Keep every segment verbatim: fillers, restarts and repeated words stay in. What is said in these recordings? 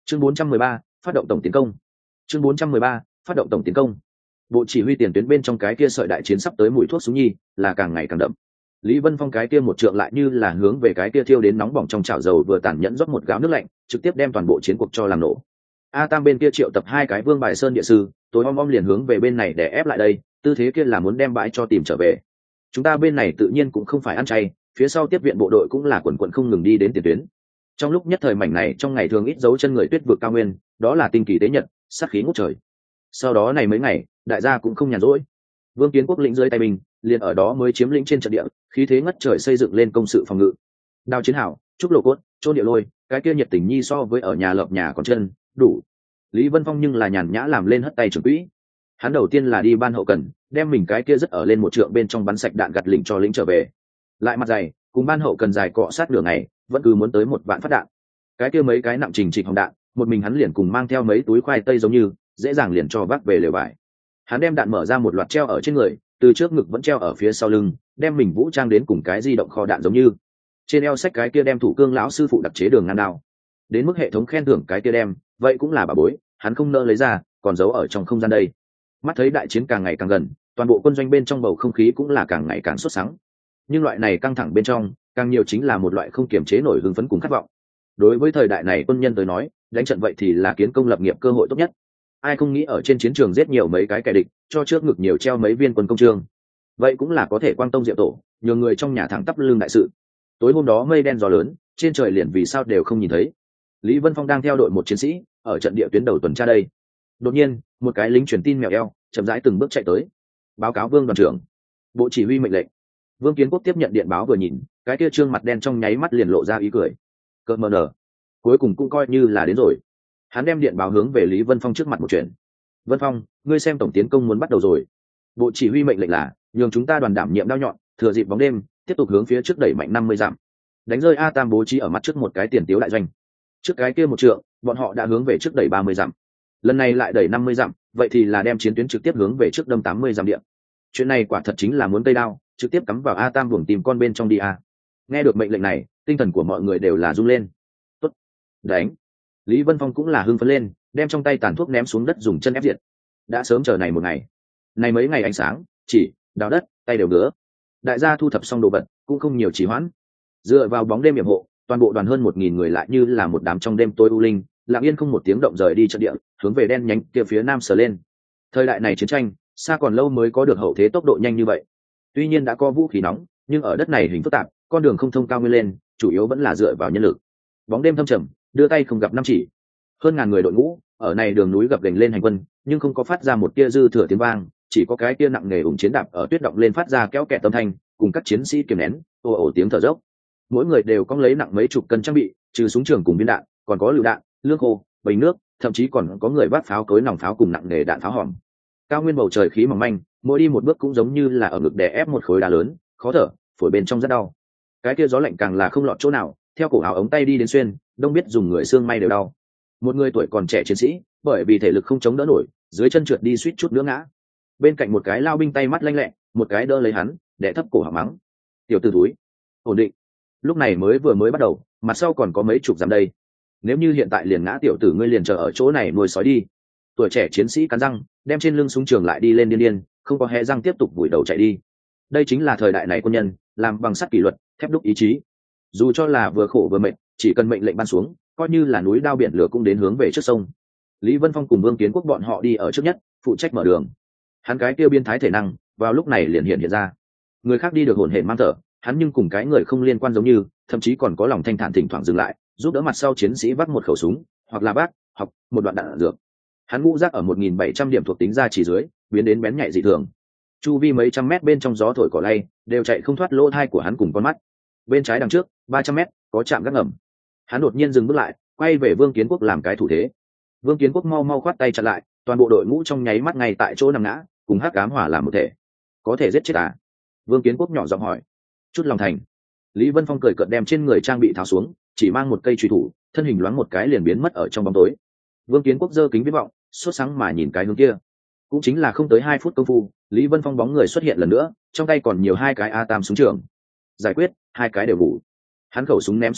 chương bốn trăm mười ba, phát động tổng tiến công. chương bốn trăm mười ba, phát động tổng tiến công. Bộ chỉ huy tiền tuyến bên trong cái kia sợi đại chiến sắp tới mùi thuốc súng nhi là càng ngày càng đậm. Lý Vân Phong cái kia một trượng lại như là hướng về cái kia thiêu đến nóng bỏng trong chảo dầu vừa tàn nhẫn rót một gáo nước lạnh, trực tiếp đem toàn bộ chiến cuộc cho làm nổ. A Tam bên kia triệu tập hai cái Vương Bài Sơn địa sư, tối om om liền hướng về bên này để ép lại đây, tư thế kia là muốn đem bãi cho tìm trở về. Chúng ta bên này tự nhiên cũng không phải ăn chay, phía sau tiếp viện bộ đội cũng là quần quần không ngừng đi đến tiền tuyến. Trong lúc nhất thời mảnh này trong ngày thường ít dấu chân người tuyết vượt cao nguyên, đó là tinh kỳ tế nhật, sát khí ngút trời. Sau đó này mấy ngày, đại gia cũng không nhàn rỗi. Vương Kiến Quốc lĩnh dưới tay mình, liền ở đó mới chiếm lĩnh trên trận địa, khí thế ngất trời xây dựng lên công sự phòng ngự. Đao chiến hảo, trúc lộ cốt, trôn địa lôi, cái kia nhiệt tình nhi so với ở nhà lợp nhà còn chân, đủ. Lý Vân Phong nhưng là nhàn nhã làm lên hất tay trưởng quỹ. Hắn đầu tiên là đi ban hậu cần, đem mình cái kia rất ở lên một trượng bên trong bắn sạch đạn gạt lỉnh cho lĩnh trở về. Lại mặt dày, cùng ban hậu cần dài cọ sát nửa ngày, vẫn cứ muốn tới một vạn phát đạn. Cái kia mấy cái nặng trình trịch hồng đạn, một mình hắn liền cùng mang theo mấy túi khoai tây giống như, dễ dàng liền cho vác về lều vải. Hắn đem đạn mở ra một loạt treo ở trên người, từ trước ngực vẫn treo ở phía sau lưng, đem mình vũ trang đến cùng cái di động kho đạn giống như. Trên eo sách cái kia đem thủ cương lão sư phụ đặc chế đường ngăn đao. Đến mức hệ thống khen thưởng cái kia đem, vậy cũng là bà bối, hắn không nỡ lấy ra, còn giấu ở trong không gian đây. Mắt thấy đại chiến càng ngày càng gần, toàn bộ quân doanh bên trong bầu không khí cũng là càng ngày càng sốt sắng. Nhưng loại này căng thẳng bên trong, càng nhiều chính là một loại không kiềm chế nổi hưng phấn cùng khát vọng. Đối với thời đại này quân nhân tới nói, đánh trận vậy thì là kiến công lập nghiệp cơ hội tốt nhất. Ai không nghĩ ở trên chiến trường giết nhiều mấy cái kẻ địch, cho trước ngực nhiều treo mấy viên quân công chương. Vậy cũng là có thể quang tông diệu tổ, nhiều người trong nhà thẳng tắp lưng đại sự. Tối hôm đó mây đen gió lớn, trên trời liền vì sao đều không nhìn thấy. Lý Vân Phong đang theo đội một chiến sĩ ở trận địa tuyến đầu tuần tra đây. Đột nhiên, một cái lính truyền tin mèo eo, chậm rãi từng bước chạy tới. Báo cáo Vương đoàn trưởng, bộ chỉ huy mệnh lệnh. Vương Kiến Quốc tiếp nhận điện báo vừa nhìn, cái kia trương mặt đen trong nháy mắt liền lộ ra ý cười. Cơn mờ nở, cuối cùng cũng coi như là đến rồi. Hắn đem điện báo hướng về Lý Vân Phong trước mặt một chuyện. Vân Phong, ngươi xem tổng tiến công muốn bắt đầu rồi. Bộ chỉ huy mệnh lệnh là nhường chúng ta đoàn đảm nhiệm đao nhọn, thừa dịp bóng đêm, tiếp tục hướng phía trước đẩy mạnh năm mươi dặm, đánh rơi A Tam bố trí ở mặt trước một cái tiền tiếu đại doanh. Trước cái kia một trượng, bọn họ đã hướng về trước đẩy ba mươi dặm. Lần này lại đẩy năm mươi dặm, vậy thì là đem chiến tuyến trực tiếp hướng về trước đâm tám mươi dặm điện. Chuyện này quả thật chính là muốn cây đao, trực tiếp cắm vào A Tam buồng tìm con bên trong đi a. Nghe được mệnh lệnh này, tinh thần của mọi người đều là rung lên. Tốt, đánh. Lý Vân Phong cũng là hưng phấn lên, đem trong tay tàn thuốc ném xuống đất dùng chân ép diệt. Đã sớm chờ này một ngày. Này mấy ngày ánh sáng, chỉ đào đất, tay đều ngứa. Đại gia thu thập xong đồ vật, cũng không nhiều trì hoãn. Dựa vào bóng đêm yểm hộ, toàn bộ đoàn hơn một nghìn người lại như là một đám trong đêm tối u linh, lặng yên không một tiếng động rời đi trận địa, hướng về đen nhánh kia phía nam sờ lên. Thời đại này chiến tranh, xa còn lâu mới có được hậu thế tốc độ nhanh như vậy. Tuy nhiên đã có vũ khí nóng, nhưng ở đất này hình phức tạp, con đường không thông cao nguyên lên, chủ yếu vẫn là dựa vào nhân lực. Bóng đêm thâm trầm, đưa tay không gặp năm chỉ. Hơn ngàn người đội ngũ, ở này đường núi gập ghềnh lên hành quân, nhưng không có phát ra một tia dư thừa tiếng vang, chỉ có cái tia nặng nề ủng chiến đạp ở tuyết động lên phát ra kéo kẹt âm thanh, cùng các chiến sĩ kiềm nén, ồ ồ tiếng thở dốc. Mỗi người đều cong lấy nặng mấy chục cân trang bị, trừ súng trường cùng viên đạn, còn có lựu đạn, lương khô, bình nước, thậm chí còn có người vác pháo cối nòng pháo cùng nặng nề đạn pháo hòm. Cao nguyên bầu trời khí mỏng manh, mỗi đi một bước cũng giống như là ở ngực đè ép một khối đá lớn, khó thở, phổi bên trong rất đau. Cái kia gió lạnh càng là không lọt chỗ nào, theo cổ áo ống tay đi đến xuyên, đông biết dùng người xương may đều đau. Một người tuổi còn trẻ chiến sĩ, bởi vì thể lực không chống đỡ nổi, dưới chân trượt đi suýt chút nữa ngã. Bên cạnh một cái lao binh tay mắt lanh lẹ, một cái đỡ lấy hắn, đè thấp cổ họng mắng: "Tiểu tử túi, ổn định." Lúc này mới vừa mới bắt đầu, mặt sau còn có mấy chục dặm đây. Nếu như hiện tại liền ngã tiểu tử ngươi liền chờ ở chỗ này nuôi sói đi. Tuổi trẻ chiến sĩ cắn răng, đem trên lưng súng trường lại đi lên điên điên, không có hé răng tiếp tục vùi đầu chạy đi. Đây chính là thời đại này quân nhân, làm bằng sắt kỷ luật, thép đúc ý chí. Dù cho là vừa khổ vừa mệt, chỉ cần mệnh lệnh ban xuống, coi như là núi đao biển lửa cũng đến hướng về trước sông. Lý Vân Phong cùng Vương Kiến Quốc bọn họ đi ở trước nhất, phụ trách mở đường. Hắn cái kia biên thái thể năng, vào lúc này liền hiện hiện ra. Người khác đi được hổn hển mang thở, hắn nhưng cùng cái người không liên quan giống như, thậm chí còn có lòng thanh thản thỉnh thoảng dừng lại, giúp đỡ mặt sau chiến sĩ vác một khẩu súng, hoặc là vác, hoặc một đoạn đạn dược. Hắn ngũ giác ở một nghìn bảy trăm điểm thuộc tính ra chỉ dưới, biến đến bén nhạy dị thường. Chu vi mấy trăm mét bên trong gió thổi cỏ lay, đều chạy không thoát lỗ thai của hắn cùng con mắt. Bên trái đằng trước, ba trăm mét, có trạm gác ngầm. Hắn đột nhiên dừng bước lại, quay về Vương Kiến Quốc làm cái thủ thế. Vương Kiến Quốc mau mau khoát tay chặn lại, toàn bộ đội ngũ trong nháy mắt ngay tại chỗ nằm ngã, cùng hắc ám hỏa làm một thể. Có thể giết chết à? Vương Kiến Quốc nhỏ giọng hỏi. Chút lòng thành. Lý Vân Phong cười cợt đem trên người trang bị tháo xuống, chỉ mang một cây truy thủ, thân hình loáng một cái liền biến mất ở trong bóng tối. Vương Kiến Quốc giơ kính viễn vọng, sốt sáng mà nhìn cái hướng kia. Cũng chính là không tới hai phút công phu, Lý Vân Phong bóng người xuất hiện lần nữa, trong tay còn nhiều hai cái A tam súng trường. Giải quyết, hai cái đều ngủ. Hắn khẩu súng ném xuống đất,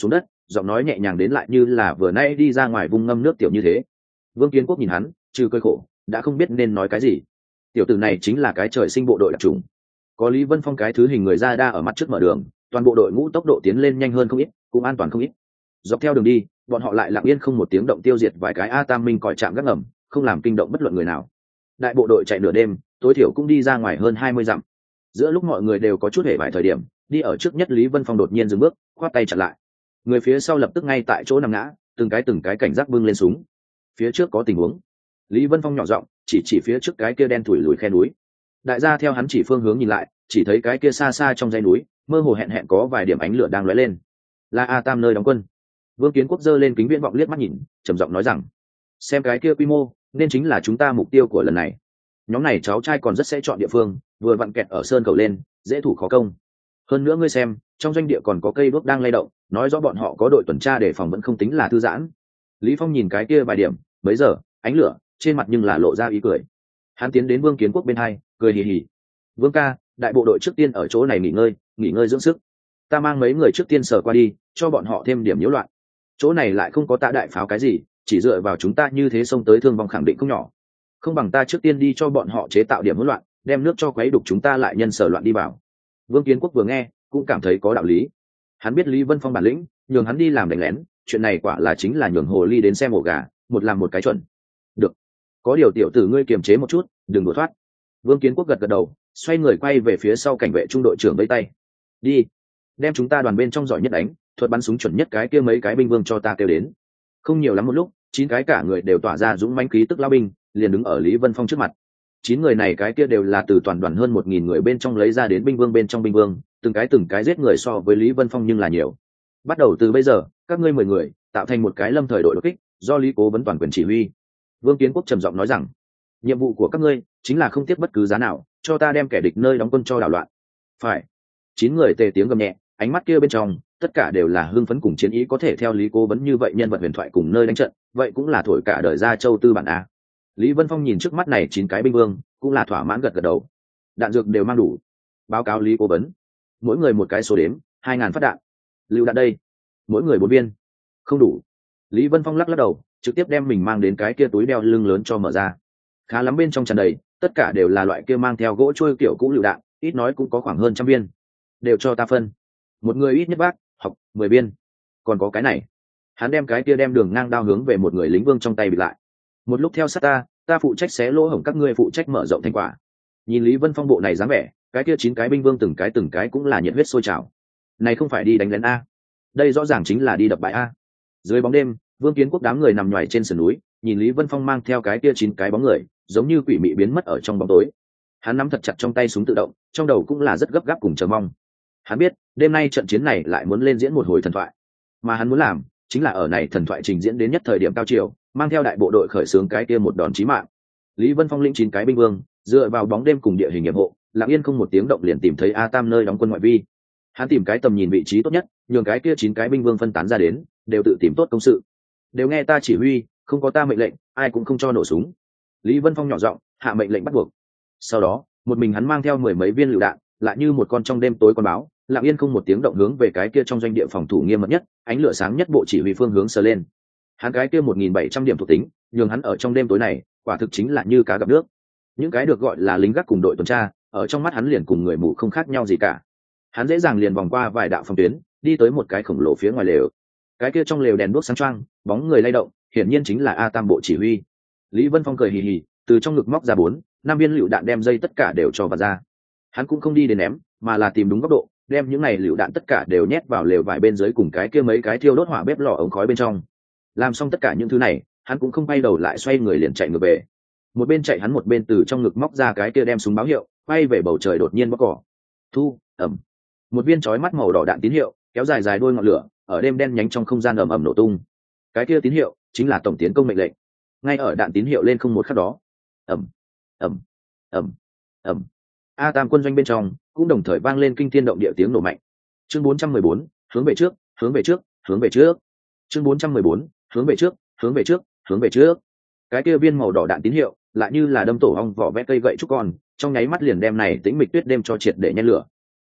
giọng nói nhẹ nhàng đến lại như là vừa nay đi ra ngoài vùng ngâm nước tiểu như thế. Vương Kiến Quốc nhìn hắn, trừ cơi khổ, đã không biết nên nói cái gì. Tiểu tử này chính là cái trời sinh bộ đội đặc trùng. Có Lý Vân Phong cái thứ hình người ra đa ở mặt trước mở đường, toàn bộ đội ngũ tốc độ tiến lên nhanh hơn không ít, cũng an toàn không ít. Dọc theo đường đi, bọn họ lại lặng yên không một tiếng động tiêu diệt vài cái A Tam Minh còi chạm gác ngầm, không làm kinh động bất luận người nào. Đại bộ đội chạy nửa đêm, tối thiểu cũng đi ra ngoài hơn hai mươi dặm. Giữa lúc mọi người đều có chút hề vài thời điểm, đi ở trước nhất Lý Vân Phong đột nhiên dừng bước, khoát tay chặn lại. Người phía sau lập tức ngay tại chỗ nằm ngã, từng cái từng cái cảnh giác bưng lên súng. Phía trước có tình huống. Lý Vân Phong nhỏ giọng chỉ chỉ phía trước cái kia đen thủi lùi khe núi. Đại gia theo hắn chỉ phương hướng nhìn lại, chỉ thấy cái kia xa xa trong dãy núi, mơ hồ hẹn hẹn có vài điểm ánh lửa đang lóe lên. Là A Tam nơi đóng quân. Vương Kiến Quốc giơ lên kính viễn vọng liếc mắt nhìn, trầm giọng nói rằng: xem cái kia quy mô, nên chính là chúng ta mục tiêu của lần này. Nhóm này cháu trai còn rất sẽ chọn địa phương, vừa vặn kẹt ở sơn cầu lên, dễ thủ khó công. Hơn nữa ngươi xem, trong doanh địa còn có cây đuốc đang lay động, nói rõ bọn họ có đội tuần tra để phòng vẫn không tính là thư giãn. Lý Phong nhìn cái kia vài điểm, bấy giờ ánh lửa trên mặt nhưng là lộ ra ý cười. Hắn tiến đến Vương Kiến Quốc bên hai, cười hì hì: Vương ca, đại bộ đội trước tiên ở chỗ này nghỉ ngơi, nghỉ ngơi dưỡng sức. Ta mang mấy người trước tiên sờ qua đi, cho bọn họ thêm điểm nhiễu loạn. Chỗ này lại không có tạ đại pháo cái gì, chỉ dựa vào chúng ta như thế xông tới thương vong khẳng định không nhỏ. Không bằng ta trước tiên đi cho bọn họ chế tạo điểm hỗn loạn, đem nước cho quấy đục chúng ta lại nhân sở loạn đi vào. Vương Kiến Quốc vừa nghe cũng cảm thấy có đạo lý. Hắn biết Lý Vân Phong bản lĩnh, nhường hắn đi làm đánh lén, chuyện này quả là chính là nhường hồ ly đến xem ổ gà, một làm một cái chuẩn. Được, có điều tiểu tử ngươi kiềm chế một chút, đừng đổ thoát. Vương Kiến Quốc gật gật đầu, xoay người quay về phía sau cảnh vệ trung đội trưởng vẫy tay: đi, đem chúng ta đoàn bên trong giỏi nhất đánh, thuật bắn súng chuẩn nhất cái kia mấy cái binh vương cho ta kêu đến. Không nhiều lắm một lúc, chín cái cả người đều tỏa ra dũng mãnh khí tức lao binh, liền đứng ở Lý Vân Phong trước mặt. Chín người này cái kia đều là từ toàn đoàn hơn một nghìn người bên trong lấy ra đến binh vương bên trong binh vương, từng cái từng cái giết người so với Lý Vân Phong nhưng là nhiều. Bắt đầu từ bây giờ, các ngươi mười người tạo thành một cái lâm thời đội đột kích, do Lý Cố vấn toàn quyền chỉ huy. Vương Kiến Quốc trầm giọng nói rằng: nhiệm vụ của các ngươi chính là không tiếc bất cứ giá nào, cho ta đem kẻ địch nơi đóng quân cho đảo loạn. Phải. Chín người tề tiếng gầm nhẹ, ánh mắt kia bên trong tất cả đều là hưng phấn cùng chiến ý, có thể theo Lý Cố vấn như vậy nhân vật huyền thoại cùng nơi đánh trận, vậy cũng là thổi cả đời ra châu tư bản a. Lý Vân Phong nhìn trước mắt này chín cái binh vương, cũng là thỏa mãn gật gật đầu. Đạn dược đều mang đủ. Báo cáo Lý Cố vấn. Mỗi người một cái số đếm, hai ngàn phát đạn. Lưu đạn đây. Mỗi người bốn viên. Không đủ. Lý Vân Phong lắc lắc đầu, trực tiếp đem mình mang đến cái kia túi đeo lưng lớn cho mở ra. Khá lắm, bên trong tràn đầy, tất cả đều là loại kia mang theo gỗ trôi kiểu cũ lựu đạn, ít nói cũng có khoảng hơn trăm viên. Đều cho ta phân. Một người ít nhất bác, học mười viên. Còn có cái này. Hắn đem cái kia đem đường ngang đao hướng về một người lính vương trong tay bị lại. Một lúc theo sát ta, ta phụ trách xé lỗ hổng, các ngươi phụ trách mở rộng thành quả. Nhìn Lý Vân Phong bộ này dáng vẻ, cái kia chín cái binh vương từng cái từng cái cũng là nhiệt huyết sôi trào. Này không phải đi đánh lén a, đây rõ ràng chính là đi đập bãi a. Dưới bóng đêm, Vương Kiến Quốc đám người nằm nhoài trên sườn núi, nhìn Lý Vân Phong mang theo cái kia chín cái bóng người, giống như quỷ mị biến mất ở trong bóng tối. Hắn nắm thật chặt trong tay súng tự động, trong đầu cũng là rất gấp gáp cùng chờ mong. Hắn biết, đêm nay trận chiến này lại muốn lên diễn một hồi thần thoại, mà hắn muốn làm chính là ở này thần thoại trình diễn đến nhất thời điểm cao chiều, mang theo đại bộ đội khởi xướng cái kia một đòn chí mạng. Lý Vân Phong lĩnh chín cái binh vương, dựa vào bóng đêm cùng địa hình nghiệp hộ, lặng yên không một tiếng động liền tìm thấy A Tam nơi đóng quân ngoại vi. Hắn tìm cái tầm nhìn vị trí tốt nhất, nhường cái kia chín cái binh vương phân tán ra đến, đều tự tìm tốt công sự. Đều nghe ta chỉ huy, không có ta mệnh lệnh, ai cũng không cho nổ súng. Lý Vân Phong nhỏ giọng hạ mệnh lệnh bắt buộc. Sau đó, một mình hắn mang theo mười mấy viên lựu đạn, lại như một con trong đêm tối con báo, lặng yên không một tiếng động hướng về cái kia trong doanh địa phòng thủ nghiêm mật nhất, ánh lửa sáng nhất bộ chỉ huy phương hướng sờ lên. Hắn cái kia một nghìn bảy trăm điểm thuộc tính, nhường hắn ở trong đêm tối này, quả thực chính là như cá gặp nước. Những cái được gọi là lính gác cùng đội tuần tra, ở trong mắt hắn liền cùng người mù không khác nhau gì cả. Hắn dễ dàng liền vòng qua vài đạo phòng tuyến, đi tới một cái khổng lồ phía ngoài lều. Cái kia trong lều đèn đuốc sáng choang, bóng người lay động, hiển nhiên chính là A Tam bộ chỉ huy. Lý Vân Phong cười hì hì, từ trong ngực móc ra bốn, năm viên lựu đạn đem dây tất cả đều cho vào ra. Hắn cũng không đi đến ném, mà là tìm đúng góc độ, đem những này lựu đạn tất cả đều nhét vào lều vải bên dưới cùng cái kia mấy cái thiêu đốt hỏa bếp lò ống khói bên trong. Làm xong tất cả những thứ này, hắn cũng không bay đầu lại, xoay người liền chạy ngược về. Một bên chạy hắn một bên từ trong ngực móc ra cái kia đem súng báo hiệu, quay về bầu trời đột nhiên bóc cỏ. Thu, ẩm. Một viên chói mắt màu đỏ đạn tín hiệu, kéo dài dài đuôi ngọn lửa, ở đêm đen nhánh trong không gian ầm ầm nổ tung. Cái kia tín hiệu chính là tổng tiến công mệnh lệnh. Ngay ở đạn tín hiệu lên không một khắc đó, ẩm, ẩm, ẩm, ẩm. A Tam quân doanh bên trong cũng đồng thời vang lên kinh thiên động địa tiếng nổ mạnh. Chương bốn trăm mười bốn, hướng về trước, hướng về trước, hướng về trước. Chương bốn trăm mười bốn, hướng về trước, hướng về trước, hướng về trước. Cái kia viên màu đỏ đạn tín hiệu lại như là đâm tổ ong vỏ vẽ cây gậy trúc con, trong nháy mắt liền đem này tĩnh mịch tuyết đêm cho triệt để nhen lửa.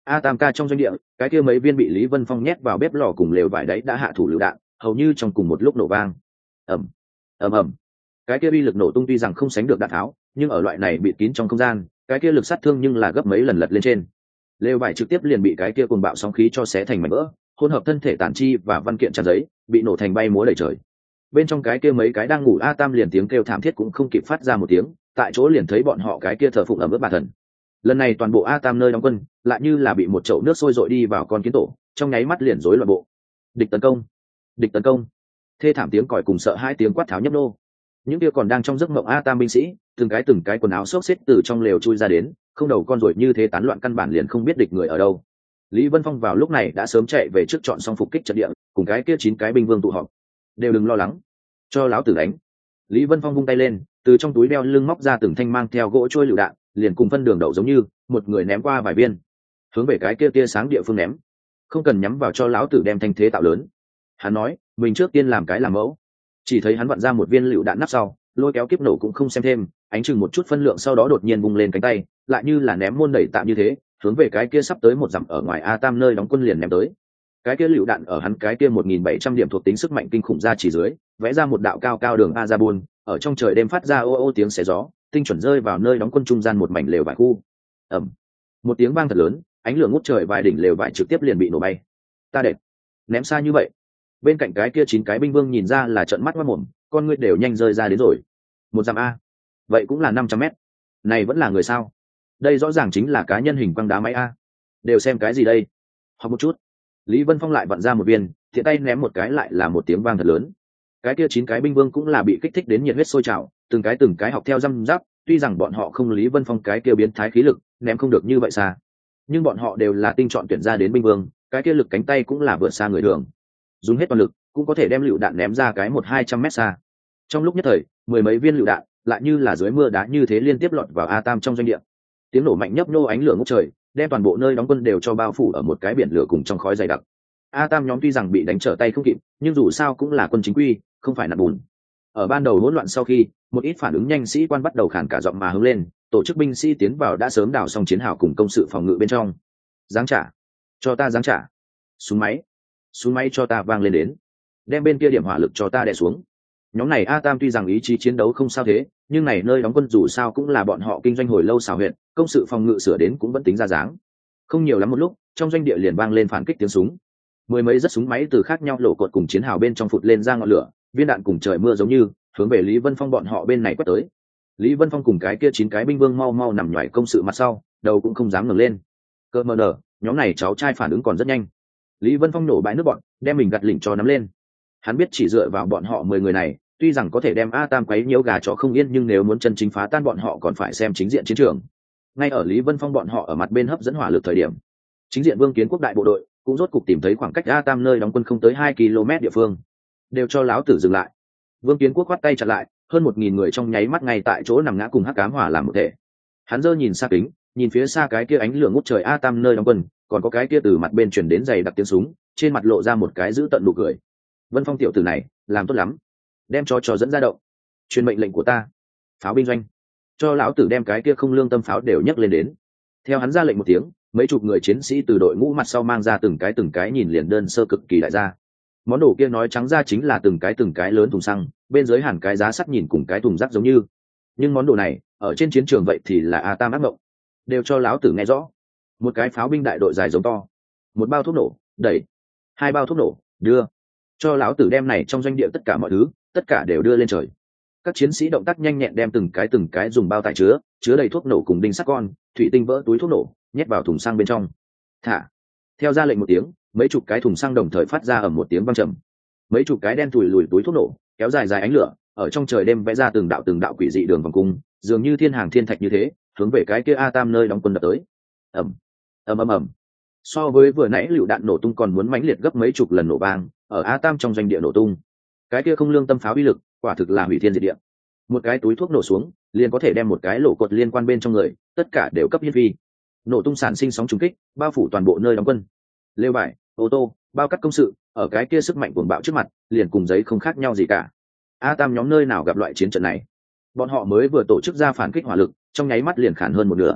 A tam ca trong doanh địa, cái kia mấy viên bị Lý Vân Phong nhét vào bếp lò cùng lều vải đấy đã hạ thủ lựu đạn, hầu như trong cùng một lúc nổ vang. Ầm, ầm ầm. Cái kia uy lực nổ tung tuy rằng không sánh được đạn tháo, nhưng ở loại này bị kín trong không gian, cái kia lực sát thương nhưng là gấp mấy lần lật lên trên. Lều vải trực tiếp liền bị cái kia cuồng bạo sóng khí cho xé thành mảnh vỡ, hỗn hợp thân thể tản chi và văn kiện tràn giấy, bị nổ thành bay múa đầy trời. Bên trong cái kia mấy cái đang ngủ A tam liền tiếng kêu thảm thiết cũng không kịp phát ra một tiếng, tại chỗ liền thấy bọn họ cái kia thờ phụng ẩm ướt bà thần. Lần này toàn bộ A tam nơi đóng quân lại như là bị một chậu nước sôi dội đi vào con kiến tổ, trong nháy mắt liền rối loạn bộ. Địch tấn công, địch tấn công. Thê thảm tiếng còi cùng sợ hai tiếng quát tháo nhấp nô. Những kia còn đang trong giấc mộng A tam binh sĩ, từng cái từng cái quần áo xốc xếp từ trong lều chui ra đến, không đầu con rồi như thế tán loạn căn bản liền không biết địch người ở đâu. Lý Vân Phong vào lúc này đã sớm chạy về trước chọn xong phục kích trận địa, cùng cái kia chín cái binh vương tụ họp. Đều đừng lo lắng, cho láo tử đánh. Lý Vân Phong vung tay lên, từ trong túi đeo lưng móc ra từng thanh mang theo gỗ trôi lựu đạn, liền cùng phân đường đậu giống như, một người ném qua vài viên, hướng về cái kia tia sáng địa phương ném. Không cần nhắm vào cho láo tử đem thanh thế tạo lớn. Hắn nói, mình trước tiên làm cái làm mẫu. Chỉ thấy hắn vặn ra một viên lựu đạn nắp sau, lôi kéo kiếp nổ cũng không xem thêm, ánh chừng một chút phân lượng sau đó đột nhiên bung lên cánh tay, lại như là ném môn đẩy tạm như thế, hướng về cái kia sắp tới một dặm ở ngoài A tam nơi đóng quân liền ném tới. Cái kia lựu đạn ở hắn cái kia một nghìn bảy trăm điểm thuộc tính sức mạnh kinh khủng ra chỉ dưới, vẽ ra một đạo cao cao đường a ra buôn, ở trong trời đêm phát ra ô ô tiếng xé gió, tinh chuẩn rơi vào nơi đóng quân trung gian một mảnh lều vải khu. Ầm, một tiếng vang thật lớn, ánh lửa ngút trời vài đỉnh lều vải trực tiếp liền bị nổ bay. Ta đẹp, ném xa như vậy. Bên cạnh cái kia chín cái binh vương nhìn ra là trợn mắt ngoác mồm, con ngươi đều nhanh rơi ra đến rồi. Một dặm a, vậy cũng là năm trăm mét. Này vẫn là người sao? Đây rõ ràng chính là cá nhân hình quăng đá máy a. Đều xem cái gì đây? Học một chút. Lý Vân Phong lại vặn ra một viên, thiện tay ném một cái lại là một tiếng vang thật lớn. Cái kia chín cái binh vương cũng là bị kích thích đến nhiệt huyết sôi trào, từng cái từng cái học theo răm rắp, tuy rằng bọn họ không Lý Vân Phong cái kia biến thái khí lực, ném không được như vậy xa, nhưng bọn họ đều là tinh chọn tuyển ra đến binh vương, cái kia lực cánh tay cũng là vượt xa người thường. Dùng hết toàn lực, cũng có thể đem lựu đạn ném ra cái một hai trăm mét xa. Trong lúc nhất thời, mười mấy viên lựu đạn, lại như là dưới mưa đá như thế liên tiếp lọt vào A tam trong doanh địa. Tiếng nổ mạnh nhấp nhô ánh lửa ngút trời, đem toàn bộ nơi đóng quân đều cho bao phủ ở một cái biển lửa cùng trong khói dày đặc. A tam nhóm tuy rằng bị đánh trở tay không kịp, nhưng dù sao cũng là quân chính quy, không phải nặn bùn. Ở ban đầu hỗn loạn sau khi, một ít phản ứng nhanh sĩ quan bắt đầu khản cả giọng mà hướng lên, tổ chức binh sĩ tiến vào đã sớm đào xong chiến hào cùng công sự phòng ngự bên trong. Giáng trả, cho ta giáng trả. Súng máy, súng máy cho ta vang lên đến. Đem bên kia điểm hỏa lực cho ta đè xuống. Nhóm này A tam tuy rằng ý chí chiến đấu không sao thế, nhưng này nơi đóng quân dù sao cũng là bọn họ kinh doanh hồi lâu xào huyện, công sự phòng ngự sửa đến cũng vẫn tính ra dáng. Không nhiều lắm một lúc, trong doanh địa liền vang lên phản kích tiếng súng. Mười mấy rất súng máy từ khác nhau lộ cột cùng chiến hào bên trong phụt lên ra ngọn lửa, viên đạn cùng trời mưa giống như hướng về Lý Vân Phong bọn họ bên này quét tới. Lý Vân Phong cùng cái kia chín cái binh vương mau mau nằm nhòi công sự mặt sau, đầu cũng không dám ngẩng lên. Cơ mờ nở, nhóm này cháu trai phản ứng còn rất nhanh. Lý Vân Phong nổ bãi nước bọn, đem mình gặt lỉnh cho nắm lên. Hắn biết chỉ dựa vào bọn họ mười người này, tuy rằng có thể đem A tam quấy nhiễu gà chó không yên, nhưng nếu muốn chân chính phá tan bọn họ còn phải xem chính diện chiến trường. Ngay ở Lý Vân Phong bọn họ ở mặt bên hấp dẫn hỏa lực thời điểm, chính diện Vương Kiến Quốc đại bộ đội cũng rốt cục tìm thấy khoảng cách A tam nơi đóng quân không tới hai ki lô mét địa phương. Đều cho láo tử dừng lại. Vương Kiến Quốc quát tay chặn lại, hơn một nghìn người trong nháy mắt ngay tại chỗ nằm ngã cùng hắc ám hỏa làm một thể. Hắn giơ nhìn xa kính, nhìn phía xa cái kia ánh lửa ngút trời A tam nơi đóng quân, còn có cái kia từ mặt bên chuyển đến giày đặc tiếng súng, trên mặt lộ ra một cái dữ tận nụ cười. Vân Phong tiểu tử này, làm tốt lắm, đem cho cho dẫn ra động, truyền mệnh lệnh của ta, pháo binh doanh, cho lão tử đem cái kia không lương tâm pháo đều nhấc lên đến. Theo hắn ra lệnh một tiếng, mấy chục người chiến sĩ từ đội ngũ mặt sau mang ra từng cái từng cái nhìn liền đơn sơ cực kỳ đại gia. Món đồ kia nói trắng ra chính là từng cái từng cái lớn thùng xăng, bên dưới hẳn cái giá sắt nhìn cùng cái thùng rác giống như. Nhưng món đồ này ở trên chiến trường vậy thì là A tam ác mộng. Đều cho lão tử nghe rõ. Một cái pháo binh đại đội dài giống to, một bao thuốc nổ, đẩy, hai bao thuốc nổ, đưa, cho lão tử đem này trong doanh địa tất cả mọi thứ, tất cả đều đưa lên trời. Các chiến sĩ động tác nhanh nhẹn đem từng cái từng cái dùng bao tải chứa, chứa đầy thuốc nổ cùng đinh sắt con, thủy tinh vỡ túi thuốc nổ, nhét vào thùng xăng bên trong. Thả. Theo ra lệnh một tiếng, mấy chục cái thùng xăng đồng thời phát ra ở một tiếng vang trầm. Mấy chục cái đen thùi lùi túi thuốc nổ, kéo dài dài ánh lửa, ở trong trời đêm vẽ ra từng đạo từng đạo quỷ dị đường vòng cung, dường như thiên hàng thiên thạch như thế, hướng về cái kia A tam nơi đóng quân đập tới. Ầm, ầm ầm ầm. So với vừa nãy lựu đạn nổ tung còn muốn mãnh liệt gấp mấy chục lần nổ vang, ở A tam trong doanh địa nổ tung. Cái kia không lương tâm pháo uy lực, quả thực là hủy thiên diệt địa. Một cái túi thuốc nổ xuống, liền có thể đem một cái lỗ cột liên quan bên trong người, tất cả đều cấp hiên vi. Nổ tung sản sinh sóng trùng kích, bao phủ toàn bộ nơi đóng quân. Lều vải, ô tô, bao cắt công sự, ở cái kia sức mạnh cuồng bạo trước mặt, liền cùng giấy không khác nhau gì cả. A tam nhóm nơi nào gặp loại chiến trận này? Bọn họ mới vừa tổ chức ra phản kích hỏa lực, trong nháy mắt liền khản hơn một nửa.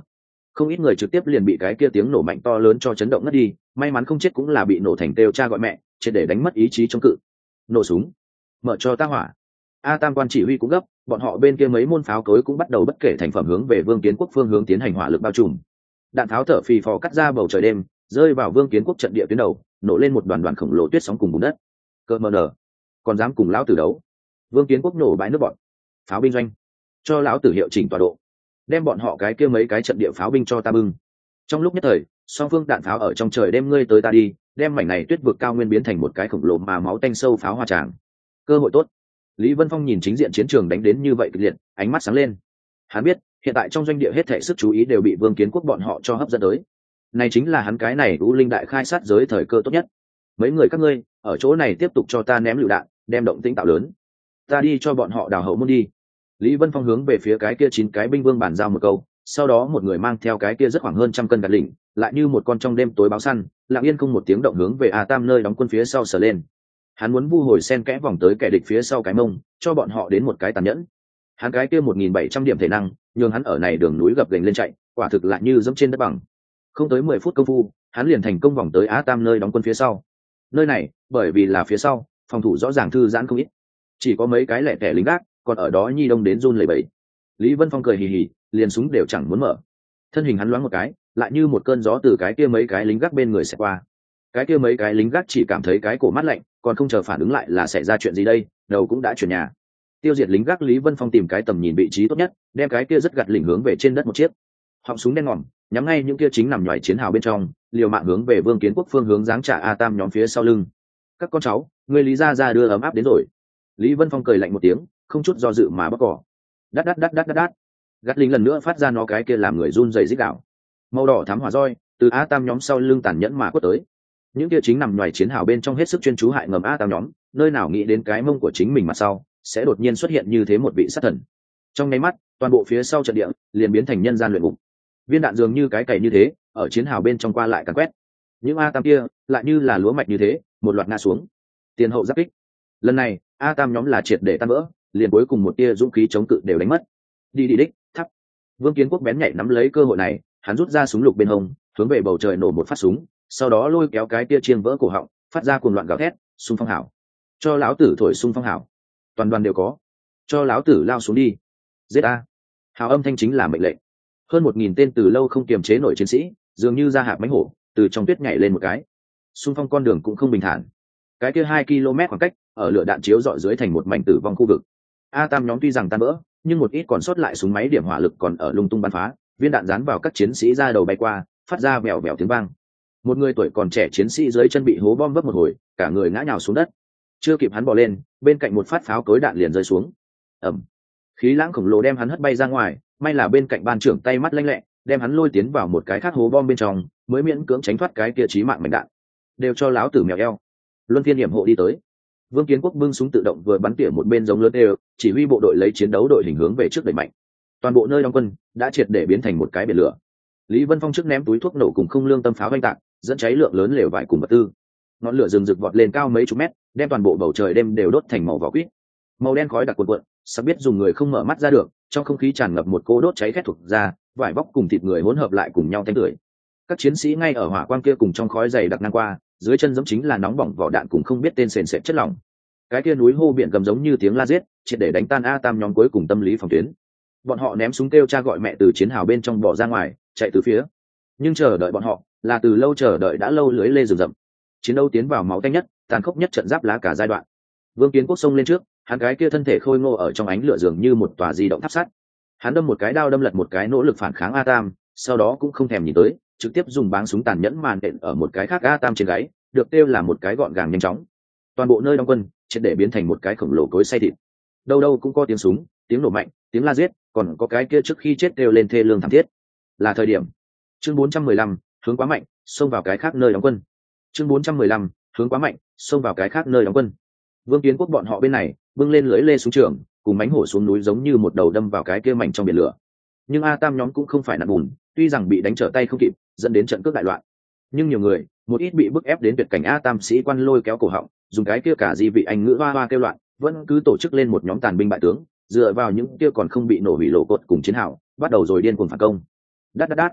không ít người trực tiếp liền bị cái kia tiếng nổ mạnh to lớn cho chấn động ngất đi, may mắn không chết cũng là bị nổ thành kêu cha gọi mẹ, triệt để đánh mất ý chí chống cự. Nổ súng, mở cho ta hỏa. A Tam quan chỉ huy cũng gấp, bọn họ bên kia mấy môn pháo cối cũng bắt đầu bất kể thành phẩm hướng về Vương Kiến Quốc phương hướng tiến hành hỏa lực bao trùm. Đạn tháo thở phì phò cắt ra bầu trời đêm, rơi vào Vương Kiến Quốc trận địa tuyến đầu, nổ lên một đoàn đoàn khổng lồ tuyết sóng cùng bùn đất. Cơ mờ nở, còn dám cùng lão tử đấu? Vương Kiến Quốc nổ bãi nước bọn. Pháo binh doanh, cho lão tử hiệu chỉnh tọa độ, đem bọn họ cái kia mấy cái trận địa pháo binh cho ta bưng. Trong lúc nhất thời, song phương đạn pháo ở trong trời đêm ngươi tới ta đi, đem mảnh này tuyết vực cao nguyên biến thành một cái khổng lồ mà máu tanh sâu pháo hoa tràng. Cơ hội tốt. Lý Vân Phong nhìn chính diện chiến trường đánh đến như vậy kịch liệt, ánh mắt sáng lên. Hắn biết, hiện tại trong doanh địa hết thảy sức chú ý đều bị Vương Kiến Quốc bọn họ cho hấp dẫn tới. Này chính là hắn cái này U Linh đại khai sát giới thời cơ tốt nhất. Mấy người các ngươi, ở chỗ này tiếp tục cho ta ném lựu đạn, đem động tĩnh tạo lớn. Ta đi cho bọn họ đào hậu môn đi. Lý Vân Phong hướng về phía cái kia chín cái binh vương bàn giao một câu, sau đó một người mang theo cái kia rất khoảng hơn trăm cân gạt lỉnh, lại như một con trong đêm tối báo săn, lặng yên không một tiếng động hướng về A Tam nơi đóng quân phía sau sờ lên. Hắn muốn vu hồi sen kẽ vòng tới kẻ địch phía sau cái mông, cho bọn họ đến một cái tàn nhẫn. Hắn cái kia một nghìn bảy trăm điểm thể năng, nhường hắn ở này đường núi gập ghềnh lên chạy, quả thực lại như dẫm trên đất bằng. Không tới mười phút công phu, hắn liền thành công vòng tới Á Tam nơi đóng quân phía sau. Nơi này, bởi vì là phía sau, phòng thủ rõ ràng thư giãn không ít, chỉ có mấy cái lẻ tẻ lính gác, còn ở đó nhi đông đến run lẩy bẩy. Lý Vân Phong cười hì hì, liền súng đều chẳng muốn mở. Thân hình hắn loáng một cái, lại như một cơn gió từ cái kia mấy cái lính gác bên người sẽ qua. Cái kia mấy cái lính gác chỉ cảm thấy cái cổ mát lạnh, còn không chờ phản ứng lại là xảy ra chuyện gì đây, đầu cũng đã chuyển nhà. Tiêu diệt lính gác, Lý Vân Phong tìm cái tầm nhìn vị trí tốt nhất, đem cái kia rất gạt lỉnh hướng về trên đất một chiếc. Họng súng đen ngòm, nhắm ngay những kia chính nằm nhòi chiến hào bên trong, liều mạng hướng về Vương Kiến Quốc phương hướng giáng trả A Tam nhóm phía sau lưng. Các con cháu, người Lý gia gia đưa ấm áp đến rồi. Lý Vân Phong cười lạnh một tiếng, không chút do dự mà bóc cỏ. Đát đát đát đát đát đát. Gạt lỉnh lần nữa phát ra nó cái kia làm người run rẩy rít gào. Màu đỏ thắm hỏa roi từ A Tam nhóm sau lưng tàn nhẫn mà quất tới. Những kia chính nằm nhòi chiến hào bên trong hết sức chuyên chú hại ngầm A Tam nhóm, nơi nào nghĩ đến cái mông của chính mình mặt sau sẽ đột nhiên xuất hiện như thế một vị sát thần. Trong nháy mắt, toàn bộ phía sau trận địa liền biến thành nhân gian luyện ngục. Viên đạn dường như cái cày như thế, ở chiến hào bên trong qua lại càn quét. Những A Tam kia lại như là lúa mạch như thế, một loạt ngã xuống. Tiền hậu giáp kích. Lần này, A Tam nhóm là triệt để tan vỡ, liền cuối cùng một tia dũng khí chống cự đều đánh mất. Đi đi đích, thắp. Vương Kiến Quốc bén nhạy nắm lấy cơ hội này, hắn rút ra súng lục bên hông, hướng về bầu trời nổ một phát súng, sau đó lôi kéo cái tia chiên vỡ cổ họng, phát ra cuồng loạn gào thét, xung phong hảo. Cho lão tử thổi xung phong hảo. Toàn đoàn đều có. Cho lão tử lao xuống đi. Giết a. Hào âm thanh chính là mệnh lệnh. Hơn một nghìn tên từ lâu không kiềm chế nổi chiến sĩ, dường như ra hạc mánh hổ, từ trong tuyết nhảy lên một cái. Xung phong con đường cũng không bình thản. Cái kia hai ki lô mét khoảng cách, ở lửa đạn chiếu rọi dưới thành một mảnh tử vong khu vực. A Tam nhóm tuy rằng tan vỡ, nhưng một ít còn sót lại súng máy điểm hỏa lực còn ở lung tung bắn phá, viên đạn dán vào các chiến sĩ ra đầu bay qua, phát ra bèo bèo tiếng vang. Một người tuổi còn trẻ chiến sĩ dưới chân bị hố bom vấp một hồi, cả người ngã nhào xuống đất. Chưa kịp hắn bò lên, bên cạnh một phát pháo cối đạn liền rơi xuống. Ầm. Khí lãng khổng lồ đem hắn hất bay ra ngoài, may là bên cạnh ban trưởng tay mắt lanh lẹ, đem hắn lôi tiến vào một cái khác hố bom bên trong, mới miễn cưỡng tránh thoát cái kia chí mạng mảnh đạn. Đều cho láo tử mèo eo. Luân phiên điểm hộ đi tới. Vương Kiến Quốc bưng súng tự động vừa bắn tỉa một bên giống lớn đều, chỉ huy bộ đội lấy chiến đấu đội hình hướng về trước đẩy mạnh. Toàn bộ nơi đóng quân đã triệt để biến thành một cái biển lửa. Lý Vân Phong trước ném túi thuốc nổ cùng không lương tâm pháo vanh tạc, dẫn cháy lượng lớn lều vải cùng vật tư. Ngọn lửa rừng rực vọt lên cao mấy chục mét, đem toàn bộ bầu trời đêm đều đốt thành màu vỏ quýt. Màu đen khói đặc cuồn cuộn, sắp biết dùng người không mở mắt ra được, trong không khí tràn ngập một cô đốt cháy khét thuộc ra, vải vóc cùng thịt người hỗn hợp lại cùng nhau thanh tưởi. Các chiến sĩ ngay ở hỏa quang kia cùng trong khói dày đặc ngang qua, dưới chân giống chính là nóng bỏng vỏ đạn cùng không biết tên sền sệt chất lỏng. Cái kia núi hô biển gầm giống như tiếng la giết, triệt để đánh tan A Tam nhóm cuối cùng tâm lý phòng tuyến. Bọn họ ném súng kêu cha gọi mẹ từ chiến hào bên trong bỏ ra ngoài, chạy từ phía. Nhưng chờ đợi bọn họ là từ lâu chờ đợi đã lâu lưới lê rừng rậm. Chiến đấu tiến vào máu tanh nhất, tàn khốc nhất trận giáp lá cả giai đoạn. Vương Kiến Quốc xông lên trước, hắn cái kia thân thể khôi ngô ở trong ánh lửa dường như một tòa di động tháp sắt. Hắn đâm một cái đao đâm lật một cái nỗ lực phản kháng A Tam, sau đó cũng không thèm nhìn tới, trực tiếp dùng báng súng tàn nhẫn màn đện ở một cái khác A Tam trên gáy, được kêu là một cái gọn gàng nhanh chóng. Toàn bộ nơi đóng quân triệt để biến thành một cái khổng lồ cối xay thịt. Đâu đâu cũng có tiếng súng, tiếng nổ mạnh, tiếng la giết, còn có cái kia trước khi chết kêu lên thê lương thảm thiết. Là thời điểm. Chương bốn trăm mười lăm, hướng quá mạnh, xông vào cái khác nơi đóng quân. Chương bốn trăm mười lăm, hướng quá mạnh, xông vào cái khác nơi đóng quân. Vương Kiến Quốc bọn họ bên này, bưng lên lưỡi lê xuống trường, cùng mánh hổ xuống núi giống như một đầu đâm vào cái kia mảnh trong biển lửa. Nhưng A Tam nhóm cũng không phải nặn bùn, tuy rằng bị đánh trở tay không kịp, dẫn đến trận cướp đại loạn. Nhưng nhiều người, một ít bị bức ép đến tuyệt cảnh A Tam sĩ quan lôi kéo cổ họng, dùng cái kia cả di vị anh ngữ hoa hoa kêu loạn, vẫn cứ tổ chức lên một nhóm tàn binh bại tướng, dựa vào những kia còn không bị nổ hủy lộ cột cùng chiến hào, bắt đầu rồi điên cuồng phản công. Đát đát đát.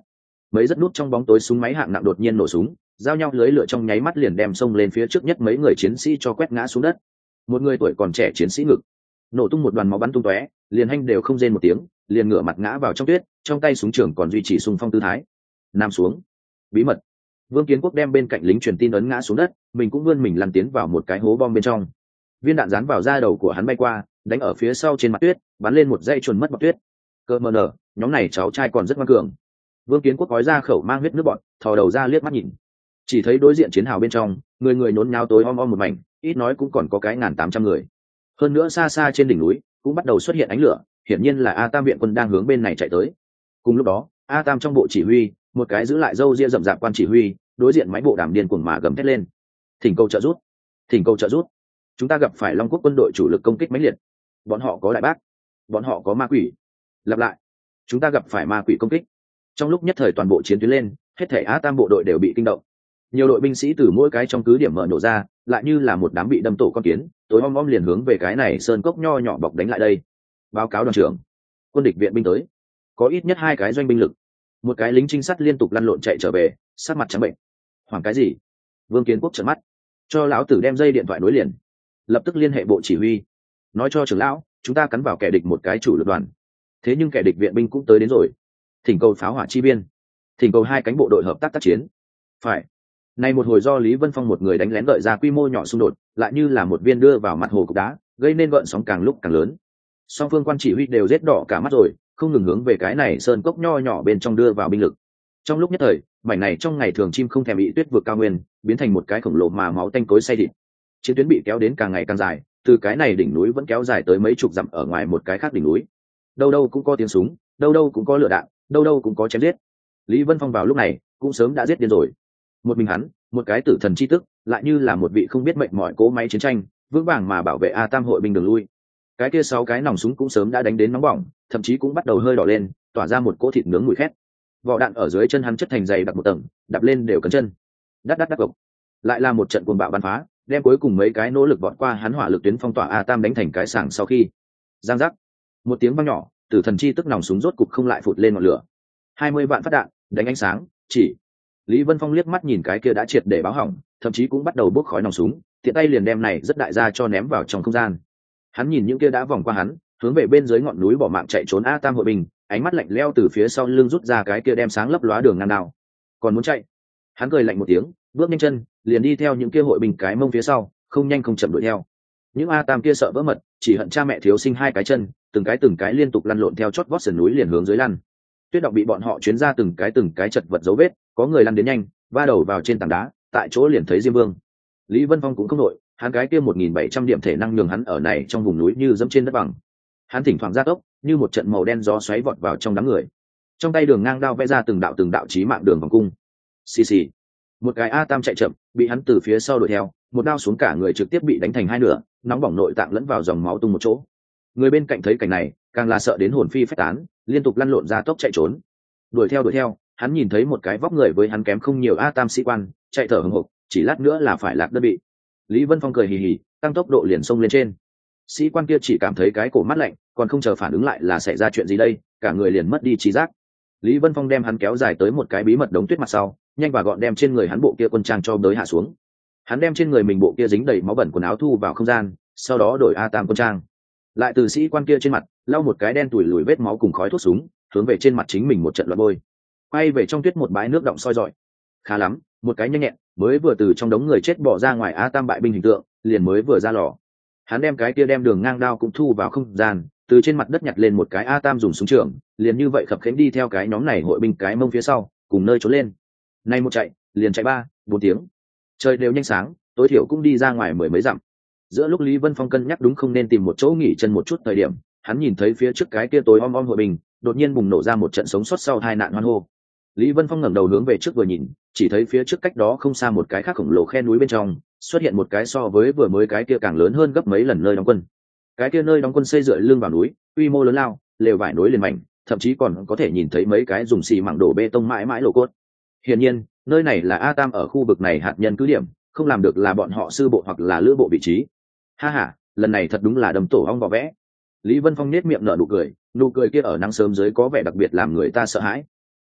mấy rất nút trong bóng tối súng máy hạng nặng đột nhiên nổ súng, giao nhau lưới lửa trong nháy mắt liền đem xông lên phía trước nhất mấy người chiến sĩ cho quét ngã xuống đất. Một người tuổi còn trẻ chiến sĩ ngực nổ tung một đoàn máu bắn tung tóe, liền hanh đều không rên một tiếng, liền ngửa mặt ngã vào trong tuyết, trong tay súng trường còn duy trì xung phong tư thái. Nam xuống. Bí mật. Vương Kiến Quốc đem bên cạnh lính truyền tin ấn ngã xuống đất, mình cũng vươn mình lăn tiến vào một cái hố bom bên trong. Viên đạn dán vào da đầu của hắn bay qua, đánh ở phía sau trên mặt tuyết, bắn lên một dây chuồn mất bọt tuyết. Cơ mờ nở, nhóm này cháu trai còn rất ngoan cường. Vương Kiến Quốc gói ra khẩu mang huyết nước bọt, thò đầu ra liếc mắt nhìn, chỉ thấy đối diện chiến hào bên trong, người người nhốn nháo tối om om một mảnh, ít nói cũng còn có cái ngàn tám trăm người. Hơn nữa xa xa trên đỉnh núi cũng bắt đầu xuất hiện ánh lửa, hiển nhiên là A Tam viện quân đang hướng bên này chạy tới. Cùng lúc đó, A Tam trong bộ chỉ huy, một cái giữ lại râu ria rậm rạp quan chỉ huy, đối diện máy bộ đàm điên cuồng mà gầm thét lên: thỉnh cầu trợ giúp, thỉnh cầu trợ giúp, chúng ta gặp phải Long Quốc quân đội chủ lực công kích mãnh liệt, bọn họ có đại bác, bọn họ có ma quỷ. Lặp lại, chúng ta gặp phải ma quỷ công kích. Trong lúc nhất thời toàn bộ chiến tuyến lên, hết thảy A Tam bộ đội đều bị kinh động. Nhiều đội binh sĩ từ mỗi cái trong cứ điểm mở nổ ra, lại như là một đám bị đâm tổ con kiến, tối om om liền hướng về cái này sơn cốc nho nhỏ bọc đánh lại đây. Báo cáo đoàn trưởng, quân địch viện binh tới, có ít nhất hai cái doanh binh lực. Một cái lính trinh sát liên tục lăn lộn chạy trở về, sát mặt trắng bệnh. Hoảng cái gì? Vương Kiến Quốc trợn mắt, cho lão tử đem dây điện thoại nối liền, lập tức liên hệ bộ chỉ huy, nói cho trưởng lão, chúng ta cắn vào kẻ địch một cái chủ lực đoàn. Thế nhưng kẻ địch viện binh cũng tới đến rồi, thỉnh cầu pháo hỏa chi biên, thỉnh cầu hai cánh bộ đội hợp tác tác chiến. Phải. Này một hồi do Lý Vân Phong một người đánh lén gợi ra quy mô nhỏ xung đột, lại như là một viên đưa vào mặt hồ cục đá, gây nên gợn sóng càng lúc càng lớn. Song phương quan chỉ huy đều rết đỏ cả mắt rồi, không ngừng hướng về cái này sơn cốc nho nhỏ bên trong đưa vào binh lực. Trong lúc nhất thời, mảnh này trong ngày thường chim không thèm bị tuyết vượt cao nguyên, biến thành một cái khổng lồ mà máu tanh cối xay thịt. Chiến tuyến bị kéo đến càng ngày càng dài, từ cái này đỉnh núi vẫn kéo dài tới mấy chục dặm ở ngoài một cái khác đỉnh núi. Đâu đâu cũng có tiếng súng, đâu đâu cũng có lửa đạn, đâu đâu cũng có chém giết. Lý Vân Phong vào lúc này cũng sớm đã giết điên rồi. Một mình hắn, một cái tử thần chi tức, lại như là một vị không biết mệnh mỏi cỗ máy chiến tranh, vững vàng mà bảo vệ A Tam hội binh đường lui. Cái kia sáu cái nòng súng cũng sớm đã đánh đến nóng bỏng, thậm chí cũng bắt đầu hơi đỏ lên, tỏa ra một cỗ thịt nướng mùi khét. Vỏ đạn ở dưới chân hắn chất thành dày đặc một tầng, đập lên đều cấn chân. Đắt đắt đắt gộc. Lại là một trận cuồng bạo bắn phá, đem cuối cùng mấy cái nỗ lực vọt qua hắn hỏa lực tuyến phong tỏa A Tam đánh thành cái sảng sau khi. Giang giác. Một tiếng vang nhỏ, tử thần chi tức nòng súng rốt cục không lại phụt lên ngọn lửa. hai mươi vạn phát đạn, đánh ánh sáng, chỉ. Lý Vân Phong liếc mắt nhìn cái kia đã triệt để báo hỏng, thậm chí cũng bắt đầu bốc khói nòng súng, tiện tay liền đem này rất đại ra cho ném vào trong không gian. Hắn nhìn những kia đã vòng qua hắn, hướng về bên dưới ngọn núi bỏ mạng chạy trốn A Tam hội binh, ánh mắt lạnh lẽo từ phía sau lưng rút ra cái kia đem sáng lấp lóa đường ngang nào. Còn muốn chạy? Hắn cười lạnh một tiếng, bước nhanh chân, liền đi theo những kia hội binh cái mông phía sau, không nhanh không chậm đuổi theo. Những A Tam kia sợ vỡ mật, chỉ hận cha mẹ thiếu sinh hai cái chân, từng cái từng cái liên tục lăn lộn theo chót vót sườn núi liền hướng dưới lăn. Tuyết động bị bọn họ chuyến ra từng cái từng cái chật vật dấu vết, có người lăn đến nhanh, va đầu vào trên tảng đá, tại chỗ liền thấy Diêm Vương. Lý Vân Phong cũng không nổi, hắn cái kia một nghìn bảy trăm điểm thể năng nhường hắn ở này trong vùng núi như dẫm trên đất bằng. Hắn thỉnh thoảng gia tốc, như một trận màu đen gió xoáy vọt vào trong đám người. Trong tay đường ngang đao vẽ ra từng đạo từng đạo chí mạng đường vòng cung. Xì xì. Một cái A Tam chạy chậm, bị hắn từ phía sau đuổi theo, một đao xuống cả người trực tiếp bị đánh thành hai nửa, nóng bỏng nội tạng lẫn vào dòng máu tung một chỗ. Người bên cạnh thấy cảnh này, càng là sợ đến hồn phi phách tán, liên tục lăn lộn ra tốc chạy trốn. Đuổi theo đuổi theo, hắn nhìn thấy một cái vóc người với hắn kém không nhiều A Tam sĩ quan, chạy thở hổn hộc, chỉ lát nữa là phải lạc đơn bị. Lý Vân Phong cười hì hì, tăng tốc độ liền xông lên trên. Sĩ quan kia chỉ cảm thấy cái cổ mát lạnh, còn không chờ phản ứng lại là xảy ra chuyện gì đây, cả người liền mất đi trí giác. Lý Vân Phong đem hắn kéo dài tới một cái bí mật đống tuyết mặt sau, nhanh và gọn đem trên người hắn bộ kia quân trang cho đới hạ xuống. Hắn đem trên người mình bộ kia dính đầy máu bẩn quần áo thu vào không gian, sau đó đổi A Tam quân trang. Lại từ sĩ quan kia trên mặt lau một cái đen tủi lùi vết máu cùng khói thuốc súng, hướng về trên mặt chính mình một trận loạn bôi. Quay về trong tuyết một bãi nước động soi rọi. Khá lắm, một cái nhanh nhẹn, mới vừa từ trong đống người chết bỏ ra ngoài A Tam bại binh hình tượng, liền mới vừa ra lò. Hắn đem cái kia đem đường ngang đao cũng thu vào không gian, từ trên mặt đất nhặt lên một cái A Tam dùng súng trường, liền như vậy khập khiễng đi theo cái nhóm này hội binh cái mông phía sau, cùng nơi trốn lên. Nay một chạy, liền chạy ba, bốn tiếng. Trời đều nhanh sáng, tối thiểu cũng đi ra ngoài mười mấy dặm. Giữa lúc Lý Vân Phong cân nhắc đúng không nên tìm một chỗ nghỉ chân một chút thời điểm, hắn nhìn thấy phía trước cái kia tối om om hội binh, đột nhiên bùng nổ ra một trận sống sót sau hai nạn hoan hô. Lý Vân Phong ngẩng đầu hướng về trước vừa nhìn, chỉ thấy phía trước cách đó không xa một cái khác khổng lồ khe núi bên trong, xuất hiện một cái so với vừa mới cái kia càng lớn hơn gấp mấy lần nơi đóng quân. Cái kia nơi đóng quân xây dựa lưng vào núi, quy mô lớn lao, lều vải nối liền mảnh, thậm chí còn có thể nhìn thấy mấy cái dùng xì mảng đổ bê tông mãi mãi lộ cốt. Hiển nhiên, nơi này là A Tam ở khu vực này hạt nhân cứ điểm, không làm được là bọn họ sư bộ hoặc là lữ bộ vị trí. Ha ha, lần này thật đúng là đầm tổ ong vỏ vẽ. Lý Vân Phong nét miệng nở nụ cười, nụ cười kia ở nắng sớm dưới có vẻ đặc biệt làm người ta sợ hãi.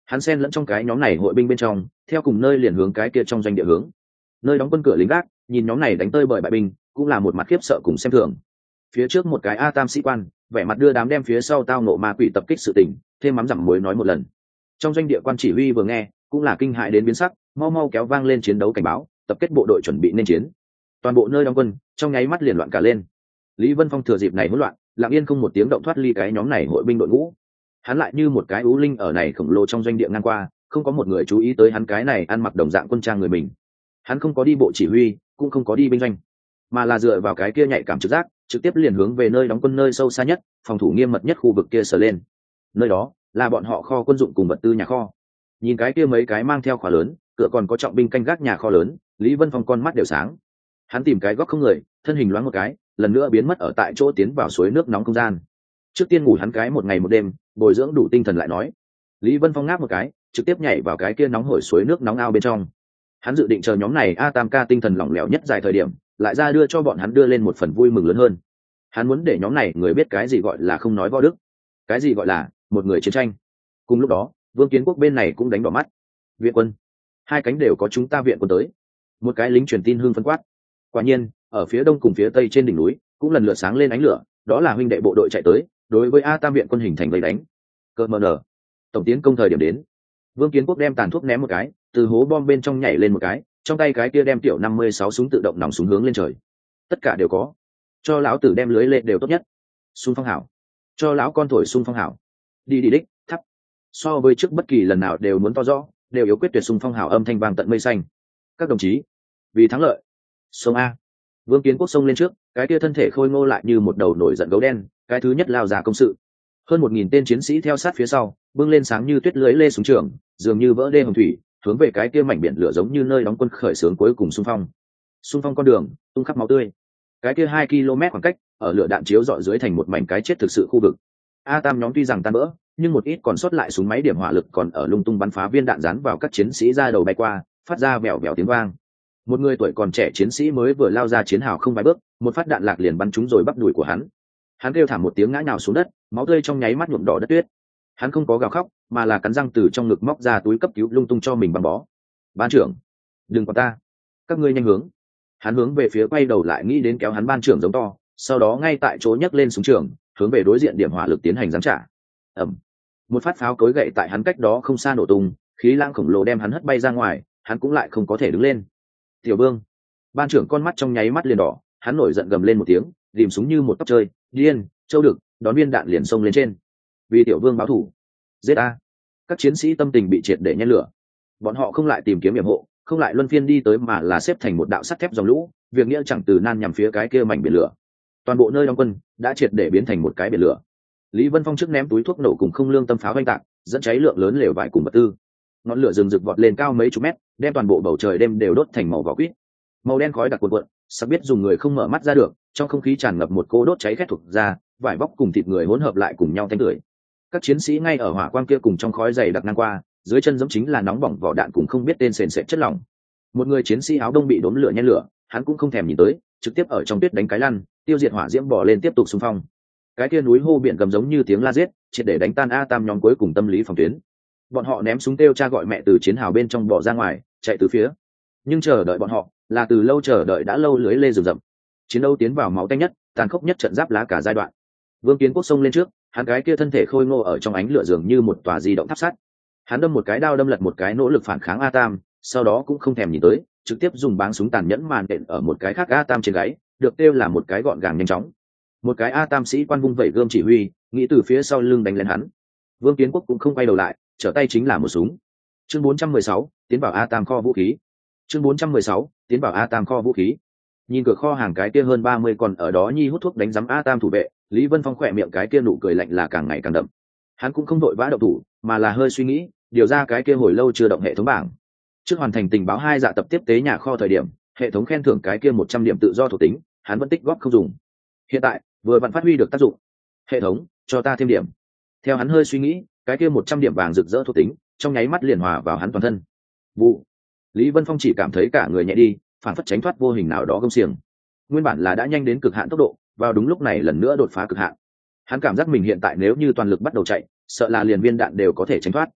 hắn xen lẫn trong cái nhóm này hội binh bên trong, theo cùng nơi liền hướng cái kia trong doanh địa hướng. Nơi đóng quân cửa lính gác, nhìn nhóm này đánh tơi bởi bại binh, cũng là một mặt khiếp sợ cùng xem thường. Phía trước một cái a tam sĩ quan, vẻ mặt đưa đám đem phía sau tao nộ ma quỷ tập kích sự tình, thêm mắm dặm muối nói một lần. Trong doanh địa quan chỉ huy vừa nghe, cũng là kinh hãi đến biến sắc, mau mau kéo vang lên chiến đấu cảnh báo, tập kết bộ đội chuẩn bị nên chiến. Toàn bộ nơi đóng quân trong nháy mắt liền loạn cả lên. Lý Vân Phong thừa dịp này hỗn loạn, lặng yên không một tiếng động thoát ly cái nhóm này hội binh đội ngũ. Hắn lại như một cái ú linh ở này khổng lồ trong doanh địa ngang qua, không có một người chú ý tới hắn cái này ăn mặc đồng dạng quân trang người mình. Hắn không có đi bộ chỉ huy, cũng không có đi binh doanh, mà là dựa vào cái kia nhạy cảm trực giác, trực tiếp liền hướng về nơi đóng quân nơi sâu xa nhất, phòng thủ nghiêm mật nhất khu vực kia sờ lên. Nơi đó là bọn họ kho quân dụng cùng vật tư nhà kho. Nhìn cái kia mấy cái mang theo khóa lớn, cửa còn có trọng binh canh gác nhà kho lớn, Lý Vân Phong con mắt đều sáng. Hắn tìm cái góc không người, thân hình loáng một cái, lần nữa biến mất ở tại chỗ tiến vào suối nước nóng không gian. Trước tiên ngủ hắn cái một ngày một đêm, bồi dưỡng đủ tinh thần lại nói. Lý Vân Phong ngáp một cái, trực tiếp nhảy vào cái kia nóng hổi suối nước nóng ao bên trong. Hắn dự định chờ nhóm này a tam ca tinh thần lỏng lẻo nhất dài thời điểm, lại ra đưa cho bọn hắn đưa lên một phần vui mừng lớn hơn. Hắn muốn để nhóm này người biết cái gì gọi là không nói võ đức, cái gì gọi là một người chiến tranh. Cùng lúc đó, Vương Kiến Quốc bên này cũng đánh đỏ mắt. Viện quân, hai cánh đều có chúng ta viện quân tới. Một cái lính truyền tin hưng phấn quát. Quả nhiên, ở phía đông cùng phía tây trên đỉnh núi cũng lần lượt sáng lên ánh lửa, đó là huynh đệ bộ đội chạy tới, đối với a tam viện quân hình thành vây đánh. Cơ mờ nở, tổng tiến công thời điểm đến. Vương Kiến Quốc đem tàn thuốc ném một cái, từ hố bom bên trong nhảy lên một cái, trong tay cái kia đem tiểu năm mươi sáu súng tự động nòng súng hướng lên trời. Tất cả đều có. Cho lão tử đem lưới lên đều tốt nhất. Xung phong hảo. Cho lão con thổi xung phong hảo. Đi đi đích, thắp. So với trước bất kỳ lần nào đều muốn to rõ, đều yếu quyết tuyệt xung phong hảo âm thanh vang tận mây xanh. Các đồng chí, vì thắng lợi. Sông a. Vương Kiến Quốc xông lên trước, cái kia thân thể khôi ngô lại như một đầu nổi giận gấu đen, cái thứ nhất lao ra công sự. Hơn một nghìn tên chiến sĩ theo sát phía sau, bưng lên sáng như tuyết lưới lê súng trường, dường như vỡ đê hồng thủy, hướng về cái kia mảnh biển lửa giống như nơi đóng quân khởi xướng cuối cùng xung phong. Xung phong con đường, tung khắp máu tươi. Cái kia hai ki lô mét khoảng cách, ở lửa đạn chiếu rọi dưới thành một mảnh cái chết thực sự khu vực. A Tam nhóm tuy rằng tan vỡ, nhưng một ít còn sót lại súng máy điểm hỏa lực còn ở lung tung bắn phá viên đạn dán vào các chiến sĩ ra đầu bay qua, phát ra vèo vèo tiếng vang. Một người tuổi còn trẻ chiến sĩ mới vừa lao ra chiến hào không vài bước, một phát đạn lạc liền bắn trúng rồi bắp đùi của hắn. Hắn kêu thảm một tiếng ngã nhào xuống đất, máu tươi trong nháy mắt nhuộm đỏ đất tuyết. Hắn không có gào khóc, mà là cắn răng từ trong ngực móc ra túi cấp cứu lung tung cho mình băng bó. Ban trưởng, đừng qua ta, các ngươi nhanh hướng. Hắn hướng về phía quay đầu lại nghĩ đến kéo hắn ban trưởng giống to, sau đó ngay tại chỗ nhấc lên súng trường, hướng về đối diện điểm hỏa lực tiến hành giáng trả. Ầm, một phát pháo cối gậy tại hắn cách đó không xa nổ tung, khí lãng khổng lồ đem hắn hất bay ra ngoài, hắn cũng lại không có thể đứng lên. Tiểu Vương, ban trưởng con mắt trong nháy mắt liền đỏ, hắn nổi giận gầm lên một tiếng, rìm súng như một tóc chơi, điên, châu đực, đón viên đạn liền xông lên trên. Vì Tiểu Vương báo thù, giết a! Các chiến sĩ tâm tình bị triệt để nhen lửa, bọn họ không lại tìm kiếm yểm hộ, không lại luân phiên đi tới mà là xếp thành một đạo sắt thép dòng lũ, việc nghĩa chẳng từ nan nhằm phía cái kia mảnh biển lửa. Toàn bộ nơi đóng quân đã triệt để biến thành một cái biển lửa. Lý Vân Phong trước ném túi thuốc nổ cùng không lương tâm pháo oanh tạc, dẫn cháy lượng lớn lều vải cùng vật tư. Ngọn lửa rừng rực vọt lên cao mấy chục mét, đem toàn bộ bầu trời đêm đều đốt thành màu vỏ quýt. Màu đen khói đặc cuộn cuộn, sắp biết dùng người không mở mắt ra được, trong không khí tràn ngập một cô đốt cháy khét thuộc ra, vải vóc cùng thịt người hỗn hợp lại cùng nhau thanh tưởi. Các chiến sĩ ngay ở hỏa quang kia cùng trong khói dày đặc ngang qua, dưới chân giống chính là nóng bỏng vỏ đạn cùng không biết tên sền sệt chất lỏng. Một người chiến sĩ áo đông bị đốm lửa nhen lửa, hắn cũng không thèm nhìn tới, trực tiếp ở trong tuyết đánh cái lăn, tiêu diệt hỏa diễm bò lên tiếp tục xung phong. Cái kia núi hô biển gầm giống như tiếng la giết, triệt để đánh tan A Tam nhóm cuối cùng tâm lý phòng tuyến. Bọn họ ném súng kêu cha gọi mẹ từ chiến hào bên trong bò ra ngoài, chạy từ phía. Nhưng chờ đợi bọn họ, là từ lâu chờ đợi đã lâu lưới lê rừng rậm. Chiến đấu tiến vào máu tanh nhất, tàn khốc nhất trận giáp lá cả giai đoạn. Vương Kiến Quốc xông lên trước, hắn cái kia thân thể khôi ngô ở trong ánh lửa dường như một tòa di động tháp sắt. Hắn đâm một cái đao đâm lật một cái nỗ lực phản kháng A Tam, sau đó cũng không thèm nhìn tới, trực tiếp dùng báng súng tàn nhẫn màn đện ở một cái khác A Tam trên gáy, được kêu là một cái gọn gàng nhanh chóng. Một cái A Tam sĩ quan vung vẩy gươm chỉ huy, nghĩ từ phía sau lưng đánh lên hắn. Vương Kiến Quốc cũng không quay đầu lại, trở tay chính là một súng. Chương bốn trăm mười sáu, tiến vào A Tam kho vũ khí. Chương bốn trăm mười sáu, tiến vào A Tam kho vũ khí. Nhìn cửa kho hàng cái kia hơn ba mươi còn ở đó nhi hút thuốc đánh giấm A Tam thủ vệ, Lý Vân Phong khỏe miệng cái kia nụ cười lạnh là càng ngày càng đậm. Hắn cũng không đội vã động thủ, mà là hơi suy nghĩ, điều ra cái kia hồi lâu chưa động hệ thống bảng. Trước hoàn thành tình báo hai dạ tập tiếp tế nhà kho thời điểm, hệ thống khen thưởng cái kia một trăm điểm tự do thuộc tính, hắn vẫn tích góp không dùng. Hiện tại, vừa vặn phát huy được tác dụng. Hệ thống, cho ta thêm điểm. Theo hắn hơi suy nghĩ, cái kia một trăm điểm vàng rực rỡ thuộc tính, trong nháy mắt liền hòa vào hắn toàn thân. Vụ. Lý Vân Phong chỉ cảm thấy cả người nhẹ đi, phản phất tránh thoát vô hình nào đó gông xiềng. Nguyên bản là đã nhanh đến cực hạn tốc độ, vào đúng lúc này lần nữa đột phá cực hạn. Hắn cảm giác mình hiện tại nếu như toàn lực bắt đầu chạy, sợ là liền viên đạn đều có thể tránh thoát.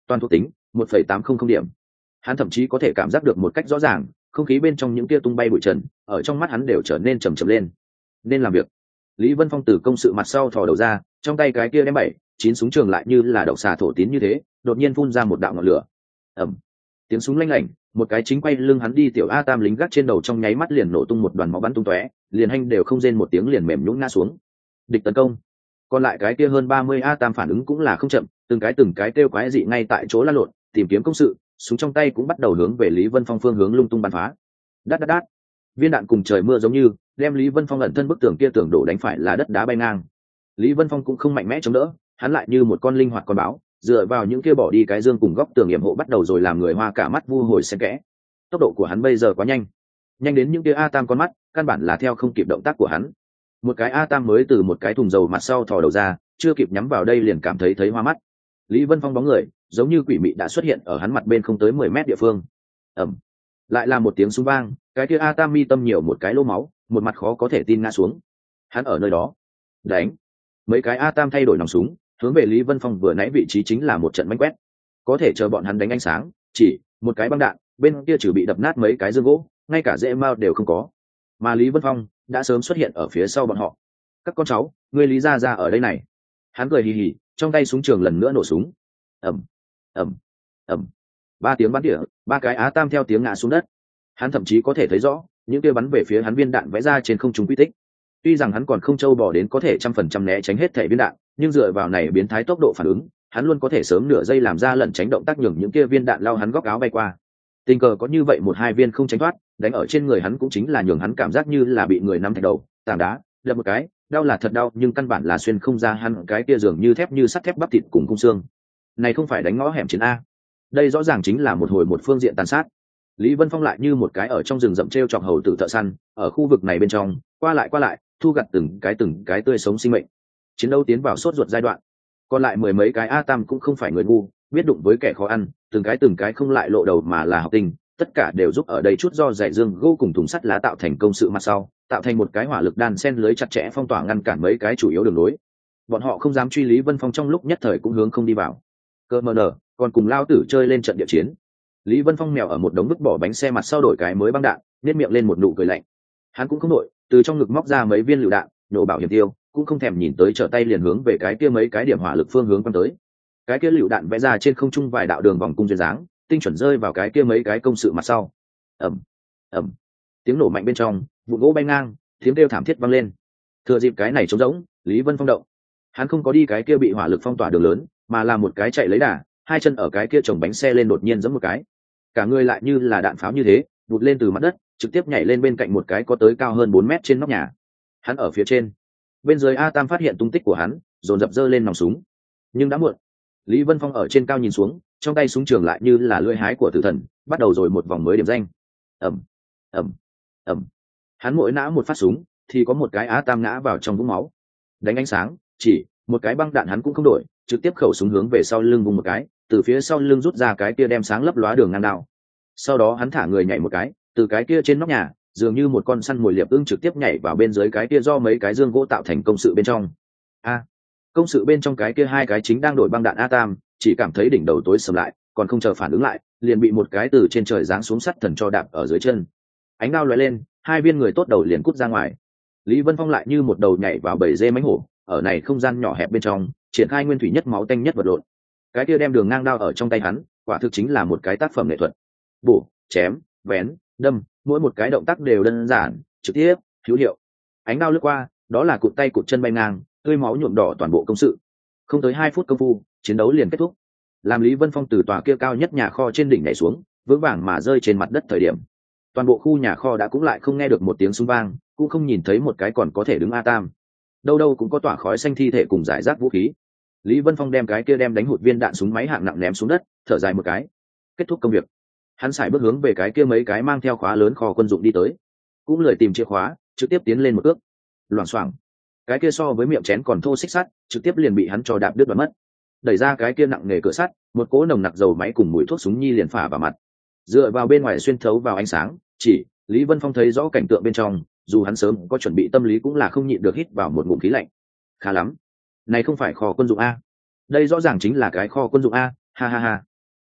toàn thuộc tính một phẩy tám không không điểm. Hắn thậm chí có thể cảm giác được một cách rõ ràng, không khí bên trong những tia tung bay bụi trần ở trong mắt hắn đều trở nên trầm trầm lên. Nên làm việc. Lý Vân Phong từ công sự mặt sau thò đầu ra, trong tay cái kia đem bảy chín súng trường lại như là độc xà thổ tín như thế, đột nhiên phun ra một đạo ngọn lửa. Ầm, tiếng súng lanh lảnh, một cái chính quay lưng hắn đi tiểu A Tam lính gác trên đầu trong nháy mắt liền nổ tung một đoàn máu bắn tung tóe, liền hành đều không rên một tiếng liền mềm nhũn ngã xuống. Địch tấn công. Còn lại cái kia hơn ba mươi A Tam phản ứng cũng là không chậm, từng cái từng cái kêu quái dị ngay tại chỗ lăn lộn, tìm kiếm công sự, súng trong tay cũng bắt đầu hướng về Lý Vân Phong phương hướng lung tung bắn phá. Đát đát đát. Viên đạn cùng trời mưa giống như, đem Lý Vân Phong ẩn thân bức tường kia tường đổ đánh phải là đất đá bay ngang. Lý Vân Phong cũng không mạnh mẽ chống đỡ, hắn lại như một con linh hoạt con báo, dựa vào những kia bỏ đi cái dương cùng góc tường yểm hộ bắt đầu rồi làm người hoa cả mắt vu hồi xen kẽ. Tốc độ của hắn bây giờ quá nhanh, nhanh đến những kia A Tam con mắt căn bản là theo không kịp động tác của hắn. Một cái A Tam mới từ một cái thùng dầu mặt sau thò đầu ra, chưa kịp nhắm vào đây liền cảm thấy thấy hoa mắt. Lý Vân Phong bóng người giống như quỷ mị đã xuất hiện ở hắn mặt bên không tới mười mét địa phương. Ầm, lại là một tiếng súng vang, cái kia A Tam mi tâm nhiều một cái lỗ máu, một mặt khó có thể tin ngã xuống. Hắn ở nơi đó đánh. Mấy cái A Tam thay đổi nòng súng, hướng về Lý Vân Phong vừa nãy vị trí chính là một trận mánh quét. Có thể chờ bọn hắn đánh ánh sáng, chỉ một cái băng đạn, bên kia trừ bị đập nát mấy cái dương gỗ, ngay cả rễ mao đều không có. Mà Lý Vân Phong đã sớm xuất hiện ở phía sau bọn họ. Các con cháu, ngươi Lý gia gia ở đây này. Hắn cười hì hì, trong tay súng trường lần nữa nổ súng. Ầm, ầm, ầm. Ba tiếng bắn tỉa, ba cái Á Tam theo tiếng ngã xuống đất. Hắn thậm chí có thể thấy rõ, những kia bắn về phía hắn viên đạn vẽ ra trên không trung quy tích. Tuy rằng hắn còn không trâu bò đến có thể trăm phần trăm né tránh hết thể viên đạn, nhưng dựa vào này biến thái tốc độ phản ứng, hắn luôn có thể sớm nửa giây làm ra lẩn tránh động tác nhường những kia viên đạn lao hắn góc áo bay qua. Tình cờ có như vậy một hai viên không tránh thoát, đánh ở trên người hắn cũng chính là nhường hắn cảm giác như là bị người nắm thạch đầu, tảng đá, đập một cái, đau là thật đau, nhưng căn bản là xuyên không ra hắn cái kia dường như thép như sắt thép bắp thịt cùng cung xương. Này không phải đánh ngõ hẻm chiến a, đây rõ ràng chính là một hồi một phương diện tàn sát. Lý Vân Phong lại như một cái ở trong rừng rậm treo chọc hầu tử thợ săn, ở khu vực này bên trong, qua lại qua lại, thu gặt từng cái từng cái tươi sống sinh mệnh. Chiến đấu tiến vào sốt ruột giai đoạn. Còn lại mười mấy cái A Tam cũng không phải người ngu, biết đụng với kẻ khó ăn, từng cái từng cái không lại lộ đầu mà là học tinh, tất cả đều giúp ở đây chút do dạy dương gỗ cùng thùng sắt lá tạo thành công sự mặt sau, tạo thành một cái hỏa lực đan sen lưới chặt chẽ phong tỏa ngăn cản mấy cái chủ yếu đường lối. Bọn họ không dám truy Lý Vân Phong trong lúc nhất thời cũng hướng không đi vào. Cơ mờ nở, còn cùng lao tử chơi lên trận địa chiến. Lý Vân Phong mèo ở một đống vứt bỏ bánh xe mặt sau đổi cái mới băng đạn, nét miệng lên một nụ cười lạnh. Hắn cũng không nổi, từ trong ngực móc ra mấy viên lựu đạn, nổ bảo hiểm tiêu, cũng không thèm nhìn tới trở tay liền hướng về cái kia mấy cái điểm hỏa lực phương hướng quan tới. Cái kia lựu đạn vẽ ra trên không trung vài đạo đường vòng cung duyên dáng, tinh chuẩn rơi vào cái kia mấy cái công sự mặt sau. Ầm, ầm, tiếng nổ mạnh bên trong, vụ gỗ bay ngang, tiếng kêu thảm thiết vang lên. Thừa dịp cái này trống rỗng, Lý Vân Phong động. Hắn không có đi cái kia bị hỏa lực phong tỏa đường lớn, mà là một cái chạy lấy đà, hai chân ở cái kia chồng bánh xe lên đột nhiên giẫm một cái. Cả người lại như là đạn pháo như thế, vụt lên từ mặt đất, trực tiếp nhảy lên bên cạnh một cái có tới cao hơn bốn mét trên nóc nhà. Hắn ở phía trên. Bên dưới A Tam phát hiện tung tích của hắn, dồn dập giơ lên nòng súng. Nhưng đã muộn. Lý Vân Phong ở trên cao nhìn xuống, trong tay súng trường lại như là lưỡi hái của tử thần, bắt đầu rồi một vòng mới điểm danh. Ầm, ầm, ầm. Hắn mỗi nã một phát súng, thì có một cái Á Tam ngã vào trong vũng máu. Đánh ánh sáng, chỉ một cái băng đạn hắn cũng không đổi, trực tiếp khẩu súng hướng về sau lưng vùng một cái, từ phía sau lưng rút ra cái kia đem sáng lấp lóa đường ngang đao. Sau đó hắn thả người nhảy một cái, từ cái kia trên nóc nhà, dường như một con săn mồi liệp ưng trực tiếp nhảy vào bên dưới cái kia do mấy cái dương gỗ tạo thành công sự bên trong. A, công sự bên trong cái kia hai cái chính đang đổi băng đạn A Tam, chỉ cảm thấy đỉnh đầu tối sầm lại, còn không chờ phản ứng lại, liền bị một cái từ trên trời giáng xuống sắt thần cho đạp ở dưới chân. Ánh đao lóe lên, hai viên người tốt đầu liền cút ra ngoài. Lý Vân Phong lại như một đầu nhảy vào bầy dê mánh hổ, ở này không gian nhỏ hẹp bên trong, triển khai nguyên thủy nhất máu tanh nhất vật lộn. Cái kia đem đường ngang đao ở trong tay hắn, quả thực chính là một cái tác phẩm nghệ thuật. Bổ, chém, vén, đâm, mỗi một cái động tác đều đơn giản, trực tiếp, hữu hiệu. Ánh đao lướt qua, đó là cụt tay cụt chân bay ngang, tươi máu nhuộm đỏ toàn bộ công sự. Không tới hai phút công phu, chiến đấu liền kết thúc. Làm Lý Vân Phong từ tòa kia cao nhất nhà kho trên đỉnh nhảy xuống, vững vàng mà rơi trên mặt đất thời điểm, toàn bộ khu nhà kho đã cũng lại không nghe được một tiếng súng vang, cũng không nhìn thấy một cái còn có thể đứng A Tam. Đâu đâu cũng có tỏa khói xanh thi thể cùng giải rác vũ khí. Lý Vân Phong đem cái kia đem đánh hụt viên đạn súng máy hạng nặng ném xuống đất, thở dài một cái, kết thúc công việc. Hắn xài bước hướng về cái kia mấy cái mang theo khóa lớn kho quân dụng đi tới, cũng lười tìm chìa khóa, trực tiếp tiến lên một bước. Loảng xoảng, cái kia so với miệng chén còn thô xích sắt, trực tiếp liền bị hắn cho đạp đứt đoạn mất. Đẩy ra cái kia nặng nghề cửa sắt, một cỗ nồng nặc dầu máy cùng mùi thuốc súng nhi liền phả vào mặt. Dựa vào bên ngoài xuyên thấu vào ánh sáng, chỉ Lý Vân Phong thấy rõ cảnh tượng bên trong, dù hắn sớm có chuẩn bị tâm lý cũng là không nhịn được hít vào một ngụm khí lạnh. Khá lắm, này không phải kho quân dụng a, đây rõ ràng chính là cái kho quân dụng a, ha ha ha.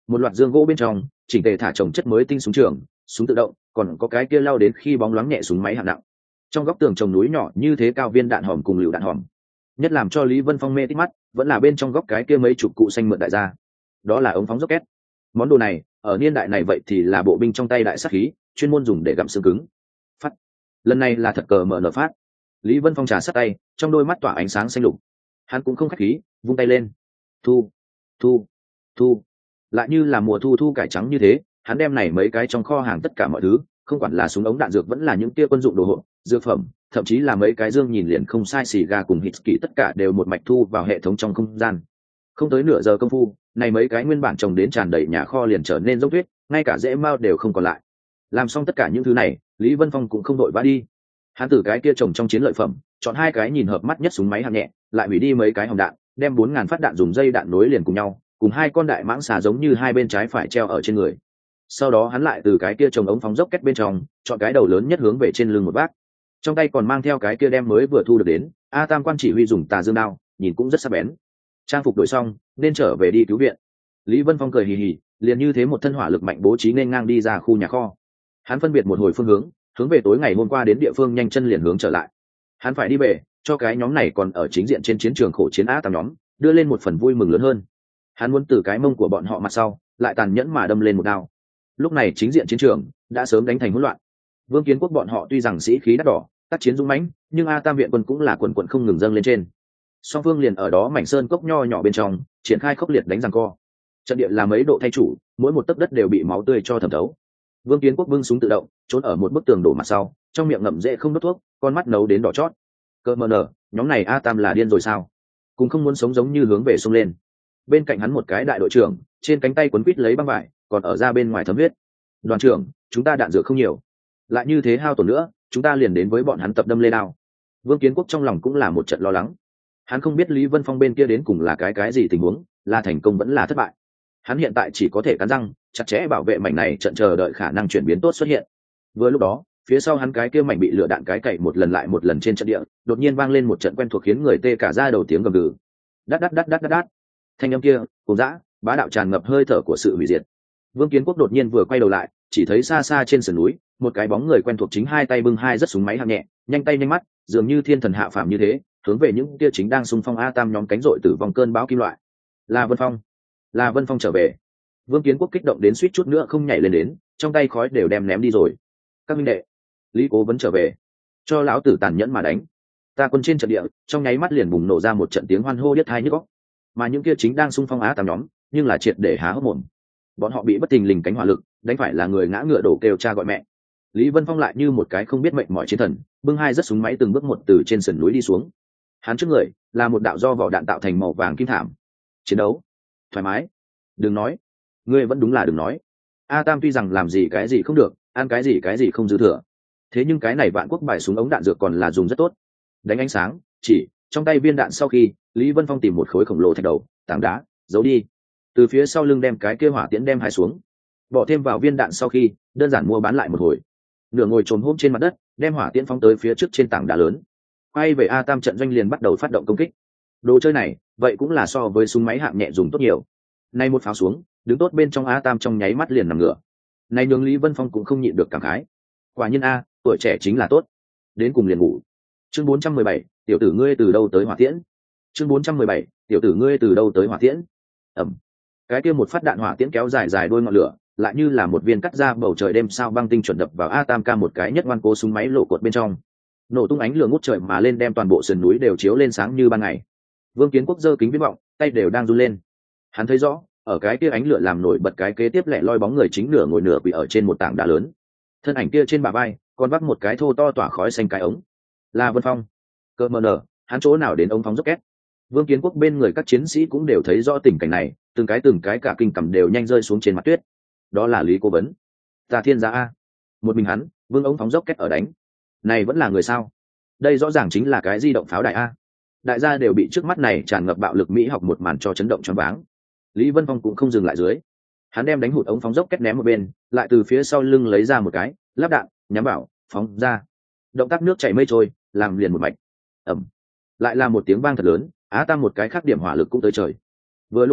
một loạt dương gỗ bên trong chỉnh tề thả trồng chất mới tinh súng trường, súng tự động, còn có cái kia lao đến khi bóng loáng nhẹ súng máy hạng nặng. Trong góc tường trồng núi nhỏ như thế cao viên đạn hòm cùng lựu đạn hòm. Nhất làm cho Lý Vân Phong mê tít mắt vẫn là bên trong góc cái kia mấy chục cụ xanh mượn đại gia, đó là ống phóng rocket. Món đồ này ở niên đại này vậy thì là bộ binh trong tay đại sát khí, chuyên môn dùng để gặm xương cứng. Phát, lần này là thật cờ mở nở phát. Lý Vân Phong trà sát tay, trong đôi mắt tỏa ánh sáng xanh lục. Hắn cũng không khách khí, vung tay lên. Thu, thu, thu. Lại như là mùa thu thu cải trắng như thế, hắn đem này mấy cái trong kho hàng tất cả mọi thứ, không quản là súng ống đạn dược vẫn là những tia quân dụng đồ hộp, dược phẩm, thậm chí là mấy cái dương nhìn liền không sai xì gà cùng hít kỳ tất cả đều một mạch thu vào hệ thống trong không gian. Không tới nửa giờ công phu, này mấy cái nguyên bản trồng đến tràn đầy nhà kho liền trở nên dốc tuyết, ngay cả rễ mao đều không còn lại. Làm xong tất cả những thứ này, Lý Vân Phong cũng không đội vã đi. Hắn từ cái kia trồng trong chiến lợi phẩm, chọn hai cái nhìn hợp mắt nhất súng máy hạng nhẹ, lại hủy đi mấy cái hòm đạn, đem bốn ngàn phát đạn dùng dây đạn nối liền cùng nhau, cùng hai con đại mãng xà giống như hai bên trái phải treo ở trên người. Sau đó hắn lại từ cái kia trồng ống phóng dốc kết bên trong, chọn cái đầu lớn nhất hướng về trên lưng một vác. Trong tay còn mang theo cái kia đem mới vừa thu được đến, A Tam quan chỉ huy dùng tà dương đao, nhìn cũng rất sắc bén. Trang phục đổi xong, nên trở về đi cứu viện. Lý Vân Phong cười hì hì, liền như thế một thân hỏa lực mạnh bố trí nên ngang đi ra khu nhà kho. Hắn phân biệt một hồi phương hướng, hướng về tối ngày hôm qua đến địa phương nhanh chân liền hướng trở lại. Hắn phải đi về, cho cái nhóm này còn ở chính diện trên chiến trường khổ chiến A Tam nhóm, đưa lên một phần vui mừng lớn hơn. Hắn muốn từ cái mông của bọn họ mặt sau, lại tàn nhẫn mà đâm lên một đao. Lúc này chính diện chiến trường đã sớm đánh thành hỗn loạn. Vương Kiến Quốc bọn họ tuy rằng sĩ khí đắt đỏ, tác chiến dũng mãnh, nhưng A Tam viện quân cũng là quần quần không ngừng dâng lên trên. Song phương liền ở đó mảnh sơn cốc nho nhỏ bên trong, triển khai khốc liệt đánh giằng co. Trận địa là mấy độ thay chủ, mỗi một tấc đất đều bị máu tươi cho thẩm thấu. Vương Kiến Quốc bưng súng tự động, trốn ở một bức tường đổ mặt sau, trong miệng ngậm rễ không đốt thuốc, con mắt nấu đến đỏ chót. Cơ mờ nở, nhóm này A Tam là điên rồi sao? Cũng không muốn sống giống như hướng về sông lên. Bên cạnh hắn một cái đại đội trưởng, trên cánh tay quấn quít lấy băng vải, còn ở ra bên ngoài thấm huyết. Đoàn trưởng, chúng ta đạn dược không nhiều, lại như thế hao tổn nữa, chúng ta liền đến với bọn hắn tập đâm lê đao. Vương Kiến Quốc trong lòng cũng là một trận lo lắng. Hắn không biết Lý Vân Phong bên kia đến cùng là cái cái gì tình huống, là thành công vẫn là thất bại. Hắn hiện tại chỉ có thể cắn răng, chặt chẽ bảo vệ mảnh này, trận chờ đợi khả năng chuyển biến tốt xuất hiện. Vừa lúc đó, phía sau hắn cái kia mảnh bị lửa đạn cái cậy một lần lại một lần trên trận địa, đột nhiên vang lên một trận quen thuộc khiến người tê cả da đầu tiếng gầm gừ. Đát đát đát đát đát đát. Thanh âm kia, cùng dã, bá đạo tràn ngập hơi thở của sự hủy diệt. Vương Kiến Quốc đột nhiên vừa quay đầu lại, chỉ thấy xa xa trên sườn núi, một cái bóng người quen thuộc chính hai tay bưng hai rất súng máy hạng nhẹ, nhanh tay nhanh mắt, dường như thiên thần hạ phàm như thế, hướng về những kia chính đang xung phong A Tam nhóm cánh rội tử vong cơn bão kim loại. Là Vân Phong, là Vân Phong trở về. Vương Kiến Quốc kích động đến suýt chút nữa không nhảy lên đến, trong tay khói đều đem ném đi rồi. Các minh đệ, Lý Cố vẫn trở về, cho lão tử tàn nhẫn mà đánh. Ta quân trên trận địa, trong nháy mắt liền bùng nổ ra một trận tiếng hoan hô điếc tai nhức óc. Mà những kia chính đang xung phong A Tam nhóm, nhưng là triệt để há hốc mồm. Bọn họ bị bất tình lình cánh hỏa lực đánh phải là người ngã ngựa đổ kêu cha gọi mẹ. Lý Vân Phong lại như một cái không biết mệnh mỏi chiến thần, bưng hai rất súng máy từng bước một từ trên sườn núi đi xuống. Hắn trước người là một đạo do vỏ đạn tạo thành màu vàng kim thảm. Chiến đấu thoải mái. Đừng nói, ngươi vẫn đúng là đừng nói. A Tam tuy rằng làm gì cái gì không được, ăn cái gì cái gì không dư thừa, thế nhưng cái này vạn quốc bài súng ống đạn dược còn là dùng rất tốt. Đánh ánh sáng, chỉ trong tay viên đạn sau khi, Lý Vân Phong tìm một khối khổng lồ thạch đầu, tảng đá, giấu đi. Từ phía sau lưng đem cái kia hỏa tiễn đem hai xuống, bỏ thêm vào viên đạn sau khi, đơn giản mua bán lại một hồi. Nửa ngồi trồm hôm trên mặt đất, đem hỏa tiễn phóng tới phía trước trên tảng đá lớn. Quay về A Tam trận doanh liền bắt đầu phát động công kích. Đồ chơi này, vậy cũng là so với súng máy hạng nhẹ dùng tốt nhiều. Nay một pháo xuống, đứng tốt bên trong A Tam trong nháy mắt liền nằm ngửa. Nay nhường Lý Vân Phong cũng không nhịn được cảm khái. Quả nhiên a, tuổi trẻ chính là tốt. Đến cùng liền ngủ. Chương bốn trăm mười bảy, tiểu tử ngươi từ đâu tới hỏa tiễn? Chương bốn trăm mười bảy, tiểu tử ngươi từ đâu tới hỏa tiễn? Ầm. Cái kia một phát đạn hỏa tiễn kéo dài dài đôi ngọn lửa, lại như là một viên cắt ra bầu trời đêm sao băng tinh chuẩn đập vào A Tam ca một cái nhất ngoan cố súng máy lộ cột bên trong. Nổ tung ánh lửa ngút trời mà lên đem toàn bộ sườn núi đều chiếu lên sáng như ban ngày. Vương Kiến Quốc giơ kính viễn vọng, tay đều đang run lên. Hắn thấy rõ, ở cái kia ánh lửa làm nổi bật cái kế tiếp lẻ loi bóng người chính nửa ngồi nửa quỳ ở trên một tảng đá lớn. Thân ảnh kia trên bả vai còn vác một cái thô to tỏa khói xanh cái ống. Là Vân Phong. Cơ mờ nở, hắn chỗ nào đến ống phóng rocket. Vương Kiến Quốc bên người các chiến sĩ cũng đều thấy rõ tình cảnh này, từng cái từng cái cả kinh cầm đều nhanh rơi xuống trên mặt tuyết. Đó là Lý Cố Vấn. Ta thiên gia a. Một mình hắn, vương ống phóng rocket ở đánh. Này vẫn là người sao? Đây rõ ràng chính là cái di động pháo đại a. Đại gia đều bị trước mắt này tràn ngập bạo lực mỹ học một màn cho chấn động choáng váng. Lý Vân Phong cũng không dừng lại dưới. Hắn đem đánh hụt ống phóng rocket ném một bên, lại từ phía sau lưng lấy ra một cái, lắp đạn, nhắm vào, phóng ra. Động tác nước chảy mây trôi, làm liền một mạch. Ầm. Lại là một tiếng vang thật lớn, Á Tam một cái khác điểm hỏa lực cũng tới trời. Vừa lúc đó,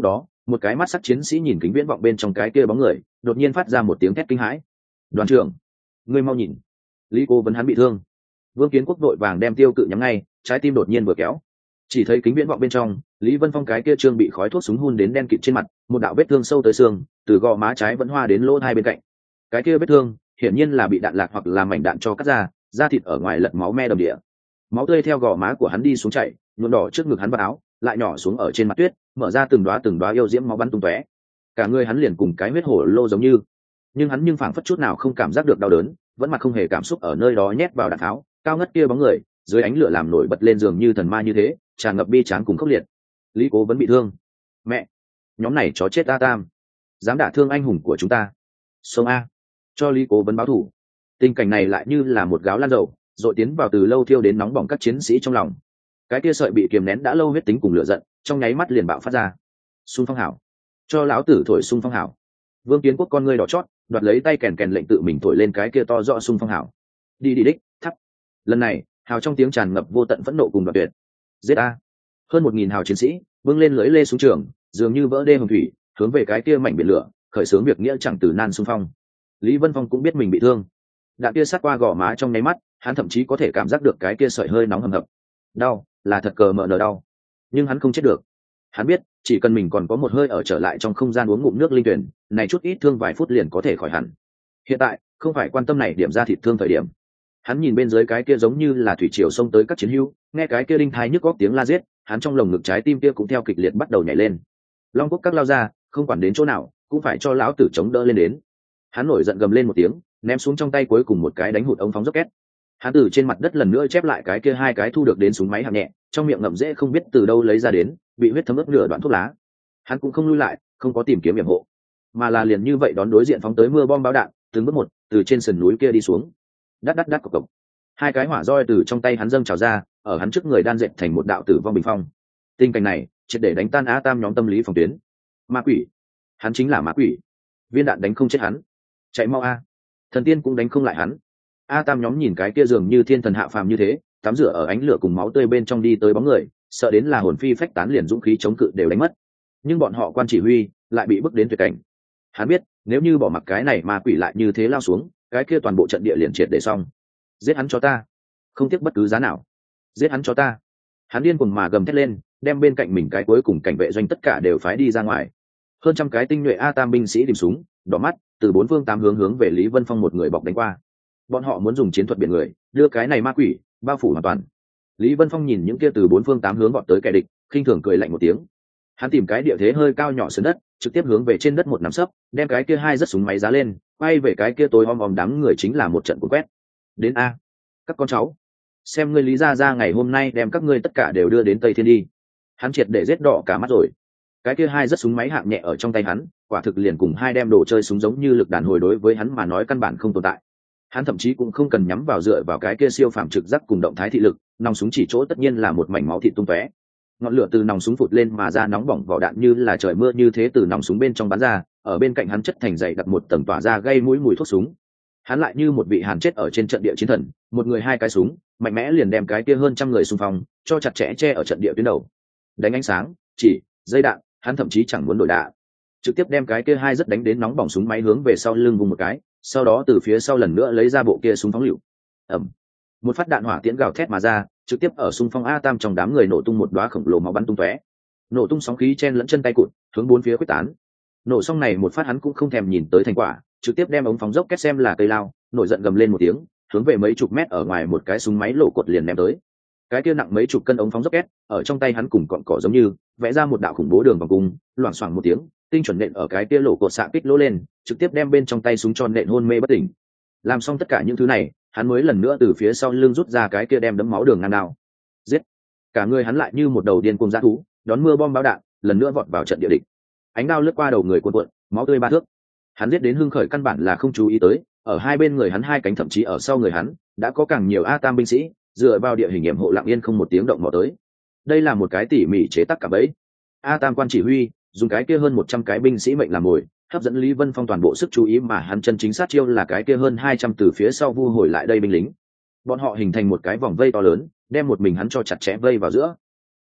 một cái mắt sắc chiến sĩ nhìn kính viễn vọng bên trong cái kia bóng người, đột nhiên phát ra một tiếng thét kinh hãi. Đoàn trưởng, ngươi mau nhìn, Lý Cố Vấn hắn bị thương. Vương Kiến Quốc đội vàng đem tiêu cự nhắm ngay, trái tim đột nhiên vừa kéo. Chỉ thấy kính viễn vọng bên trong, Lý Vân Phong cái kia trương bị khói thuốc súng hun đến đen kịt trên mặt, một đạo vết thương sâu tới xương, từ gò má trái vẫn hoa đến lỗ hai bên cạnh. Cái kia vết thương, hiển nhiên là bị đạn lạc hoặc là mảnh đạn cho cắt ra, da thịt ở ngoài lật máu me đầm địa. Máu tươi theo gò má của hắn đi xuống chảy, nhuộm đỏ trước ngực hắn vào áo, lại nhỏ xuống ở trên mặt tuyết, mở ra từng đóa từng đóa yêu diễm máu bắn tung tóe. Cả người hắn liền cùng cái huyết hổ lô giống như, nhưng hắn nhưng phảng phất chút nào không cảm giác được đau đớn, vẫn mặt không hề cảm xúc ở nơi đó nhét vào đạn tháo, cao ngất kia bóng người, dưới ánh lửa làm nổi bật lên giường như thần ma như thế, tràn ngập bi tráng cùng khốc liệt. Lý Cố Vấn bị thương. Mẹ, nhóm này chó chết A Tam, dám đả thương anh hùng của chúng ta. Sông A, cho Lý Cố Vấn báo thù. Tình cảnh này lại như là một gáo lan dầu, dội tiến vào từ lâu thiêu đến nóng bỏng các chiến sĩ trong lòng. Cái kia sợi bị kiềm nén đã lâu huyết tính cùng lửa giận, trong nháy mắt liền bạo phát ra. Xung phong hảo, cho lão tử thổi xung phong hảo. Vương Kiến Quốc con ngươi đỏ chót, đoạt lấy tay kèn kèn lệnh tự mình thổi lên cái kia to rõ xung phong hảo. Đi đi đích, thắp. Lần này, hào trong tiếng tràn ngập vô tận phẫn nộ cùng đoạt tuyệt. Giết a! Hơn một nghìn hào chiến sĩ, vâng lên lưới lê xuống trường, dường như vỡ đê hồng thủy, hướng về cái kia mảnh biển lửa, khởi xướng việc nghĩa chẳng từ nan xung phong. Lý Vân Phong cũng biết mình bị thương, đạn kia sát qua gò má trong nháy mắt, hắn thậm chí có thể cảm giác được cái kia sợi hơi nóng hầm hập. Đau, là thật cờ mở nở đau, nhưng hắn không chết được. Hắn biết, chỉ cần mình còn có một hơi ở trở lại trong không gian uống ngụm nước linh tuyển, này chút ít thương vài phút liền có thể khỏi hẳn. Hiện tại, không phải quan tâm này điểm ra thịt thương thời điểm. Hắn nhìn bên dưới cái kia giống như là thủy triều xông tới các chiến hữu, nghe cái kia đinh thai nhức góc tiếng la giết, hắn trong lồng ngực trái tim kia cũng theo kịch liệt bắt đầu nhảy lên. Long Quốc các lao ra, không quản đến chỗ nào, cũng phải cho lão tử chống đỡ lên đến. Hắn nổi giận gầm lên một tiếng, ném xuống trong tay cuối cùng một cái đánh hụt ống phóng rocket. Hắn từ trên mặt đất lần nữa chép lại cái kia hai cái thu được đến súng máy hạng nhẹ, trong miệng ngậm dễ không biết từ đâu lấy ra đến, bị huyết thấm ướt nửa đoạn thuốc lá. Hắn cũng không lui lại, không có tìm kiếm yểm hộ, mà là liền như vậy đón đối diện phóng tới mưa bom bão đạn, từng bước một, từ trên sườn núi kia đi xuống. Đắt đắt đắt cộc cộc. Hai cái hỏa roi từ trong tay hắn dâng trào ra, ở hắn trước người đan dệt thành một đạo tử vong bình phong. Tình cảnh này, triệt để đánh tan Á Tam nhóm tâm lý phòng tuyến. Ma quỷ, hắn chính là ma quỷ. Viên đạn đánh không chết hắn, chạy mau a. Thần tiên cũng đánh không lại hắn. A Tam nhóm nhìn cái kia dường như thiên thần hạ phàm như thế, tắm rửa ở ánh lửa cùng máu tươi bên trong đi tới bóng người, sợ đến là hồn phi phách tán, liền dũng khí chống cự đều đánh mất. Nhưng bọn họ quan chỉ huy lại bị bức đến tuyệt cảnh. Hắn biết, nếu như bỏ mặc cái này ma quỷ lại như thế lao xuống, cái kia toàn bộ trận địa liền triệt để xong. Giết hắn cho ta, không tiếc bất cứ giá nào. Giết hắn cho ta. Hắn điên cuồng mà gầm thét lên, đem bên cạnh mình cái cuối cùng cảnh vệ doanh tất cả đều phái đi ra ngoài. Hơn trăm cái tinh nhuệ A Tam binh sĩ tìm súng, đỏ mắt, từ bốn phương tám hướng hướng về Lý Vân Phong một người bọc đánh qua. Bọn họ muốn dùng chiến thuật biển người, đưa cái này ma quỷ bao phủ hoàn toàn. Lý Vân Phong nhìn những kia từ bốn phương tám hướng vọt tới kẻ địch, khinh thường cười lạnh một tiếng. Hắn tìm cái địa thế hơi cao nhỏ sườn đất, trực tiếp hướng về trên đất một nắm sấp, đem cái kia hai rất súng máy giá lên, quay về cái kia tối om om đám người chính là một trận cuốn quét. Đến a, các con cháu, xem ngươi Lý gia gia ngày hôm nay đem các ngươi tất cả đều đưa đến Tây Thiên đi. Hắn triệt để giết đỏ cả mắt rồi. Cái kia hai rất súng máy hạng nhẹ ở trong tay hắn, quả thực liền cùng hai đem đồ chơi súng giống như lực đàn hồi đối với hắn mà nói căn bản không tồn tại. Hắn thậm chí cũng không cần nhắm vào dựa vào cái kia siêu phàm trực giác cùng động thái thị lực, nòng súng chỉ chỗ tất nhiên là một mảnh máu thịt tung tóe. Ngọn lửa từ nòng súng phụt lên mà ra nóng bỏng vỏ đạn như là trời mưa như thế từ nòng súng bên trong bắn ra, ở bên cạnh hắn chất thành dày đặt một tầng tỏa ra gây mũi mùi thuốc súng. Hắn lại như một vị hàn chết ở trên trận địa chiến thần, một người hai cái súng, mạnh mẽ liền đem cái kia hơn trăm người xung phong cho chặt chẽ che ở trận địa tuyến đầu. Đánh ánh sáng, chỉ, dây đạn, hắn thậm chí chẳng muốn đổi đạn, trực tiếp đem cái kia hai rất đánh đến nóng bỏng súng máy hướng về sau lưng vùng một cái, sau đó từ phía sau lần nữa lấy ra bộ kia súng phóng lựu. Ầm, một phát đạn hỏa tiễn gào thét mà ra, trực tiếp ở xung phong A Tam trong đám người nổ tung một đóa khổng lồ máu bắn tung tóe. Nổ tung sóng khí chen lẫn chân tay cụt, hướng bốn phía quyết tán. Nổ xong này một phát hắn cũng không thèm nhìn tới thành quả, trực tiếp đem ống phóng dốc két xem là cây lao, nổi giận gầm lên một tiếng, hướng về mấy chục mét ở ngoài một cái súng máy lộ cột liền ném tới. Cái kia nặng mấy chục cân ống phóng dốc két, ở trong tay hắn cùng cọn cỏ giống như vẽ ra một đạo khủng bố đường vòng cung, loảng xoảng một tiếng, tinh chuẩn nện ở cái kia lộ cột xạ kích lỗ lên, trực tiếp đem bên trong tay súng tròn nện hôn mê bất tỉnh. Làm xong tất cả những thứ này, hắn mới lần nữa từ phía sau lưng rút ra cái kia đem đấm máu đường ngăn đao. Giết! Cả người hắn lại như một đầu điên cuồng dã thú, đón mưa bom bão đạn, lần nữa vọt vào trận địa địch. Ánh đao lướt qua đầu người cuộn cuộn, máu tươi ba thước. Hắn giết đến hưng khởi căn bản là không chú ý tới, ở hai bên người hắn hai cánh thậm chí ở sau người hắn, đã có càng nhiều A Tam binh sĩ, dựa vào địa hình hiểm hộ lặng yên không một tiếng động mò tới. Đây là một cái tỉ mỉ chế tác cả bẫy. A Tam quan chỉ huy, dùng cái kia hơn một trăm cái binh sĩ mệnh làm mồi, hấp dẫn Lý Vân Phong toàn bộ sức chú ý, mà hắn chân chính sát chiêu là cái kia hơn hai trăm từ phía sau vu hồi lại đây binh lính. Bọn họ hình thành một cái vòng vây to lớn, đem một mình hắn cho chặt chẽ vây vào giữa.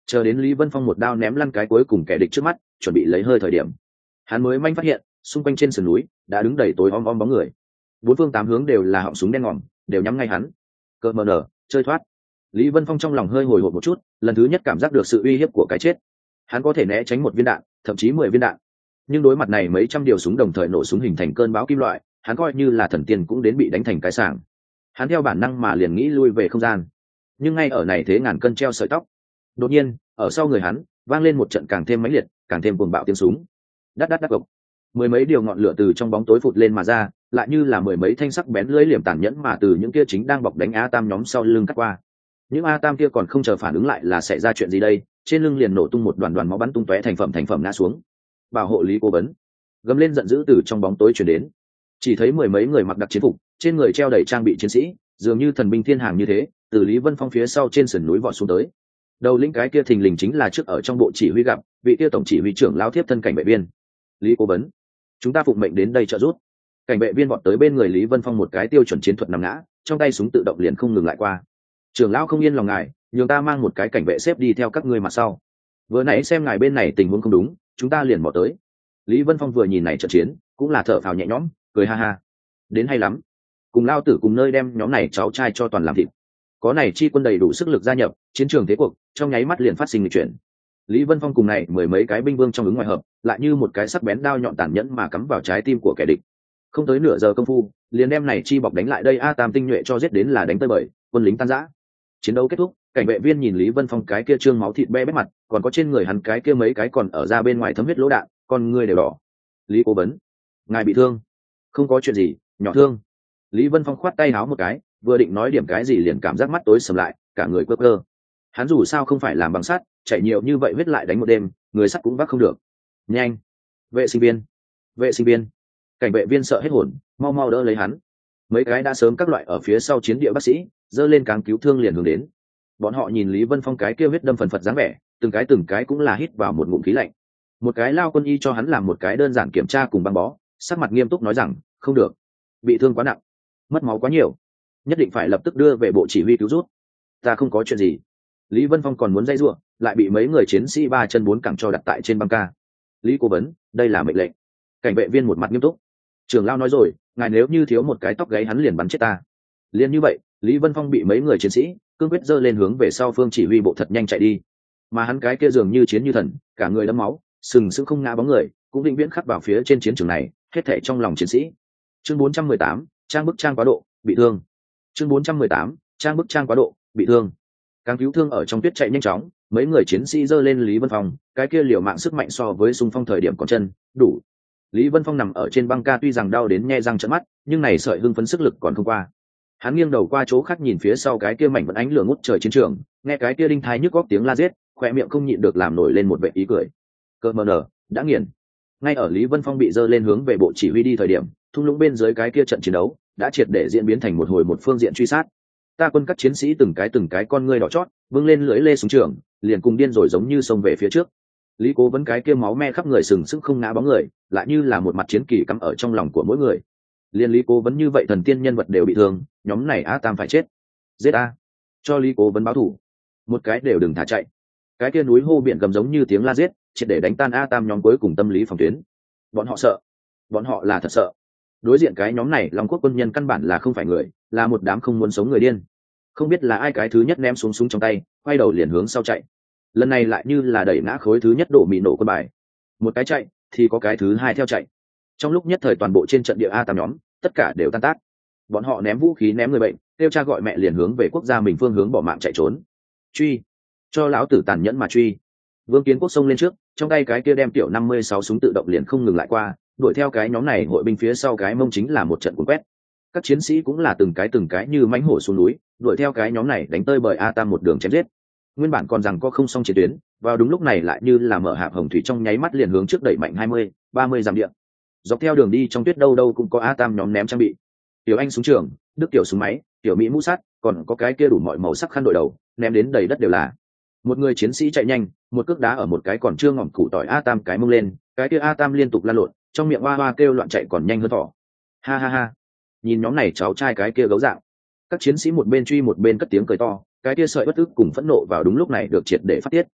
chờ đến Lý Vân Phong một đao ném lăn cái cuối cùng kẻ địch trước mắt, chuẩn bị lấy hơi thời điểm, hắn mới manh phát hiện xung quanh trên sườn núi đã đứng đầy tối om om bóng người, bốn phương tám hướng đều là họng súng đen ngòm, đều nhắm ngay hắn. Cờ mờ nở, chơi thoát. Lý Vân Phong trong lòng hơi hồi hộp một chút, lần thứ nhất cảm giác được sự uy hiếp của cái chết. Hắn có thể né tránh một viên đạn, thậm chí mười viên đạn, nhưng đối mặt này mấy trăm điều súng đồng thời nổ súng hình thành cơn bão kim loại, hắn coi như là thần tiên cũng đến bị đánh thành cái sảng. Hắn theo bản năng mà liền nghĩ lui về không gian, nhưng ngay ở này thế ngàn cân treo sợi tóc, đột nhiên ở sau người hắn vang lên một trận càng thêm mãnh liệt, càng thêm cuồng bạo tiếng súng. Đắt đắt đắt gộc, mười mấy điều ngọn lửa từ trong bóng tối phụt lên mà ra, lại như là mười mấy thanh sắc bén lưỡi liềm tàn nhẫn mà từ những kia chính đang bọc đánh A Tam nhóm sau lưng cắt qua. Những A Tam kia còn không chờ phản ứng lại là xảy ra chuyện gì đây, trên lưng liền nổ tung một đoàn đoàn máu bắn tung tóe, thành phẩm thành phẩm ngã xuống. Bảo hộ Lý Cố Vấn gầm lên giận dữ từ trong bóng tối truyền đến. Chỉ thấy mười mấy người mặc đặc chiến phục, trên người treo đầy trang bị chiến sĩ, dường như thần binh thiên hàng như thế, từ Lý Vân Phong phía sau trên sườn núi vọt xuống tới. Đầu lĩnh cái kia thình lình chính là trước ở trong bộ chỉ huy gặp vị kia tổng chỉ huy trưởng lao thiếp thân cảnh vệ viên Lý Cố Vấn. Chúng ta phụng mệnh đến đây trợ giúp. Cảnh vệ viên vọt tới bên người Lý Vân Phong, một cái tiêu chuẩn chiến thuật nằm ngã, trong tay súng tự động liền không ngừng lại qua. Trưởng lão không yên lòng ngài, nhường ta mang một cái cảnh vệ xếp đi theo các ngươi mặt sau. Vừa nãy xem ngài bên này tình huống không đúng, chúng ta liền bỏ tới. Lý Vân Phong vừa nhìn này trận chiến, cũng là thở phào nhẹ nhõm, cười ha ha. Đến hay lắm, cùng lao tử cùng nơi đem nhóm này cháu trai cho toàn làm thịt. Có này chi quân đầy đủ sức lực gia nhập chiến trường thế cuộc, trong nháy mắt liền phát sinh lịch chuyển. Lý Vân Phong cùng này mười mấy cái binh vương trong ứng ngoài hợp, lại như một cái sắc bén đao nhọn tàn nhẫn mà cắm vào trái tim của kẻ địch. Không tới nửa giờ công phu, liền đem này chi bọc đánh lại đây A Tam tinh nhuệ cho giết đến là đánh tơi bời, quân lính tan rã. Chiến đấu kết thúc, cảnh vệ viên nhìn Lý Vân Phong cái kia trương máu thịt be bét mặt, còn có trên người hắn cái kia mấy cái còn ở ra bên ngoài thấm huyết lỗ đạn, con người đều đỏ. Lý Cố Vấn, ngài bị thương? Không có chuyện gì, nhỏ thương. Lý Vân Phong khoát tay háo một cái, vừa định nói điểm cái gì liền cảm giác mắt tối sầm lại, cả người quơ quơ. Hắn dù sao không phải làm bằng sắt, chạy nhiều như vậy huyết lại đánh một đêm, người sắt cũng vác không được. Nhanh, vệ sinh viên, vệ sinh viên. Cảnh vệ viên sợ hết hồn, mau mau đỡ lấy hắn. Mấy cái đã sớm các loại ở phía sau chiến địa bác sĩ giơ lên cáng cứu thương liền hướng đến. Bọn họ nhìn Lý Vân Phong cái kia huyết đâm phần phật dáng vẻ, từng cái từng cái cũng là hít vào một ngụm khí lạnh. Một cái lao quân y cho hắn làm một cái đơn giản kiểm tra cùng băng bó, sắc mặt nghiêm túc nói rằng không được, bị thương quá nặng, mất máu quá nhiều, nhất định phải lập tức đưa về bộ chỉ huy cứu rút. Ta không có chuyện gì. Lý Vân Phong còn muốn dây giụa, lại bị mấy người chiến sĩ ba chân bốn cẳng cho đặt tại trên băng ca. Lý Cố Vấn, đây là mệnh lệnh. Cảnh vệ viên một mặt nghiêm túc. Trưởng lao nói rồi, ngài nếu như thiếu một cái tóc gáy hắn liền bắn chết ta. Liên như vậy, Lý Vân Phong bị mấy người chiến sĩ cương quyết giơ lên hướng về sau phương chỉ huy bộ thật nhanh chạy đi. Mà hắn cái kia dường như chiến như thần, cả người đẫm máu, sừng sững không ngã bóng người, cũng vĩnh viễn khắc vào phía trên chiến trường này, hết thảy trong lòng chiến sĩ. Chương bốn trăm mười tám, trang bức trang quá độ, bị thương. Chương bốn trăm mười tám, trang bức trang quá độ, bị thương. Càng cứu thương ở trong tuyết chạy nhanh chóng, mấy người chiến sĩ giơ lên Lý Vân Phong, cái kia liều mạng sức mạnh so với xung phong thời điểm còn chân đủ. Lý Vân Phong nằm ở trên băng ca tuy rằng đau đến nhe răng trợn mắt, nhưng này sợi hưng phấn sức lực còn không qua. Hắn nghiêng đầu qua chỗ khác nhìn phía sau cái kia mảnh vẫn ánh lửa ngút trời chiến trường, nghe cái kia đinh thái nhức góc tiếng la giết, khóe miệng không nhịn được làm nổi lên một vẻ ý cười. Cơ mờ nở, đã nghiền. Ngay ở Lý Vân Phong bị giơ lên hướng về bộ chỉ huy đi thời điểm, thung lũng bên dưới cái kia trận chiến đấu đã triệt để diễn biến thành một hồi một phương diện truy sát. Ta quân các chiến sĩ từng cái từng cái con ngươi đỏ chót, vâng lên lưỡi lê súng trường, liền cùng điên rồi giống như xông về phía trước. Lý Cố Vấn cái kia máu me khắp người sừng sững không ngã bóng người, lại như là một mặt chiến kỳ cắm ở trong lòng của mỗi người. Liên Lý Cố Vấn như vậy thần tiên nhân vật đều bị thương, nhóm này A Tam phải chết. Giết a, cho Lý Cố Vấn báo thù, một cái đều đừng thả chạy. Cái kia núi hô biển gầm giống như tiếng la giết, triệt để đánh tan A Tam nhóm cuối cùng tâm lý phòng tuyến. Bọn họ sợ, bọn họ là thật sợ. Đối diện cái nhóm này Long Quốc quân nhân căn bản là không phải người, là một đám không muốn sống người điên. Không biết là ai cái thứ nhất ném xuống súng trong tay, quay đầu liền hướng sau chạy. Lần này lại như là đẩy ngã khối thứ nhất đổ mì nổ quân bài. Một cái chạy thì có cái thứ hai theo chạy. Trong lúc nhất thời toàn bộ trên trận địa A Tam nhóm tất cả đều tan tác. Bọn họ ném vũ khí ném người bệnh, kêu cha gọi mẹ liền hướng về quốc gia mình phương hướng bỏ mạng chạy trốn. Truy, cho lão tử tàn nhẫn mà truy. Vương Kiến Quốc xông lên trước, trong tay cái kia đem tiểu năm mươi sáu súng tự động liền không ngừng lại qua, đuổi theo cái nhóm này hội binh phía sau cái mông chính là một trận cuốn quét. Các chiến sĩ cũng là từng cái từng cái như mãnh hổ xuống núi, đuổi theo cái nhóm này đánh tơi bời A Tam một đường chém giết. Nguyên bản còn rằng có không xong chiến tuyến, vào đúng lúc này lại như là mở hạp hồng thủy trong nháy mắt liền hướng trước đẩy mạnh hai mươi, ba mươi dặm điện. Dọc theo đường đi trong tuyết đâu đâu cũng có A Tam nhóm ném trang bị. Tiểu Anh súng trường, Đức Tiểu súng máy, Tiểu Mỹ mũ sắt, còn có cái kia đủ mọi màu sắc khăn đội đầu, ném đến đầy đất đều là. Một người chiến sĩ chạy nhanh, một cước đá ở một cái còn chưa ngỏm củ tỏi A Tam cái mông lên, cái kia A Tam liên tục lăn lộn, trong miệng hoa hoa kêu loạn chạy còn nhanh hơn thỏ. Ha ha ha. Nhìn nhóm này cháu trai cái kia gấu dạng. Các chiến sĩ một bên truy một bên cất tiếng cười to, cái kia sợi bất ức cùng phẫn nộ vào đúng lúc này được triệt để phát tiết.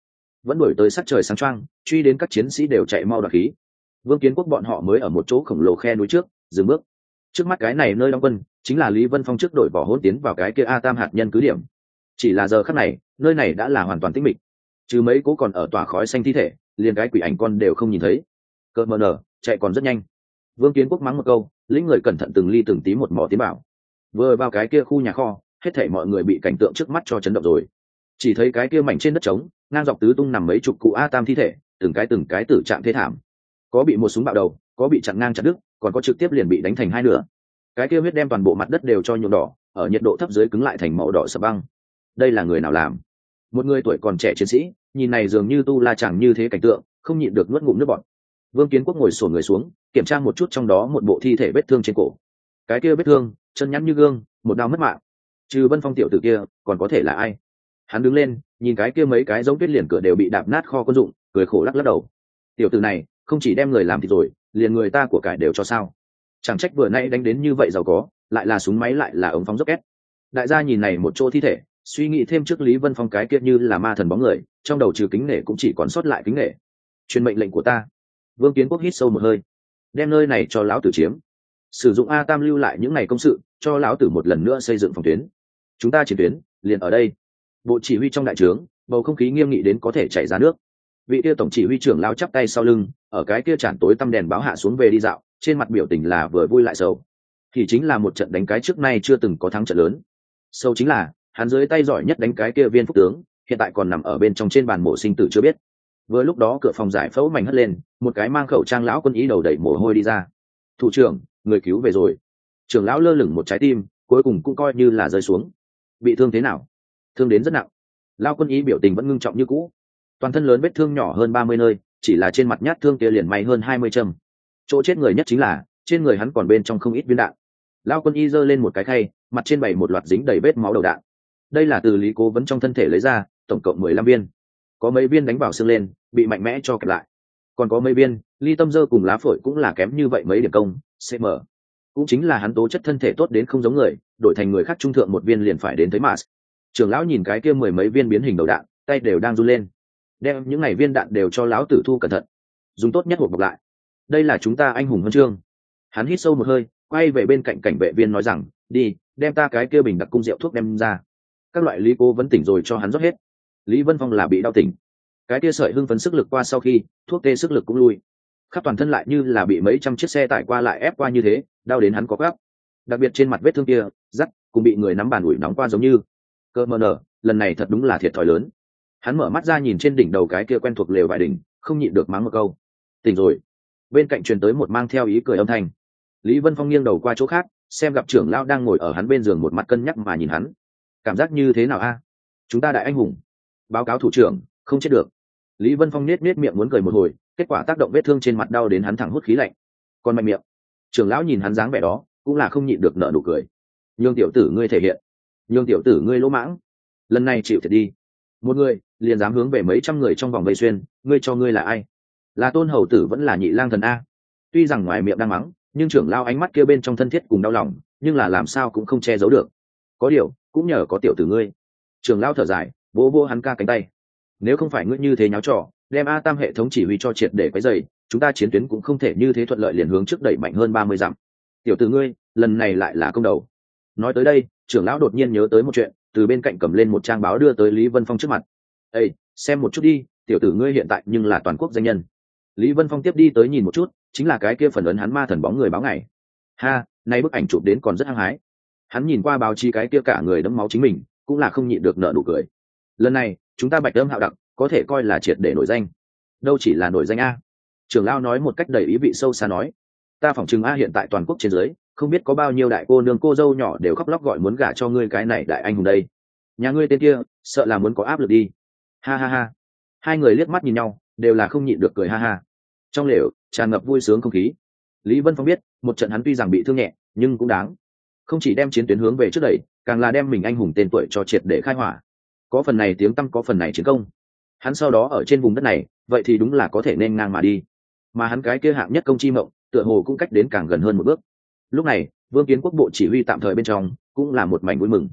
vẫn đuổi tới sắc trời sáng choang, truy đến các chiến sĩ đều chạy mau đoạt khí. Vương Kiến Quốc bọn họ mới ở một chỗ khổng lồ khe núi trước dừng bước. Trước mắt cái này nơi đóng quân chính là Lý Vân Phong trước đội vỏ hỗn tiến vào cái kia A Tam hạt nhân cứ điểm. Chỉ là giờ khắc này, nơi này đã là hoàn toàn tĩnh mịch, trừ mấy cố còn ở tỏa khói xanh thi thể, liền cái quỷ ảnh con đều không nhìn thấy. Cơ mờ nở, chạy còn rất nhanh. Vương Kiến Quốc mắng một câu, lĩnh người cẩn thận từng ly từng tí một mỏ tiến bảo. Vừa vào cái kia khu nhà kho, hết thảy mọi người bị cảnh tượng trước mắt cho chấn động rồi. Chỉ thấy cái kia mảnh trên đất trống, ngang dọc tứ tung nằm mấy chục cụ A Tam thi thể, từng cái từng cái tử trạng thê thảm. Có bị một súng bạo đầu, có bị chặn ngang chặt đứt, còn có trực tiếp liền bị đánh thành hai nửa. Cái kia huyết đem toàn bộ mặt đất đều cho nhuộm đỏ, ở nhiệt độ thấp dưới cứng lại thành màu đỏ sẫm băng. Đây là người nào làm? Một người tuổi còn trẻ chiến sĩ, nhìn này dường như tu la chẳng như thế cảnh tượng, không nhịn được nuốt ngụm nước bọt. Vương Kiến Quốc ngồi xổm người xuống, kiểm tra một chút trong đó một bộ thi thể vết thương trên cổ. Cái kia vết thương, chân nhẵn như gương, một đao mất mạng. Trừ Vân Phong tiểu tử kia, còn có thể là ai? Hắn đứng lên, nhìn cái kia mấy cái giống tuyết liền cửa đều bị đạp nát kho quân dụng, cười khổ lắc lắc đầu. Tiểu tử này, không chỉ đem người làm thịt rồi, liền người ta của cải đều cho sao? Chẳng trách vừa nãy đánh đến như vậy giàu có, lại là súng máy lại là ống phóng rocket. Đại gia nhìn này một chỗ thi thể, suy nghĩ thêm trước Lý Vân Phong cái kia như là ma thần bóng người, trong đầu trừ kính nể cũng chỉ còn sót lại kính nể. Truyền mệnh lệnh của ta. Vương Kiến Quốc hít sâu một hơi, đem nơi này cho lão tử chiếm, sử dụng A Tam lưu lại những ngày công sự, cho lão tử một lần nữa xây dựng phòng tuyến. Chúng ta chiến tuyến liền ở đây. Bộ chỉ huy trong đại trướng, bầu không khí nghiêm nghị đến có thể chảy ra nước. Vị kia tổng chỉ huy trưởng lao chắp tay sau lưng, ở cái kia tràn tối tăm đèn báo hạ xuống về đi dạo, trên mặt biểu tình là vừa vui lại sầu. Thì chính là một trận đánh cái trước nay chưa từng có thắng trận lớn. Sâu chính là hắn dưới tay giỏi nhất đánh cái kia viên phúc tướng, hiện tại còn nằm ở bên trong trên bàn mổ sinh tử chưa biết. Vừa lúc đó cửa phòng giải phẫu mảnh hất lên, một cái mang khẩu trang lão quân ý đầu đẩy mồ hôi đi ra. Thủ trưởng, người cứu về rồi. Trưởng lão lơ lửng một trái tim, cuối cùng cũng coi như là rơi xuống. Bị thương thế nào? Thương đến rất nặng. Lão quân ý biểu tình vẫn ngưng trọng như cũ. Toàn thân lớn vết thương nhỏ hơn ba mươi nơi, chỉ là trên mặt nhát thương kia liền may hơn hai mươi châm. Chỗ chết người nhất chính là trên người hắn còn bên trong không ít viên đạn. Lão quân y giơ lên một cái khay, mặt trên bày một loạt dính đầy vết máu đầu đạn. Đây là từ Lý Cố Vấn trong thân thể lấy ra, tổng cộng mười lăm viên. Có mấy viên đánh vào xương lên, bị mạnh mẽ cho kẹp lại. Còn có mấy viên, ly tâm dơ cùng lá phổi cũng là kém như vậy mấy điểm công, cm. Cũng chính là hắn tố chất thân thể tốt đến không giống người, đổi thành người khác trung thượng một viên liền phải đến tới Mars. Trưởng lão nhìn cái kia mười mấy viên biến hình đầu đạn, tay đều đang run lên. Đem những này viên đạn đều cho lão tử thu cẩn thận, dùng tốt nhất hộp bọc lại. Đây là chúng ta anh hùng huân chương. Hắn hít sâu một hơi, quay về bên cạnh cảnh vệ viên nói rằng, đi, đem ta cái kia bình đặc cung rượu thuốc đem ra. Các loại Lý Cố Vấn tỉnh rồi cho hắn rót hết. Lý Vân Phong là bị đau tỉnh, cái kia sợi hưng phấn sức lực qua sau khi thuốc tê sức lực cũng lui, khắp toàn thân lại như là bị mấy trăm chiếc xe tải qua lại ép qua như thế, đau đến hắn có gắp. Đặc biệt trên mặt vết thương kia rắc cũng bị người nắm bàn ủi nóng qua giống như. Cơ mờ nở, lần này thật đúng là thiệt thòi lớn. Hắn mở mắt ra nhìn trên đỉnh đầu cái kia quen thuộc lều vải đỉnh, không nhịn được mắng một câu. Tỉnh rồi. Bên cạnh truyền tới một mang theo ý cười âm thanh. Lý Vân Phong nghiêng đầu qua chỗ khác, xem gặp trưởng lão đang ngồi ở hắn bên giường, một mặt cân nhắc mà nhìn hắn. Cảm giác như thế nào a? Chúng ta đại anh hùng. Báo cáo thủ trưởng, không chết được. Lý Vân Phong nết nết miệng muốn cười một hồi, kết quả tác động vết thương trên mặt đau đến hắn thẳng hút khí lạnh. Còn mạnh miệng. Trưởng lão nhìn hắn dáng vẻ đó, cũng là không nhịn được nở nụ cười. Nhường tiểu tử ngươi thể hiện, nhường tiểu tử ngươi lỗ mãng, lần này chịu thiệt đi. Một người liền dám hướng về mấy trăm người trong vòng vây xuyên, ngươi cho ngươi là ai? Là Tôn hầu tử vẫn là Nhị lang thần a? Tuy rằng ngoài miệng đang mắng, nhưng trưởng lão ánh mắt kia bên trong thân thiết cùng đau lòng, nhưng là làm sao cũng không che giấu được. Có điều, cũng nhờ có tiểu tử ngươi. Trưởng lão thở dài, vỗ vỗ hắn ca cánh tay. Nếu không phải ngươi như thế nháo trò, đem A Tam hệ thống chỉ huy cho triệt để quấy rầy, chúng ta chiến tuyến cũng không thể như thế thuận lợi liền hướng trước đẩy mạnh hơn ba mươi dặm. Tiểu tử ngươi, lần này lại là công đầu. Nói tới đây, trưởng lão đột nhiên nhớ tới một chuyện, từ bên cạnh cầm lên một trang báo đưa tới Lý Vân Phong trước mặt. "Ê, xem một chút đi, tiểu tử ngươi hiện tại nhưng là toàn quốc danh nhân." Lý Vân Phong tiếp đi tới nhìn một chút, chính là cái kia phần ấn hắn ma thần bóng người báo ngày. Ha, nay bức ảnh chụp đến còn rất hăng hái. Hắn nhìn qua báo chí cái kia cả người đẫm máu chính mình, cũng là không nhịn được nở nụ cười. Lần này, chúng ta Bạch Âm Hạo Đặc có thể coi là triệt để nổi danh. Đâu chỉ là nổi danh a. Trưởng lão nói một cách đầy ý vị sâu xa nói, ta phỏng chừng a hiện tại toàn quốc trên dưới, không biết có bao nhiêu đại cô nương cô dâu nhỏ đều khóc lóc gọi muốn gả cho ngươi cái này đại anh hùng đây. Nhà ngươi tên kia, sợ là muốn có áp lực đi. Ha ha ha. Hai người liếc mắt nhìn nhau, đều là không nhịn được cười ha ha. Trong lều tràn ngập vui sướng không khí. Lý Vân Phong biết, một trận hắn tuy rằng bị thương nhẹ, nhưng cũng đáng. Không chỉ đem chiến tuyến hướng về trước đẩy, càng là đem mình anh hùng tên tuổi cho triệt để khai hỏa. Có phần này tiếng tăm, có phần này chiến công. Hắn sau đó ở trên vùng đất này, vậy thì đúng là có thể nên ngang mà đi. Mà hắn cái kia hạng nhất công chi mộng, tựa hồ cũng cách đến càng gần hơn một bước. Lúc này, Vương Kiến Quốc bộ chỉ huy tạm thời bên trong, cũng là một mảnh vui mừng.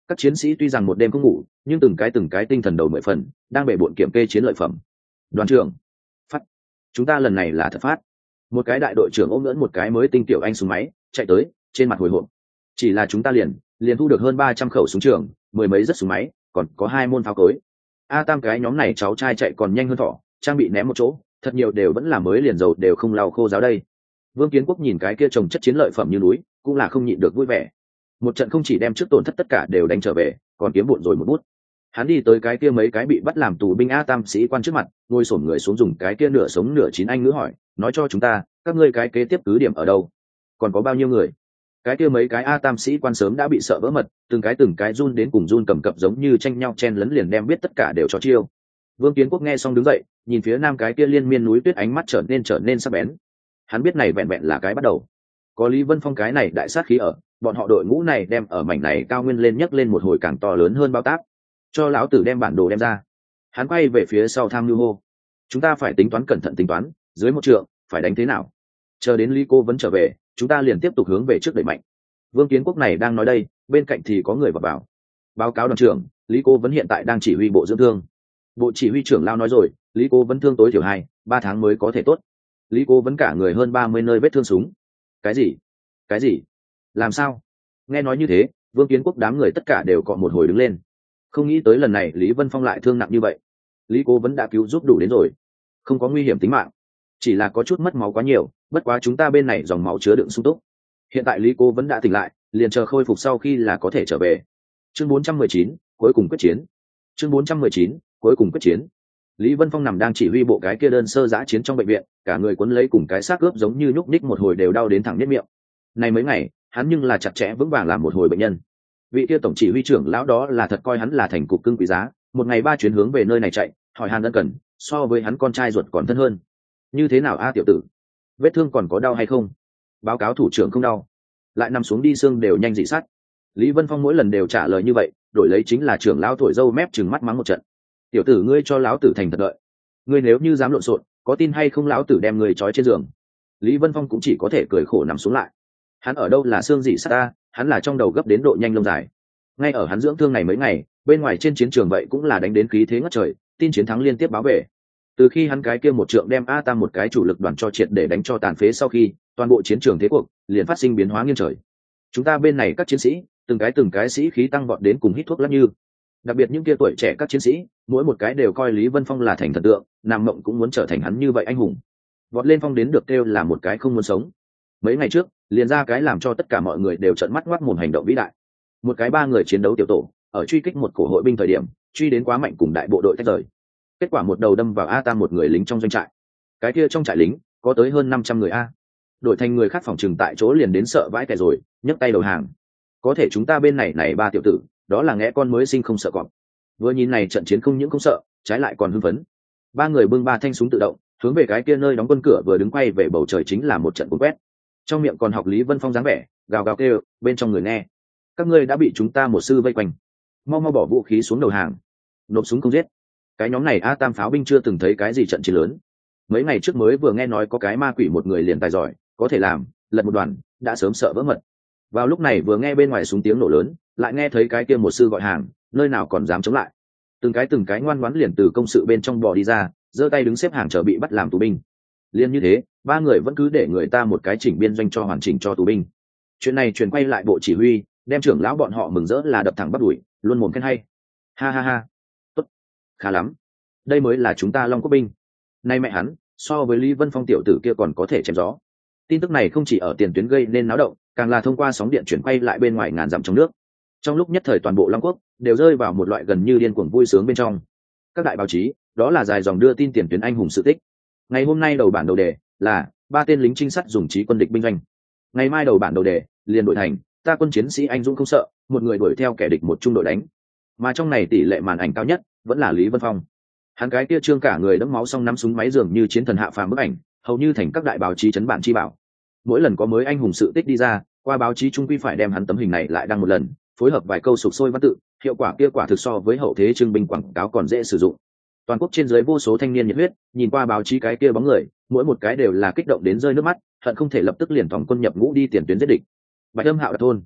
Các chiến sĩ tuy rằng một đêm không ngủ, nhưng từng cái từng cái tinh thần đầu mười phần, đang bể bộn kiểm kê chiến lợi phẩm. Đoàn trưởng, phát, chúng ta lần này là thật phát. Một cái đại đội trưởng ôm ngỡn một cái mới tinh tiểu anh súng máy, chạy tới, trên mặt hồi hộp. Chỉ là chúng ta liền, liền thu được hơn ba trăm khẩu súng trường, mười mấy rất súng máy, còn có hai môn pháo cối. A Tam cái nhóm này cháu trai chạy còn nhanh hơn thỏ, trang bị ném một chỗ, thật nhiều đều vẫn là mới liền dầu đều không lau khô ráo đây. Vương Kiến Quốc nhìn cái kia trồng chất chiến lợi phẩm như núi, cũng là không nhịn được vui vẻ. Một trận không chỉ đem trước tổn thất tất cả đều đánh trở về, còn kiếm bộn rồi một bút. Hắn đi tới cái kia mấy cái bị bắt làm tù binh A Tam sĩ quan trước mặt, ngồi xổm người xuống dùng cái kia nửa sống nửa chín anh ngữ hỏi, nói cho chúng ta, các ngươi cái kế tiếp cứ điểm ở đâu, còn có bao nhiêu người? Cái kia mấy cái A Tam sĩ quan sớm đã bị sợ vỡ mật, từng cái từng cái run đến cùng run cầm cập giống như tranh nhau chen lấn liền đem biết tất cả đều cho chiêu. Vương Kiến Quốc nghe xong đứng dậy, nhìn phía nam cái kia liên miên núi tuyết ánh mắt trở nên trở nên sắc bén. Hắn biết này vẹn vẹn là cái bắt đầu. Có Lý Vân Phong cái này đại sát khí ở, bọn họ đội ngũ này đem ở mảnh này cao nguyên lên nhấc lên một hồi càng to lớn hơn bao tác. Cho lão tử đem bản đồ đem ra. Hắn quay về phía sau tham lưu hô. Chúng ta phải tính toán cẩn thận tính toán, dưới một trượng, phải đánh thế nào? Chờ đến Lý Cô vẫn trở về, chúng ta liền tiếp tục hướng về trước đẩy mạnh. Vương Kiến Quốc này đang nói đây, bên cạnh thì có người vào vào. Báo cáo đoàn trưởng, Lý Cô vẫn hiện tại đang chỉ huy bộ dưỡng thương. Bộ chỉ huy trưởng lao nói rồi, Lý Cô vẫn thương tối thiểu hai, ba tháng mới có thể tốt. Lý Cô vẫn cả người hơn ba mươi nơi vết thương súng. Cái gì? Cái gì? Làm sao? Nghe nói như thế, Vương Kiến Quốc đám người tất cả đều cọ một hồi đứng lên. Không nghĩ tới lần này Lý Vân Phong lại thương nặng như vậy. Lý Cô vẫn đã cứu giúp đủ đến rồi, không có nguy hiểm tính mạng, chỉ là có chút mất máu quá nhiều, bất quá chúng ta bên này dòng máu chứa đựng sung túc. Hiện tại Lý Cô vẫn đã tỉnh lại, liền chờ khôi phục sau khi là có thể trở về. Chương bốn trăm mười chín, cuối cùng quyết chiến. Chương bốn trăm mười chín, cuối cùng quyết chiến. Lý Vân Phong nằm đang chỉ huy bộ cái kia đơn sơ giã chiến trong bệnh viện, cả người quấn lấy cùng cái xác ướp giống như nhúc ních một hồi đều đau đến thẳng nhất miệng. Này mấy ngày, hắn nhưng là chặt chẽ vững vàng làm một hồi bệnh nhân. Vị kia tổng chỉ huy trưởng lão đó là thật coi hắn là thành cục cưng quý giá, một ngày ba chuyến hướng về nơi này chạy, hỏi han ân cần, so với hắn con trai ruột còn thân hơn. Như thế nào a tiểu tử? Vết thương còn có đau hay không? Báo cáo thủ trưởng không đau. Lại nằm xuống đi xương đều nhanh dị sắt. Lý Vân Phong mỗi lần đều trả lời như vậy, đổi lấy chính là trưởng lão thổi dâu mép trừng mắt mắng một trận. Tiểu tử ngươi cho lão tử thành thật đợi. Ngươi nếu như dám lộn xộn, có tin hay không lão tử đem người trói trên giường. Lý Vân Phong cũng chỉ có thể cười khổ nằm xuống lại. Hắn ở đâu là xương dị sắt ta, hắn là trong đầu gấp đến độ nhanh lông dài. Ngay ở hắn dưỡng thương này mấy ngày, bên ngoài trên chiến trường vậy cũng là đánh đến khí thế ngất trời, tin chiến thắng liên tiếp báo về. Từ khi hắn cái kia một trượng đem A Tam một cái chủ lực đoàn cho triệt để đánh cho tàn phế sau khi, toàn bộ chiến trường thế cuộc liền phát sinh biến hóa nghiêng trời. Chúng ta bên này các chiến sĩ, từng cái từng cái sĩ khí tăng vọt đến cùng hít thuốc lắc như. Đặc biệt những kia tuổi trẻ các chiến sĩ, mỗi một cái đều coi Lý Vân Phong là thành thần tượng, nam mộng cũng muốn trở thành hắn như vậy anh hùng. Vọt lên phong đến được kêu là một cái không muốn sống. Mấy ngày trước, liền ra cái làm cho tất cả mọi người đều trợn mắt ngoác mồm hành động vĩ đại. Một cái ba người chiến đấu tiểu tổ, ở truy kích một cổ hội binh thời điểm, truy đến quá mạnh cùng đại bộ đội tách rời. Kết quả một đầu đâm vào A Tam một người lính trong doanh trại. Cái kia trong trại lính có tới hơn năm trăm người a. Đổi thành người khác phòng trừng tại chỗ liền đến sợ vãi tè rồi, nhấc tay đầu hàng. Có thể chúng ta bên này này ba tiểu tử, đó là ngẽ con mới sinh không sợ cọp. Vừa nhìn này trận chiến không những không sợ, trái lại còn hưng phấn. Ba người bưng ba thanh súng tự động, hướng về cái kia nơi đóng quân cửa vừa đứng quay về bầu trời chính là một trận cuốn quét. Trong miệng còn học Lý Vân Phong dáng vẻ, gào gào kêu, bên trong người nghe. Các ngươi đã bị chúng ta một sư vây quanh, mau mau bỏ vũ khí xuống đầu hàng, nộp súng không giết. Cái nhóm này A Tam pháo binh chưa từng thấy cái gì trận chiến lớn. Mấy ngày trước mới vừa nghe nói có cái ma quỷ một người liền tài giỏi, có thể làm, lật một đoàn, đã sớm sợ vỡ mật. Vào lúc này vừa nghe bên ngoài súng tiếng nổ lớn, lại nghe thấy cái kia một sư gọi hàng, nơi nào còn dám chống lại. Từng cái từng cái ngoan ngoãn liền từ công sự bên trong bò đi ra, giơ tay đứng xếp hàng chờ bị bắt làm tù binh. Liên như thế, ba người vẫn cứ để người ta một cái chỉnh biên doanh cho hoàn chỉnh cho tù binh. Chuyện này truyền quay lại bộ chỉ huy, đem trưởng lão bọn họ mừng rỡ là đập thẳng bắt đuổi, luôn mồm khen hay. Ha ha ha, tốt, khá lắm, đây mới là chúng ta Long Quốc binh. Nay mẹ hắn, so với Lý Vân Phong tiểu tử kia còn có thể chém gió. Tin tức này không chỉ ở tiền tuyến gây nên náo động, càng là thông qua sóng điện chuyển quay lại bên ngoài ngàn dặm trong nước. Trong lúc nhất thời toàn bộ Long Quốc đều rơi vào một loại gần như điên cuồng vui sướng bên trong. Các đại báo chí, đó là dài dòng đưa tin tiền tuyến anh hùng sự tích. Ngày hôm nay đầu bản đầu đề là ba tên lính trinh sát dùng trí quân địch binh doanh. Ngày mai đầu bản đầu đề liền đội thành ta quân chiến sĩ anh dũng không sợ, một người đuổi theo kẻ địch một trung đội đánh. Mà trong này tỷ lệ màn ảnh cao nhất vẫn là Lý Vân Phong. Hắn cái kia trương cả người đẫm máu xong nắm súng máy dường như chiến thần hạ phàm bức ảnh, hầu như thành các đại báo chí chấn bản chi bảo. Mỗi lần có mới anh hùng sự tích đi ra, qua báo chí trung quy phải đem hắn tấm hình này lại đăng một lần, phối hợp vài câu sục sôi văn tự, hiệu quả kia quả thực so với hậu thế trưng binh quảng cáo còn dễ sử dụng. Toàn quốc trên dưới vô số thanh niên nhiệt huyết, nhìn qua báo chí cái kia bóng người, mỗi một cái đều là kích động đến rơi nước mắt, hận không thể lập tức liền tổng quân nhập ngũ đi tiền tuyến giết địch. Bạch Âm Hạo đặt thôn,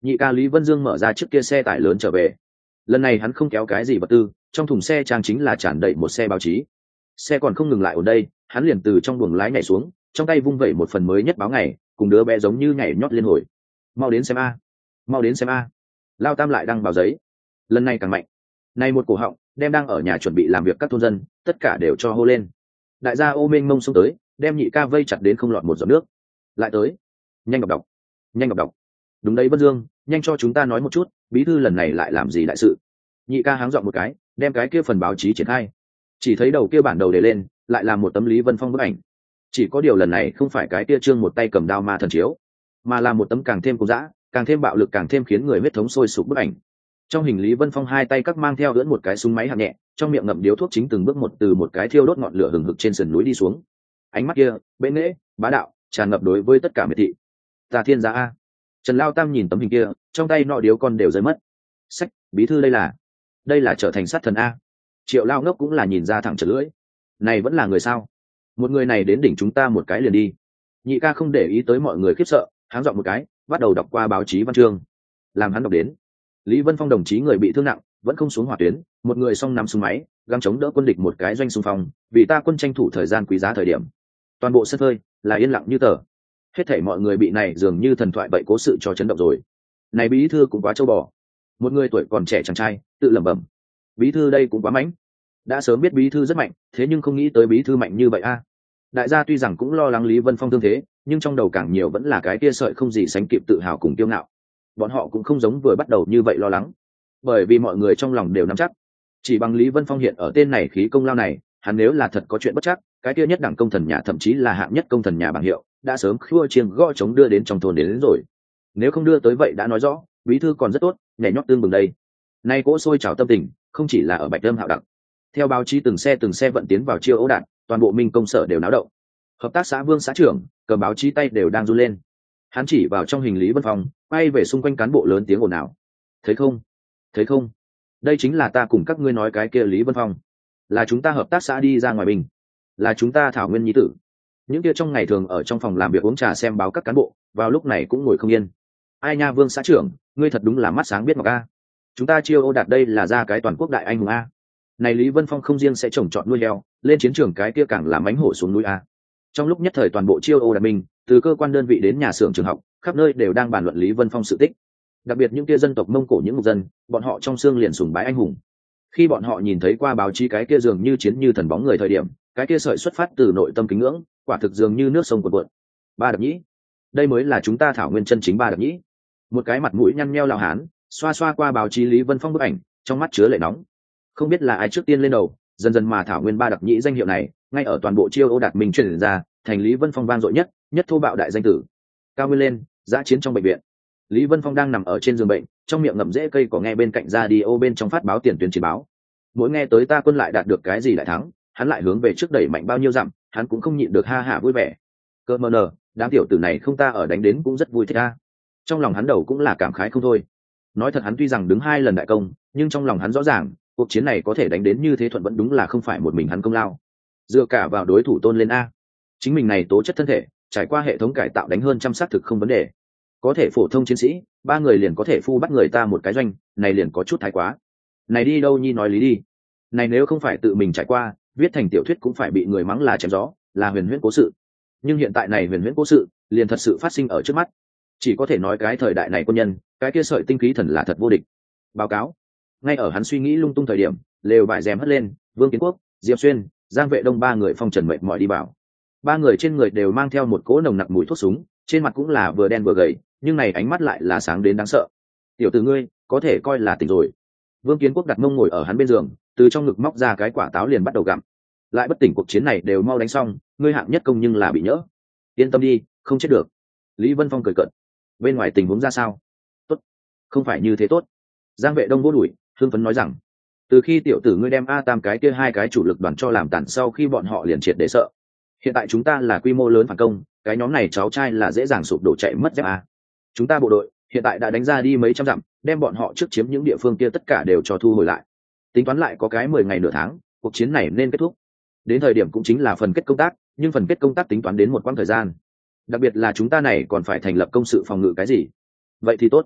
Nhị ca Lý Vân Dương mở ra chiếc kia xe tải lớn trở về. Lần này hắn không kéo cái gì vật tư, trong thùng xe trang chính là tràn đầy một xe báo chí. Xe còn không ngừng lại ở đây, hắn liền từ trong buồng lái nhảy xuống, trong tay vung vẩy một phần mới nhất báo ngày, cùng đứa bé giống như nhảy nhót liên hồi. Mau đến xem a, mau đến xem a. Lao Tam lại đăng báo giấy, lần này càng mạnh. Này một cổ họng, đem đang ở nhà chuẩn bị làm việc các thôn dân, tất cả đều cho hô lên. Đại gia ô mênh mông xông tới, đem nhị ca vây chặt đến không lọt một giọt nước. Lại tới, nhanh đọc đọc, nhanh đọc đọc. Đúng đấy Vân Dương, nhanh cho chúng ta nói một chút, bí thư lần này lại làm gì đại sự? Nhị ca háng dọn một cái, đem cái kia phần báo chí triển khai. Chỉ thấy đầu kia bản đầu đề lên, lại là một tấm Lý Vân Phong bức ảnh. Chỉ có điều lần này không phải cái kia trương một tay cầm đao ma thần chiếu, mà là một tấm càng thêm cố dã, càng thêm bạo lực, càng thêm khiến người huyết thống sôi sục bức ảnh. Trong hình Lý Vân Phong hai tay các mang theo lưỡn một cái súng máy hạng nhẹ, trong miệng ngậm điếu thuốc chính từng bước một từ một cái thiêu đốt ngọn lửa hừng hực trên sườn núi đi xuống. Ánh mắt kia, bệ nghệ, bá đạo, tràn ngập đối với tất cả miệt thị. Ta thiên gia a. Trần Lao Tam nhìn tấm hình kia, trong tay nọ điếu con đều rơi mất. Sách, bí thư đây là, đây là trở thành sát thần a. Triệu Lao Ngốc cũng là nhìn ra thẳng trật lưỡi. Này vẫn là người sao? Một người này đến đỉnh chúng ta một cái liền đi. Nhị ca không để ý tới mọi người khiếp sợ, háng dọn một cái, bắt đầu đọc qua báo chí văn chương. Làm hắn đọc đến, Lý Vân Phong đồng chí người bị thương nặng, vẫn không xuống hỏa tuyến, một người song nằm súng máy, gắng chống đỡ quân địch một cái doanh xung phong, vì ta quân tranh thủ thời gian quý giá thời điểm. Toàn bộ sân phơi là yên lặng như tờ. Hết thảy mọi người bị này dường như thần thoại vậy cố sự cho chấn động rồi. Này bí thư cũng quá trâu bò. Một người tuổi còn trẻ chàng trai, tự lẩm bẩm. Bí thư đây cũng quá mãnh. Đã sớm biết bí thư rất mạnh, thế nhưng không nghĩ tới bí thư mạnh như vậy a. Đại gia tuy rằng cũng lo lắng Lý Vân Phong thương thế, nhưng trong đầu càng nhiều vẫn là cái kia sợi không gì sánh kịp tự hào cùng kiêu ngạo. Bọn họ cũng không giống vừa bắt đầu như vậy lo lắng, bởi vì mọi người trong lòng đều nắm chắc, chỉ bằng Lý Vân Phong hiện ở tên này khí công lao này, hắn nếu là thật có chuyện bất chắc, cái kia nhất đẳng công thần nhà thậm chí là hạng nhất công thần nhà bảng hiệu, đã sớm khua chiêng gõ chống đưa đến trong thôn đến, đến rồi. Nếu không đưa tới vậy đã nói rõ, bí thư còn rất tốt, nhảy nhót tương bừng đây. Nay cỗ sôi trào tâm tình, không chỉ là ở Bạch Lâm Hạo Đặng. Theo báo chí từng xe từng xe vận tiến vào Chiêu Ấu Đạt, toàn bộ Minh công sở đều náo động. Hợp tác xã Vương xã trưởng, cầm báo chí tay đều đang run lên. Hắn chỉ vào trong hình Lý Vân Phong, quay về xung quanh cán bộ lớn tiếng ồn ào. Thấy không? Thấy không? Đây chính là ta cùng các ngươi nói cái kia Lý Vân Phong, là chúng ta hợp tác xã đi ra ngoài bình, là chúng ta thảo nguyên nhi tử. Những kia trong ngày thường ở trong phòng làm việc uống trà xem báo các cán bộ, vào lúc này cũng ngồi không yên. Ai nha Vương xã trưởng, ngươi thật đúng là mắt sáng biết ngọc a. Chúng ta Chiêu Ấu Đạt đây là ra cái toàn quốc đại anh hùng a. Này Lý Vân Phong không riêng sẽ trồng trọt nuôi heo, lên chiến trường cái kia càng làm mánh hổ xuống núi a. Trong lúc nhất thời toàn bộ Chiêu Ấu Đạt mình, từ cơ quan đơn vị đến nhà xưởng trường học, khắp nơi đều đang bàn luận Lý Vân Phong sự tích. Đặc biệt những kia dân tộc Mông Cổ những mục dân, bọn họ trong xương liền sùng bái anh hùng. Khi bọn họ nhìn thấy qua báo chí cái kia dường như chiến như thần bóng người thời điểm, cái kia sợi xuất phát từ nội tâm kính ngưỡng, quả thực dường như nước sông cuồn cuộn. Ba Đập Nhĩ, đây mới là chúng ta thảo nguyên chân chính Ba Đập Nhĩ. Một cái mặt mũi nhăn nheo lão hán, xoa xoa qua báo chí Lý Vân Phong bức ảnh, trong mắt chứa lệ nóng. Không biết là ai trước tiên lên đầu, dần dần mà thảo nguyên Ba Đập Nhĩ danh hiệu này, ngay ở toàn bộ Chiêu Ấu Đạt mình truyền ra, thành Lý Vân Phong vang dội nhất, nhất thô bạo đại danh tử. Cao nguyên lên, dã chiến trong bệnh viện. Lý Vân Phong đang nằm ở trên giường bệnh, trong miệng ngậm rễ cây cỏ, nghe bên cạnh radio bên trong phát báo tiền tuyến chiến báo. Mỗi nghe tới ta quân lại đạt được cái gì đại thắng, hắn lại hướng về trước đẩy mạnh bao nhiêu dặm, hắn cũng không nhịn được ha hả vui vẻ. Cơ mờ nờ, đám tiểu tử này không ta ở đánh đến cũng rất vui thích a. Trong lòng hắn đầu cũng là cảm khái không thôi. Nói thật hắn tuy rằng đứng hai lần đại công, nhưng trong lòng hắn rõ ràng, cuộc chiến này có thể đánh đến như thế thuận vẫn đúng là không phải một mình hắn công lao. Dựa cả vào đối thủ tôn lên a. Chính mình này tố chất thân thể, trải qua hệ thống cải tạo đánh hơn trăm xác thực không vấn đề. Có thể phổ thông chiến sĩ, ba người liền có thể phu bắt người ta một cái doanh, này liền có chút thái quá. Này đi đâu nhi nói lý đi. Này nếu không phải tự mình trải qua, viết thành tiểu thuyết cũng phải bị người mắng là chém gió, là huyền huyễn cố sự. Nhưng hiện tại này huyền huyễn cố sự, liền thật sự phát sinh ở trước mắt. Chỉ có thể nói cái thời đại này quân nhân, cái kia sợi tinh khí thần là thật vô địch. Báo cáo. Ngay ở hắn suy nghĩ lung tung thời điểm, lều vải rèm hất lên, Vương Kiến Quốc, Diệp Xuyên, Giang Vệ Đông ba người phong trần mệt mỏi đi vào. Ba người trên người đều mang theo một cỗ nồng nặc mùi thuốc súng, trên mặt cũng là vừa đen vừa gầy, nhưng này ánh mắt lại là sáng đến đáng sợ. Tiểu tử ngươi, có thể coi là tỉnh rồi. Vương Kiến Quốc đặt mông ngồi ở hắn bên giường, từ trong ngực móc ra cái quả táo liền bắt đầu gặm. Lại bất tỉnh, cuộc chiến này đều mau đánh xong, ngươi hạng nhất công nhưng là bị nhỡ. Yên tâm đi, không chết được. Lý Vân Phong cười cợt. Bên ngoài tình huống ra sao? Tốt, không phải như thế tốt. Giang Vệ Đông vô đuổi, hưng phấn nói rằng, từ khi tiểu tử ngươi đem A Tam cái kia hai cái chủ lực đoàn cho làm tàn, sau khi bọn họ liền triệt để sợ. Hiện tại chúng ta là quy mô lớn phản công, cái nhóm này cháu trai là dễ dàng sụp đổ chạy mất dép a. Chúng ta bộ đội hiện tại đã đánh ra đi mấy trăm dặm, đem bọn họ trước chiếm những địa phương kia tất cả đều cho thu hồi lại. Tính toán lại có cái mười ngày nửa tháng, cuộc chiến này nên kết thúc. Đến thời điểm cũng chính là phần kết công tác, nhưng phần kết công tác tính toán đến một quãng thời gian. Đặc biệt là chúng ta này còn phải thành lập công sự phòng ngự cái gì. Vậy thì tốt.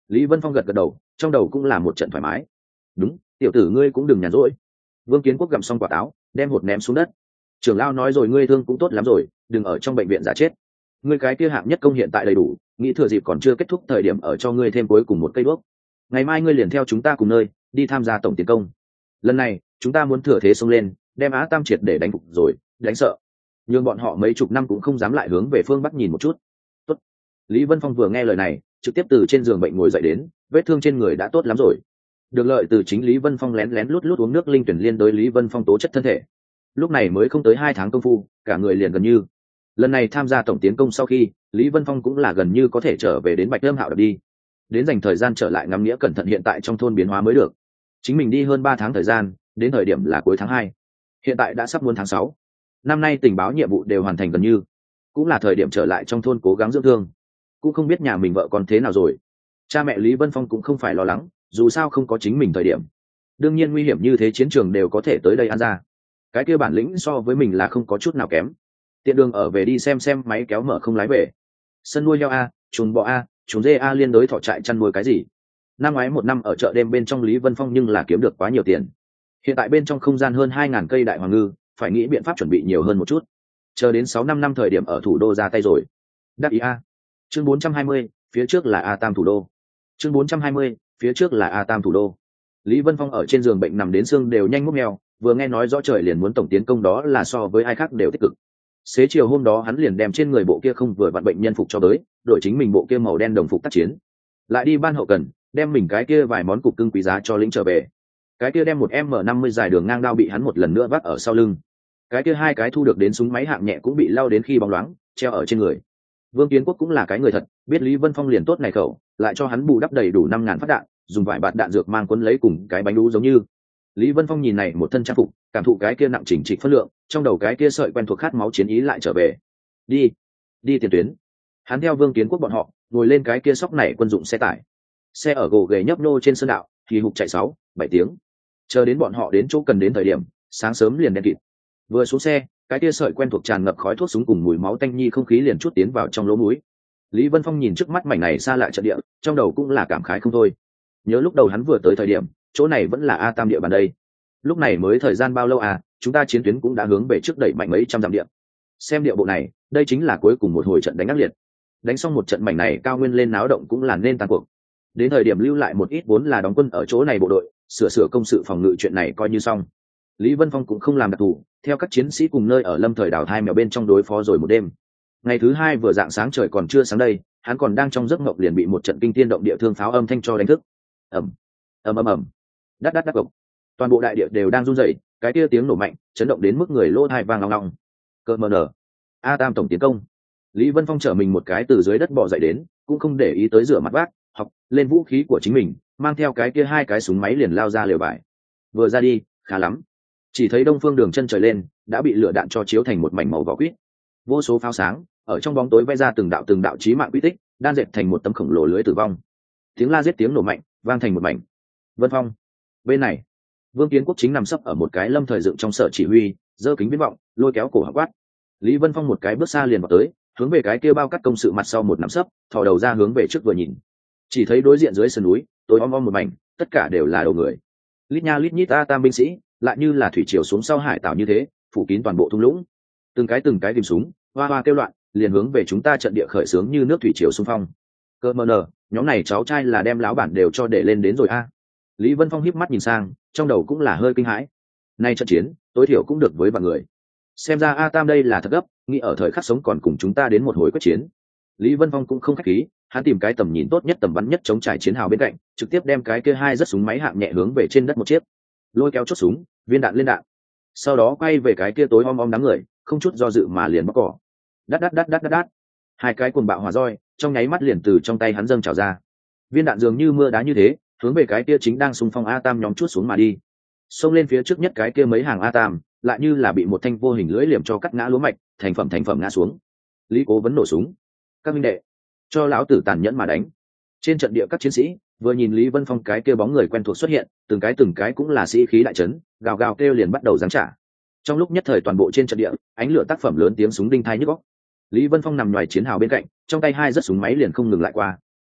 Lý Vân Phong gật gật đầu, trong đầu cũng là một trận thoải mái. Đúng, tiểu tử ngươi cũng đừng nhàn rỗi. Vương Kiến Quốc gặm xong quả táo, đem hột ném xuống đất. Trưởng lão nói rồi, ngươi thương cũng tốt lắm rồi, đừng ở trong bệnh viện giả chết. Ngươi cái kia hạng nhất công hiện tại đầy đủ, nghĩ thừa dịp còn chưa kết thúc thời điểm ở cho ngươi thêm cuối cùng một cây đuốc. Ngày mai ngươi liền theo chúng ta cùng nơi đi tham gia tổng tiến công. Lần này chúng ta muốn thừa thế xông lên, đem Á Tam triệt để đánh phục rồi, đánh sợ. Nhưng bọn họ mấy chục năm cũng không dám lại hướng về phương bắc nhìn một chút. Tốt. Lý Vân Phong vừa nghe lời này, trực tiếp từ trên giường bệnh ngồi dậy đến, vết thương trên người đã tốt lắm rồi. Được lợi từ chính Lý Vân Phong lén lén lút lút uống nước linh tuyển liên đối Lý Vân Phong tố chất thân thể. Lúc này mới không tới hai tháng công phu, cả người liền gần như. Lần này tham gia tổng tiến công sau khi, Lý Vân Phong cũng là gần như có thể trở về đến Bạch Lâm Hạo đập đi. Đến dành thời gian trở lại ngắm nghĩa cẩn thận hiện tại trong thôn biến hóa mới được. Chính mình đi hơn ba tháng thời gian, đến thời điểm là cuối tháng hai. Hiện tại đã sắp muốn tháng sáu. Năm nay tình báo nhiệm vụ đều hoàn thành gần như, cũng là thời điểm trở lại trong thôn cố gắng dưỡng thương. Cũng không biết nhà mình vợ còn thế nào rồi. Cha mẹ Lý Vân Phong cũng không phải lo lắng, dù sao không có chính mình thời điểm. Đương nhiên nguy hiểm như thế chiến trường đều có thể tới đây ăn ra. Cái kia bản lĩnh so với mình là không có chút nào kém. Tiện đường ở về đi xem xem máy kéo mở không lái về. Sân nuôi heo a, chuồng bò a, chuồng dê a liên đối thỏ trại chăn nuôi cái gì. Năm ngoái một năm ở chợ đêm bên trong Lý Vân Phong nhưng là kiếm được quá nhiều tiền. Hiện tại bên trong không gian hơn hai ngàn cây đại hoàng ngư, phải nghĩ biện pháp chuẩn bị nhiều hơn một chút. Chờ đến sáu năm năm thời điểm ở thủ đô ra tay rồi. Đắc ý a. Chương bốn trăm hai mươi, phía trước là A Tam thủ đô. Chương bốn trăm hai mươi, phía trước là A Tam thủ đô. Lý Vân Phong ở trên giường bệnh nằm đến xương đều nhanh múc mèo, vừa nghe nói rõ trời liền muốn tổng tiến công đó là so với ai khác đều tích cực. Xế chiều hôm đó hắn liền đem trên người bộ kia không vừa vặn bệnh nhân phục cho tới, đổi chính mình bộ kia màu đen đồng phục tác chiến. Lại đi ban hậu cần, đem mình cái kia vài món cục cưng quý giá cho lĩnh trở về. Cái kia đem một M năm mươi dài đường ngang đao bị hắn một lần nữa vác ở sau lưng. Cái kia hai cái thu được đến súng máy hạng nhẹ cũng bị lao đến khi bóng loáng, treo ở trên người. Vương Kiến Quốc cũng là cái người thật, biết Lý Vân Phong liền tốt này khẩu, lại cho hắn bù đắp đầy đủ năm ngàn phát đạn, dùng vài bạt đạn dược mang quấn lấy cùng cái bánh đu giống như. Lý Vân Phong nhìn này một thân trang phục, cảm thụ cái kia nặng chỉnh trịch phân lượng, trong đầu cái kia sợi quen thuộc khát máu chiến ý lại trở về. Đi, đi tiền tuyến. Hắn theo Vương Kiến Quốc bọn họ, ngồi lên cái kia sóc này quân dụng xe tải. Xe ở gồ ghề nhấp nô trên sơn đạo, thì hục chạy sáu, bảy tiếng. Chờ đến bọn họ đến chỗ cần đến thời điểm, sáng sớm liền đen kịt. Vừa xuống xe, cái kia sợi quen thuộc tràn ngập khói thuốc súng cùng mùi máu tanh nhi không khí liền chút tiến vào trong lỗ mũi. Lý Vân Phong nhìn trước mắt mảnh này xa lạ trận địa, trong đầu cũng là cảm khái không thôi. Nhớ lúc đầu hắn vừa tới thời điểm, chỗ này vẫn là A Tam địa bàn đây. Lúc này mới thời gian bao lâu à, chúng ta chiến tuyến cũng đã hướng về trước đẩy mạnh mấy trăm dặm địa. Xem địa bộ này, đây chính là cuối cùng một hồi trận đánh ác liệt. Đánh xong một trận mảnh này cao nguyên lên náo động cũng là nên tan cuộc. Đến thời điểm lưu lại một ít vốn là đóng quân ở chỗ này bộ đội, sửa sửa công sự phòng ngự chuyện này coi như xong. Lý Vân Phong cũng không làm đặc thù, theo các chiến sĩ cùng nơi ở lâm thời đào thai mèo bên trong đối phó rồi một đêm. Ngày thứ hai vừa dạng sáng trời còn chưa sáng đây, hắn còn đang trong giấc mộng liền bị một trận kinh thiên động địa thương pháo âm thanh cho đánh thức. ầm ầm ầm ầm, đắt đắt đắt gộc, toàn bộ đại địa đều đang run rẩy, cái kia tiếng nổ mạnh chấn động đến mức người lỗ tai vang long long. Cơ mờ nở, A Tam tổng tiến công. Lý Vân Phong trở mình một cái từ dưới đất bò dậy đến, cũng không để ý tới rửa mặt vác, học lên vũ khí của chính mình, mang theo cái kia hai cái súng máy liền lao ra lều vải. Vừa ra đi, khá lắm. Chỉ thấy đông phương đường chân trời lên đã bị lửa đạn cho chiếu thành một mảnh màu vỏ quýt, vô số pháo sáng ở trong bóng tối vẽ ra từng đạo từng đạo chí mạng quy tích, đan dệt thành một tấm khổng lồ lưới tử vong. Tiếng la giết tiếng nổ mạnh vang thành một mảnh. Vân Phong bên này, Vương Kiến Quốc chính nằm sấp ở một cái lâm thời dựng trong sở chỉ huy, giơ kính viễn vọng lôi kéo cổ họng quát. Lý Vân Phong một cái bước xa liền vào tới, hướng về cái kia bao cắt công sự mặt sau một nằm sấp, thò đầu ra hướng về trước vừa nhìn, chỉ thấy đối diện dưới sườn núi tối om om một mảnh, tất cả đều là đầu người, lít nha lít nhít A Tam binh sĩ, lại như là thủy triều xuống sau hải tảo như thế, phủ kín toàn bộ thung lũng. Từng cái từng cái tìm súng, hoa hoa kêu loạn, liền hướng về chúng ta trận địa khởi xướng như nước thủy triều xung phong. Cơ mờ nở, nhóm này cháu trai là đem láo bản đều cho để lên đến rồi a. Lý Vân Phong híp mắt nhìn sang, trong đầu cũng là hơi kinh hãi. Nay trận chiến, tối thiểu cũng được với vạn người. Xem ra A Tam đây là thật gấp, nghĩ ở thời khắc sống còn cùng chúng ta đến một hồi quyết chiến. Lý Vân Phong cũng không khách khí, hắn tìm cái tầm nhìn tốt nhất tầm bắn nhất chống trải chiến hào bên cạnh, trực tiếp đem cái kia hai rất súng máy hạng nhẹ hướng về trên đất một chiếc, lôi kéo chốt súng, viên đạn lên đạn, sau đó quay về cái kia tối om om đám người, không chút do dự mà liền bóc cỏ. Đắt đắt đắt đắt đắt đắt, hai cái cuồng bạo hỏa roi trong nháy mắt liền từ trong tay hắn dâng trào ra, viên đạn dường như mưa đá như thế, hướng về cái kia chính đang xung phong A Tam nhóm chút xuống mà đi. Xông lên phía trước nhất cái kia mấy hàng A Tam, lại như là bị một thanh vô hình lưỡi liềm cho cắt ngã lúa mạch, thành phẩm thành phẩm ngã xuống. Lý Cố vẫn nổ súng. Các minh đệ, cho lão tử tàn nhẫn mà đánh. Trên trận địa các chiến sĩ vừa nhìn Lý Vân Phong cái kia bóng người quen thuộc xuất hiện, từng cái từng cái cũng là sĩ khí đại trấn, gào gào kêu liền bắt đầu giáng trả. Trong lúc nhất thời toàn bộ trên trận địa, ánh lửa tác phẩm lớn tiếng súng đinh thai nhức óc. Lý Vân Phong nằm ngoài chiến hào bên cạnh, trong tay hai rất súng máy liền không ngừng lại qua.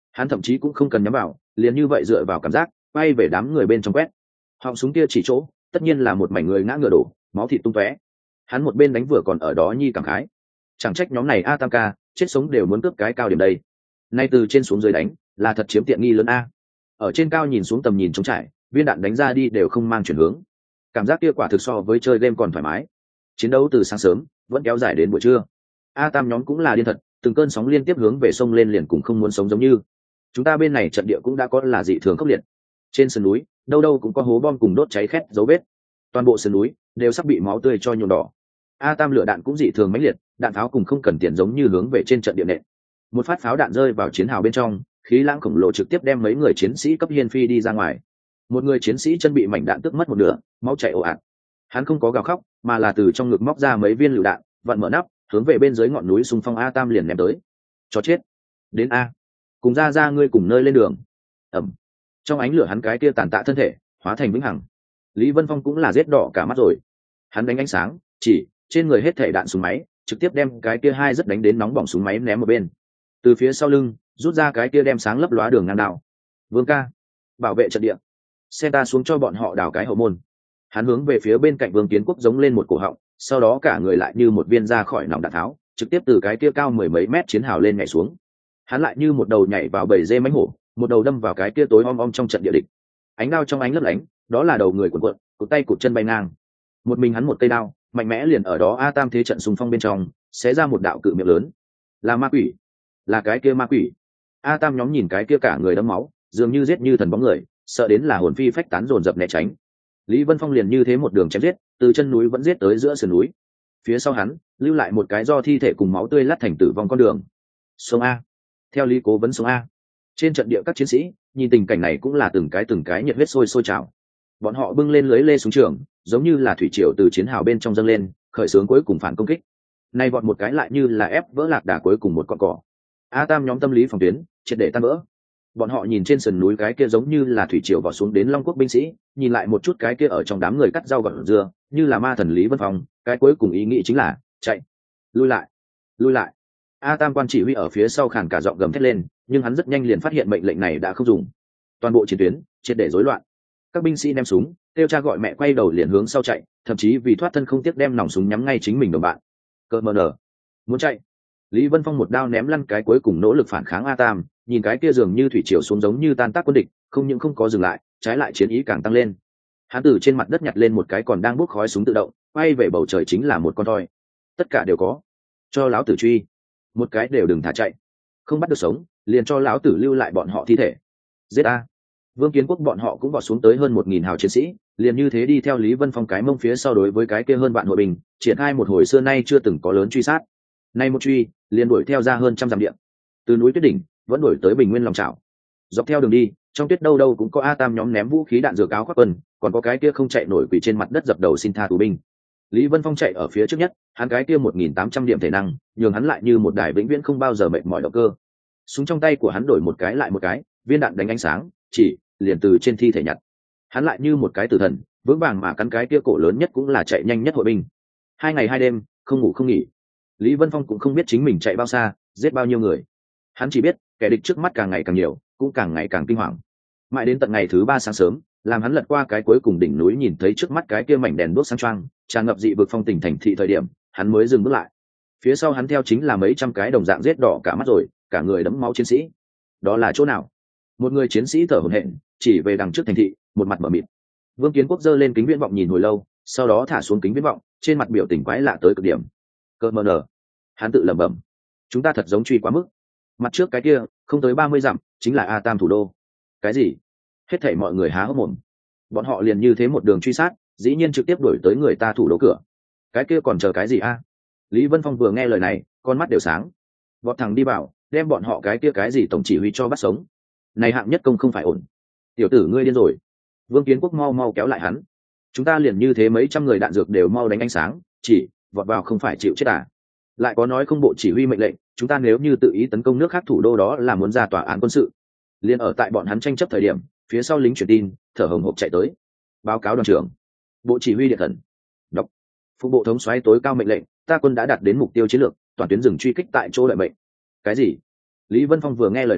Hắn thậm chí cũng không cần nhắm vào, liền như vậy dựa vào cảm giác bay về đám người bên trong quét. Họng súng kia chỉ chỗ, tất nhiên là một mảnh người ngã ngựa đổ, máu thịt tung tóe. Hắn một bên đánh vừa còn ở đó nhi cảm khái, chẳng trách nhóm này a tam ca chết sống đều muốn cướp cái cao điểm đây. Nay từ trên xuống dưới đánh là thật chiếm tiện nghi lớn a. Ở trên cao nhìn xuống tầm nhìn trống trải, viên đạn đánh ra đi đều không mang chuyển hướng, cảm giác kia quả thực so với chơi game còn thoải mái. Chiến đấu từ sáng sớm vẫn kéo dài đến buổi trưa. A tam nhóm cũng là điên thật, từng cơn sóng liên tiếp hướng về sông lên liền cũng không muốn sống giống như. Chúng ta bên này trận địa cũng đã có là dị thường khốc liệt. Trên sườn núi đâu đâu cũng có hố bom cùng đốt cháy khét dấu vết, toàn bộ sườn núi đều sắp bị máu tươi cho nhuộm đỏ. A tam lửa đạn cũng dị thường mãnh liệt, đạn pháo cùng không cần tiền giống như hướng về trên trận địa nện. Một phát pháo đạn rơi vào chiến hào bên trong, khí lãng khổng lồ trực tiếp đem mấy người chiến sĩ cấp hiên phi đi ra ngoài. Một người chiến sĩ chân bị mảnh đạn tước mất một nửa, máu chảy ồ ạt. Hắn không có gào khóc, mà là từ trong ngực móc ra mấy viên lựu đạn, vặn mở nắp, hướng về bên dưới ngọn núi xung phong A tam liền ném tới. Cho chết. Đến a. Cùng ra ra ngươi cùng nơi lên đường. Ẩm. Trong ánh lửa hắn cái kia tàn tạ thân thể hóa thành vĩnh hằng. Lý Vân Phong cũng là rết đỏ cả mắt rồi. Hắn đánh ánh sáng, chỉ trên người hết thể đạn súng máy, trực tiếp đem cái kia hai rất đánh đến nóng bỏng súng máy ném ở bên. Từ phía sau lưng rút ra cái kia đem sáng lấp lóa đường ngang đạo. Vương ca, bảo vệ trận địa, xe ta xuống cho bọn họ đào cái hậu môn. Hắn hướng về phía bên cạnh Vương Kiến Quốc giống lên một cổ họng, sau đó cả người lại như một viên ra khỏi nòng đạn tháo, trực tiếp từ cái kia cao mười mấy mét chiến hào lên nhảy xuống. Hắn lại như một đầu nhảy vào bầy dê mánh hổ, một đầu đâm vào cái kia tối om om trong trận địa địch. Ánh đao trong ánh lấp lánh, đó là đầu người cuộn cuộn, cụt tay cụt chân bay ngang. Một mình hắn một cây đao, mạnh mẽ liền ở đó a tam thế trận xung phong bên trong, xé ra một đạo cự miệng lớn. Là ma quỷ, là cái kia ma quỷ. A tam nhóm nhìn cái kia cả người đẫm máu, dường như giết như thần bóng người, sợ đến là hồn phi phách tán dồn dập né tránh. Lý Vân Phong liền như thế một đường chém giết, từ chân núi vẫn giết tới giữa sườn núi. Phía sau hắn lưu lại một cái do thi thể cùng máu tươi lát thành tử vong con đường. Sông A. Theo Lý Cố vấn sông A. Trên trận địa các chiến sĩ nhìn tình cảnh này cũng là từng cái từng cái nhiệt huyết sôi sôi trào. Bọn họ bưng lên lưới lê xuống trường, giống như là thủy triều từ chiến hào bên trong dâng lên, khởi xướng cuối cùng phản công kích. Nay vọt một cái lại như là ép vỡ lạc đà cuối cùng một con cỏ. A tam nhóm tâm lý phòng tuyến triệt để tan vỡ. Bọn họ nhìn trên sườn núi cái kia giống như là thủy triều vào xuống đến Long Quốc binh sĩ, nhìn lại một chút cái kia ở trong đám người cắt rau gọt dưa, như là ma thần Lý Vân Phong, cái cuối cùng ý nghĩ chính là chạy, lui lại, lui lại. A tam quan chỉ huy ở phía sau khàn cả giọng gầm thét lên, nhưng hắn rất nhanh liền phát hiện mệnh lệnh này đã không dùng. Toàn bộ chiến tuyến triệt để rối loạn. Các binh sĩ ném súng, kêu cha gọi mẹ quay đầu liền hướng sau chạy, thậm chí vì thoát thân không tiếc đem nòng súng nhắm ngay chính mình đồng bạn. Cơ mờ nở, muốn chạy. Lý Vân Phong một đao ném lăn cái cuối cùng nỗ lực phản kháng A tam, nhìn cái kia dường như thủy triều xuống giống như tan tác quân địch, không những không có dừng lại, trái lại chiến ý càng tăng lên. Hắn từ trên mặt đất nhặt lên một cái còn đang bốc khói súng tự động, quay về bầu trời chính là một con toi. Tất cả đều có, cho lão tử truy, một cái đều đừng thả chạy, không bắt được sống, liền cho lão tử lưu lại bọn họ thi thể. Giết a! Vương Kiến Quốc bọn họ cũng vọt xuống tới hơn một nghìn hào chiến sĩ, liền như thế đi theo Lý Vân Phong cái mông phía sau đối với cái kia hơn bạn hội bình, triển khai một hồi xưa nay chưa từng có lớn truy sát. Nay một truy, liền đuổi theo ra hơn trăm dặm điện, từ núi Tuyết đỉnh vẫn đuổi tới Bình Nguyên lòng chảo. Dọc theo đường đi, trong tuyết đâu đâu cũng có A tam nhóm ném vũ khí đạn dược áo khoác quân, còn có cái kia không chạy nổi quỳ trên mặt đất dập đầu xin tha tù binh. Lý Vân Phong chạy ở phía trước nhất, hắn cái kia một nghìn tám trăm điểm thể năng, nhường hắn lại như một đài vĩnh viễn không bao giờ mệt mỏi động cơ. Súng trong tay của hắn đổi một cái lại một cái, viên đạn đánh ánh sáng, chỉ liền từ trên thi thể nhặt. Hắn lại như một cái tử thần, vững vàng mà cắn cái kia cổ lớn nhất cũng là chạy nhanh nhất hội binh. Hai ngày hai đêm, không ngủ không nghỉ. Lý Vân Phong cũng không biết chính mình chạy bao xa, giết bao nhiêu người. Hắn chỉ biết, kẻ địch trước mắt càng ngày càng nhiều, cũng càng ngày càng kinh hoàng. Mãi đến tận ngày thứ ba sáng sớm, làm hắn lật qua cái cuối cùng đỉnh núi nhìn thấy trước mắt cái kia mảnh đèn đuốc sáng choang, tràn ngập dị vực phong tình thành thị thời điểm, hắn mới dừng bước lại. Phía sau hắn theo chính là mấy trăm cái đồng dạng rết đỏ cả mắt rồi, cả người đẫm máu chiến sĩ. Đó là chỗ nào? Một người chiến sĩ thở hổn hển, chỉ về đằng trước thành thị, một mặt mở mịt. Vương Kiến Quốc giơ lên kính viễn vọng nhìn hồi lâu, sau đó thả xuống kính viễn vọng, trên mặt biểu tình quái lạ tới cực điểm. Cơ mờ nở, hắn tự lẩm bẩm, chúng ta thật giống truy quá mức. Mặt trước cái kia, không tới ba mươi dặm, chính là A Tam thủ đô. Cái gì? Hết thảy mọi người há hốc mồm. Bọn họ liền như thế một đường truy sát, dĩ nhiên trực tiếp đuổi tới người ta thủ đô cửa. Cái kia còn chờ cái gì a? Lý Vân Phong vừa nghe lời này, con mắt đều sáng. Vọt thẳng đi vào, đem bọn họ cái kia cái gì tổng chỉ huy cho bắt sống. Này hạng nhất công không phải ổn. Tiểu tử ngươi điên rồi. Vương Kiến Quốc mau mau kéo lại hắn. Chúng ta liền như thế mấy trăm người đạn dược đều mau đánh ánh sáng, chỉ vọt vào không phải chịu chết à? Lại có nói không bộ chỉ huy mệnh lệnh, chúng ta nếu như tự ý tấn công nước khác thủ đô đó là muốn ra tòa án quân sự. Liên ở tại bọn hắn tranh chấp thời điểm, phía sau lính truyền tin, thở hồng hộc chạy tới. Báo cáo đoàn trưởng. Bộ chỉ huy điện thần. Đọc. Phụ bộ thống soái tối cao mệnh lệnh, ta quân đã đạt đến mục tiêu chiến lược, toàn tuyến rừng truy kích tại chỗ lợi mệnh. Cái gì? Lý Vân Phong vừa nghe lời này,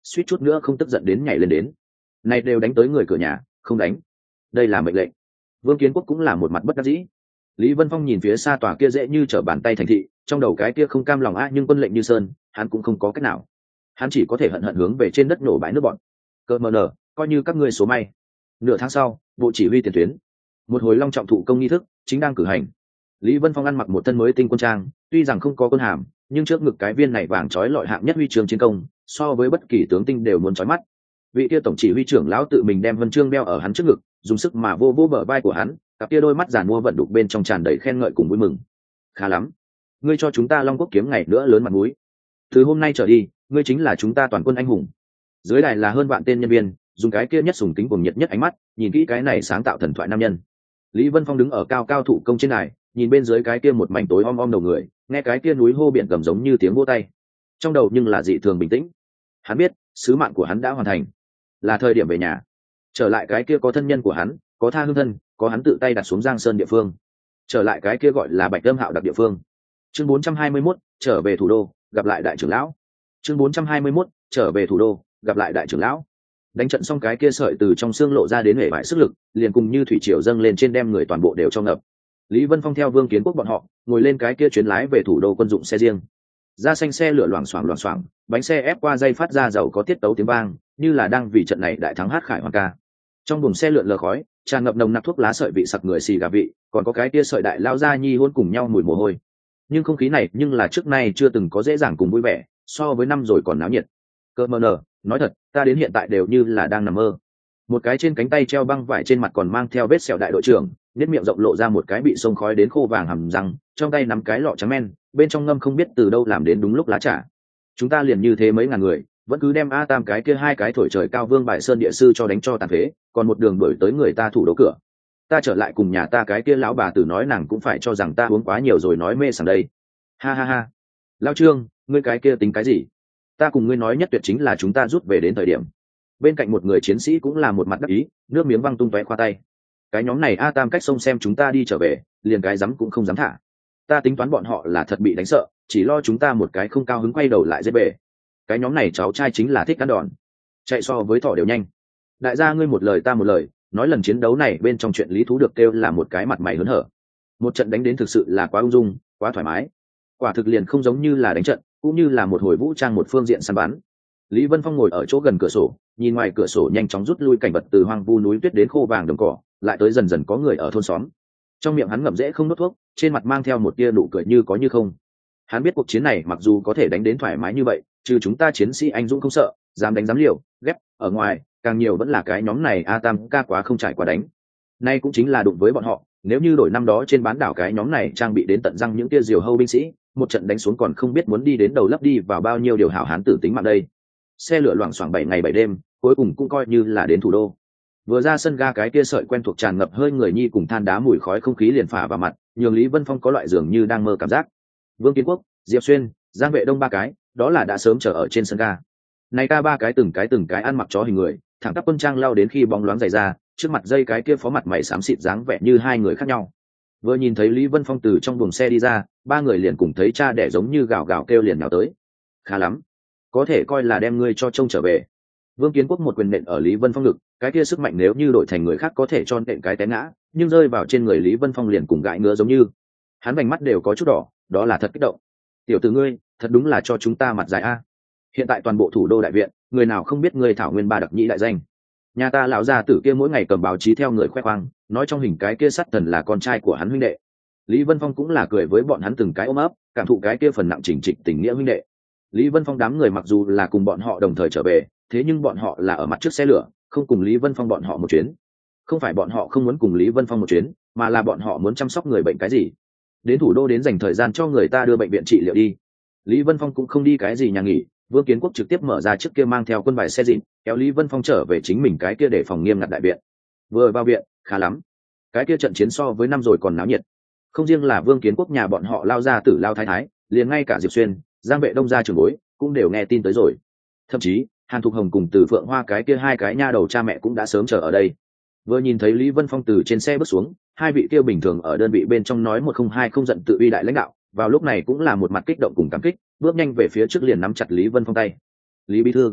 suýt chút nữa không tức giận đến nhảy lên đến. Này đều đánh tới người cửa nhà, không đánh, đây là mệnh lệnh. Vương Kiến Quốc cũng là một mặt bất đắc dĩ. Lý Vân Phong nhìn phía xa tòa kia dễ như trở bàn tay thành thị, trong đầu cái kia không cam lòng a, nhưng quân lệnh như sơn, hắn cũng không có cách nào. Hắn chỉ có thể hận hận hướng về trên đất nổ bãi nước bọn. Cơ mờ nở, coi như các ngươi số may. Nửa tháng sau, bộ chỉ huy tiền tuyến, một hồi long trọng thụ công nghi thức chính đang cử hành. Lý Vân Phong ăn mặc một thân mới tinh quân trang, tuy rằng không có quân hàm, nhưng trước ngực cái viên này vàng trói lọi hạng nhất huy chương chiến công, so với bất kỳ tướng tinh đều muốn trói mắt. Vị kia tổng chỉ huy trưởng lão tự mình đem huân chương đeo ở hắn trước ngực, dùng sức mà vô vô bờ vai của hắn, cặp kia đôi mắt giàn mua vận đục bên trong tràn đầy khen ngợi cùng vui mừng. Khá lắm, ngươi cho chúng ta Long Quốc kiếm ngày nữa lớn mặt mũi. Từ hôm nay trở đi, ngươi chính là chúng ta toàn quân anh hùng. Dưới đài là hơn vạn tên nhân viên, dùng cái kia nhất sùng kính cuồng nhiệt nhất ánh mắt, nhìn kỹ cái này sáng tạo thần thoại nam nhân. Lý Vân Phong đứng ở cao cao thủ công trên đài, nhìn bên dưới cái kia một mảnh tối om om đầu người, nghe cái kia núi hô biển gầm giống như tiếng vỗ tay. Trong đầu nhưng là dị thường bình tĩnh. Hắn biết, sứ mạng của hắn đã hoàn thành, là thời điểm về nhà, trở lại cái kia có thân nhân của hắn, có tha hương thân, có hắn tự tay đặt xuống Giang Sơn địa phương, trở lại cái kia gọi là Bạch Lâm Hạo đặc địa phương. Chương bốn trăm hai mươi mốt, trở về thủ đô, gặp lại đại trưởng lão. Chương bốn trăm hai mươi mốt, trở về thủ đô, gặp lại đại trưởng lão. Đánh trận xong cái kia sợi từ trong xương lộ ra đến hể vải sức lực, liền cùng như thủy triều dâng lên trên đem người toàn bộ đều cho ngập. Lý Vân Phong theo Vương Kiến Quốc bọn họ, ngồi lên cái kia chuyến lái về thủ đô quân dụng xe riêng. Da xanh xe lửa loảng xoảng loảng xoảng, bánh xe ép qua dây phát ra giàu có tiết tấu tiếng vang, như là đang vì trận này đại thắng hát khải hoàn ca. Trong buồng xe lượn lờ khói, tràn ngập nồng nặc thuốc lá sợi vị sặc người xì gà vị, còn có cái kia sợi đại lao ra nhi hôn cùng nhau mùi mồ hôi. Nhưng không khí này nhưng là trước nay chưa từng có dễ dàng cùng vui vẻ, so với năm rồi còn náo nhiệt. Cơ mờ nở, nói thật, ta đến hiện tại đều như là đang nằm mơ. Một cái trên cánh tay treo băng vải trên mặt còn mang theo vết sẹo đại đội trưởng, nét miệng rộng lộ ra một cái bị sông khói đến khô vàng hầm răng, trong tay nắm cái lọ trắng men, bên trong ngâm không biết từ đâu làm đến đúng lúc lá trà. Chúng ta liền như thế mấy ngàn người, vẫn cứ đem a tam cái kia hai cái thổi trời cao vương bài sơn địa sư cho đánh cho tàn phế, còn một đường đuổi tới người ta thủ đô cửa. Ta trở lại cùng nhà ta cái kia lão bà tử nói nàng cũng phải cho rằng ta uống quá nhiều rồi nói mê sảng đây. Ha ha ha. Lão Trương, ngươi cái kia tính cái gì? Ta cùng ngươi nói nhất tuyệt chính là chúng ta rút về đến thời điểm. Bên cạnh một người chiến sĩ cũng là một mặt đắc ý, nước miếng văng tung tóe khoa tay. Cái nhóm này a tam cách sông xem chúng ta đi trở về, liền cái dám cũng không dám thả. Ta tính toán bọn họ là thật bị đánh sợ, chỉ lo chúng ta một cái không cao hứng quay đầu lại dễ bể. Cái nhóm này cháu trai chính là thích cắn đòn, chạy so với thỏ đều nhanh. Đại gia ngươi một lời ta một lời, nói lần chiến đấu này bên trong chuyện lý thú được kêu là một cái mặt mày hớn hở. Một trận đánh đến thực sự là quá ung dung, quá thoải mái. Quả thực liền không giống như là đánh trận, cũng như là một hồi vũ trang một phương diện săn bắn. Lý Vân Phong ngồi ở chỗ gần cửa sổ, nhìn ngoài cửa sổ nhanh chóng rút lui cảnh vật từ hoang vu núi tuyết đến khô vàng đồng cỏ, lại tới dần dần có người ở thôn xóm. Trong miệng hắn ngậm rễ không đốt thuốc, trên mặt mang theo một tia nụ cười như có như không. Hắn biết cuộc chiến này mặc dù có thể đánh đến thoải mái như vậy, trừ chúng ta chiến sĩ anh dũng không sợ, dám đánh dám liều, ghép ở ngoài, càng nhiều vẫn là cái nhóm này a tam ca quá không trải qua đánh. Nay cũng chính là đụng với bọn họ, nếu như đổi năm đó trên bán đảo cái nhóm này trang bị đến tận răng những tia diều hâu binh sĩ, một trận đánh xuống còn không biết muốn đi đến đầu lấp đi vào bao nhiêu điều hảo hán tử tính mạng đây. Xe lửa loảng xoảng bảy ngày bảy đêm, cuối cùng cũng coi như là đến thủ đô. Vừa ra sân ga cái kia sợi quen thuộc tràn ngập hơi người nhi cùng than đá mùi khói không khí liền phả vào mặt, nhường Lý Vân Phong có loại dường như đang mơ cảm giác. Vương Kiến Quốc, Diệp Xuyên, Giang Vệ Đông ba cái, đó là đã sớm chờ ở trên sân ga. Này ca ba cái từng cái từng cái ăn mặc chó hình người, thẳng tắp quân trang lao đến khi bóng loáng dày ra, trước mặt dây cái kia phó mặt mày xám xịt dáng vẻ như hai người khác nhau. Vừa nhìn thấy Lý Vân Phong từ trong buồng xe đi ra, ba người liền cùng thấy cha đẻ giống như gào gào kêu liền nhào tới. Khá lắm, có thể coi là đem ngươi cho trông trở về. Vương Kiến Quốc một quyền nện ở Lý Vân Phong ngực, cái kia sức mạnh nếu như đổi thành người khác có thể cho nện cái té ngã, nhưng rơi vào trên người Lý Vân Phong liền cùng gãi ngứa giống như. Hắn vành mắt đều có chút đỏ, đó là thật kích động. Tiểu tử ngươi, thật đúng là cho chúng ta mặt dài a. Hiện tại toàn bộ thủ đô đại viện, người nào không biết ngươi Thảo Nguyên ba đặc nhĩ đại danh. Nhà ta lão gia tử kia mỗi ngày cầm báo chí theo người khoe khoang, nói trong hình cái kia sắt thần là con trai của hắn huynh đệ. Lý Vân Phong cũng là cười với bọn hắn từng cái ôm ấp, cảm thụ cái kia phần nặng chỉnh trịch tình nghĩa huynh đệ. Lý Vân Phong đám người mặc dù là cùng bọn họ đồng thời trở về, thế nhưng bọn họ là ở mặt trước xe lửa, không cùng Lý Vân Phong bọn họ một chuyến. Không phải bọn họ không muốn cùng Lý Vân Phong một chuyến, mà là bọn họ muốn chăm sóc người bệnh cái gì. Đến thủ đô đến dành thời gian cho người ta đưa bệnh viện trị liệu đi. Lý Vân Phong cũng không đi cái gì nhà nghỉ, Vương Kiến Quốc trực tiếp mở ra chiếc kia mang theo quân bài xe dịn, kéo Lý Vân Phong trở về chính mình cái kia để phòng nghiêm ngặt đại viện. Vừa vào viện, khá lắm. Cái kia trận chiến so với năm rồi còn náo nhiệt. Không riêng là Vương Kiến Quốc nhà bọn họ lao ra tử lao thái thái, liền ngay cả Diệp Xuyên, Giang Vệ Đông gia trưởng bối, cũng đều nghe tin tới rồi. Thậm chí, Hàn Thục Hồng cùng Từ Phượng Hoa cái kia hai cái nha đầu cha mẹ cũng đã sớm chờ ở đây. Vừa nhìn thấy Lý Vân Phong từ trên xe bước xuống, hai vị kia bình thường ở đơn vị bên trong nói một không hai không giận tự uy đại lãnh đạo, vào lúc này cũng là một mặt kích động cùng cảm kích, bước nhanh về phía trước liền nắm chặt Lý Vân Phong tay. Lý bí thư,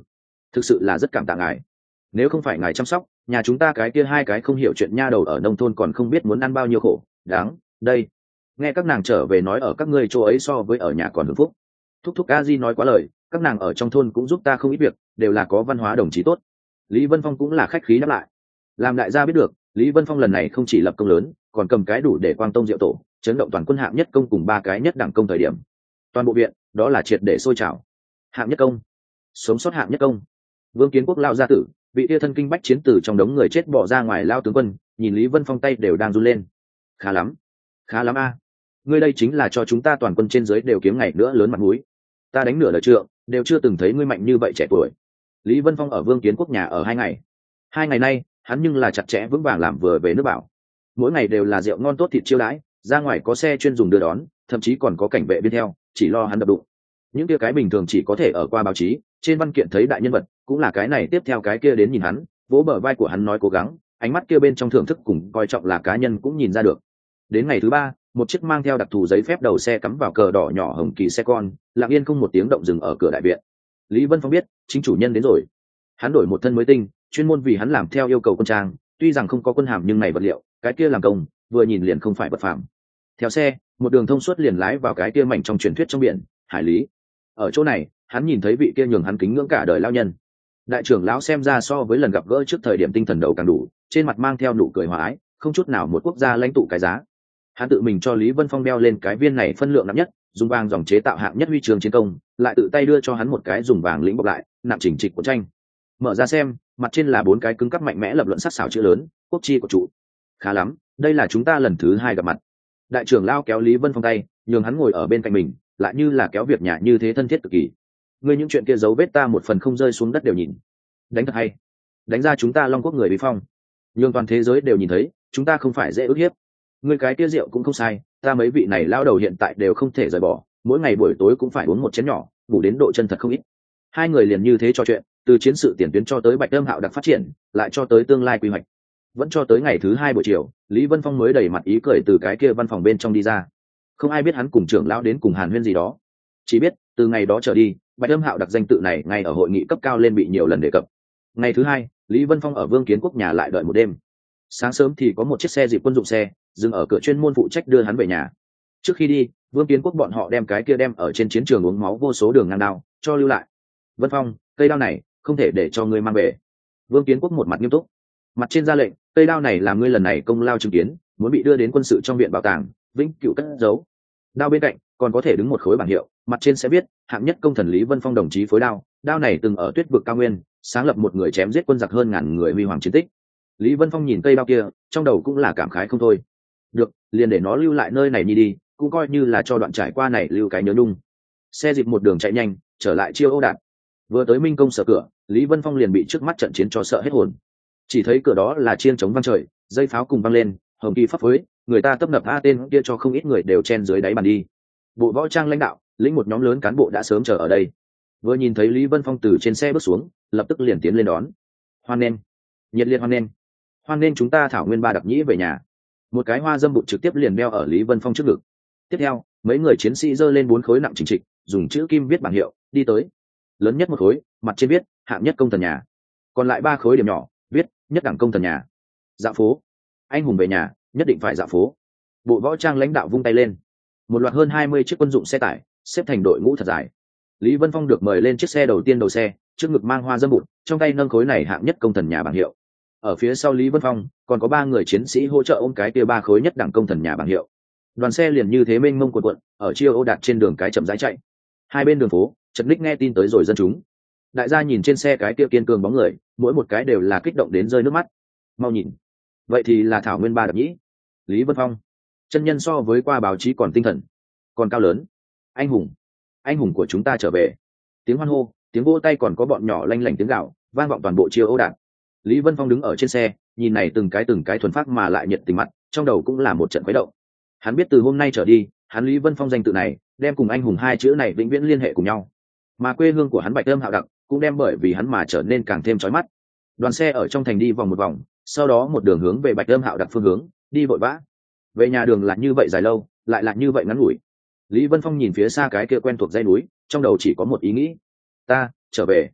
thực sự là rất cảm tạ ngài. Nếu không phải ngài chăm sóc, nhà chúng ta cái kia hai cái không hiểu chuyện nha đầu ở nông thôn còn không biết muốn ăn bao nhiêu khổ. Đáng đây, nghe các nàng trở về nói ở các ngươi chỗ ấy so với ở nhà còn hưởng phúc. Thúc thúc a di nói quá lời, các nàng ở trong thôn cũng giúp ta không ít việc, đều là có văn hóa đồng chí tốt. Lý Vân Phong cũng là khách khí đáp lại. Làm đại gia biết được, Lý Vân Phong lần này không chỉ lập công lớn, còn cầm cái đủ để quang tông diệu tổ, chấn động toàn quân hạng nhất công cùng ba cái nhất đẳng công thời điểm. Toàn bộ viện, đó là triệt để sôi trào. Hạng nhất công, sống sót hạng nhất công. Vương Kiến Quốc lao gia tử, vị tia thân kinh bách chiến tử trong đống người chết bỏ ra ngoài lao tướng quân, nhìn Lý Vân Phong tay đều đang run lên. Khá lắm, khá lắm a. Ngươi đây chính là cho chúng ta toàn quân trên dưới đều kiếm ngày nữa lớn mặt mũi. Ta đánh nửa đời trượng, đều chưa từng thấy ngươi mạnh như vậy trẻ tuổi. Lý Vân Phong ở Vương Kiến Quốc nhà ở hai ngày. Hai ngày nay, hắn nhưng là chặt chẽ vững vàng làm vừa về nước bảo. Mỗi ngày đều là rượu ngon tốt thịt chiêu đãi, ra ngoài có xe chuyên dùng đưa đón, thậm chí còn có cảnh vệ bên theo, chỉ lo hắn đập đụng. Những kia cái bình thường chỉ có thể ở qua báo chí, trên văn kiện thấy đại nhân vật, cũng là cái này tiếp theo cái kia đến nhìn hắn, vỗ bờ vai của hắn nói cố gắng, ánh mắt kia bên trong thưởng thức cùng coi trọng là cá nhân cũng nhìn ra được. Đến ngày thứ ba, một chiếc mang theo đặc thù giấy phép đầu xe cắm vào cờ đỏ nhỏ hồng kỳ xe con, lặng yên không một tiếng động dừng ở cửa đại viện. Lý Vân Phong biết, chính chủ nhân đến rồi. Hắn đổi một thân mới tinh, chuyên môn vì hắn làm theo yêu cầu quân trang, tuy rằng không có quân hàm nhưng này vật liệu, cái kia làm công, vừa nhìn liền không phải bất phàm. Theo xe, một đường thông suốt liền lái vào cái kia mảnh trong truyền thuyết trong biển, hải lý. Ở chỗ này, hắn nhìn thấy vị kia nhường hắn kính ngưỡng cả đời lao nhân. Đại trưởng lão xem ra so với lần gặp gỡ trước thời điểm tinh thần đầu càng đủ, trên mặt mang theo nụ cười hòa ái, không chút nào một quốc gia lãnh tụ cái giá. Hắn tự mình cho Lý Vân Phong đeo lên cái viên này phân lượng nặng nhất, dùng vàng dòng chế tạo hạng nhất huy chương chiến công, lại tự tay đưa cho hắn một cái dùng vàng lĩnh bọc lại, nặng chỉnh trịch của tranh. Mở ra xem, mặt trên là bốn cái cứng cắp mạnh mẽ lập luận sắc sảo chữ lớn, quốc chi của trụ. Khá lắm, đây là chúng ta lần thứ hai gặp mặt. Đại trưởng lão kéo Lý Vân Phong tay, nhường hắn ngồi ở bên cạnh mình, lại như là kéo việc nhà như thế thân thiết cực kỳ. Ngươi những chuyện kia dấu vết ta một phần không rơi xuống đất đều nhìn. Đánh thật hay, đánh ra chúng ta Long Quốc người bí phong, nhường toàn thế giới đều nhìn thấy, chúng ta không phải dễ ức hiếp. Ngươi cái kia rượu cũng không sai, ta mấy vị này lao đầu hiện tại đều không thể rời bỏ, mỗi ngày buổi tối cũng phải uống một chén nhỏ, bù đến độ chân thật không ít. Hai người liền như thế trò chuyện, từ chiến sự tiền tuyến cho tới Bạch Âm Hạo đặc phát triển, lại cho tới tương lai quy hoạch. Vẫn cho tới ngày thứ hai buổi chiều, Lý Vân Phong mới đầy mặt ý cười từ cái kia văn phòng bên trong đi ra. Không ai biết hắn cùng trưởng lão đến cùng hàn huyên gì đó, chỉ biết từ ngày đó trở đi, Bạch Âm Hạo đặc danh tự này ngay ở hội nghị cấp cao lên bị nhiều lần đề cập. Ngày thứ hai, Lý Vân Phong ở Vương Kiến Quốc nhà lại đợi một đêm. Sáng sớm thì có một chiếc xe dịp quân dụng xe dừng ở cửa chuyên môn phụ trách đưa hắn về nhà. Trước khi đi, Vương Kiến Quốc bọn họ đem cái kia đem ở trên chiến trường uống máu vô số đường ngang đao cho lưu lại. Vân Phong, cây đao này không thể để cho ngươi mang về. Vương Kiến Quốc một mặt nghiêm túc, mặt trên ra lệnh, cây đao này là ngươi lần này công lao chứng kiến, muốn bị đưa đến quân sự trong viện bảo tàng vĩnh cửu cất giấu. Đao bên cạnh còn có thể đứng một khối bảng hiệu, mặt trên sẽ viết hạng nhất công thần Lý Vân Phong đồng chí phối đao. Đao này từng ở tuyết vực cao nguyên sáng lập một người chém giết quân giặc hơn ngàn người huy hoàng chiến tích. Lý Vân Phong nhìn cây đao kia, trong đầu cũng là cảm khái không thôi. Được, liền để nó lưu lại nơi này nhi đi, cũng coi như là cho đoạn trải qua này lưu cái nhớ nhung. Xe dịp một đường chạy nhanh, trở lại Chiêu Âu Đạt. Vừa tới Minh Công sở cửa, Lý Vân Phong liền bị trước mắt trận chiến cho sợ hết hồn. Chỉ thấy cửa đó là chiêng trống vang trời, dây pháo cùng vang lên, hồng kỳ phấp phới, người ta tấp nập a tên kia cho không ít người đều chen dưới đáy bàn đi. Bộ võ trang lãnh đạo, lĩnh một nhóm lớn cán bộ đã sớm chờ ở đây. Vừa nhìn thấy Lý Vân Phong từ trên xe bước xuống, lập tức liền tiến lên đón. Hoan nghênh, nhiệt liệt hoan nghênh, hoan nghênh chúng ta Thảo Nguyên ba đặc nhĩ về nhà. Một cái hoa dâm bụt trực tiếp liền đeo ở Lý Vân Phong trước ngực. Tiếp theo, mấy người chiến sĩ giơ lên bốn khối nặng chỉnh trịch, dùng chữ kim viết bảng hiệu, đi tới. Lớn nhất một khối, mặt trên viết hạng nhất công thần nhà. Còn lại ba khối điểm nhỏ, viết nhất đẳng công thần nhà. Dạo phố, anh hùng về nhà, nhất định phải dạo phố. Bộ võ trang lãnh đạo vung tay lên. Một loạt hơn hai mươi chiếc quân dụng xe tải xếp thành đội ngũ thật dài. Lý Vân Phong được mời lên chiếc xe đầu tiên đầu xe, trước ngực mang hoa dâm bụt, trong tay nâng khối này hạng nhất công thần nhà bảng hiệu. Ở phía sau Lý Vân Phong còn có ba người chiến sĩ hỗ trợ ôm cái kia ba khối nhất đẳng công thần nhà bảng hiệu. Đoàn xe liền như thế mênh mông cuộn cuộn ở Chiêu Âu Đạt trên đường cái chậm rãi chạy. Hai bên đường phố chật ních nghe tin tới rồi dân chúng. Đại gia nhìn trên xe cái kia kiên cường bóng người, mỗi một cái đều là kích động đến rơi nước mắt. Mau nhìn, vậy thì là Thảo Nguyên ba đặc nhĩ, Lý Vân Phong. Chân nhân so với qua báo chí còn tinh thần, còn cao lớn. Anh hùng, anh hùng của chúng ta trở về. Tiếng hoan hô, tiếng vỗ tay còn có bọn nhỏ lanh lảnh tiếng gạo vang vọng toàn bộ Chiêu Âu Đạt. Lý Vân Phong đứng ở trên xe, nhìn này từng cái từng cái thuần phát mà lại nhiệt tình mặt, trong đầu cũng là một trận khuấy động. Hắn biết từ hôm nay trở đi, hắn Lý Vân Phong danh tự này đem cùng anh hùng hai chữ này vĩnh viễn liên hệ cùng nhau. Mà quê hương của hắn Bạch Âm Hạo đặc cũng đem bởi vì hắn mà trở nên càng thêm chói mắt. Đoàn xe ở trong thành đi vòng một vòng, sau đó một đường hướng về Bạch Âm Hạo đặc phương hướng, đi vội vã. Về nhà đường là như vậy dài lâu, lại là như vậy ngắn ngủi. Lý Vân Phong nhìn phía xa cái kia quen thuộc dãy núi, trong đầu chỉ có một ý nghĩ: ta trở về.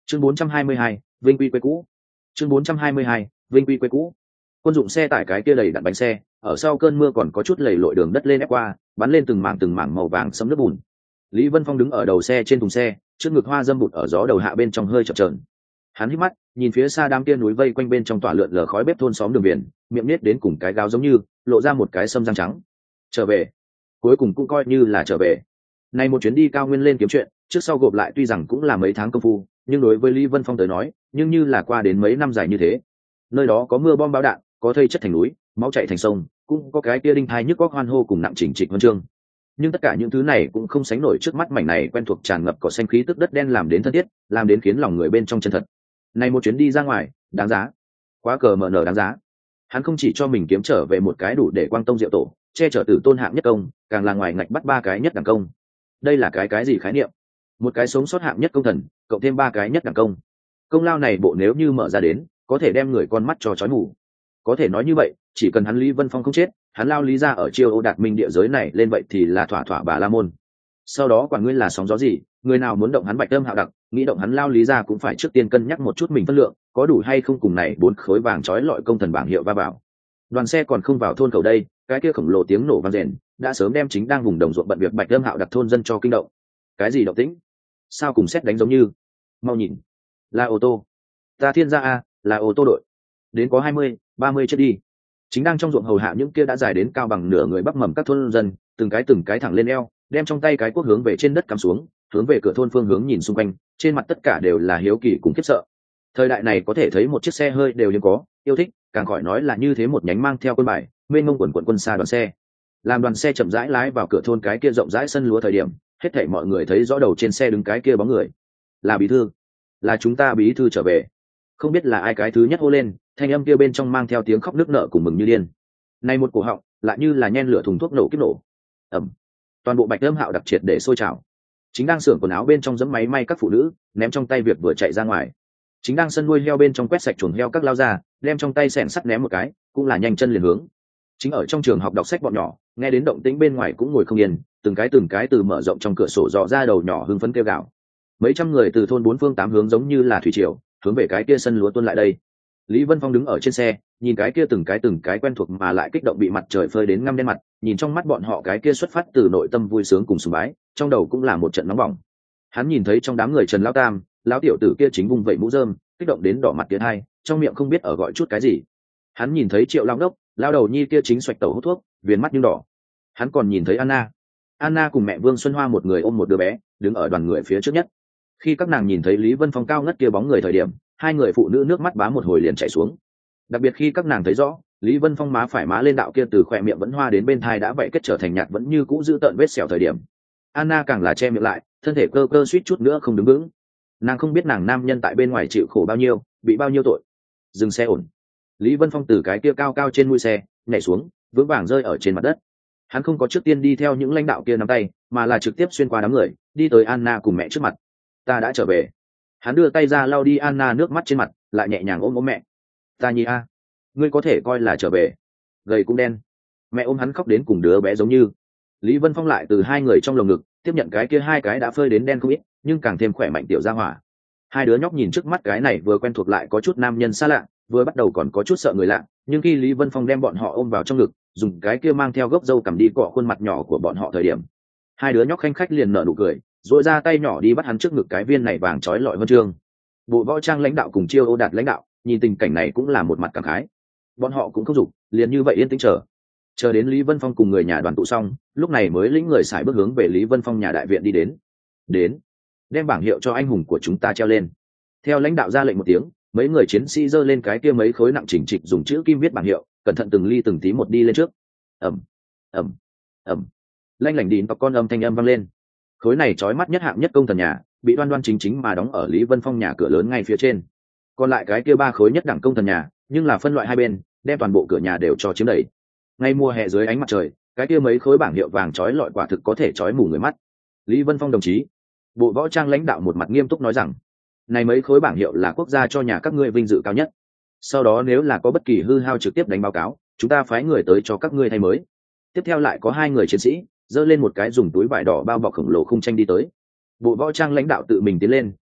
chương bốn trăm hai mươi hai, vinh quy quê cũ. chương bốn trăm hai mươi hai, vinh quy quê cũ. Quân dụng xe tải cái kia đầy đặn bánh xe, ở sau cơn mưa còn có chút lầy lội đường đất lên ép qua, bắn lên từng mảng từng mảng màu vàng sẫm nước bùn. Lý Vân Phong đứng ở đầu xe trên thùng xe, trước ngực hoa dâm bụt ở gió đầu hạ bên trong hơi chập chờn. Hắn hít mắt, nhìn phía xa đám kia núi vây quanh bên trong tỏa lượn lờ khói bếp thôn xóm đường biển, miệng nết đến cùng cái gáo giống như, lộ ra một cái sâm răng trắng. Trở về, cuối cùng cũng coi như là trở về. Này một chuyến đi cao nguyên lên kiếm chuyện, trước sau gộp lại tuy rằng cũng là mấy tháng công phu, nhưng đối với Lý Vân Phong tới nói, nhưng như là qua đến mấy năm dài như thế. Nơi đó có mưa bom bão đạn, có thây chất thành núi, máu chảy thành sông, cũng có cái kia đinh thai nhức góc hoan hô cùng nặng chỉnh trịch huân chương. Nhưng tất cả những thứ này cũng không sánh nổi trước mắt mảnh này quen thuộc tràn ngập cỏ xanh khí tức đất đen làm đến thân thiết, làm đến khiến lòng người bên trong chân thật. Này một chuyến đi ra ngoài, đáng giá, quá cờ mờ nở đáng giá. Hắn không chỉ cho mình kiếm trở về một cái đủ để quang tông diệu tổ, che chở tử tôn hạng nhất công, càng là ngoài ngạch bắt ba cái nhất đẳng công. Đây là cái cái gì khái niệm? Một cái sống sót hạng nhất công thần, cộng thêm ba cái nhất đẳng công. Công lao này bộ nếu như mở ra đến, có thể đem người con mắt cho chói mù. Có thể nói như vậy, chỉ cần hắn Lý Vân Phong không chết, hắn lao lý ra ở chiêu ô đạt minh địa giới này lên vậy thì là thỏa thỏa bà la môn. Sau đó quản nguyên là sóng gió gì, người nào muốn động hắn bạch tâm hạo đặc, nghĩ động hắn lao lý ra cũng phải trước tiên cân nhắc một chút mình phân lượng, có đủ hay không cùng này bốn khối vàng trói lọi công thần bảng hiệu va vào. Đoàn xe còn không vào thôn cầu đây, cái kia khổng lồ tiếng nổ vang rền, đã sớm đem chính đang vùng đồng ruộng bận việc bạch tâm hạo đặc thôn dân cho kinh động. Cái gì động tĩnh? Sao cùng xét đánh giống như? Mau nhìn, là ô tô. Ta thiên gia a, là ô tô đội. Đến có hai mươi, ba mươi chiếc đi. Chính đang trong ruộng hầu hạ những kia đã dài đến cao bằng nửa người bắp mầm các thôn dân, từng cái từng cái thẳng lên eo, đem trong tay cái cuốc hướng về trên đất cắm xuống, hướng về cửa thôn phương hướng nhìn xung quanh, trên mặt tất cả đều là hiếu kỳ cùng khiếp sợ. Thời đại này có thể thấy một chiếc xe hơi đều như có, yêu thích, càng khỏi nói là như thế một nhánh mang theo quân bài, mênh mông quần quần quân xa đoàn xe. Làm đoàn xe chậm rãi lái vào cửa thôn cái kia rộng rãi sân lúa thời điểm, hết thảy mọi người thấy rõ đầu trên xe đứng cái kia bóng người. Là bí thư, là chúng ta bí thư trở về. Không biết là ai cái thứ nhất hô lên, thanh âm kia bên trong mang theo tiếng khóc nức nở cùng mừng như điên. Này một cổ họng, lại như là nhen lửa thùng thuốc nổ kiếp nổ. Ầm. Toàn bộ bạch âm hạo đặc triệt để sôi trào. Chính đang xưởng quần áo bên trong giẫm máy may các phụ nữ, ném trong tay việc vừa chạy ra ngoài. Chính đang sân nuôi heo bên trong quét sạch chuồng heo các lao ra, đem trong tay xẻng sắt ném một cái, cũng là nhanh chân liền hướng. Chính ở trong trường học đọc sách bọn nhỏ, nghe đến động tĩnh bên ngoài cũng ngồi không yên, từng cái từng cái từ mở rộng trong cửa sổ dò ra đầu nhỏ hưng phấn kêu gào. Mấy trăm người từ thôn bốn phương tám hướng giống như là thủy triều, hướng về cái kia sân lúa tuôn lại đây. Lý Vân Phong đứng ở trên xe, nhìn cái kia từng cái từng cái quen thuộc mà lại kích động bị mặt trời phơi đến ngăm đen mặt, nhìn trong mắt bọn họ cái kia xuất phát từ nội tâm vui sướng cùng sùng bái, trong đầu cũng là một trận nóng bỏng. Hắn nhìn thấy trong đám người Trần Lão Tam, lão tiểu tử kia chính vung vẩy mũ rơm, kích động đến đỏ mặt tiến hai, trong miệng không biết ở gọi chút cái gì. Hắn nhìn thấy Triệu Long Đốc, lão đầu nhi kia chính xoạch tẩu hút thuốc, viền mắt nhưng đỏ. Hắn còn nhìn thấy Anna. Anna cùng mẹ Vương Xuân Hoa một người ôm một đứa bé, đứng ở đoàn người phía trước nhất. Khi các nàng nhìn thấy Lý Vân Phong cao ngất kia bóng người thời điểm, hai người phụ nữ nước mắt bá một hồi liền chảy xuống. Đặc biệt khi các nàng thấy rõ Lý Vân Phong má phải má lên đạo kia từ khỏe miệng vẫn hoa đến bên thai đã vậy kết trở thành nhạt vẫn như cũ giữ tợn vết sẹo thời điểm, Anna càng là che miệng lại, thân thể cơ cơ suýt chút nữa không đứng vững. Nàng không biết nàng nam nhân tại bên ngoài chịu khổ bao nhiêu, bị bao nhiêu tội. Dừng xe ổn. Lý Vân Phong từ cái kia cao cao trên mũi xe nhảy xuống, vững vàng rơi ở trên mặt đất. Hắn không có trước tiên đi theo những lãnh đạo kia nắm tay, mà là trực tiếp xuyên qua đám người, đi tới Anna cùng mẹ trước mặt. Ta đã trở về. Hắn đưa tay ra lau đi Anna nước mắt trên mặt, lại nhẹ nhàng ôm ôm mẹ. Ta nhi a, ngươi có thể coi là trở về. Gầy cũng đen. Mẹ ôm hắn khóc đến cùng đứa bé giống như. Lý Vân Phong lại từ hai người trong lồng ngực tiếp nhận cái kia hai cái đã phơi đến đen không ít, nhưng càng thêm khỏe mạnh tiểu gia hỏa. Hai đứa nhóc nhìn trước mắt cái này vừa quen thuộc lại có chút nam nhân xa lạ, vừa bắt đầu còn có chút sợ người lạ, nhưng khi Lý Vân Phong đem bọn họ ôm vào trong ngực, dùng cái kia mang theo gốc râu cầm đi cọ khuôn mặt nhỏ của bọn họ thời điểm, hai đứa nhóc khanh khách liền nở nụ cười, rồi ra tay nhỏ đi bắt hắn trước ngực cái viên này vàng trói lọi huân chương. Bộ võ trang lãnh đạo cùng chiêu ô đạt lãnh đạo nhìn tình cảnh này cũng là một mặt cảm khái. Bọn họ cũng không dục, liền như vậy yên tĩnh chờ chờ đến Lý Vân Phong cùng người nhà đoàn tụ xong, lúc này mới lĩnh người xài bước hướng về Lý Vân Phong nhà đại viện đi đến. Đến, đem bảng hiệu cho anh hùng của chúng ta treo lên. Theo lãnh đạo ra lệnh một tiếng, mấy người chiến sĩ giơ lên cái kia mấy khối nặng chỉnh trịch dùng chữ kim viết bảng hiệu, cẩn thận từng ly từng tí một đi lên trước. Ầm, ầm, ầm. Lanh lảnh đín tọc con âm thanh âm vang lên. Khối này chói mắt nhất hạng nhất công thần nhà, bị đoan đoan chính chính mà đóng ở Lý Vân Phong nhà cửa lớn ngay phía trên. Còn lại cái kia ba khối nhất đẳng công thần nhà, nhưng là phân loại hai bên, đem toàn bộ cửa nhà đều cho chiếm đầy. Ngay mùa hè dưới ánh mặt trời, cái kia mấy khối bảng hiệu vàng chói lọi quả thực có thể chói mù người mắt. Lý Vân Phong đồng chí, bộ võ trang lãnh đạo một mặt nghiêm túc nói rằng, này mấy khối bảng hiệu là quốc gia cho nhà các ngươi vinh dự cao nhất. Sau đó nếu là có bất kỳ hư hao trực tiếp đánh báo cáo, chúng ta phái người tới cho các ngươi thay mới. Tiếp theo lại có hai người chiến sĩ giơ lên một cái dùng túi vải đỏ bao bọc khổng lồ khung tranh đi tới. Bộ võ trang lãnh đạo tự mình tiến lên,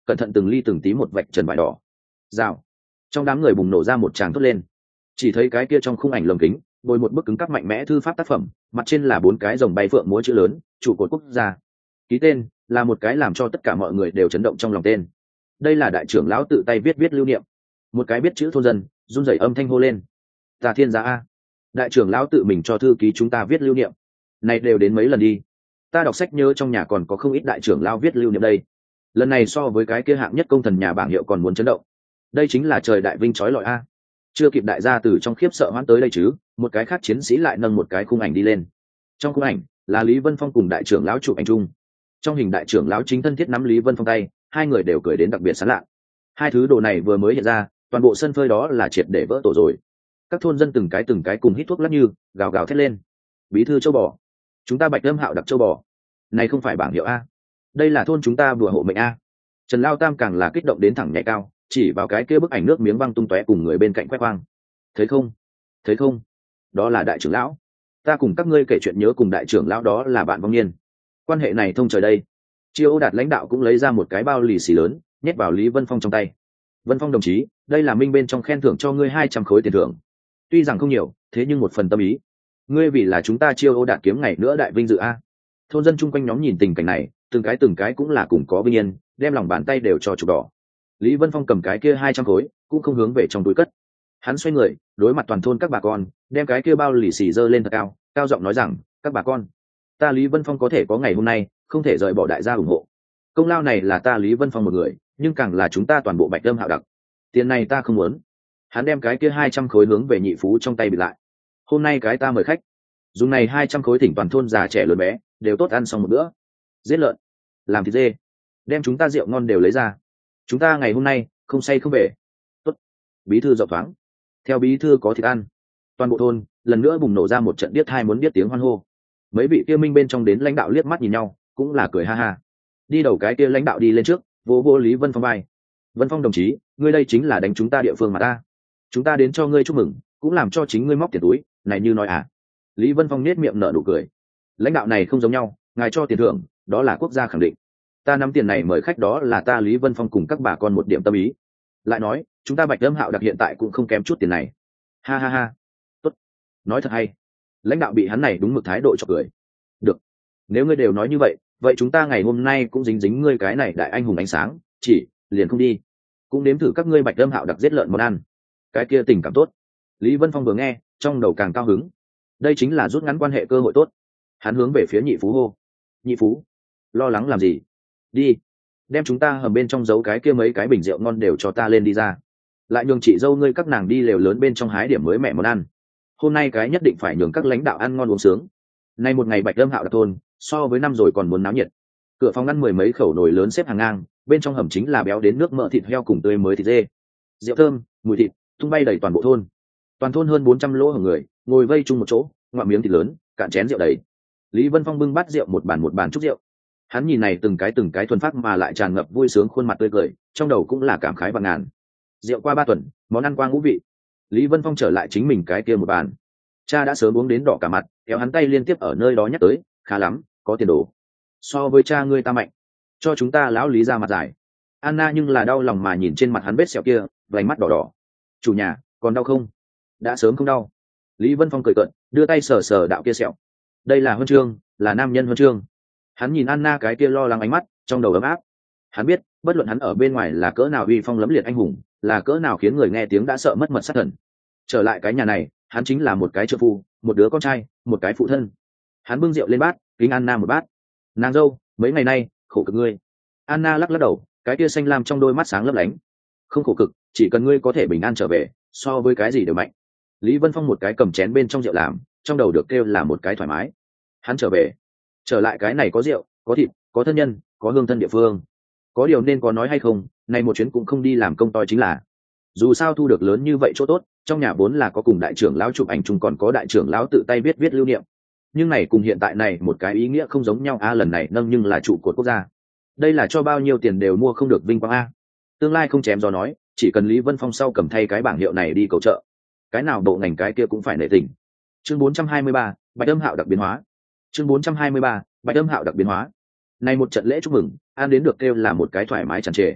cẩn thận từng ly từng tí một vạch trần vải đỏ. Rào. Trong đám người bùng nổ ra một tràng thốt lên. Chỉ thấy cái kia trong khung ảnh lồng kính bồi một bức cứng cắp mạnh mẽ thư pháp tác phẩm, mặt trên là bốn cái rồng bay phượng múa chữ lớn, trụ cột quốc gia. Ký tên là một cái làm cho tất cả mọi người đều chấn động trong lòng tên. Đây là đại trưởng lão tự tay viết viết lưu niệm. Một cái biết chữ thôn dân run rẩy âm thanh hô lên: "Ta thiên gia a, đại trưởng lão tự mình cho thư ký chúng ta viết lưu niệm, này đều đến mấy lần đi. Ta đọc sách nhớ trong nhà còn có không ít đại trưởng lão viết lưu niệm đây. Lần này so với cái kia hạng nhất công thần nhà bảng hiệu còn muốn chấn động. Đây chính là trời đại vinh chói lọi a." Chưa kịp đại gia từ trong khiếp sợ hoãn tới đây chứ, một cái khác chiến sĩ lại nâng một cái khung ảnh đi lên. Trong khung ảnh là Lý Vân Phong cùng đại trưởng lão chụp ảnh chung. Trong hình đại trưởng lão chính thân thiết nắm Lý Vân Phong tay, hai người đều cười đến đặc biệt sán lạ. Hai thứ đồ này vừa mới hiện ra, toàn bộ sân phơi đó là triệt để vỡ tổ rồi. Các thôn dân từng cái từng cái cùng hít thuốc lắc như gào gào thét lên: "Bí thư châu bò, chúng ta Bạch Âm Hạo đặc châu bò, này không phải bảng hiệu a, đây là thôn chúng ta vừa hộ mệnh a." Trần Lao Tam càng là kích động đến thẳng nhảy cao, chỉ vào cái kia bức ảnh nước miếng văng tung tóe cùng người bên cạnh khoe khoang: "Thấy không, thấy không, đó là đại trưởng lão, ta cùng các ngươi kể chuyện nhớ cùng đại trưởng lão đó là bạn vong niên, quan hệ này thông trời đây." Chiêu Ô Đạt lãnh đạo cũng lấy ra một cái bao lì xì lớn, nhét vào Lý Vân Phong trong tay. "Vân Phong đồng chí, đây là minh bên trong khen thưởng cho ngươi hai trăm khối tiền thưởng, tuy rằng không nhiều, thế nhưng một phần tâm ý, ngươi vì là chúng ta Chiêu Ô Đạt kiếm ngày nữa đại vinh dự a." Thôn dân chung quanh nhóm nhìn tình cảnh này, từng cái từng cái cũng là cùng có vinh yên, đem lòng bàn tay đều cho chụp đỏ. Lý Vân Phong cầm cái kia hai trăm khối, cũng không hướng về trong túi cất. Hắn xoay người, đối mặt toàn thôn các bà con, đem cái kia bao lì xì giơ lên thật cao, cao giọng nói rằng: "Các bà con, ta Lý Vân Phong có thể có ngày hôm nay, không thể rời bỏ đại gia ủng hộ. Công lao này là ta Lý Vân Phong một người, nhưng càng là chúng ta toàn bộ Bạch Âm Hạo đặc. Tiền này ta không muốn." Hắn đem cái kia hai trăm khối hướng về nhị phú trong tay bịt lại. "Hôm nay cái ta mời khách, dùng này hai trăm khối thỉnh toàn thôn già trẻ lớn bé đều tốt ăn xong một bữa. Giết lợn, làm thịt dê, đem chúng ta rượu ngon đều lấy ra. Chúng ta ngày hôm nay không say không về." Tốt. Bí thư rộng thoáng. Theo bí thư có thịt ăn. Toàn bộ thôn lần nữa bùng nổ ra một trận điếc thai muốn biết tiếng hoan hô. Mấy vị kia minh bên trong đến lãnh đạo liếc mắt nhìn nhau, cũng là cười ha ha. Đi đầu cái kia lãnh đạo đi lên trước, vỗ vỗ Lý Vân Phong vai: "Vân Phong đồng chí, ngươi đây chính là đánh chúng ta địa phương mà ta. Chúng ta đến cho ngươi chúc mừng, cũng làm cho chính ngươi móc tiền túi, này như nói à?" Lý Vân Phong nết miệng nở nụ cười: "Lãnh đạo này không giống nhau, ngài cho tiền thưởng, đó là quốc gia khẳng định. Ta nắm tiền này mời khách đó là ta Lý Vân Phong cùng các bà con một điểm tâm ý. Lại nói, chúng ta Bạch Âm Hạo đặc hiện tại cũng không kém chút tiền này." Ha ha ha. Tốt. Nói thật hay. Lãnh đạo bị hắn này đúng mực thái độ chọc cười. "Được. Nếu ngươi đều nói như vậy, vậy chúng ta ngày hôm nay cũng dính dính ngươi cái này đại anh hùng ánh sáng, chỉ liền không đi. Cũng nếm thử các ngươi Bạch Âm Hạo đặc giết lợn món ăn. Cái kia tình cảm tốt." Lý Vân Phong vừa nghe, trong đầu càng cao hứng. Đây chính là rút ngắn quan hệ cơ hội tốt. Hắn hướng về phía nhị phú hô: "Nhị phú, lo lắng làm gì? Đi, đem chúng ta hầm bên trong giấu cái kia mấy cái bình rượu ngon đều cho ta lên đi ra. Lại nhường chị dâu ngươi các nàng đi lều lớn bên trong hái điểm mới mẻ món ăn. Hôm nay cái nhất định phải nhường các lãnh đạo ăn ngon uống sướng. Nay một ngày Bạch Âm Hạo đặc thôn, so với năm rồi còn muốn náo nhiệt." Cửa phòng ngăn mười mấy khẩu nồi lớn xếp hàng ngang, bên trong hầm chính là béo đến nước mỡ thịt heo cùng tươi mới thịt dê. Rượu thơm, mùi thịt tung bay đầy toàn bộ thôn. Toàn thôn hơn bốn trăm lỗ hổng người, ngồi vây chung một chỗ, ngoạm miếng thịt lớn, cạn chén rượu đầy. Lý Vân Phong bưng bát rượu một bàn một bàn chúc rượu. Hắn nhìn này từng cái từng cái thuần phát mà lại tràn ngập vui sướng khuôn mặt tươi cười, trong đầu cũng là cảm khái và ngàn. Rượu qua ba tuần, món ăn qua ngũ vị. Lý Vân Phong trở lại chính mình cái kia một bàn. Cha đã sớm uống đến đỏ cả mặt, kéo hắn tay liên tiếp ở nơi đó nhắc tới: "Khá lắm, có tiền đồ. So với cha ngươi ta mạnh. Cho chúng ta lão Lý ra mặt dài." Anna nhưng là đau lòng mà nhìn trên mặt hắn vết sẹo kia, vành mắt đỏ đỏ. "Chủ nhà, còn đau không?" "Đã sớm không đau." Lý Vân Phong cười cợt, đưa tay sờ sờ đạo kia sẹo. "Đây là huân chương, là nam nhân huân chương." Hắn nhìn Anna cái kia lo lắng ánh mắt, trong đầu ấm áp. Hắn biết, bất luận hắn ở bên ngoài là cỡ nào uy phong lẫm liệt anh hùng, là cỡ nào khiến người nghe tiếng đã sợ mất mật sát thần. Trở lại cái nhà này, hắn chính là một cái trợ phu, một đứa con trai, một cái phụ thân. Hắn bưng rượu lên bát, kính Anna một bát. "Nàng dâu, mấy ngày nay khổ cực ngươi." Anna lắc lắc đầu, cái kia xanh lam trong đôi mắt sáng lấp lánh. "Không khổ cực, chỉ cần ngươi có thể bình an trở về, so với cái gì đều mạnh." Lý Vân Phong một cái cầm chén bên trong rượu làm, trong đầu được kêu là một cái thoải mái. Hắn trở về, trở lại cái này có rượu, có thịt, có thân nhân, có hương thân địa phương. Có điều nên có nói hay không, này một chuyến cũng không đi làm công toi chính là. Dù sao thu được lớn như vậy chỗ tốt, trong nhà vốn là có cùng đại trưởng lão chụp ảnh chung, còn có đại trưởng lão tự tay viết viết lưu niệm. Nhưng này cùng hiện tại này một cái ý nghĩa không giống nhau a. À, lần này nâng nhưng là trụ cột quốc gia. Đây là cho bao nhiêu tiền đều mua không được vinh quang a. Tương lai không chém gió nói, chỉ cần Lý Vân Phong sau cầm thay cái bảng hiệu này đi cầu trợ, cái nào bộ ngành cái kia cũng phải nể tình. Chương bốn trăm hai mươi ba, Bạch Âm Hạo đặc biến hóa. Chương bốn trăm hai mươi ba, Bạch Âm Hạo đặc biến hóa. Này một trận lễ chúc mừng, an đến được kêu là một cái thoải mái tràn trề,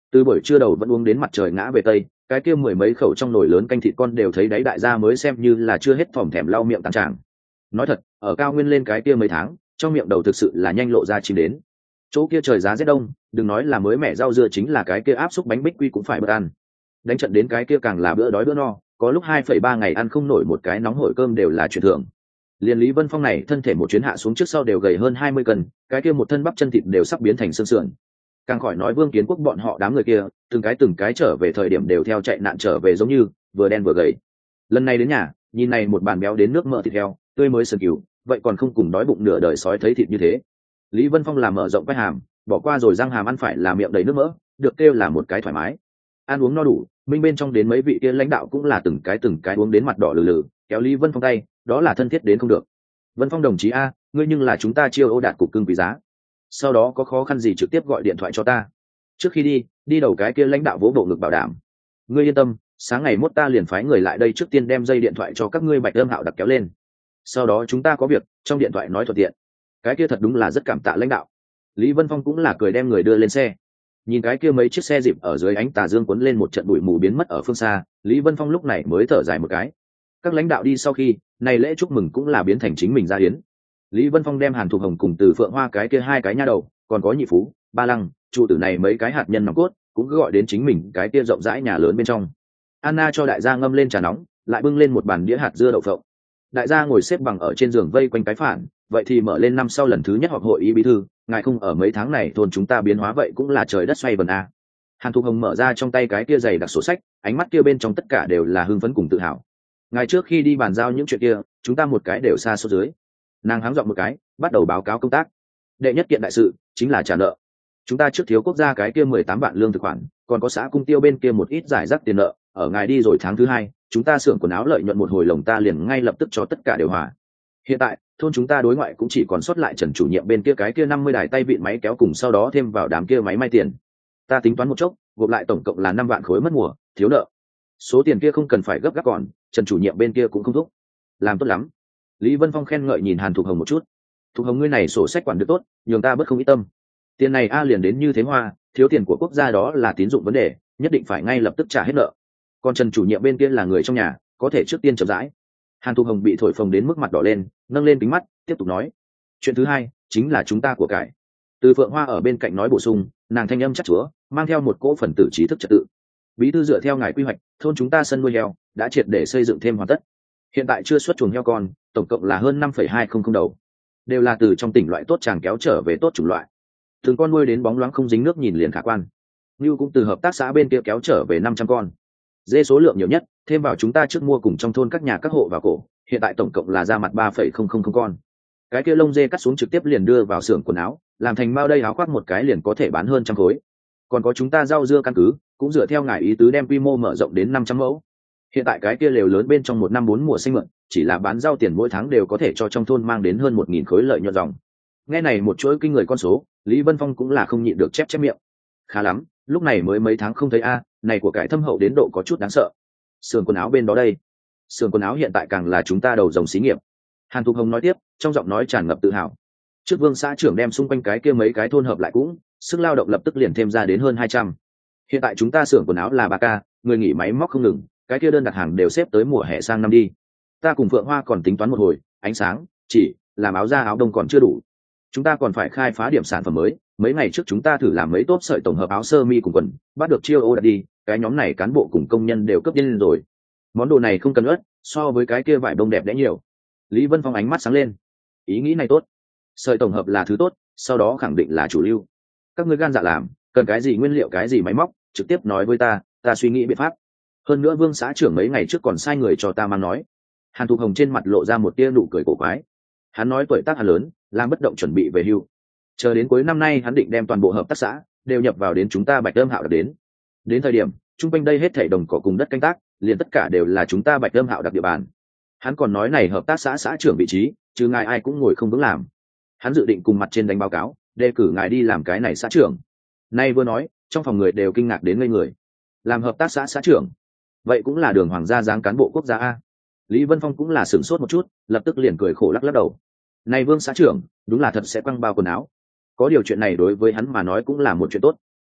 từ buổi trưa đầu vẫn uống đến mặt trời ngã về tây, cái kia mười mấy khẩu trong nồi lớn canh thịt con đều thấy đáy đại gia mới xem như là chưa hết thòm thèm lau miệng tàn tràng. Nói thật, ở cao nguyên lên cái kia mấy tháng, trong miệng đầu thực sự là nhanh lộ ra chim đến. Chỗ kia trời giá rét đông, đừng nói là mới mẻ rau dưa, chính là cái kia áp xúc bánh bích quy cũng phải bớt ăn. Đánh trận đến cái kia càng là bữa đói bữa no, có lúc hai phẩy ba ngày ăn không nổi một cái nóng hổi cơm đều là chuyện thường. Liên Lý Vân Phong này thân thể một chuyến hạ xuống trước sau đều gầy hơn hai mươi cân, cái kia một thân bắp chân thịt đều sắp biến thành xương sườn. Càng khỏi nói Vương Kiến Quốc bọn họ đám người kia, từng cái từng cái trở về thời điểm đều theo chạy nạn trở về giống như vừa đen vừa gầy. Lần này đến nhà, nhìn này một bàn béo đến nước mỡ thịt heo, tươi mới sườn cừu, vậy còn không cùng đói bụng nửa đời sói thấy thịt như thế. Lý Vân Phong làm mở rộng cái hàm, bỏ qua rồi răng hàm ăn phải là miệng đầy nước mỡ, được kêu là một cái thoải mái. Ăn uống no đủ, minh bên trong đến mấy vị kia lãnh đạo cũng là từng cái từng cái uống đến mặt đỏ lừ lừ, kéo Lý Vân Phong tay, đó là thân thiết đến không được. Vân Phong đồng chí a, ngươi nhưng là chúng ta chiêu ô đạt cục cưng quý giá. Sau đó có khó khăn gì trực tiếp gọi điện thoại cho ta. Trước khi đi, đi đầu cái kia lãnh đạo vỗ bộ ngực bảo đảm. Ngươi yên tâm, sáng ngày mốt ta liền phái người lại đây trước tiên đem dây điện thoại cho các ngươi Bạch Âm Hạo đặc kéo lên. Sau đó chúng ta có việc, trong điện thoại nói thuận tiện. Cái kia thật đúng là rất cảm tạ lãnh đạo. Lý Vân Phong cũng là cười đem người đưa lên xe. Nhìn cái kia mấy chiếc xe dịp ở dưới ánh tà dương cuốn lên một trận bụi mù biến mất ở phương xa, Lý Vân Phong lúc này mới thở dài một cái. Các lãnh đạo đi sau khi, này lễ chúc mừng cũng là biến thành chính mình ra hiến. Lý Vân Phong đem Hàn Thục Hồng cùng Từ Phượng Hoa cái kia hai cái nha đầu, còn có Nhị Phú, Ba Lăng, trụ tử này mấy cái hạt nhân nòng cốt, cũng cứ gọi đến chính mình cái kia rộng rãi nhà lớn bên trong. Anna cho đại gia ngâm lên trà nóng, lại bưng lên một bàn đĩa hạt dưa đậu phộng. Đại gia ngồi xếp bằng ở trên giường vây quanh cái phản, vậy thì mở lên năm sau lần thứ nhất họp hội ý bí thư, ngài không ở mấy tháng này thôn chúng ta biến hóa vậy cũng là trời đất xoay vần a. Hàn Thục Hồng mở ra trong tay cái kia dày đặc sổ sách, ánh mắt kia bên trong tất cả đều là hưng phấn cùng tự hào. Ngài trước khi đi bàn giao những chuyện kia, chúng ta một cái đều xa số dưới. Nàng háng giọng một cái, bắt đầu báo cáo công tác. Đệ nhất kiện đại sự chính là trả nợ. Chúng ta trước thiếu quốc gia cái kia mười tám vạn lương thực khoản, còn có xã cung tiêu bên kia một ít giải rác tiền nợ, ở ngài đi rồi tháng thứ hai, chúng ta xưởng quần áo lợi nhuận một hồi lồng ta liền ngay lập tức cho tất cả đều hòa. Hiện tại, thôn chúng ta đối ngoại cũng chỉ còn sót lại Trần chủ nhiệm bên kia cái kia năm mươi đài tay vịn máy kéo cùng sau đó thêm vào đám kia máy may tiền. Ta tính toán một chốc, gộp lại tổng cộng là năm vạn khối mất mùa, thiếu nợ. Số tiền kia không cần phải gấp gáp còn, Trần chủ nhiệm bên kia cũng không thúc. Làm tốt lắm. Lý Vân Phong khen ngợi nhìn Hàn Thục Hồng một chút. Thục Hồng ngươi này sổ sách quản được tốt, nhường ta bớt không ít tâm. Tiền này a liền đến như thế hoa, thiếu tiền của quốc gia đó là tín dụng vấn đề, nhất định phải ngay lập tức trả hết nợ. Còn Trần chủ nhiệm bên kia là người trong nhà, có thể trước tiên chậm rãi. Hàn Thục Hồng bị thổi phồng đến mức mặt đỏ lên, nâng lên kính mắt, tiếp tục nói. Chuyện thứ hai, chính là chúng ta của cải. Từ Phượng Hoa ở bên cạnh nói bổ sung, nàng thanh âm chắc chúa, mang theo một cỗ phần tử trí thức trật tự. Bí thư dựa theo ngài quy hoạch, thôn chúng ta sân nuôi heo đã triệt để xây dựng thêm hoàn tất. Hiện tại chưa xuất chuồng heo con, tổng cộng là hơn năm phẩy hai không không đầu, đều là từ trong tỉnh loại tốt tràng kéo trở về tốt chủng loại. Từng con nuôi đến bóng loáng không dính nước nhìn liền khả quan. Như cũng từ hợp tác xã bên kia kéo trở về năm trăm con. Dê số lượng nhiều nhất, thêm vào chúng ta trước mua cùng trong thôn các nhà các hộ vào cổ, hiện tại tổng cộng là ra mặt ba phẩy không không không con. Cái kia lông dê cắt xuống trực tiếp liền đưa vào xưởng quần áo, làm thành mao đây áo khoác một cái liền có thể bán hơn trăm khối. Còn có chúng ta rau dưa căn cứ, cũng dựa theo ngài ý tứ đem quy mô mở rộng đến năm trăm mẫu. Hiện tại cái kia lều lớn bên trong một năm bốn mùa sinh mượn, chỉ là bán rau tiền mỗi tháng đều có thể cho trong thôn mang đến hơn một nghìn khối lợi nhuận dòng. Nghe này một chuỗi kinh người con số, Lý Vân Phong cũng là không nhịn được chép chép miệng. Khá lắm, lúc này mới mấy tháng không thấy a, này của cải thâm hậu đến độ có chút đáng sợ. Sườn quần áo bên đó đây, sườn quần áo hiện tại càng là chúng ta đầu dòng xí nghiệp. Hàn Thục Hồng nói tiếp, trong giọng nói tràn ngập tự hào. Trước Vương xã trưởng đem xung quanh cái kia mấy cái thôn hợp lại cũng, sức lao động lập tức liền thêm ra đến hơn hai trăm. Hiện tại chúng ta xưởng quần áo là ba ca, người nghỉ máy móc không ngừng, cái kia đơn đặt hàng đều xếp tới mùa hè sang năm đi. Ta cùng Phượng Hoa còn tính toán một hồi, ánh sáng, chỉ làm áo da áo đông còn chưa đủ. Chúng ta còn phải khai phá điểm sản phẩm mới. Mấy ngày trước chúng ta thử làm mấy tốp sợi tổng hợp áo sơ mi cùng quần, bắt được chiêu ô đặt đi, cái nhóm này cán bộ cùng công nhân đều cấp điên lên rồi. Món đồ này không cần ớt, so với cái kia vải bông đẹp đẽ nhiều. Lý Vân Phong ánh mắt sáng lên. Ý nghĩ này tốt. Sợi tổng hợp là thứ tốt, sau đó khẳng định là chủ lưu. Các ngươi gan dạ làm, cần cái gì nguyên liệu cái gì máy móc, trực tiếp nói với ta, ta suy nghĩ biện pháp. Hơn nữa Vương xã trưởng mấy ngày trước còn sai người cho ta mang nói. Hàn Thục Hồng trên mặt lộ ra một tia nụ cười cổ quái. Hắn nói tuổi tác hắn lớn, làm bất động chuẩn bị về hưu. Chờ đến cuối năm nay hắn định đem toàn bộ hợp tác xã đều nhập vào đến chúng ta Bạch Âm Hạo đặc đến. Đến thời điểm, chung quanh đây hết thảy đồng cỏ cùng đất canh tác, liền tất cả đều là chúng ta Bạch Âm Hạo đặc địa bàn. Hắn còn nói này hợp tác xã xã trưởng vị trí, chứ ngài ai cũng ngồi không vững làm. Hắn dự định cùng mặt trên đánh báo cáo, đề cử ngài đi làm cái này xã trưởng. Nay vừa nói, trong phòng người đều kinh ngạc đến ngây người. Làm hợp tác xã xã trưởng, vậy cũng là đường hoàng gia dáng cán bộ quốc gia a. Lý Vân Phong cũng là sửng sốt một chút, lập tức liền cười khổ lắc lắc đầu. Này Vương xã trưởng, đúng là thật sẽ quăng bao quần áo. Có điều chuyện này đối với hắn mà nói cũng là một chuyện tốt.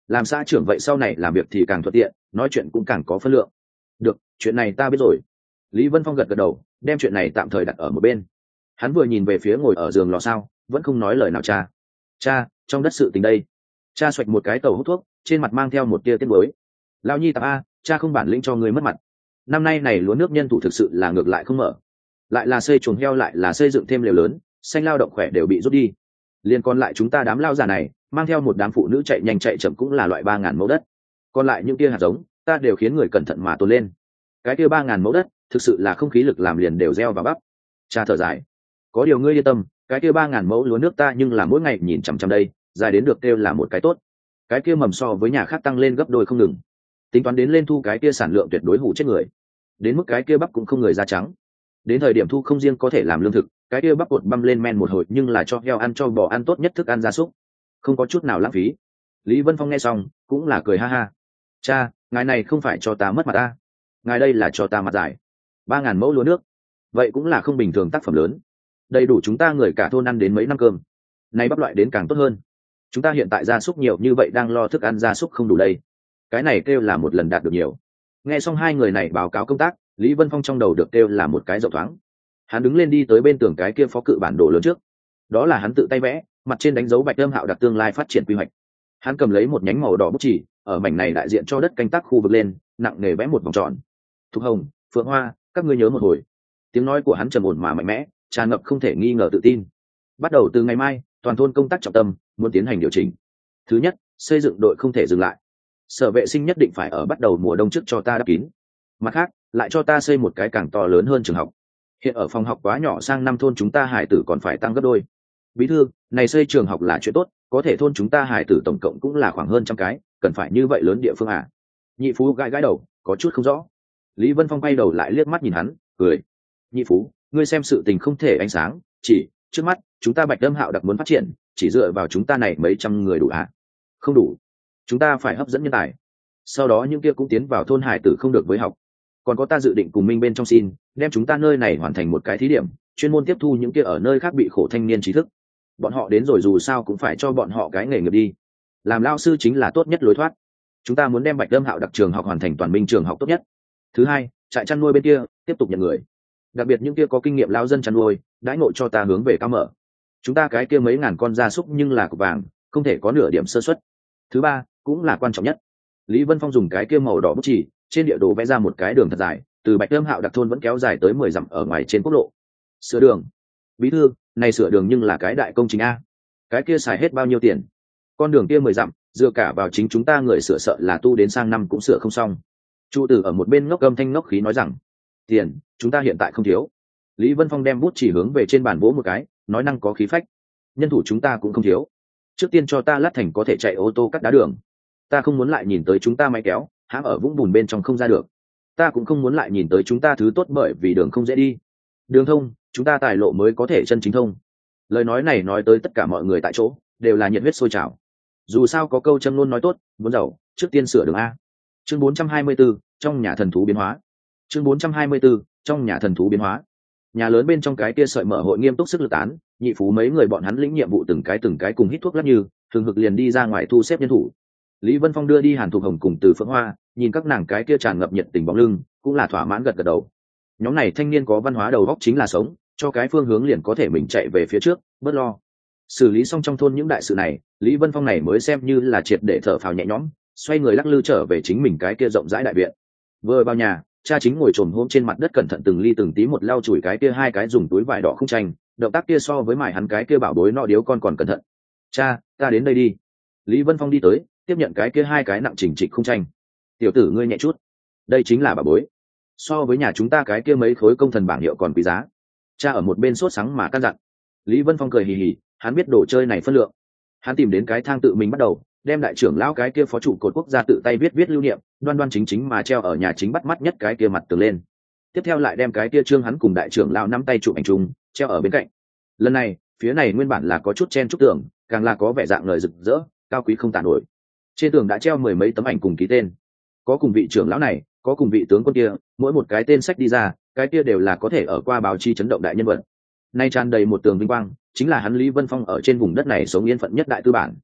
làm xã trưởng vậy sau này làm việc thì càng thuận tiện, nói chuyện cũng càng có phân lượng. Được, chuyện này ta biết rồi. Lý Vân Phong gật gật đầu, đem chuyện này tạm thời đặt ở một bên. Hắn vừa nhìn về phía ngồi ở giường lò sao, vẫn không nói lời nào. Cha, cha, trong đất sự tình đây. Cha xoạch một cái tàu hút thuốc, trên mặt mang theo một tia tiếc nuối. Lão nhi tạp a, cha không bản lĩnh cho ngươi mất mặt. Năm nay này lúa nước nhân thủ thực sự là ngược lại không mở, lại là xây chuồng heo, lại là xây dựng thêm lều lớn, xanh lao động khỏe đều bị rút đi. Liên còn lại chúng ta đám lao già này, mang theo một đám phụ nữ chạy nhanh chạy chậm cũng là loại ba ngàn mẫu đất. Còn lại những tia hạt giống, ta đều khiến người cẩn thận mà tồn lên. Cái kia ba ngàn mẫu đất, thực sự là không khí lực làm liền đều gieo vào bắp. Cha thở dài. Có điều ngươi yên tâm, cái kia ba ngàn mẫu lúa nước ta nhưng là mỗi ngày nhìn chằm chằm đây, dài đến được kêu là một cái tốt. Cái kia mầm so với nhà khác tăng lên gấp đôi không ngừng. Tính toán đến lên thu cái kia sản lượng tuyệt đối hủ chết người. Đến mức cái kia bắp cũng không người da trắng. Đến thời điểm thu không riêng có thể làm lương thực, cái kia bắp bột băm lên men một hồi nhưng là cho heo ăn cho bò ăn tốt nhất thức ăn gia súc, không có chút nào lãng phí. Lý Vân Phong nghe xong cũng là cười ha ha. Cha, ngài này không phải cho ta mất mặt ta, ngài đây là cho ta mặt dài. Ba ngàn mẫu lúa nước, vậy cũng là không bình thường tác phẩm lớn, đầy đủ chúng ta người cả thôn ăn đến mấy năm cơm. Này bắp loại đến càng tốt hơn. Chúng ta hiện tại gia súc nhiều như vậy đang lo thức ăn gia súc không đủ đây. Cái này kêu là một lần đạt được nhiều. Nghe xong hai người này báo cáo công tác, Lý Vân Phong trong đầu được kêu là một cái rộng thoáng. Hắn đứng lên đi tới bên tường cái kia phó cự bản đồ lớn trước. Đó là hắn tự tay vẽ, mặt trên đánh dấu Bạch Âm Hạo đặc tương lai phát triển quy hoạch. Hắn cầm lấy một nhánh màu đỏ bút chì, ở mảnh này đại diện cho đất canh tác khu vực lên, nặng nề vẽ một vòng tròn. Thục Hồng, Phượng Hoa, các ngươi nhớ một hồi. Tiếng nói của hắn trầm ổn mà mạnh mẽ, tràn ngập không thể nghi ngờ tự tin. Bắt đầu từ ngày mai, toàn thôn công tác trọng tâm muốn tiến hành điều chỉnh. Thứ nhất, xây dựng đội không thể dừng lại. Sở vệ sinh nhất định phải ở bắt đầu mùa đông trước cho ta đắp kín. Mặt khác, lại cho ta xây một cái càng to lớn hơn trường học. Hiện ở phòng học quá nhỏ, sang năm thôn chúng ta hải tử còn phải tăng gấp đôi. Bí thư, này xây trường học là chuyện tốt, có thể thôn chúng ta hải tử tổng cộng cũng là khoảng hơn trăm cái, cần phải như vậy lớn địa phương à? Nhị Phú gãi gãi đầu, có chút không rõ. Lý Vân Phong quay đầu lại liếc mắt nhìn hắn, cười. Nhị Phú, ngươi xem sự tình không thể ánh sáng, chỉ trước mắt chúng ta Bạch Âm Hạo đặc muốn phát triển, chỉ dựa vào chúng ta này mấy trăm người đủ à? Không đủ, chúng ta phải hấp dẫn nhân tài. Sau đó những kia cũng tiến vào thôn hải tử không được với học. Còn có ta dự định cùng Minh bên trong xin, đem chúng ta nơi này hoàn thành một cái thí điểm, chuyên môn tiếp thu những kia ở nơi khác bị khổ thanh niên trí thức. Bọn họ đến rồi dù sao cũng phải cho bọn họ cái nghề nghiệp đi. Làm lao sư chính là tốt nhất lối thoát. Chúng ta muốn đem Bạch Âm Hạo đặc trường học hoàn thành toàn minh trường học tốt nhất. Thứ hai, trại chăn nuôi bên kia tiếp tục nhận người, đặc biệt những kia có kinh nghiệm lao dân chăn nuôi, đãi ngộ cho ta hướng về cao mở. Chúng ta cái kia mấy ngàn con gia súc nhưng là cục vàng, không thể có nửa điểm sơ suất. Thứ ba, cũng là quan trọng nhất, Lý Vân Phong dùng cái kia màu đỏ bút chì trên địa đồ vẽ ra một cái đường thật dài, từ Bạch Âm Hạo đặc thôn vẫn kéo dài tới mười dặm ở ngoài trên quốc lộ. Sửa đường. Bí thư, này sửa đường nhưng là cái đại công trình a. Cái kia xài hết bao nhiêu tiền? Con đường kia mười dặm, dựa cả vào chính chúng ta người sửa sợ là tu đến sang năm cũng sửa không xong. Chu tử ở một bên ngốc âm thanh ngốc khí nói rằng, tiền chúng ta hiện tại không thiếu. Lý Vân Phong đem bút chỉ hướng về trên bàn vỗ một cái, nói năng có khí phách. Nhân thủ chúng ta cũng không thiếu. Trước tiên cho ta lát thành có thể chạy ô tô cắt đá đường. Ta không muốn lại nhìn tới chúng ta máy kéo hãm ở vũng bùn bên trong không ra được. Ta cũng không muốn lại nhìn tới chúng ta thứ tốt bởi vì đường không dễ đi. Đường thông, chúng ta tài lộ mới có thể chân chính thông. Lời nói này nói tới tất cả mọi người tại chỗ đều là nhiệt huyết sôi trào. Dù sao có câu châm luôn nói tốt, muốn giàu trước tiên sửa đường a. Chương bốn trăm hai mươi 4, trong nhà thần thú biến hóa. Chương bốn trăm hai mươi 4, trong nhà thần thú biến hóa. Nhà lớn bên trong cái kia sợi mở hội nghiêm túc sức lực tán, Nhị Phú mấy người bọn hắn lĩnh nhiệm vụ từng cái từng cái cùng hít thuốc lắc như thường hực liền đi ra ngoài thu xếp nhân thủ. Lý Vân Phong đưa đi Hàn Thục Hồng cùng Từ Phượng Hoa, nhìn các nàng cái kia tràn ngập nhiệt tình bóng lưng, cũng là thỏa mãn gật gật đầu. Nhóm này thanh niên có văn hóa đầu óc chính là sống, cho cái phương hướng liền có thể mình chạy về phía trước, bớt lo. Xử lý xong trong thôn những đại sự này, Lý Vân Phong này mới xem như là triệt để thở phào nhẹ nhõm, xoay người lắc lư trở về chính mình cái kia rộng rãi đại viện. Vừa vào nhà, cha chính ngồi trồm hôm trên mặt đất cẩn thận từng ly từng tí một lau chùi cái kia hai cái dùng túi vải đỏ không tranh, động tác kia so với mải hắn cái kia bảo bối nọ điếu con còn cẩn thận. Cha, ta đến đây đi. Lý Vân Phong đi tới, tiếp nhận cái kia hai cái nặng chỉnh trịch không tranh. Tiểu tử ngươi nhẹ chút, đây chính là bảo bối, so với nhà chúng ta cái kia mấy khối công thần bảng hiệu còn quý giá. Cha ở một bên sốt sắng mà căn dặn. Lý Vân Phong cười hì hì, hắn biết đồ chơi này phân lượng. Hắn tìm đến cái thang tự mình bắt đầu, đem đại trưởng lão cái kia phó trụ cột quốc gia tự tay viết viết lưu niệm, đoan đoan chính chính mà treo ở nhà chính bắt mắt nhất cái kia mặt tường lên. Tiếp theo lại đem cái kia trương hắn cùng đại trưởng lão nắm tay chụp ảnh chung, treo ở bên cạnh. Lần này, phía này nguyên bản là có chút chen chúc tường, càng là có vẻ dạng lời rực rỡ, cao quý không tàn nổi. Trên tường đã treo mười mấy tấm ảnh cùng ký tên, có cùng vị trưởng lão này, có cùng vị tướng quân kia, mỗi một cái tên sách đi ra, cái kia đều là có thể ở qua báo chí chấn động đại nhân vật. Nay tràn đầy một tường vinh quang, chính là hắn Lý Vân Phong ở trên vùng đất này sống yên phận nhất đại tư bản.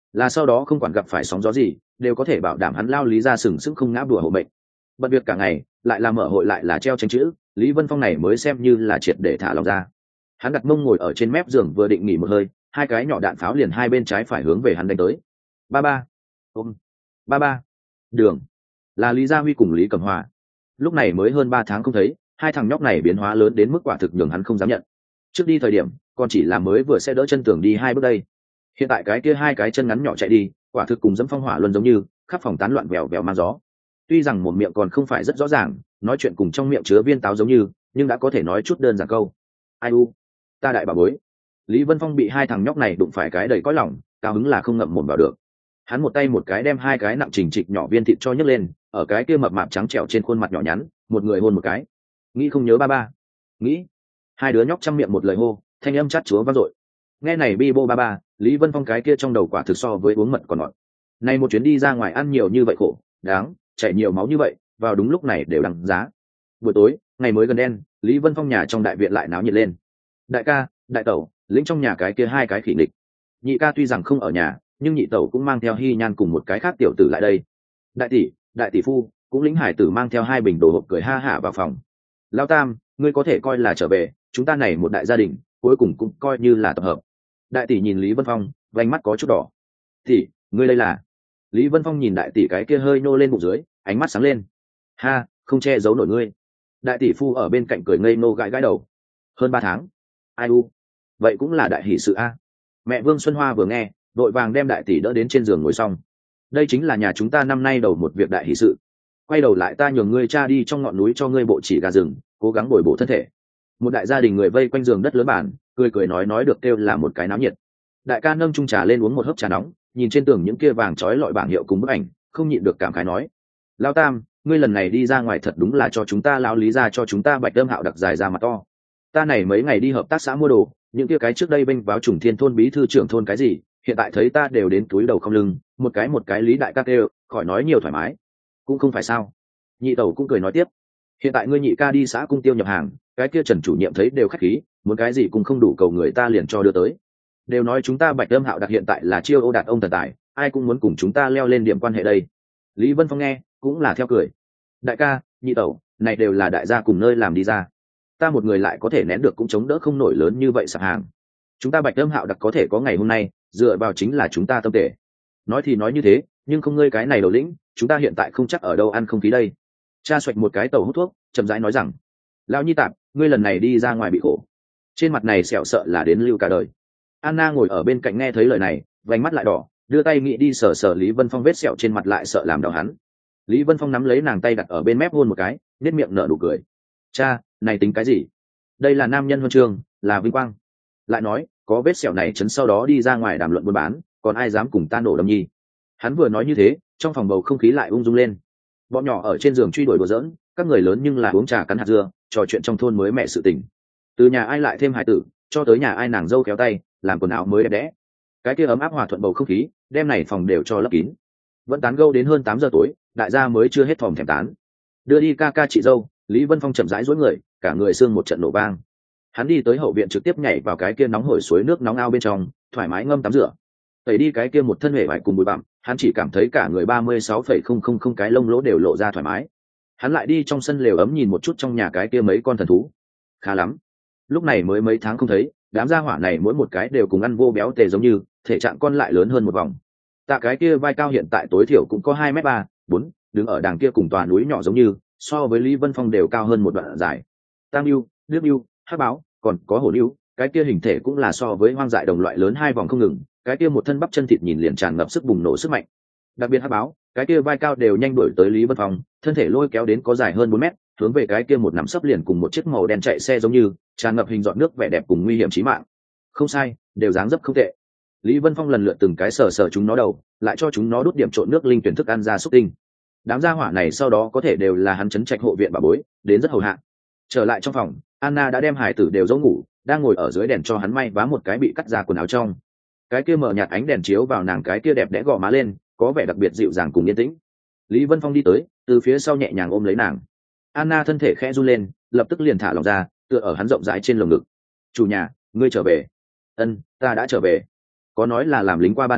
là sau đó không quản gặp phải sóng gió gì đều có thể bảo đảm hắn lao lý ra sừng sững không ngã đùa hộ mệnh. Bận việc cả ngày lại là mở hội lại là treo tranh chữ, Lý Vân Phong này mới xem như là triệt để thả lòng ra. Hắn đặt mông ngồi ở trên mép giường vừa định nghỉ một hơi, hai cái nhỏ đạn pháo liền hai bên trái phải hướng về hắn đánh tới. Ba ba, ôm, ba ba, đường, là Lý Gia Huy cùng Lý Cẩm Hòa. Lúc này mới hơn ba tháng không thấy, hai thằng nhóc này biến hóa lớn đến mức quả thực nhường hắn không dám nhận. Trước đi thời điểm còn chỉ là mới vừa sẽ đỡ chân tường đi hai bước đây, hiện tại cái kia hai cái chân ngắn nhỏ chạy đi quả thực cùng dẫm phong hỏa luân giống như khắp phòng tán loạn vèo vèo mang gió. Tuy rằng một miệng còn không phải rất rõ ràng, nói chuyện cùng trong miệng chứa viên táo giống như, nhưng đã có thể nói chút đơn giản câu ai u ta đại bà bối. Lý Vân Phong bị hai thằng nhóc này đụng phải cái đầy cõi lòng, cao hứng là không ngậm mồm vào được. Hắn một tay một cái đem hai cái nặng trình trịch nhỏ viên thịt cho nhấc lên, ở cái kia mập mạp trắng trẻo trên khuôn mặt nhỏ nhắn một người hôn một cái. Nghĩ không nhớ ba ba, nghĩ. Hai đứa nhóc chăm miệng một lời hô, thanh âm chát chúa vang dội. Nghe này bi bô ba ba, Lý Vân Phong cái kia trong đầu quả thực so với uống mật còn ngọt. Này một chuyến đi ra ngoài ăn nhiều như vậy khổ đáng, chảy nhiều máu như vậy, vào đúng lúc này đều đằng giá. Buổi tối ngày mới gần đen, Lý Vân Phong nhà trong đại viện lại náo nhiệt lên. Đại ca, đại tẩu, lĩnh trong nhà cái kia hai cái khỉ địch. Nhị ca tuy rằng không ở nhà, nhưng nhị tẩu cũng mang theo Hi Nhan cùng một cái khác tiểu tử lại đây. Đại tỷ, đại tỷ phu cũng lĩnh hải tử mang theo hai bình đồ hộp cười ha hả vào phòng. Lao Tam, ngươi có thể coi là trở về, chúng ta này một đại gia đình cuối cùng cũng coi như là tập hợp. Đại tỷ nhìn Lý Vân Phong vành mắt có chút đỏ. Tỷ, ngươi đây là? Lý Vân Phong nhìn đại tỷ cái kia hơi nô lên bụng dưới, ánh mắt sáng lên. Ha, không che giấu nổi ngươi. Đại tỷ phu ở bên cạnh cười ngây nô gãi gãi đầu. Hơn ba tháng, ai u, vậy cũng là đại hỷ sự a. Mẹ Vương Xuân Hoa vừa nghe vội vàng đem đại tỷ đỡ đến trên giường ngồi xong. Đây chính là nhà chúng ta năm nay đầu một việc đại hỷ sự. Quay đầu lại ta nhường ngươi cha đi trong ngọn núi cho ngươi bộ chỉ gà rừng, cố gắng bồi bổ thân thể. Một đại gia đình người vây quanh giường đất lớn bản, cười cười nói nói được kêu là một cái náo nhiệt. Đại ca nâng chung trà lên uống một hớp trà nóng, nhìn trên tường những kia vàng trói lọi bảng hiệu cùng bức ảnh, không nhịn được cảm khái nói: Lao Tam, ngươi lần này đi ra ngoài thật đúng là cho chúng ta lão Lý ra cho chúng ta Bạch Đâm Hạo đặc dài ra mặt to. Ta này mấy ngày đi hợp tác xã mua đồ, những kia cái trước đây bênh báo trùng thiên thôn bí thư trưởng thôn cái gì, hiện tại thấy ta đều đến túi đầu không lưng, một cái một cái Lý đại ca kêu, khỏi nói nhiều thoải mái. Cũng không phải sao. Nhị tẩu cũng cười nói tiếp: Hiện tại ngươi nhị ca đi xã cung tiêu nhập hàng, cái kia Trần chủ nhiệm thấy đều khách khí, muốn cái gì cũng không đủ cầu người ta liền cho đưa tới. Đều nói chúng ta Bạch Đâm Hạo đặc hiện tại là chiêu ô đạt ông thần tài, ai cũng muốn cùng chúng ta leo lên điểm quan hệ đây. Lý Vân Phong nghe cũng là theo cười. Đại ca, nhị tẩu, này đều là đại gia cùng nơi làm đi ra, ta một người lại có thể nén được cũng chống đỡ không nổi lớn như vậy sạp hàng. Chúng ta Bạch Đâm Hạo đặc có thể có ngày hôm nay, dựa vào chính là chúng ta tâm tệ. Nói thì nói như thế, nhưng không ngươi cái này đầu lĩnh, chúng ta hiện tại không chắc ở đâu ăn không khí đây. Cha xoạch một cái tàu hút thuốc, chậm rãi nói rằng: Lão Nhi tạp, ngươi lần này đi ra ngoài bị khổ, trên mặt này sẹo sợ là đến lưu cả đời. Anna ngồi ở bên cạnh nghe thấy lời này, vành mắt lại đỏ, đưa tay nghĩ đi sờ sờ Lý Vân Phong vết sẹo trên mặt lại sợ làm đau hắn. Lý Vân Phong nắm lấy nàng tay đặt ở bên mép hôn một cái, nét miệng nở nụ cười. Cha, này tính cái gì? Đây là nam nhân huân chương, là vinh quang. Lại nói, có vết sẹo này chấn sau đó đi ra ngoài đàm luận buôn bán, còn ai dám cùng ta nổ đâm nhi? Hắn vừa nói như thế, trong phòng bầu không khí lại ung dung lên. Bọn nhỏ ở trên giường truy đuổi đùa giỡn, các người lớn nhưng là uống trà cắn hạt dưa, trò chuyện trong thôn mới mẹ sự tình. Từ nhà ai lại thêm hải tử, cho tới nhà ai nàng dâu kéo tay, làm quần áo mới đẹp đẽ. Cái kia ấm áp hòa thuận bầu không khí, đem này phòng đều cho lấp kín. Vẫn tán gẫu đến hơn tám giờ tối, đại gia mới chưa hết thòm thèm tán. Đưa đi ca ca chị dâu, Lý Vân Phong chậm rãi duỗi người, cả người xương một trận nổ vang. Hắn đi tới hậu viện trực tiếp nhảy vào cái kia nóng hổi suối nước nóng ao bên trong, thoải mái ngâm tắm rửa. Tẩy đi cái kia một thân hề vải cùng bụi bặm, hắn chỉ cảm thấy cả người ba mươi sáu phẩy không không không cái lông lỗ đều lộ ra thoải mái. Hắn lại đi trong sân lều ấm nhìn một chút trong nhà cái kia mấy con thần thú. Khá lắm. Lúc này mới mấy tháng không thấy, đám gia hỏa này mỗi một cái đều cùng ăn vô béo tề giống như, thể trạng con lại lớn hơn một vòng. Tạ cái kia vai cao hiện tại tối thiểu cũng có hai mét ba, bốn, đứng ở đằng kia cùng tòa núi nhỏ giống như, so với Lý Vân Phong đều cao hơn một đoạn dài. Tam Bưu, Nước Bưu, Hắc Báo, còn có Hổ Bưu, cái kia hình thể cũng là so với hoang dại đồng loại lớn hai vòng không ngừng, cái kia một thân bắp chân thịt nhìn liền tràn ngập sức bùng nổ sức mạnh. Đặc biệt Hắc Báo, cái kia vai cao đều nhanh đuổi tới Lý Vân Phong, thân thể lôi kéo đến có dài hơn bốn mét, hướng về cái kia một nắm sấp liền cùng một chiếc màu đen chạy xe giống như, tràn ngập hình giọt nước vẻ đẹp cùng nguy hiểm chí mạng. Không sai, đều dáng dấp không tệ. Lý Vân Phong lần lượt từng cái sờ sờ chúng nó đầu, lại cho chúng nó đút điểm trộn nước linh tuyển thức ăn ra xúc tinh. Đám gia hỏa này sau đó có thể đều là hắn trấn trạch hộ viện bà bối, đến rất hầu hạ. Trở lại trong phòng, Anna đã đem hải tử đều giấu ngủ, đang ngồi ở dưới đèn cho hắn may vá một cái bị cắt ra quần áo trong. Cái kia mở nhạt ánh đèn chiếu vào nàng cái kia đẹp đẽ gò má lên, có vẻ đặc biệt dịu dàng cùng yên tĩnh. Lý Vân Phong đi tới, từ phía sau nhẹ nhàng ôm lấy nàng. Anna thân thể khẽ run lên, lập tức liền thả lòng ra, tựa ở hắn rộng rãi trên lồng ngực. Chủ nhà, ngươi trở về. Ân, ta đã trở về. Có nói là làm lính qua ba năm,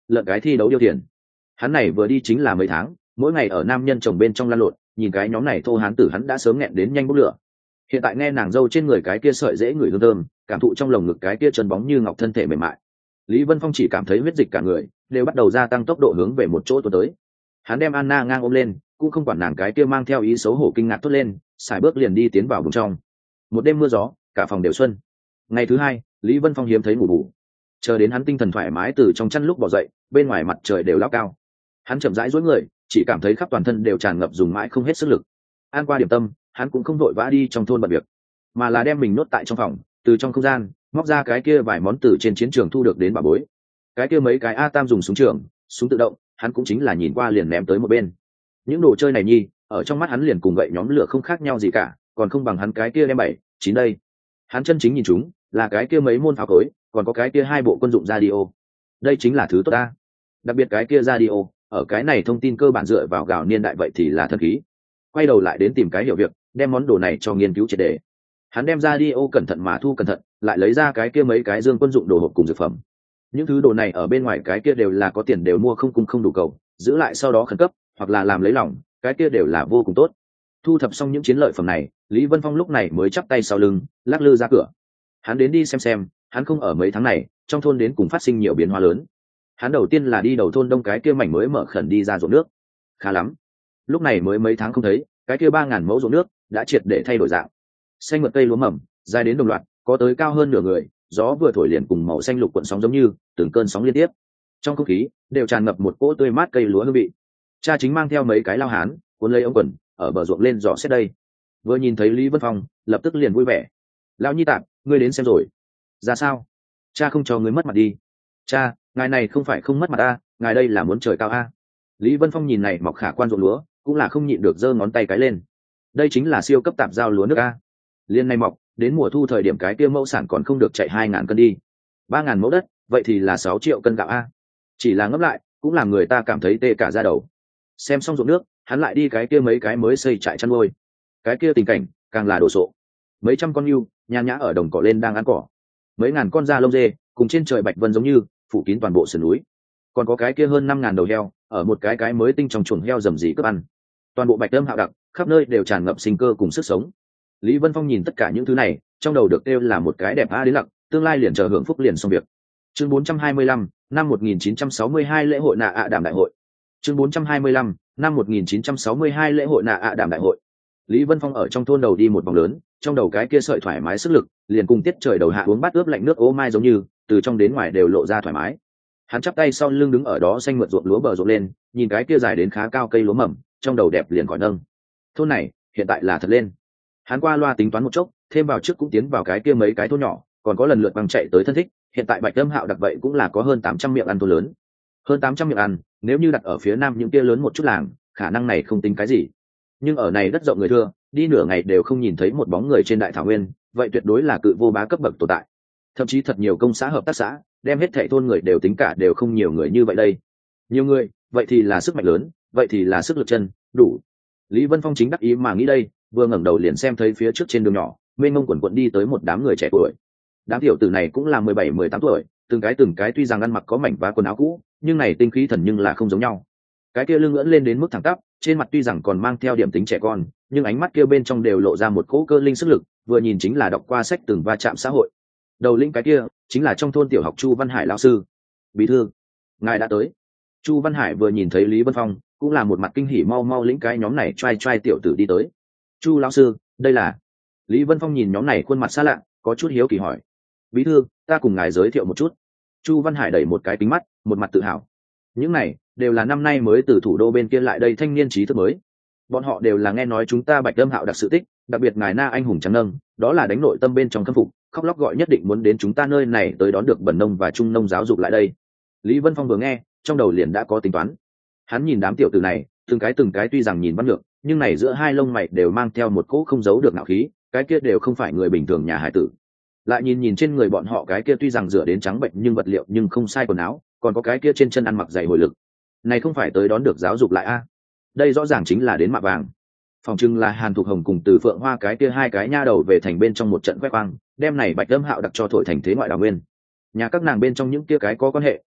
lợn cái thi đấu điêu tiền. Hắn này vừa đi chính là mấy tháng, mỗi ngày ở nam nhân chồng bên trong lăn lộn, nhìn cái nhóm này thô hán tử hắn đã sớm nghẹn đến nhanh bốc lửa. Hiện tại nghe nàng dâu trên người cái kia sợi dễ người hương thơm, cảm thụ trong lồng ngực cái kia chân bóng như ngọc thân thể mềm mại, Lý Vân Phong chỉ cảm thấy huyết dịch cả người đều bắt đầu gia tăng tốc độ hướng về một chỗ tuần tới. Hắn đem Anna ngang ôm lên, cũng không quản nàng cái kia mang theo ý xấu hổ kinh ngạc thốt lên, xài bước liền đi tiến vào vùng trong. Một đêm mưa gió, cả phòng đều xuân. Ngày thứ hai, Lý Vân Phong hiếm thấy ngủ bù, chờ đến hắn tinh thần thoải mái từ trong chăn lúc bỏ dậy, bên ngoài mặt trời đều lao cao. Hắn chậm rãi duỗi người, chỉ cảm thấy khắp toàn thân đều tràn ngập dùng mãi không hết sức lực. Ăn qua điểm tâm, hắn cũng không vội vã đi trong thôn bận việc, mà là đem mình nốt tại trong phòng, từ trong không gian móc ra cái kia vài món từ trên chiến trường thu được đến bà bối. Cái kia mấy cái A Tam dùng súng trường, súng tự động, hắn cũng chính là nhìn qua liền ném tới một bên. Những đồ chơi này nhi, ở trong mắt hắn liền cùng gậy nhóm lửa không khác nhau gì cả, còn không bằng hắn cái kia đem bảy chín đây. Hắn chân chính nhìn chúng là cái kia mấy môn pháo cối, còn có cái kia hai bộ quân dụng radio. Đây chính là thứ tốt ta. Đặc biệt cái kia radio, ở cái này thông tin cơ bản dựa vào gạo niên đại vậy thì là thần khí. Quay đầu lại đến tìm cái hiểu việc, đem món đồ này cho nghiên cứu triệt để. Hắn đem radio cẩn thận mà thu cẩn thận, lại lấy ra cái kia mấy cái dương quân dụng đồ hộp cùng dược phẩm. Những thứ đồ này ở bên ngoài cái kia đều là có tiền đều mua không cùng không đủ cầu, giữ lại sau đó khẩn cấp hoặc là làm lấy lòng, cái kia đều là vô cùng tốt. Thu thập xong những chiến lợi phẩm này, Lý Vân Phong lúc này mới chắp tay sau lưng, lắc lư ra cửa. Hắn đến đi xem xem, hắn không ở mấy tháng này, trong thôn đến cùng phát sinh nhiều biến hóa lớn. Hắn đầu tiên là đi đầu thôn đông cái kia mảnh mới mở khẩn đi ra ruộng nước. Khá lắm. Lúc này mới mấy tháng không thấy, cái kia ba ngàn mẫu ruộng nước đã triệt để thay đổi dạng. Xanh mượt cây lúa mầm, dài đến đồng loạt, có tới cao hơn nửa người, gió vừa thổi liền cùng màu xanh lục cuộn sóng giống như từng cơn sóng liên tiếp. Trong không khí đều tràn ngập một cỗ tươi mát cây lúa hương vị. Cha chính mang theo mấy cái lao hán, cuốn lấy ống quần, ở bờ ruộng lên dò xét đây. Vừa nhìn thấy Lý Vân Phong, lập tức liền vui vẻ. Lão Nhi Tạp, ngươi đến xem rồi. Ra sao? Cha không cho ngươi mất mặt đi. Cha, ngài này không phải không mất mặt a, ngài đây là muốn trời cao a. Lý Vân Phong nhìn này mọc khả quan ruộng lúa, cũng là không nhịn được giơ ngón tay cái lên. Đây chính là siêu cấp tạp giao lúa nước a. Liên này mọc, đến mùa thu thời điểm cái kia mẫu sản còn không được chạy hai ngàn cân đi. Ba ngàn mẫu đất, vậy thì là sáu triệu cân gạo a. Chỉ là ngấp lại, cũng làm người ta cảm thấy tê cả da đầu. Xem xong ruộng nước, hắn lại đi cái kia mấy cái mới xây trại chăn nuôi. Cái kia tình cảnh càng là đồ sộ. Mấy trăm con nhưu nhàn nhã ở đồng cỏ lên đang ăn cỏ, mấy ngàn con da lông dê cùng trên trời bạch vân giống như phủ kín toàn bộ sườn núi. Còn có cái kia hơn năm ngàn đầu heo ở một cái cái mới tinh trong chuồng heo rầm rì cướp ăn. Toàn bộ bạch âm hạo đặc, khắp nơi đều tràn ngập sinh cơ cùng sức sống. Lý Vân Phong nhìn tất cả những thứ này, trong đầu được kêu là một cái đẹp a đến lặc, tương lai liền chờ hưởng phúc liền xong việc. Chương bốn trăm hai mươi lăm, năm một nghìn chín trăm sáu mươi hai lễ hội nạ ạ đàm đại hội. Chương bốn trăm hai mươi lăm, năm một nghìn chín trăm sáu mươi hai lễ hội nạ ạ đàm đại hội. Lý Vân Phong ở trong thôn đầu đi một vòng lớn, trong đầu cái kia sợi thoải mái sức lực, liền cùng tiết trời đầu hạ uống bát ướp lạnh nước ô mai giống như, từ trong đến ngoài đều lộ ra thoải mái. Hắn chắp tay sau lưng đứng ở đó xanh mượt ruộng lúa bờ ruộng lên, nhìn cái kia dài đến khá cao cây lúa mầm, trong đầu đẹp liền khỏi nâng. Thôn này, hiện tại là thật lên. Hắn qua loa tính toán một chốc, thêm vào trước cũng tiến vào cái kia mấy cái thôn nhỏ, còn có lần lượt bằng chạy tới thân thích, hiện tại Bạch Âm Hạo đặc vậy cũng là có hơn tám trăm miệng ăn thôn lớn. Hơn tám trăm miệng ăn, nếu như đặt ở phía nam những kia lớn một chút làng, khả năng này không tính cái gì. Nhưng ở này đất rộng người thưa, đi nửa ngày đều không nhìn thấy một bóng người trên đại thảo nguyên, vậy tuyệt đối là cự vô bá cấp bậc tồn tại. Thậm chí thật nhiều công xã hợp tác xã, đem hết thảy thôn người đều tính cả đều không nhiều người như vậy đây. Nhiều người, vậy thì là sức mạnh lớn, vậy thì là sức lực chân, đủ. Lý Vân Phong chính đắc ý mà nghĩ đây, vừa ngẩng đầu liền xem thấy phía trước trên đường nhỏ, mênh mông quần quần đi tới một đám người trẻ tuổi. Đám tiểu tử này cũng là mười bảy mười tám tuổi, từng cái từng cái tuy rằng ăn mặc có mảnh vá quần áo cũ, nhưng này tinh khí thần nhưng là không giống nhau. Cái kia lưng ngưỡng lên đến mức thẳng tắp, trên mặt tuy rằng còn mang theo điểm tính trẻ con, nhưng ánh mắt kia bên trong đều lộ ra một cỗ cơ linh sức lực, vừa nhìn chính là đọc qua sách từng va chạm xã hội. Đầu lĩnh cái kia chính là trong thôn tiểu học Chu Văn Hải lão sư. Bí thư, ngài đã tới. Chu Văn Hải vừa nhìn thấy Lý Vân Phong, cũng là một mặt kinh hỉ mau mau lĩnh cái nhóm này trai trai tiểu tử đi tới. Chu lão sư, đây là. Lý Vân Phong nhìn nhóm này khuôn mặt xa lạ, có chút hiếu kỳ hỏi. Bí thư, ta cùng ngài giới thiệu một chút. Chu Văn Hải đẩy một cái kính mắt, một mặt tự hào. Những này đều là năm nay mới từ thủ đô bên kia lại đây thanh niên trí thức mới. Bọn họ đều là nghe nói chúng ta Bạch Âm Hạo đặc sự tích, đặc biệt ngài Na anh hùng trắng nâng, đó là đánh nội tâm bên trong khâm phục, khóc lóc gọi nhất định muốn đến chúng ta nơi này tới đón được bẩn nông và trung nông giáo dục lại đây. Lý Vân Phong vừa nghe, trong đầu liền đã có tính toán. Hắn nhìn đám tiểu tử này, từng cái từng cái tuy rằng nhìn văn lược, nhưng này giữa hai lông mày đều mang theo một cỗ không giấu được ngạo khí, cái kia đều không phải người bình thường nhà hải tử. Lại nhìn nhìn trên người bọn họ cái kia tuy rằng rửa đến trắng bệnh nhưng vật liệu nhưng không sai quần áo, còn có cái kia trên chân ăn mặc dày hồi lực. Này không phải tới đón được giáo dục lại a? Đây rõ ràng chính là đến mạ vàng. Phòng trưng là Hàn Thục Hồng cùng Từ Phượng Hoa cái kia hai cái nha đầu về thành bên trong một trận quét quang, đem này Bạch Âm Hạo đặc cho thổi thành thế ngoại đào nguyên. Nhà các nàng bên trong những kia cái có quan hệ,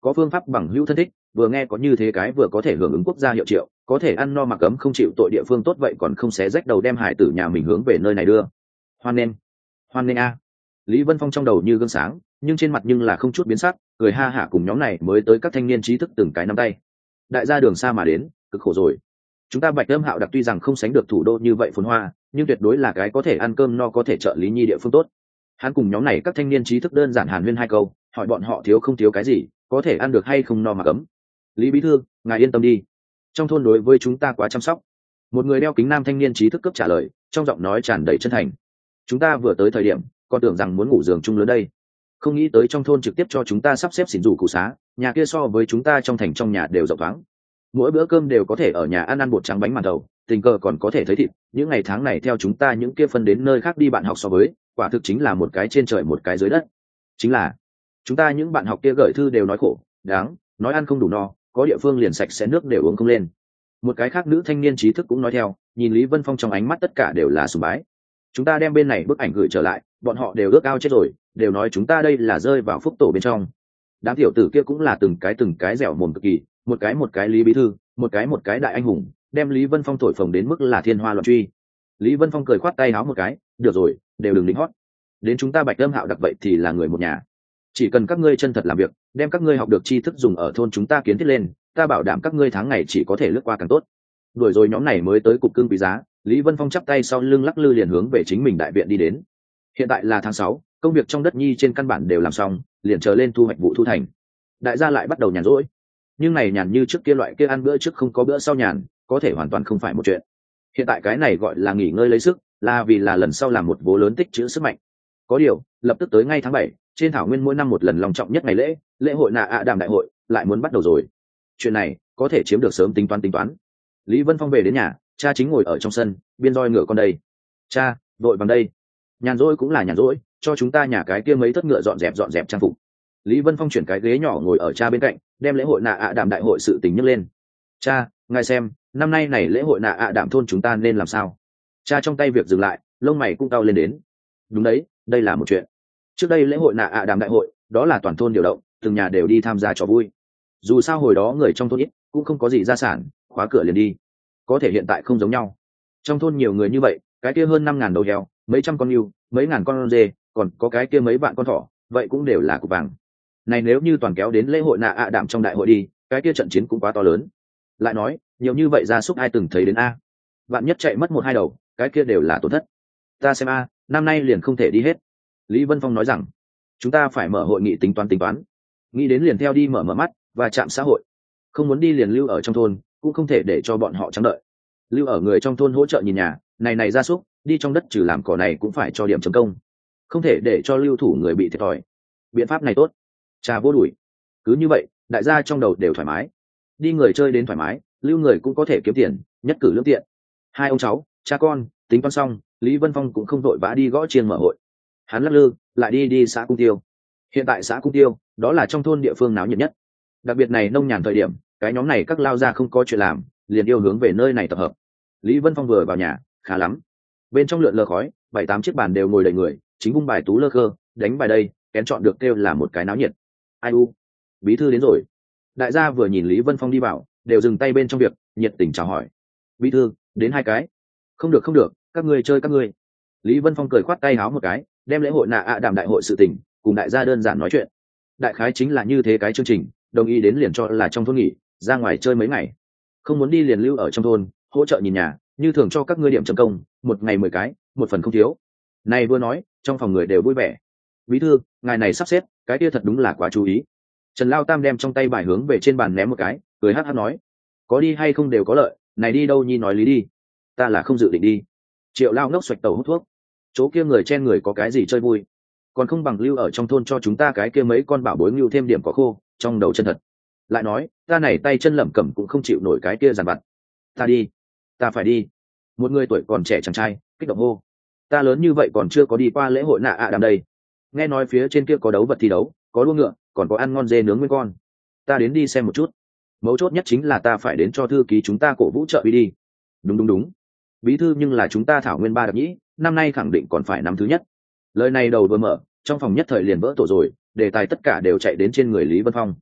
có phương pháp bằng hữu thân thích, vừa nghe có như thế cái vừa có thể hưởng ứng quốc gia hiệu triệu, có thể ăn no mặc ấm không chịu tội địa phương tốt vậy còn không xé rách đầu đem hải tử nhà mình hướng về nơi này đưa. Hoan nghênh, hoan nghênh a. Lý Vân Phong trong đầu như gương sáng, nhưng trên mặt nhưng là không chút biến sắc, cười ha hả cùng nhóm này mới tới các thanh niên trí thức từng cái nắm tay. Đại gia đường xa mà đến, cực khổ rồi. Chúng ta Bạch Âm Hạo Đặc tuy rằng không sánh được thủ đô như vậy phồn hoa, nhưng tuyệt đối là cái có thể ăn cơm no có thể trợ lý nhi địa phương tốt. Hắn cùng nhóm này các thanh niên trí thức đơn giản hàn huyên hai câu, hỏi bọn họ thiếu không thiếu cái gì, có thể ăn được hay không no mà cấm. Lý bí thư, ngài yên tâm đi, trong thôn đối với chúng ta quá chăm sóc. Một người đeo kính nam thanh niên trí thức cấp trả lời, trong giọng nói tràn đầy chân thành. Chúng ta vừa tới thời điểm còn tưởng rằng muốn ngủ giường chung lớn đây, không nghĩ tới trong thôn trực tiếp cho chúng ta sắp xếp xỉn rủ cụ xá, nhà kia so với chúng ta trong thành trong nhà đều rộng thoáng, mỗi bữa cơm đều có thể ở nhà ăn ăn bột trắng bánh màn thầu, tình cờ còn có thể thấy thịt. Những ngày tháng này theo chúng ta những kia phân đến nơi khác đi bạn học so với, quả thực chính là một cái trên trời một cái dưới đất. Chính là chúng ta những bạn học kia gửi thư đều nói khổ đáng, nói ăn không đủ no, có địa phương liền sạch sẽ nước đều uống không lên. Một cái khác nữ thanh niên trí thức cũng nói theo, nhìn Lý Vân Phong trong ánh mắt tất cả đều là sùng bái. Chúng ta đem bên này bức ảnh gửi trở lại, bọn họ đều ước ao chết rồi, đều nói chúng ta đây là rơi vào phúc tổ bên trong. Đám tiểu tử kia cũng là từng cái từng cái dẻo mồm cực kỳ, một cái một cái Lý bí thư, một cái một cái đại anh hùng, đem Lý Vân Phong thổi phồng đến mức là thiên hoa loạn truy. Lý Vân Phong cười khoát tay háo một cái, được rồi, đều đừng lính hót, đến chúng ta Bạch Âm Hạo Đặc vậy thì là người một nhà, chỉ cần các ngươi chân thật làm việc, đem các ngươi học được tri thức dùng ở thôn chúng ta kiến thiết lên, ta bảo đảm các ngươi tháng ngày chỉ có thể lướt qua càng tốt. Đuổi rồi nhóm này mới tới cục cưng quý giá, Lý Vân Phong chắp tay sau lưng lắc lư liền hướng về chính mình đại viện đi đến. Hiện tại là tháng sáu, công việc trong đất nhi trên căn bản đều làm xong, liền chờ lên thu hoạch vụ thu thành. Đại gia lại bắt đầu nhàn rỗi, nhưng này nhàn như trước kia loại kia ăn bữa trước không có bữa sau nhàn, có thể hoàn toàn không phải một chuyện. Hiện tại cái này gọi là nghỉ ngơi lấy sức, là vì là lần sau làm một vố lớn tích trữ sức mạnh. Có điều, lập tức tới ngay tháng bảy, trên thảo nguyên mỗi năm một lần long trọng nhất ngày lễ, lễ hội nạ ạ đàm đại hội lại muốn bắt đầu rồi. Chuyện này có thể chiếm được sớm tính toán tính toán. Lý Vân Phong về đến nhà, cha chính ngồi ở trong sân, biên roi ngựa con đây. Cha, vội bằng đây. Nhàn rỗi cũng là nhàn rỗi, cho chúng ta nhà cái kia mấy thất ngựa dọn dẹp dọn dẹp trang phục. Lý Vân Phong chuyển cái ghế nhỏ ngồi ở cha bên cạnh, đem lễ hội nạ ạ đàm đại hội sự tình nhấc lên. Cha, ngài xem, năm nay này lễ hội nạ ạ đàm thôn chúng ta nên làm sao? Cha trong tay việc dừng lại, lông mày cũng cau lên đến. Đúng đấy, đây là một chuyện. Trước đây lễ hội nạ ạ đàm đại hội, đó là toàn thôn điều động, từng nhà đều đi tham gia trò vui. Dù sao hồi đó người trong thôn ít, cũng không có gì gia sản, khóa cửa liền đi. Có thể hiện tại không giống nhau. Trong thôn nhiều người như vậy, cái kia hơn năm ngàn đầu heo, mấy trăm con hươu, mấy ngàn con dê, còn có cái kia mấy vạn con thỏ, vậy cũng đều là cục vàng. Này nếu như toàn kéo đến lễ hội nạ ạ đạm trong đại hội đi, cái kia trận chiến cũng quá to lớn. Lại nói, nhiều như vậy gia súc ai từng thấy đến a? Vạn nhất chạy mất một hai đầu, cái kia đều là tổn thất. Ta xem a, năm nay liền không thể đi hết. Lý Vân Phong nói rằng, chúng ta phải mở hội nghị tính toán tính toán, nghĩ đến liền theo đi mở mở mắt và chạm xã hội. Không muốn đi liền lưu ở trong thôn, cũng không thể để cho bọn họ trắng đợi. Lưu ở người trong thôn hỗ trợ nhìn nhà, này này gia súc, đi trong đất trừ làm cỏ này cũng phải cho điểm chấm công, không thể để cho lưu thủ người bị thiệt thòi. Biện pháp này tốt, trà vô đuổi. Cứ như vậy, đại gia trong đầu đều thoải mái, đi người chơi đến thoải mái, lưu người cũng có thể kiếm tiền, nhất cử lưỡng tiện. Hai ông cháu, cha con tính toán xong, Lý Vân Phong cũng không vội vã đi gõ chiêng mở hội. Hắn lắc lư lại đi đi xã Cung Tiêu. Hiện tại xã Cung Tiêu đó là trong thôn địa phương náo nhiệt nhất, đặc biệt này nông nhàn thời điểm, cái nhóm này các lao gia không có chuyện làm, liền yêu hướng về nơi này tập hợp. Lý Vân Phong vừa vào nhà, khá lắm, bên trong lượn lờ khói, bảy tám chiếc bàn đều ngồi đầy người, chính vung bài tú lơ khơ, đánh bài đây, kén chọn được kêu là một cái náo nhiệt. Ai u, bí thư đến rồi. Đại gia vừa nhìn Lý Vân Phong đi vào, đều dừng tay bên trong việc, nhiệt tình chào hỏi. Bí thư, đến hai cái. Không được không được, các ngươi chơi các ngươi. Lý Vân Phong cười khoát tay háo một cái, đem lễ hội nạ ạ đàm đại hội sự tình cùng đại gia đơn giản nói chuyện. Đại khái chính là như thế cái chương trình, đồng ý đến liền cho là trong thôn nghỉ, ra ngoài chơi mấy ngày. Không muốn đi liền lưu ở trong thôn, hỗ trợ nhìn nhà, như thường cho các ngươi điểm chấm công, một ngày mười cái, một phần không thiếu. Này vừa nói, trong phòng người đều vui vẻ. Bí thư, ngài này sắp xếp, cái kia thật đúng là quá chú ý. Trần Lao Tam đem trong tay bài hướng về trên bàn ném một cái, cười hát hát nói, có đi hay không đều có lợi, này đi đâu nhi nói lý đi. Ta là không dự định đi. Triệu Lao ngốc xoạch tàu hút thuốc, chỗ kia người chen người có cái gì chơi vui, còn không bằng lưu ở trong thôn cho chúng ta cái kia mấy con bảo bối ngưu thêm điểm cỏ khô trong đầu chân thật. Lại nói, ta này tay chân lẩm cẩm cũng không chịu nổi cái kia giàn vặt. Ta đi, ta phải đi. Một người tuổi còn trẻ chàng trai kích động hô, ta lớn như vậy còn chưa có đi qua lễ hội nạ ạ đàm đây. Nghe nói phía trên kia có đấu vật thi đấu, có đua ngựa, còn có ăn ngon dê nướng nguyên con, ta đến đi xem một chút. Mấu chốt nhất chính là ta phải đến cho thư ký chúng ta cổ vũ trợ uy đi. Đúng đúng đúng, bí thư nhưng là chúng ta thảo nguyên ba đặc nhĩ, năm nay khẳng định còn phải năm thứ nhất. Lời này đầu vừa mở, trong phòng nhất thời liền vỡ tổ rồi, đề tài tất cả đều chạy đến trên người Lý Vân Phong.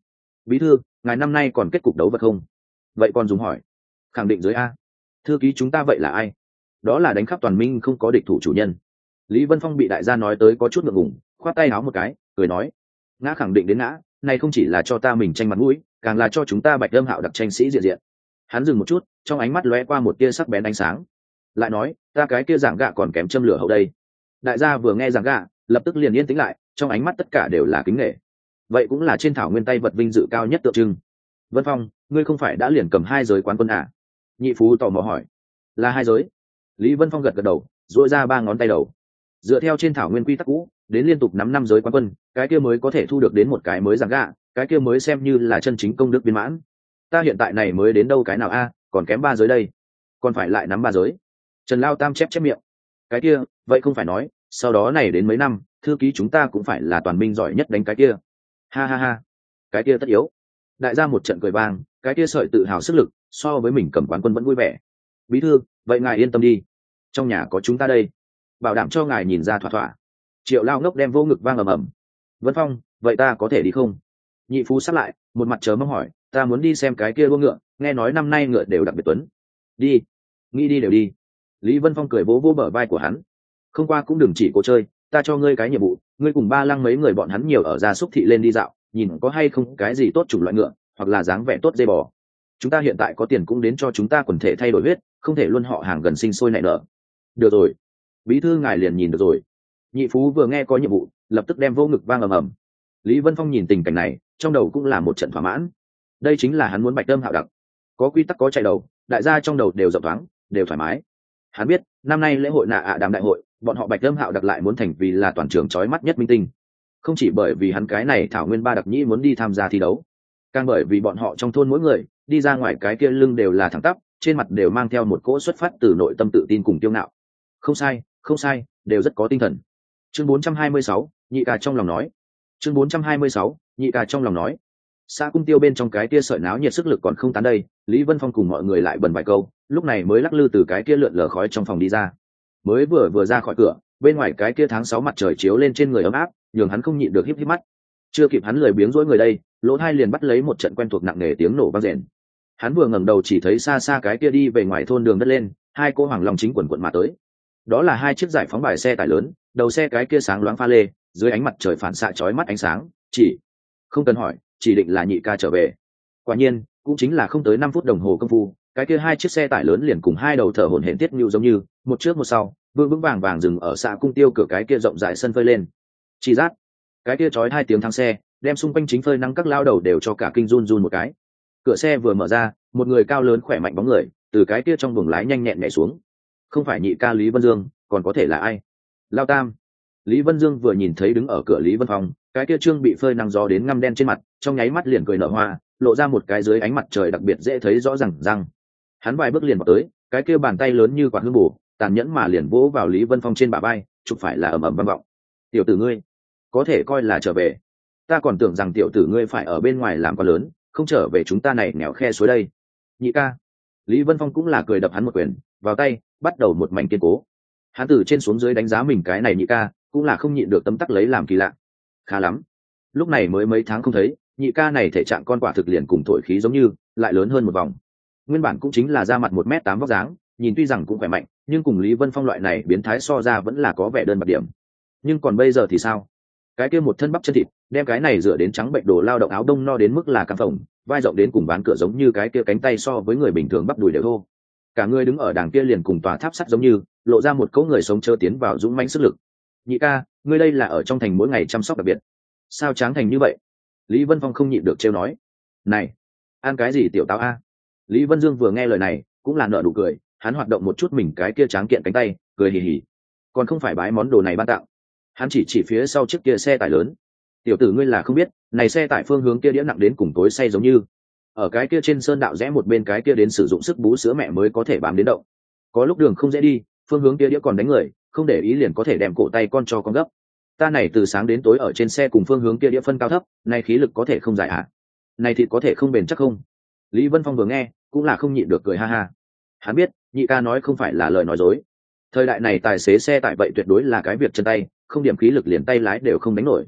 Bí thư, ngài năm nay còn kết cục đấu vật không? Vậy còn dùng hỏi? Khẳng định dưới a. Thư ký chúng ta vậy là ai? Đó là đánh khắp toàn minh không có địch thủ chủ nhân. Lý Vân Phong bị đại gia nói tới có chút ngượng ngùng, khoát tay áo một cái, cười nói: ngã khẳng định đến ngã, này không chỉ là cho ta mình tranh mặt mũi, càng là cho chúng ta Bạch Âm Hạo đặc tranh sĩ diện diện. Hắn dừng một chút, trong ánh mắt lóe qua một tia sắc bén ánh sáng, lại nói: ta cái kia giảng gạ còn kém châm lửa hậu đây. Đại gia vừa nghe giảng gạ, lập tức liền yên tĩnh lại, trong ánh mắt tất cả đều là kính nể. Vậy cũng là trên thảo nguyên tay vật vinh dự cao nhất tượng trưng. Vân Phong, ngươi không phải đã liền cầm hai giới quán quân à? Nhị Phú tò mò hỏi. Là hai giới. Lý Vân Phong gật gật đầu, duỗi ra ba ngón tay đầu. Dựa theo trên thảo nguyên quy tắc cũ, đến liên tục nắm năm giới quán quân, cái kia mới có thể thu được đến một cái mới giảng gạ, cái kia mới xem như là chân chính công đức viên mãn. Ta hiện tại này mới đến đâu cái nào a, còn kém ba giới đây, còn phải lại nắm ba giới. Trần Lao Tam chép chép miệng. Cái kia, vậy không phải nói, sau đó này đến mấy năm, thư ký chúng ta cũng phải là toàn minh giỏi nhất đánh cái kia. Ha ha ha, cái kia tất yếu. Đại gia một trận cười vang, cái kia sợi tự hào sức lực, so với mình cầm quán quân vẫn vui vẻ. Bí thư, vậy ngài yên tâm đi, trong nhà có chúng ta đây, bảo đảm cho ngài nhìn ra thỏa thỏa. Triệu Lao Ngốc đem vô ngực vang ầm ầm. Vân Phong, vậy ta có thể đi không? Nhị Phú sát lại, một mặt chờ mong hỏi, ta muốn đi xem cái kia đua ngựa, nghe nói năm nay ngựa đều đặc biệt tuấn. Đi, nghĩ đi đều đi. Lý Vân Phong cười vỗ vỗ bờ vai của hắn. Không qua cũng đừng chỉ cố chơi, ta cho ngươi cái nhiệm vụ, ngươi cùng ba lăng mấy người bọn hắn nhiều ở gia súc thị lên đi dạo, nhìn có hay không cái gì tốt chủng loại ngựa, hoặc là dáng vẻ tốt dây bò. Chúng ta hiện tại có tiền cũng đến cho chúng ta quần thể thay đổi huyết, không thể luôn họ hàng gần sinh sôi nảy nở. Được rồi, bí thư ngài liền nhìn được rồi. Nhị Phú vừa nghe có nhiệm vụ, lập tức đem vô ngực vang ầm ầm. Lý Vân Phong nhìn tình cảnh này, trong đầu cũng là một trận thỏa mãn. Đây chính là hắn muốn Bạch Âm Hạo đặc, có quy tắc có chạy đầu, đại gia trong đầu đều rộng thoáng, đều thoải mái. Hắn biết, năm nay lễ hội nạ ạ đàm đại hội, bọn họ Bạch Âm Hạo đặc lại muốn thành vì là toàn trường chói mắt nhất minh tinh. Không chỉ bởi vì hắn cái này thảo nguyên ba đặc nhĩ muốn đi tham gia thi đấu, càng bởi vì bọn họ trong thôn mỗi người đi ra ngoài cái kia lưng đều là thẳng tắp, trên mặt đều mang theo một cỗ xuất phát từ nội tâm tự tin cùng kiêu ngạo. Không sai, không sai, đều rất có tinh thần. Chương bốn trăm hai mươi sáu, nhị ca trong lòng nói. Chương bốn trăm hai mươi sáu, nhị ca trong lòng nói. Xã cung tiêu bên trong cái kia sợi náo nhiệt sức lực còn không tán đây, Lý Vân Phong cùng mọi người lại bần vài câu, lúc này mới lắc lư từ cái kia lượn lờ khói trong phòng đi ra. Mới vừa vừa ra khỏi cửa, bên ngoài cái kia tháng sáu mặt trời chiếu lên trên người ấm áp, nhường hắn không nhịn được híp híp mắt. Chưa kịp hắn lười biếng rỗi người đây, lỗ hai liền bắt lấy một trận quen thuộc nặng nề tiếng nổ vang rền. Hắn vừa ngẩng đầu chỉ thấy xa xa cái kia đi về ngoài thôn đường đất lên, hai cô hoàng long chính quần quận mà tới. Đó là hai chiếc giải phóng bài xe tải lớn, đầu xe cái kia sáng loáng pha lê, dưới ánh mặt trời phản xạ chói mắt ánh sáng, chỉ không cần hỏi, chỉ định là nhị ca trở về. Quả nhiên, cũng chính là không tới năm phút đồng hồ công phu, cái kia hai chiếc xe tải lớn liền cùng hai đầu thở hổn hển tiết nhu giống như, một trước một sau, vững vững vàng vàng dừng ở xã cung tiêu cửa cái kia rộng rãi sân phơi lên. Chỉ rát, cái kia chói hai tiếng thang xe, đem xung quanh chính phơi nắng các lao đầu đều cho cả kinh run run một cái. Cửa xe vừa mở ra, một người cao lớn khỏe mạnh bóng người, từ cái kia trong buồng lái nhanh nhẹn nhảy xuống. Không phải nhị ca Lý Vân Dương, còn có thể là ai? Lao Tam. Lý Vân Dương vừa nhìn thấy đứng ở cửa Lý Vân Phong, cái kia trương bị phơi nắng gió đến ngăm đen trên mặt, trong nháy mắt liền cười nở hoa, lộ ra một cái dưới ánh mặt trời đặc biệt dễ thấy rõ ràng răng. Hắn vài bước liền vào tới, cái kia bàn tay lớn như quả hương bổ, tàn nhẫn mà liền vỗ vào Lý Vân Phong trên bả vai, chụp phải là ầm ầm vang vọng. Tiểu tử ngươi, có thể coi là trở về. Ta còn tưởng rằng tiểu tử ngươi phải ở bên ngoài làm quá lớn, không trở về chúng ta này nghèo khe suối đây. Nhị ca. Lý Vân Phong cũng là cười đập hắn một quyền, vào tay, bắt đầu một mảnh kiên cố. Hắn từ trên xuống dưới đánh giá mình cái này nhị ca, cũng là không nhịn được tấm tắc lấy làm kỳ lạ. Khá lắm. Lúc này mới mấy tháng không thấy, nhị ca này thể trạng con quả thực liền cùng thổi khí giống như, lại lớn hơn một vòng. Nguyên bản cũng chính là ra mặt một mét tám vóc dáng, nhìn tuy rằng cũng khỏe mạnh, nhưng cùng Lý Vân Phong loại này biến thái so ra vẫn là có vẻ đơn bạc điểm. Nhưng còn bây giờ thì sao? Cái kia một thân bắp chân thịt, đem cái này dựa đến trắng bệnh đồ lao động áo đông no đến mức là căng phồng, vai rộng đến cùng bán cửa giống như cái kia cánh tay so với người bình thường bắp đùi đều thô. Cả người đứng ở đàng kia liền cùng tòa tháp sắt giống như, lộ ra một cỗ người sống chớ tiến vào dũng mãnh sức lực. Nhị ca, ngươi đây là ở trong thành mỗi ngày chăm sóc đặc biệt, sao tráng thành như vậy? Lý Vân Phong không nhịn được trêu nói. Này, ăn cái gì tiểu táo a? Lý Vân Dương vừa nghe lời này, cũng là nở nụ cười, hắn hoạt động một chút mình cái kia tráng kiện cánh tay, cười hì hì. Còn không phải bái món đồ này ban tặng. Hắn chỉ chỉ phía sau chiếc kia xe tải lớn. Tiểu tử ngươi là không biết, này xe tải phương hướng kia đĩa nặng đến cùng tối say giống như. Ở cái kia trên sơn đạo rẽ một bên cái kia đến sử dụng sức bú sữa mẹ mới có thể bám đến động. Có lúc đường không dễ đi, phương hướng kia đĩa còn đánh người, không để ý liền có thể đem cổ tay con cho con gấp. Ta này từ sáng đến tối ở trên xe cùng phương hướng kia đĩa phân cao thấp, này khí lực có thể không giải ạ. Này thịt có thể không bền chắc không? Lý Vân Phong vừa nghe, cũng là không nhịn được cười ha ha. Hắn biết, nhị ca nói không phải là lời nói dối. Thời đại này tài xế xe tải vậy tuyệt đối là cái việc chân tay, không điểm khí lực liền tay lái đều không đánh nổi.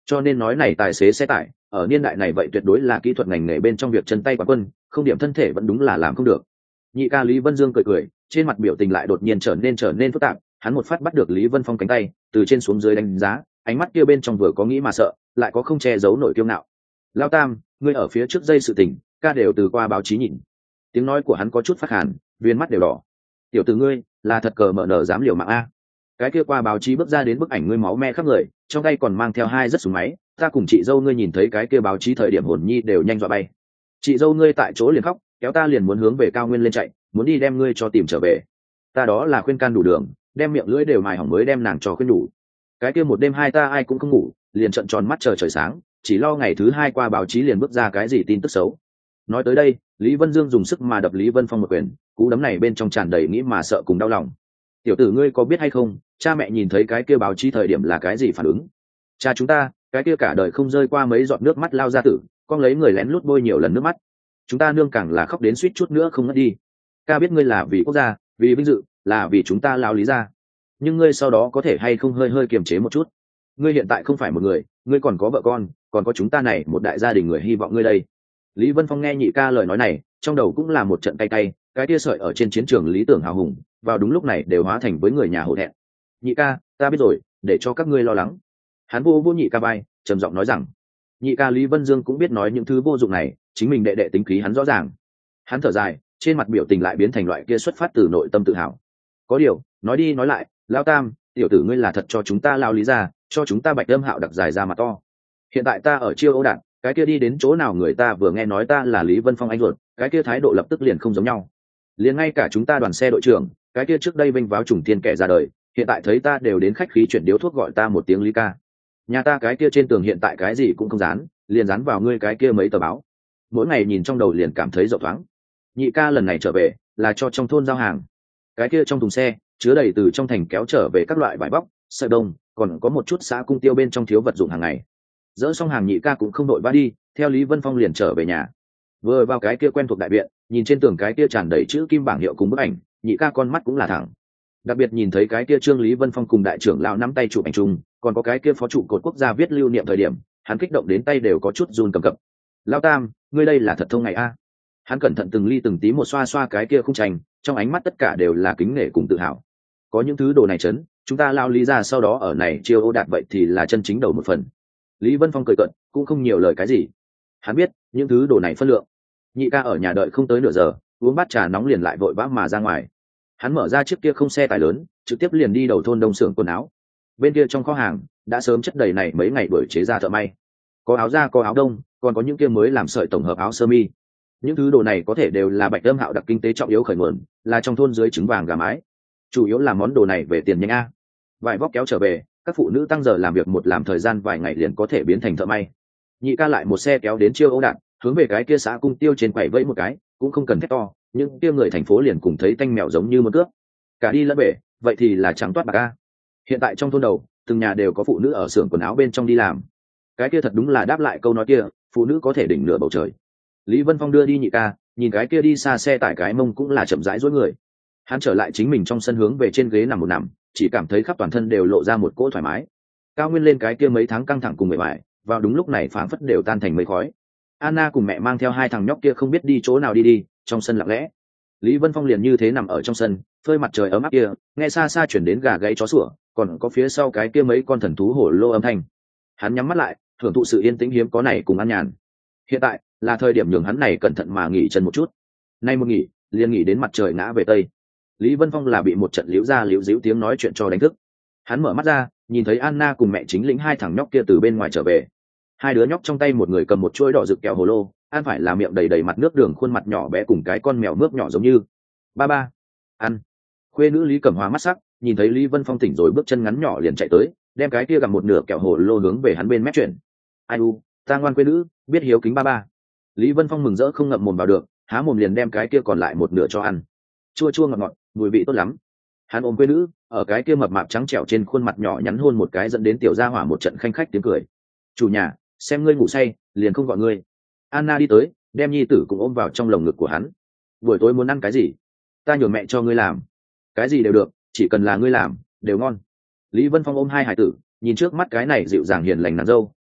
cho nên nói này tài xế xe tải ở niên đại này vậy tuyệt đối là kỹ thuật ngành nghề bên trong việc chân tay quán quân, không điểm thân thể vẫn đúng là làm không được. Nhị ca Lý Vân Dương cười cười, trên mặt biểu tình lại đột nhiên trở nên trở nên phức tạp. Hắn một phát bắt được Lý Vân Phong cánh tay, từ trên xuống dưới đánh giá, ánh mắt kia bên trong vừa có nghĩ mà sợ, lại có không che giấu nổi kiêu ngạo. Lao Tam, ngươi ở phía trước dây sự tình, ca đều từ qua báo chí nhìn. Tiếng nói của hắn có chút phát hàn, viên mắt đều đỏ. Tiểu tử ngươi, là thật cờ mở nở dám liều mạng a. Cái kia qua báo chí bước ra đến bức ảnh ngươi máu me khắp người, trong tay còn mang theo hai rất súng máy, ta cùng chị dâu ngươi nhìn thấy cái kia báo chí thời điểm hồn nhi đều nhanh dọa bay. Chị dâu ngươi tại chỗ liền khóc, kéo ta liền muốn hướng về cao nguyên lên chạy, muốn đi đem ngươi cho tìm trở về. Ta đó là khuyên can đủ đường, đem miệng lưỡi đều mài hỏng mới đem nàng cho khuyên đủ. Cái kia một đêm hai ta ai cũng không ngủ, liền trợn tròn mắt chờ trời sáng, chỉ lo ngày thứ hai qua báo chí liền bước ra cái gì tin tức xấu. Nói tới đây, Lý Vân Dương dùng sức mà đập Lý Vân Phong một quyền, cú đấm này bên trong tràn đầy nghĩ mà sợ cùng đau lòng. Tiểu tử ngươi có biết hay không, cha mẹ nhìn thấy cái kia báo chí thời điểm là cái gì phản ứng? Cha chúng ta, cái kia cả đời không rơi qua mấy giọt nước mắt lao ra tử, con lấy người lén lút bôi nhiều lần nước mắt. Chúng ta nương càng là khóc đến suýt chút nữa không ngất đi. Ca biết ngươi là vì quốc gia, vì vinh dự, là vì chúng ta lao lý ra. Nhưng ngươi sau đó có thể hay không hơi hơi kiềm chế một chút. Ngươi hiện tại không phải một người, ngươi còn có vợ con, còn có chúng ta này một đại gia đình người hy vọng ngươi đây. Lý Vân Phong nghe nhị ca lời nói này, trong đầu cũng là một trận cay cay, cái tia sợi ở trên chiến trường lý tưởng hào hùng, vào đúng lúc này đều hóa thành với người nhà hổ thẹn. Nhị ca, ta biết rồi, để cho các ngươi lo lắng. Hắn vô vô nhị ca vai, trầm giọng nói rằng, nhị ca Lý Vân Dương cũng biết nói những thứ vô dụng này, chính mình đệ đệ tính khí hắn rõ ràng. Hắn thở dài, trên mặt biểu tình lại biến thành loại kia xuất phát từ nội tâm tự hào. Có điều, nói đi nói lại, Lão Tam, tiểu tử ngươi là thật cho chúng ta lao lý ra, cho chúng ta Bạch Âm Hạo đặc dài ra mặt to. Hiện tại ta ở Chiêu Âu Đạn, cái kia đi đến chỗ nào người ta vừa nghe nói ta là Lý Vân Phong anh ruột, cái kia thái độ lập tức liền không giống nhau. Liền ngay cả chúng ta đoàn xe đội trưởng, cái kia trước đây vinh váo trùng tiên kẻ ra đời, hiện tại thấy ta đều đến khách khí chuyển điếu thuốc gọi ta một tiếng Lý ca. Nhà ta cái kia trên tường hiện tại cái gì cũng không dán, liền dán vào ngươi cái kia mấy tờ báo. Mỗi ngày nhìn trong đầu liền cảm thấy rộng thoáng. Nhị ca lần này trở về là cho trong thôn giao hàng. Cái kia trong thùng xe chứa đầy từ trong thành kéo trở về các loại vải bóc, sợi đông, còn có một chút xã cung tiêu bên trong thiếu vật dụng hàng ngày. Dỡ xong hàng nhị ca cũng không đội vã đi, theo Lý Vân Phong liền trở về nhà. Vừa vào cái kia quen thuộc đại viện, nhìn trên tường cái kia tràn đầy chữ kim bảng hiệu cùng bức ảnh, nhị ca con mắt cũng là thẳng. Đặc biệt nhìn thấy cái kia trương Lý Vân Phong cùng đại trưởng lão nắm tay chụp ảnh chung, còn có cái kia phó trụ cột quốc gia viết lưu niệm thời điểm, hắn kích động đến tay đều có chút run cầm cập. Lão Tam, ngươi đây là thật thông ngày a? Hắn cẩn thận từng ly từng tí một xoa xoa cái kia khung tranh, trong ánh mắt tất cả đều là kính nể cùng tự hào. Có những thứ đồ này chấn, chúng ta lao lý ra sau đó ở này Chiêu Âu Đạt vậy thì là chân chính đầu một phần. Lý Vân Phong cười cợt, cũng không nhiều lời cái gì. Hắn biết những thứ đồ này phân lượng. Nhị ca ở nhà đợi không tới nửa giờ, uống bát trà nóng liền lại vội vã mà ra ngoài. Hắn mở ra chiếc kia không xe tải lớn, trực tiếp liền đi đầu thôn đông xưởng quần áo. Bên kia trong kho hàng đã sớm chất đầy này mấy ngày đổi chế ra thợ may. Có áo da, có áo đông, còn có những kia mới làm sợi tổng hợp áo sơ mi. Những thứ đồ này có thể đều là Bạch Âm Hạo đặc kinh tế trọng yếu khởi nguồn, là trong thôn dưới trứng vàng gà mái. Chủ yếu là món đồ này về tiền nhanh a. Vải vóc kéo trở về, các phụ nữ tăng giờ làm việc một làm thời gian vài ngày liền có thể biến thành thợ may. Nhị ca lại một xe kéo đến Chiêu Âu Đạn, hướng về cái kia xã cung tiêu trên quầy vẫy một cái, cũng không cần thét to, những kia người thành phố liền cùng thấy tanh mèo giống như một cướp. Cả đi lẫn bể, vậy thì là trắng toát bạc a. Hiện tại trong thôn đầu, từng nhà đều có phụ nữ ở xưởng quần áo bên trong đi làm. Cái kia thật đúng là đáp lại câu nói kia, phụ nữ có thể đỉnh nửa bầu trời. Lý Vân Phong đưa đi nhị ca, nhìn cái kia đi xa xe tải cái mông cũng là chậm rãi duỗi người. Hắn trở lại chính mình trong sân hướng về trên ghế nằm một nằm, chỉ cảm thấy khắp toàn thân đều lộ ra một cỗ thoải mái. Cao nguyên lên cái kia mấy tháng căng thẳng cùng mệt mỏi, vào đúng lúc này phảng phất đều tan thành mây khói. Anna cùng mẹ mang theo hai thằng nhóc kia không biết đi chỗ nào đi đi, trong sân lặng lẽ. Lý Vân Phong liền như thế nằm ở trong sân, phơi mặt trời ấm áp kia, nghe xa xa chuyển đến gà gáy chó sủa, còn có phía sau cái kia mấy con thần thú hổ lô âm thanh. Hắn nhắm mắt lại, thưởng thụ sự yên tĩnh hiếm có này cùng an nhàn. Hiện tại là thời điểm nhường hắn này cẩn thận mà nghỉ chân một chút. Nay một nghỉ, liền nghỉ đến mặt trời ngã về tây. Lý Vân Phong là bị một trận liễu ra liễu díu tiếng nói chuyện cho đánh thức. Hắn mở mắt ra, nhìn thấy Anna cùng mẹ chính lĩnh hai thằng nhóc kia từ bên ngoài trở về. Hai đứa nhóc trong tay một người cầm một chuỗi đỏ rực kẹo hồ lô, ăn phải là miệng đầy đầy mặt nước đường, khuôn mặt nhỏ bé cùng cái con mèo mướp nhỏ giống như. Ba ba, ăn. Khuê nữ Lý Cẩm Hoa mắt sắc, nhìn thấy Lý Vân Phong tỉnh rồi bước chân ngắn nhỏ liền chạy tới, đem cái kia gặm một nửa kẹo hồ lô hướng về hắn bên mép chuyển. Ai u, ta ngoan khuê nữ, biết hiếu kính ba ba. Lý Vân Phong mừng rỡ không ngậm mồm vào được, há mồm liền đem cái kia còn lại một nửa cho ăn. Chua chua ngọt ngọt, mùi vị tốt lắm. Hắn ôm quê nữ, ở cái kia mập mạp trắng trẻo trên khuôn mặt nhỏ nhắn hôn một cái, dẫn đến tiểu gia hỏa một trận khanh khách tiếng cười. Chủ nhà, xem ngươi ngủ say, liền không gọi ngươi. Anna đi tới, đem nhi tử cũng ôm vào trong lồng ngực của hắn. Buổi tối muốn ăn cái gì? Ta nhờ mẹ cho ngươi làm. Cái gì đều được, chỉ cần là ngươi làm, đều ngon. Lý Vân Phong ôm hai hải tử, nhìn trước mắt cái này dịu dàng hiền lành nàng dâu,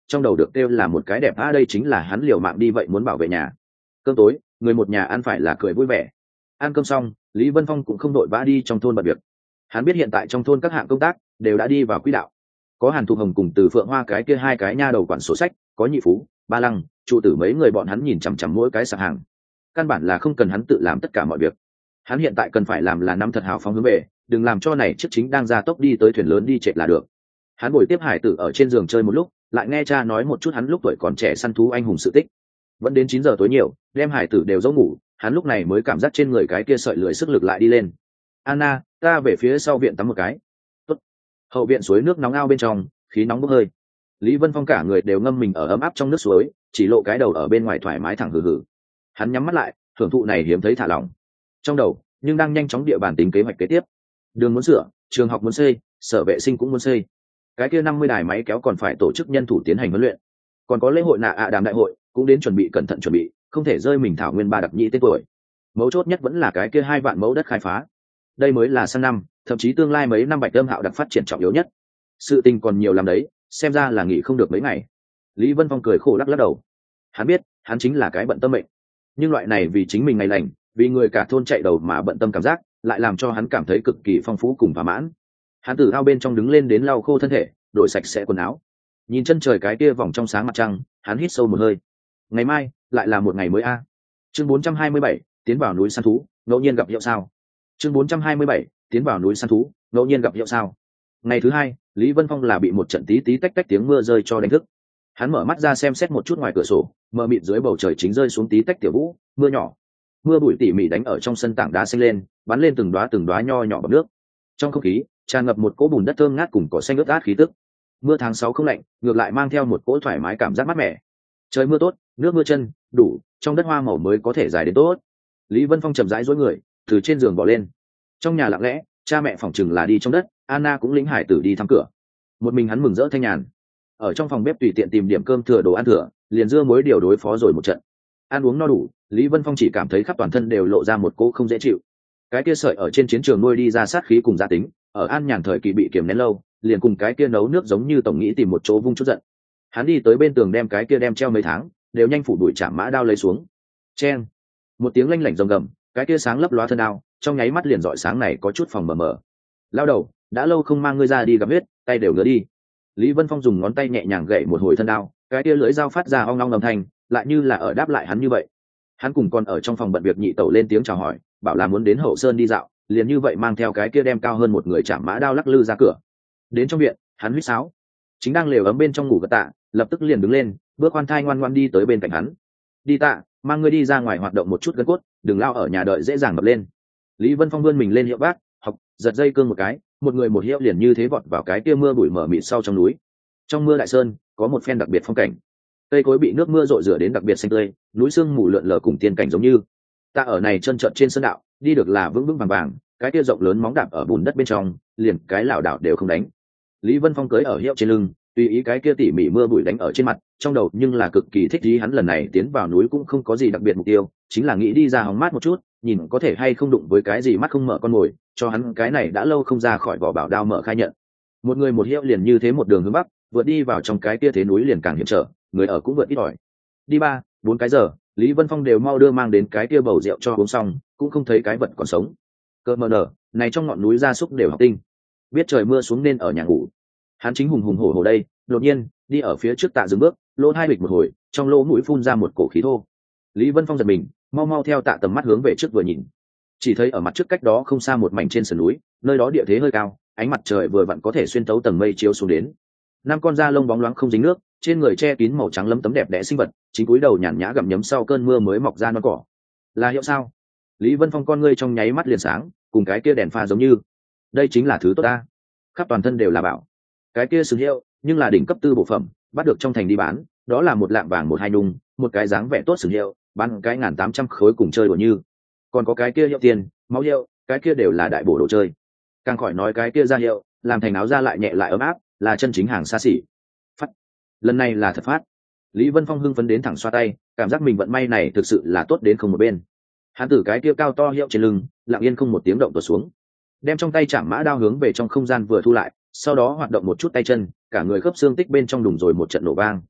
trong đầu được kêu là một cái đẹp a đây chính là hắn liều mạng đi vậy muốn bảo vệ nhà. Cơm tối người một nhà ăn phải là cười vui vẻ. Ăn cơm xong Lý Vân Phong cũng không đội vã đi trong thôn bận việc. Hắn biết hiện tại trong thôn các hạng công tác đều đã đi vào quỹ đạo. Có Hàn Thục Hồng cùng Từ Phượng Hoa cái kia hai cái nha đầu quản sổ sách, có Nhị Phú, Ba Lăng, trụ tử mấy người bọn hắn nhìn chằm chằm mỗi cái sạp hàng. Căn bản là không cần hắn tự làm tất cả mọi việc. Hắn hiện tại cần phải làm là năm thật hào phóng hướng về, đừng làm cho này chiếc chính đang ra tốc đi tới thuyền lớn đi trệ là được. Hắn ngồi tiếp hải tử ở trên giường chơi một lúc, lại nghe cha nói một chút hắn lúc tuổi còn trẻ săn thú anh hùng sự tích. Vẫn đến chín giờ tối nhiều, đem hải tử đều giấu ngủ, hắn lúc này mới cảm giác trên người cái kia sợi lười sức lực lại đi lên. Anna, ta về phía sau viện tắm một cái. Tốt. Hậu viện suối nước nóng ao bên trong, khí nóng bốc hơi. Lý Vân Phong cả người đều ngâm mình ở ấm áp trong nước suối, chỉ lộ cái đầu ở bên ngoài thoải mái thẳng hừ hừ. Hắn nhắm mắt lại, hưởng thụ này hiếm thấy thả lỏng. Trong đầu, nhưng đang nhanh chóng địa bàn tính kế hoạch kế tiếp. Đường muốn sửa, trường học muốn xây, sở vệ sinh cũng muốn xây. Cái kia năm mươi đài máy kéo còn phải tổ chức nhân thủ tiến hành huấn luyện. Còn có lễ hội nạ ạ đàm đại hội, cũng đến chuẩn bị cẩn thận chuẩn bị, không thể rơi mình thảo nguyên ba đặc nhị tên tuổi. Mấu chốt nhất vẫn là cái kia hai vạn mẫu đất khai phá. Đây mới là sang năm, thậm chí tương lai mấy năm Bạch Âm Hạo đặc phát triển trọng yếu nhất. Sự tình còn nhiều làm đấy, xem ra là nghỉ không được mấy ngày. Lý Vân Phong cười khổ lắc lắc đầu. Hắn biết, hắn chính là cái bận tâm mệnh. Nhưng loại này vì chính mình ngày lành, vì người cả thôn chạy đầu mà bận tâm cảm giác, lại làm cho hắn cảm thấy cực kỳ phong phú cùng thỏa mãn. Hắn từ ao bên trong đứng lên đến lau khô thân thể, đổi sạch sẽ quần áo. Nhìn chân trời cái kia vòng trong sáng mặt trăng, hắn hít sâu một hơi. Ngày mai lại là một ngày mới a. Chương bốn trăm hai mươi bảy, tiến vào núi săn thú, ngẫu nhiên gặp hiệu sao. Chương bốn trăm hai mươi bảy, tiến vào núi săn thú, ngẫu nhiên gặp hiệu sao. Ngày thứ hai, Lý Vân Phong là bị một trận tí tí tách tách tiếng mưa rơi cho đánh thức. Hắn mở mắt ra xem xét một chút ngoài cửa sổ, mờ mịt dưới bầu trời chính rơi xuống tí tách tiểu vũ, mưa nhỏ. Mưa bụi tỉ mỉ đánh ở trong sân tảng đá xanh lên, bắn lên từng đóa từng đóa nho nhỏ bọt nước. Trong không khí tràn ngập một cỗ bùn đất thơm ngát cùng cỏ xanh ướt át khí tức. Mưa tháng sáu không lạnh, ngược lại mang theo một cỗ thoải mái cảm giác mát mẻ. Trời mưa tốt, nước mưa chân, đủ, trong đất hoa màu mới có thể dài đến tốt. Lý Vân Phong chậm rãi duỗi người, từ trên giường bỏ lên. Trong nhà lặng lẽ, cha mẹ phỏng chừng là đi trong đất, Anna cũng lĩnh hải tử đi thăm cửa. Một mình hắn mừng rỡ thanh nhàn. Ở trong phòng bếp tùy tiện tìm điểm cơm thừa đồ ăn thừa, liền dưa muối điều đối phó rồi một trận. Ăn uống no đủ, Lý Vân Phong chỉ cảm thấy khắp toàn thân đều lộ ra một cỗ không dễ chịu. Cái kia sợi ở trên chiến trường nuôi đi ra sát khí cùng gia tính, ở an nhàn thời kỳ bị kiềm nén lâu, liền cùng cái kia nấu nước giống như tổng nghĩ tìm một chỗ vung chút giận. Hắn đi tới bên tường đem cái kia đem treo mấy tháng, đều nhanh phủ đuổi chạm mã đao lấy xuống. Chen, một tiếng lanh lảnh rồng gầm, cái kia sáng lấp lóa thân đao, trong nháy mắt liền rọi sáng này có chút phòng mờ mờ. Lao đầu, đã lâu không mang ngươi ra đi gặp huyết, tay đều ngứa đi. Lý Vân Phong dùng ngón tay nhẹ nhàng gậy một hồi thân đao, cái kia lưỡi dao phát ra ong ong âm thanh, lại như là ở đáp lại hắn như vậy. Hắn cùng còn ở trong phòng bận việc nhị tẩu lên tiếng chào hỏi, bảo là muốn đến hậu sơn đi dạo, liền như vậy mang theo cái kia đem cao hơn một người chạm mã đao lắc lư ra cửa. Đến trong viện, hắn huýt sáo, chính đang lều ấm bên trong ngủ gật Tạ, lập tức liền đứng lên, bước khoan thai ngoan ngoan đi tới bên cạnh hắn. Đi Tạ, mang ngươi đi ra ngoài hoạt động một chút gân cốt, đừng lao ở nhà đợi dễ dàng mập lên. Lý Vân Phong vươn mình lên hiệu bác, học, giật dây cương một cái, một người một hiệu liền như thế vọt vào cái kia mưa bụi mờ mịt sau trong núi. Trong mưa đại sơn, có một phen đặc biệt phong cảnh. Cây cối bị nước mưa rội rửa đến đặc biệt xanh tươi, núi sương mù lượn lờ cùng tiên cảnh giống như. Ta ở này chân trợn trên sơn đạo, đi được là vững vững vàng vàng, cái kia rộng lớn móng đạp ở bùn đất bên trong, liền cái lảo đảo đều không đánh. Lý Vân Phong cưỡi ở hiệu trên lưng, tùy ý cái kia tỉ mỉ mưa bụi đánh ở trên mặt, trong đầu nhưng là cực kỳ thích ý. Hắn lần này tiến vào núi cũng không có gì đặc biệt mục tiêu, chính là nghĩ đi ra hóng mát một chút, nhìn có thể hay không đụng với cái gì mắt không mở con mồi, cho hắn cái này đã lâu không ra khỏi vỏ bảo đao mở khai nhận. Một người một hiệu liền như thế một đường hướng bắc, vượt đi vào trong cái kia thế núi liền càng hiểm trở, người ở cũng vượt ít ỏi. Đi ba, bốn cái giờ, Lý Vân Phong đều mau đưa mang đến cái kia bầu rượu cho uống xong, cũng không thấy cái vật còn sống. Cơ mờ nở, này trong ngọn núi gia súc đều học tinh. Biết trời mưa xuống nên ở nhà ngủ. Hắn chính hùng hùng hổ hổ đây, đột nhiên, đi ở phía trước Tạ dừng bước, lỗ hai bịch một hồi, trong lỗ mũi phun ra một cổ khí thô. Lý Vân Phong giật mình, mau mau theo Tạ tầm mắt hướng về trước vừa nhìn. Chỉ thấy ở mặt trước cách đó không xa một mảnh trên sườn núi, nơi đó địa thế hơi cao, ánh mặt trời vừa vặn có thể xuyên tấu tầng mây chiếu xuống đến. Năm con da lông bóng loáng không dính nước, trên người che kín màu trắng lấm tấm đẹp đẽ sinh vật, chính cúi đầu nhàn nhã gặm nhấm sau cơn mưa mới mọc ra non cỏ. Là hiệu sao? Lý Vân Phong con ngươi trong nháy mắt liền sáng, cùng cái kia đèn pha giống như. Đây chính là thứ tốt ta. Khắp toàn thân đều là bảo. Cái kia sừng hiệu, nhưng là đỉnh cấp tư bộ phẩm, bắt được trong thành đi bán, đó là một lạng vàng một hai nung, một cái dáng vẻ tốt sừng hiệu, bán cái ngàn tám trăm khối cùng chơi đùa như. Còn có cái kia hiệu tiền, máu hiệu, cái kia đều là đại bổ đồ chơi. Càng khỏi nói cái kia da hiệu, làm thành áo da lại nhẹ lại ấm áp, là chân chính hàng xa xỉ. Phát. Lần này là thật phát. Lý Vân Phong hưng phấn đến thẳng xoa tay, cảm giác mình vận may này thực sự là tốt đến không một bên. Hắn từ cái kia cao to hiệu trên lưng, lặng yên không một tiếng động tuột xuống, đem trong tay chạm mã đao hướng về trong không gian vừa thu lại, sau đó hoạt động một chút tay chân, cả người khớp xương tích bên trong đùng rồi một trận nổ vang.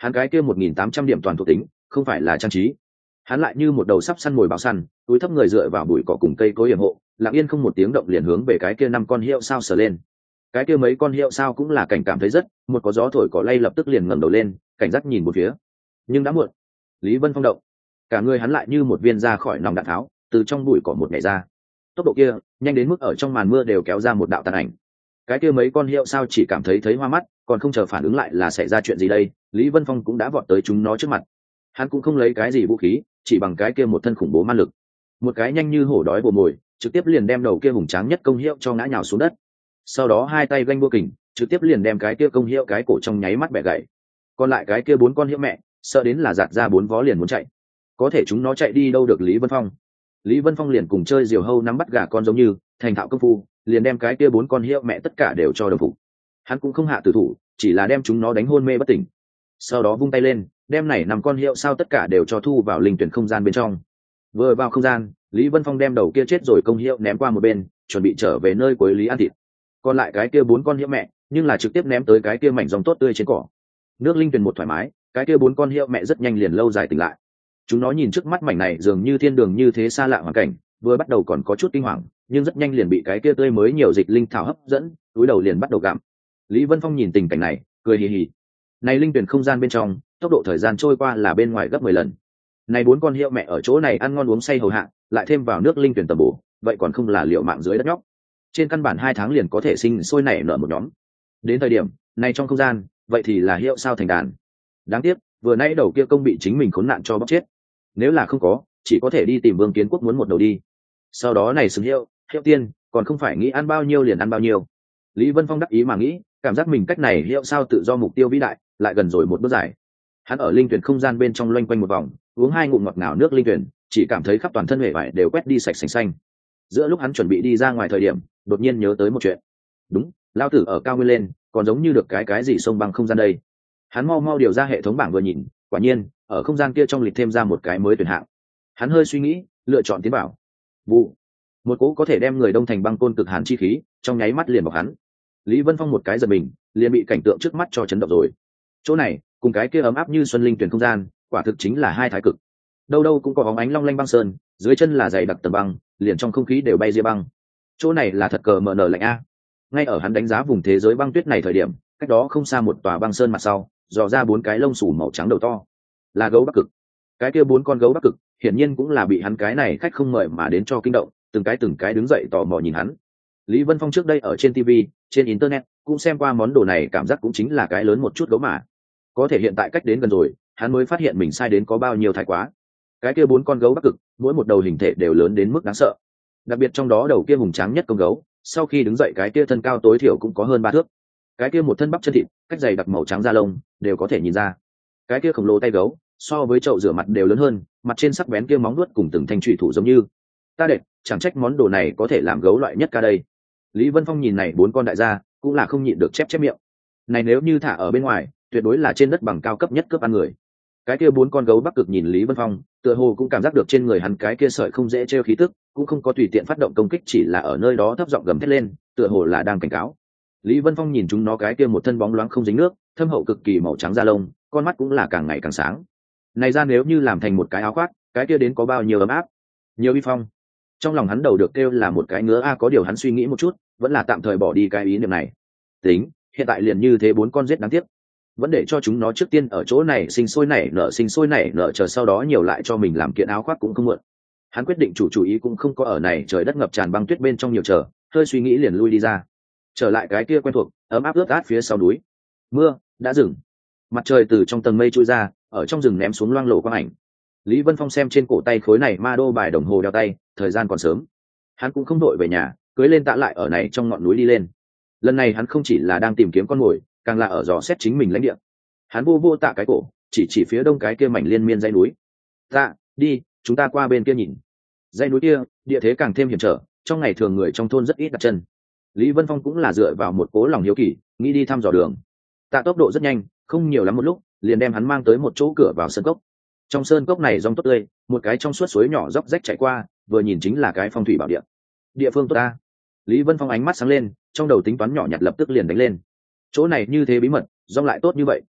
hắn cái kia một nghìn tám trăm điểm toàn thuộc tính không phải là trang trí. Hắn lại như một đầu sắp săn mồi báo săn, túi thấp người dựa vào bụi cỏ cùng cây cối yểm hộ, lặng yên không một tiếng động liền hướng về cái kia năm con hiệu sao sờ lên. Cái kia mấy con hiệu sao cũng là cảnh cảm thấy rất, một có gió thổi cỏ lay lập tức liền ngẩng đầu lên, cảnh giác nhìn một phía. Nhưng đã muộn. Lý Vân Phong động, cả người hắn lại như một viên ra khỏi nòng đạn tháo, từ trong bụi cỏ một nhảy ra. Tốc độ kia nhanh đến mức ở trong màn mưa đều kéo ra một đạo tàn ảnh. Cái kia mấy con hiệu sao chỉ cảm thấy thấy hoa mắt, còn không chờ phản ứng lại là xảy ra chuyện gì đây, Lý Vân Phong cũng đã vọt tới chúng nó trước mặt. Hắn cũng không lấy cái gì vũ khí, chỉ bằng cái kia một thân khủng bố man lực, một cái nhanh như hổ đói bồ mồi, trực tiếp liền đem đầu kia hùng tráng nhất công hiệu cho ngã nhào xuống đất. Sau đó hai tay ganh bua kình, trực tiếp liền đem cái kia công hiệu cái cổ trong nháy mắt bẻ gãy. Còn lại cái kia bốn con hiệu mẹ, sợ đến là giạt ra bốn vó liền muốn chạy. Có thể chúng nó chạy đi đâu được Lý Vân Phong? Lý Vân Phong liền cùng chơi diều hâu nắm bắt gà con giống như thành thạo công phu, liền đem cái kia bốn con hiệu mẹ tất cả đều cho đồng phục. Hắn cũng không hạ tử thủ, chỉ là đem chúng nó đánh hôn mê bất tỉnh. Sau đó vung tay lên, đem này nằm con hiệu sao tất cả đều cho thu vào linh tuyển không gian bên trong. Vừa vào không gian, Lý Vân Phong đem đầu kia chết rồi công hiệu ném qua một bên, chuẩn bị trở về nơi cuối Lý ăn thịt. Còn lại cái kia bốn con hiệu mẹ, nhưng là trực tiếp ném tới cái kia mảnh rong tốt tươi trên cỏ. Nước linh tuyển một thoải mái, cái kia bốn con hiệu mẹ rất nhanh liền lâu dài tỉnh lại. Chúng nó nhìn trước mắt mảnh này dường như thiên đường như thế xa lạ hoàn cảnh, vừa bắt đầu còn có chút kinh hoàng, nhưng rất nhanh liền bị cái kia tươi mới nhiều dịch linh thảo hấp dẫn, túi đầu liền bắt đầu gặm. Lý Vân Phong nhìn tình cảnh này, cười hì hì. Này linh tuyển không gian bên trong, tốc độ thời gian trôi qua là bên ngoài gấp mười lần. Này bốn con hiệu mẹ ở chỗ này ăn ngon uống say hầu hạ, lại thêm vào nước linh tuyển tầm bổ, vậy còn không là liệu mạng dưới đất nhóc. Trên căn bản hai tháng liền có thể sinh sôi nảy nở một nhóm. Đến thời điểm này trong không gian, vậy thì là hiệu sao thành đàn. Đáng tiếc, vừa nãy đầu kia công bị chính mình khốn nạn cho bóc chết. Nếu là không có, chỉ có thể đi tìm Vương Kiến Quốc muốn một đầu đi. Sau đó này xứng hiệu, hiệu tiên, còn không phải nghĩ ăn bao nhiêu liền ăn bao nhiêu. Lý Vân Phong đắc ý mà nghĩ, cảm giác mình cách này hiệu sao tự do mục tiêu vĩ đại, lại gần rồi một bước dài. Hắn ở linh tuyển không gian bên trong loanh quanh một vòng, uống hai ngụm ngọt ngào nước linh tuyển, chỉ cảm thấy khắp toàn thân hệ vải đều quét đi sạch sành xanh. Giữa lúc hắn chuẩn bị đi ra ngoài thời điểm, đột nhiên nhớ tới một chuyện. Đúng, lao tử ở cao nguyên lên, còn giống như được cái cái gì sông băng không gian đây. Hắn mau mau điều ra hệ thống bảng vừa nhìn, quả nhiên ở không gian kia trong lịch thêm ra một cái mới tuyển hạng. Hắn hơi suy nghĩ, lựa chọn tiến bảo. Vụ, một cỗ có thể đem người đông thành băng côn cực hàn chi khí, trong nháy mắt liền bọc hắn. Lý Vân Phong một cái giật mình, liền bị cảnh tượng trước mắt cho chấn động rồi. Chỗ này cùng cái kia ấm áp như xuân linh tuyển không gian, quả thực chính là hai thái cực. Đâu đâu cũng có bóng ánh long lanh băng sơn, dưới chân là dày đặc tầng băng, liền trong không khí đều bay ria băng. Chỗ này là thật cờ mờ nở lạnh a. Ngay ở hắn đánh giá vùng thế giới băng tuyết này thời điểm, cách đó không xa một tòa băng sơn mặt sau, dò ra bốn cái lông xù màu trắng đầu to, là gấu Bắc Cực. Cái kia bốn con gấu Bắc Cực, hiển nhiên cũng là bị hắn cái này khách không mời mà đến cho kinh động, từng cái từng cái đứng dậy tò mò nhìn hắn. Lý Vân Phong trước đây ở trên ti vi, trên internet cũng xem qua món đồ này, cảm giác cũng chính là cái lớn một chút gấu mà. Có thể hiện tại cách đến gần rồi, hắn mới phát hiện mình sai đến có bao nhiêu thái quá. Cái kia bốn con gấu Bắc Cực, mỗi một đầu hình thể đều lớn đến mức đáng sợ. Đặc biệt trong đó đầu kia hùng tráng nhất công gấu, sau khi đứng dậy cái kia thân cao tối thiểu cũng có hơn ba thước. Cái kia một thân bắp chân thịt, cách dày đặc màu trắng da lông, đều có thể nhìn ra. Cái kia khổng lồ tay gấu, so với chậu rửa mặt đều lớn hơn, mặt trên sắc bén kia móng vuốt cùng từng thanh chủy thủ giống như. Ta đệ, chẳng trách món đồ này có thể làm gấu loại nhất ca đây. Lý Vân Phong nhìn này bốn con đại gia, cũng là không nhịn được chép chép miệng. Này nếu như thả ở bên ngoài, tuyệt đối là trên đất bằng cao cấp nhất cướp ăn người. Cái kia bốn con gấu Bắc Cực nhìn Lý Vân Phong, tựa hồ cũng cảm giác được trên người hắn cái kia sợi không dễ trêu khí tức, cũng không có tùy tiện phát động công kích, chỉ là ở nơi đó thấp giọng gầm thét lên, tựa hồ là đang cảnh cáo. Lý Vân Phong nhìn chúng nó cái kia một thân bóng loáng không dính nước, thâm hậu cực kỳ màu trắng da lông, con mắt cũng là càng ngày càng sáng. Này ra nếu như làm thành một cái áo khoác, cái kia đến có bao nhiêu ấm áp, nhiều uy phong. Trong lòng hắn đầu được kêu là một cái ngứa a, có điều hắn suy nghĩ một chút, vẫn là tạm thời bỏ đi cái ý niệm này. Tính, hiện tại liền như thế bốn con giết đáng tiếc, vẫn để cho chúng nó trước tiên ở chỗ này sinh sôi nảy nở sinh sôi nảy nở chờ sau đó nhiều lại cho mình làm kiện áo khoác cũng không muộn. Hắn quyết định chủ chủ ý cũng không có ở này trời đất ngập tràn băng tuyết bên trong nhiều chờ, hơi suy nghĩ liền lui đi ra, trở lại cái kia quen thuộc ấm áp ướt át phía sau núi. Mưa đã dừng, mặt trời từ trong tầng mây trôi ra, ở trong rừng ném xuống loang lổ quang ảnh. Lý Vân Phong xem trên cổ tay khối này ma đô bài đồng hồ đeo tay, thời gian còn sớm, hắn cũng không đội về nhà, cưới lên Tạ lại ở này trong ngọn núi đi lên. Lần này hắn không chỉ là đang tìm kiếm con mồi, càng là ở dò xét chính mình lãnh địa. Hắn vô vô Tạ cái cổ, chỉ chỉ phía đông cái kia mảnh liên miên dãy núi. Tạ, đi, chúng ta qua bên kia nhìn. Dãy núi kia, địa thế càng thêm hiểm trở, trong ngày thường người trong thôn rất ít đặt chân. Lý Vân Phong cũng là dựa vào một cố lòng hiếu kỳ, nghĩ đi thăm dò đường. Tạ tốc độ rất nhanh, không nhiều lắm một lúc, liền đem hắn mang tới một chỗ cửa vào sơn cốc. Trong sơn cốc này rong tốt tươi, một cái trong suốt suối nhỏ róc rách chảy qua, vừa nhìn chính là cái phong thủy bảo địa. Địa phương tốt ta. Lý Vân Phong ánh mắt sáng lên, trong đầu tính toán nhỏ nhặt lập tức liền đánh lên. Chỗ này như thế bí mật, rong lại tốt như vậy,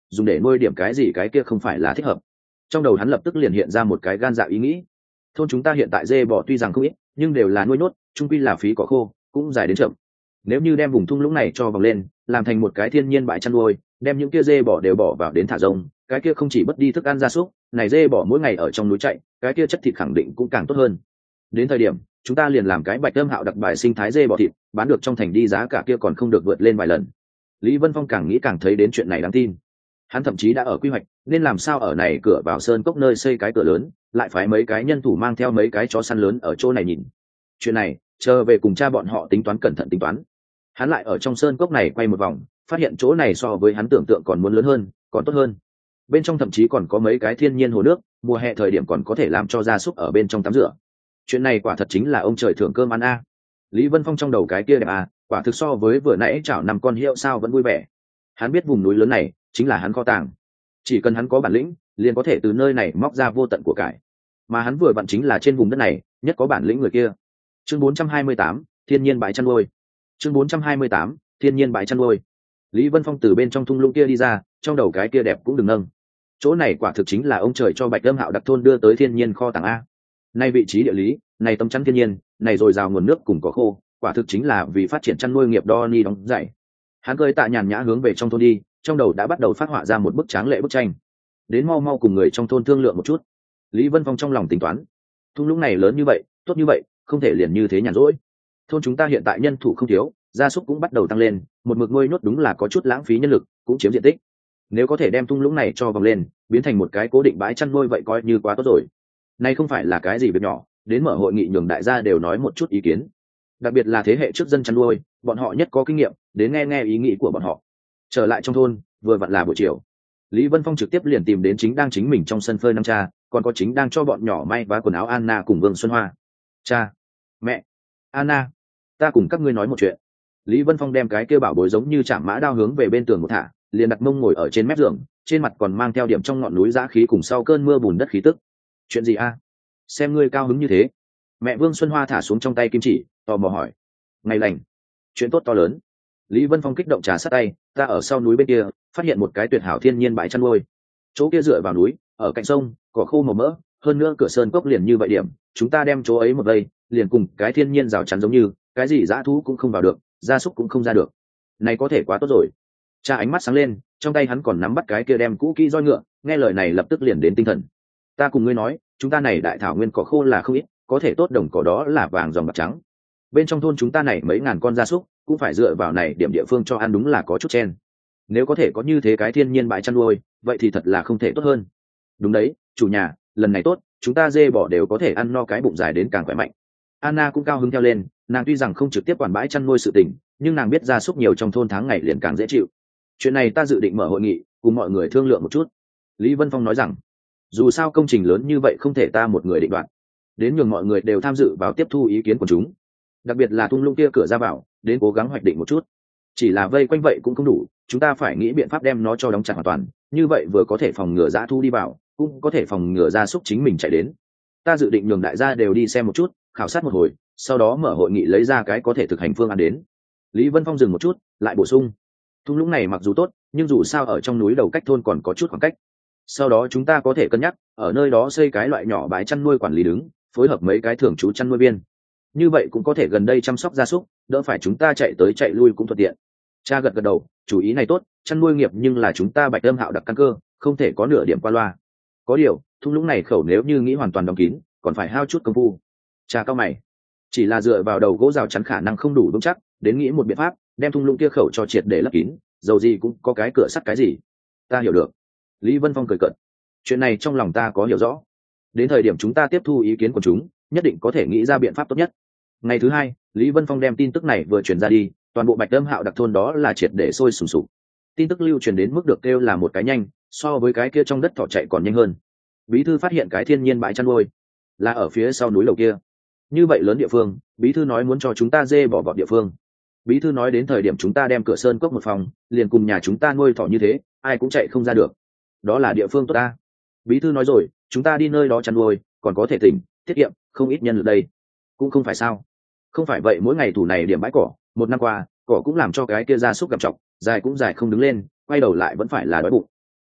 dùng để nuôi điểm cái gì cái kia không phải là thích hợp. Trong đầu hắn lập tức liền hiện ra một cái gan dạ ý nghĩ. Thôn chúng ta hiện tại dê bò tuy rằng không ít, nhưng đều là nuôi nhốt, chung quy là phí cỏ khô, cũng dài đến chậm. Nếu như đem vùng thung lũng này cho vòng lên, làm thành một cái thiên nhiên bãi chăn nuôi, đem những kia dê bò đều bỏ vào đến thả rông, cái kia không chỉ bất đi thức ăn gia súc, này dê bò mỗi ngày ở trong núi chạy, cái kia chất thịt khẳng định cũng càng tốt hơn. Đến thời điểm chúng ta liền làm cái Bạch Âm Hạo đặc bài sinh thái dê bò thịt, bán được trong thành đi giá cả kia còn không được vượt lên vài lần. Lý Vân Phong càng nghĩ càng thấy đến chuyện này đáng tin. Hắn thậm chí đã ở quy hoạch nên làm sao ở này cửa vào sơn cốc nơi xây cái cửa lớn, lại phái mấy cái nhân thủ mang theo mấy cái chó săn lớn ở chỗ này nhìn. Chuyện này chờ về cùng cha bọn họ tính toán cẩn thận tính toán. Hắn lại ở trong sơn cốc này quay một vòng, phát hiện chỗ này so với hắn tưởng tượng còn muốn lớn hơn, còn tốt hơn. Bên trong thậm chí còn có mấy cái thiên nhiên hồ nước, mùa hè thời điểm còn có thể làm cho gia súc ở bên trong tắm rửa. Chuyện này quả thật chính là ông trời thưởng cơm ăn a. Lý Vân Phong trong đầu cái kia đẹp à, quả thực so với vừa nãy chảo năm con hiệu sao vẫn vui vẻ. Hắn biết vùng núi lớn này chính là hắn kho tàng, chỉ cần hắn có bản lĩnh liền có thể từ nơi này móc ra vô tận của cải, mà hắn vừa vặn chính là trên vùng đất này nhất có bản lĩnh người kia. Chương bốn trăm hai mươi tám, thiên nhiên bãi chăn nuôi. Chương bốn trăm hai mươi tám, thiên nhiên bãi chăn nuôi. Lý Vân Phong từ bên trong thung lũng kia đi ra, trong đầu cái kia đẹp cũng đừng nâng. Chỗ này quả thực chính là ông trời cho Bạch Âm Hạo đặc thôn đưa tới thiên nhiên kho tàng a. Nay vị trí địa lý, này tấm chắn thiên nhiên, này dồi dào nguồn nước cùng cỏ khô, quả thực chính là vì phát triển chăn nuôi nghiệp đo ni đóng dạy. Hắn cười tạ nhàn nhã hướng về trong thôn đi, trong đầu đã bắt đầu phát họa ra một bức tráng lệ bức tranh. Đến mau mau cùng người trong thôn thương lượng một chút. Lý Vân Phong trong lòng tính toán, thung lũng này lớn như vậy, tốt như vậy, không thể liền như thế nhàn rỗi. Thôn chúng ta hiện tại nhân thủ không thiếu, gia súc cũng bắt đầu tăng lên, một mực nuôi nhốt đúng là có chút lãng phí nhân lực, cũng chiếm diện tích. Nếu có thể đem thung lũng này cho vòng lên, biến thành một cái cố định bãi chăn nuôi vậy coi như quá tốt rồi. Này không phải là cái gì việc nhỏ, đến mở hội nghị nhường đại gia đều nói một chút ý kiến. Đặc biệt là thế hệ trước dân chăn nuôi, bọn họ nhất có kinh nghiệm, đến nghe nghe ý nghĩ của bọn họ. Trở lại trong thôn, vừa vặn là buổi chiều. Lý Vân Phong trực tiếp liền tìm đến chính đang chính mình trong sân phơi năm cha, còn có chính đang cho bọn nhỏ may vá quần áo Anna cùng Vương Xuân Hoa. Cha, mẹ, Anna, ta cùng các ngươi nói một chuyện. Lý Vân Phong đem cái kia bảo bối giống như chạm mã đao hướng về bên tường một thả, liền đặt mông ngồi ở trên mép giường, trên mặt còn mang theo điểm trong ngọn núi dã khí cùng sau cơn mưa bùn đất khí tức. Chuyện gì a? Xem ngươi cao hứng như thế. Mẹ Vương Xuân Hoa thả xuống trong tay kim chỉ, tò mò hỏi. Ngày lành, chuyện tốt to lớn. Lý Vân Phong kích động trà sát tay, ta ở sau núi bên kia phát hiện một cái tuyệt hảo thiên nhiên bãi chăn nuôi. Chỗ kia dựa vào núi, ở cạnh sông, cỏ khô màu mỡ, hơn nữa cửa sơn cốc liền như vậy điểm, chúng ta đem chỗ ấy một vây, liền cùng cái thiên nhiên rào chắn giống như, cái gì dã thú cũng không vào được, gia súc cũng không ra được. Này có thể quá tốt rồi. Cha ánh mắt sáng lên, trong tay hắn còn nắm bắt cái kia đem cũ kỹ roi ngựa, nghe lời này lập tức liền đến tinh thần. Ta cùng ngươi nói, chúng ta này đại thảo nguyên cỏ khô là không ít, có thể tốt đồng cỏ đó là vàng dòng bạc trắng. Bên trong thôn chúng ta này mấy ngàn con gia súc, cũng phải dựa vào này điểm địa phương cho ăn đúng là có chút chen. Nếu có thể có như thế cái thiên nhiên bãi chăn nuôi, vậy thì thật là không thể tốt hơn. Đúng đấy, chủ nhà, lần này tốt, chúng ta dê bò đều có thể ăn no cái bụng dài đến càng khỏe mạnh. Anna cũng cao hứng theo lên, nàng tuy rằng không trực tiếp quản bãi chăn nuôi sự tình, nhưng nàng biết gia súc nhiều trong thôn tháng ngày liền càng dễ chịu. Chuyện này ta dự định mở hội nghị, cùng mọi người thương lượng một chút. Lý Vân Phong nói rằng, dù sao công trình lớn như vậy không thể ta một người định đoạt, đến nhường mọi người đều tham dự vào tiếp thu ý kiến của chúng. Đặc biệt là thung lũng kia cửa ra vào, đến cố gắng hoạch định một chút. Chỉ là vây quanh vậy cũng không đủ, chúng ta phải nghĩ biện pháp đem nó cho đóng chặt hoàn toàn, như vậy vừa có thể phòng ngừa dã thu đi vào, cũng có thể phòng ngừa gia súc chính mình chạy đến. Ta dự định nhường đại gia đều đi xem một chút, khảo sát một hồi, sau đó mở hội nghị lấy ra cái có thể thực hành phương án đến. Lý Vân Phong dừng một chút, lại bổ sung, thung lũng này mặc dù tốt, nhưng dù sao ở trong núi đầu cách thôn còn có chút khoảng cách. Sau đó chúng ta có thể cân nhắc ở nơi đó xây cái loại nhỏ bãi chăn nuôi quản lý đứng, phối hợp mấy cái thường trú chăn nuôi viên, như vậy cũng có thể gần đây chăm sóc gia súc, đỡ phải chúng ta chạy tới chạy lui cũng thuận tiện. Cha gật gật đầu, chủ ý này tốt, chăn nuôi nghiệp nhưng là chúng ta Bạch Âm Hạo đặc căn cơ, không thể có nửa điểm qua loa. Có điều thung lũng này khẩu nếu như nghĩ hoàn toàn đóng kín, còn phải hao chút công phu. Cha cao mày, chỉ là dựa vào đầu gỗ rào chắn khả năng không đủ vững chắc, đến nghĩ một biện pháp đem thung lũng kia khẩu cho triệt để lấp kín, dầu gì cũng có cái cửa sắt cái gì. Ta hiểu được. Lý Vân Phong cười cợt, chuyện này trong lòng ta có hiểu rõ, đến thời điểm chúng ta tiếp thu ý kiến của chúng, nhất định có thể nghĩ ra biện pháp tốt nhất. Ngày thứ hai, Lý Vân Phong đem tin tức này vừa truyền ra đi, toàn bộ Bạch Âm Hạo đặc thôn đó là triệt để sôi sùng sục. Tin tức lưu truyền đến mức được kêu là một cái nhanh, so với cái kia trong đất thỏ chạy còn nhanh hơn. Bí thư phát hiện cái thiên nhiên bãi chăn nuôi là ở phía sau núi lầu kia. Như vậy lớn địa phương, bí thư nói muốn cho chúng ta dê bỏ vọt địa phương. Bí thư nói đến thời điểm chúng ta đem cửa sơn cốc một phòng, liền cùng nhà chúng ta nuôi thỏ như thế, ai cũng chạy không ra được. Đó là địa phương tốt ta. Bí thư nói rồi, chúng ta đi nơi đó chăn nuôi, còn có thể tỉnh, tiết kiệm, không ít nhân lực đây. Cũng không phải sao. Không phải vậy mỗi ngày thủ này điểm bãi cỏ, một năm qua, cỏ cũng làm cho cái kia gia súc gặp chọc, dài cũng dài không đứng lên, quay đầu lại vẫn phải là đói bụng.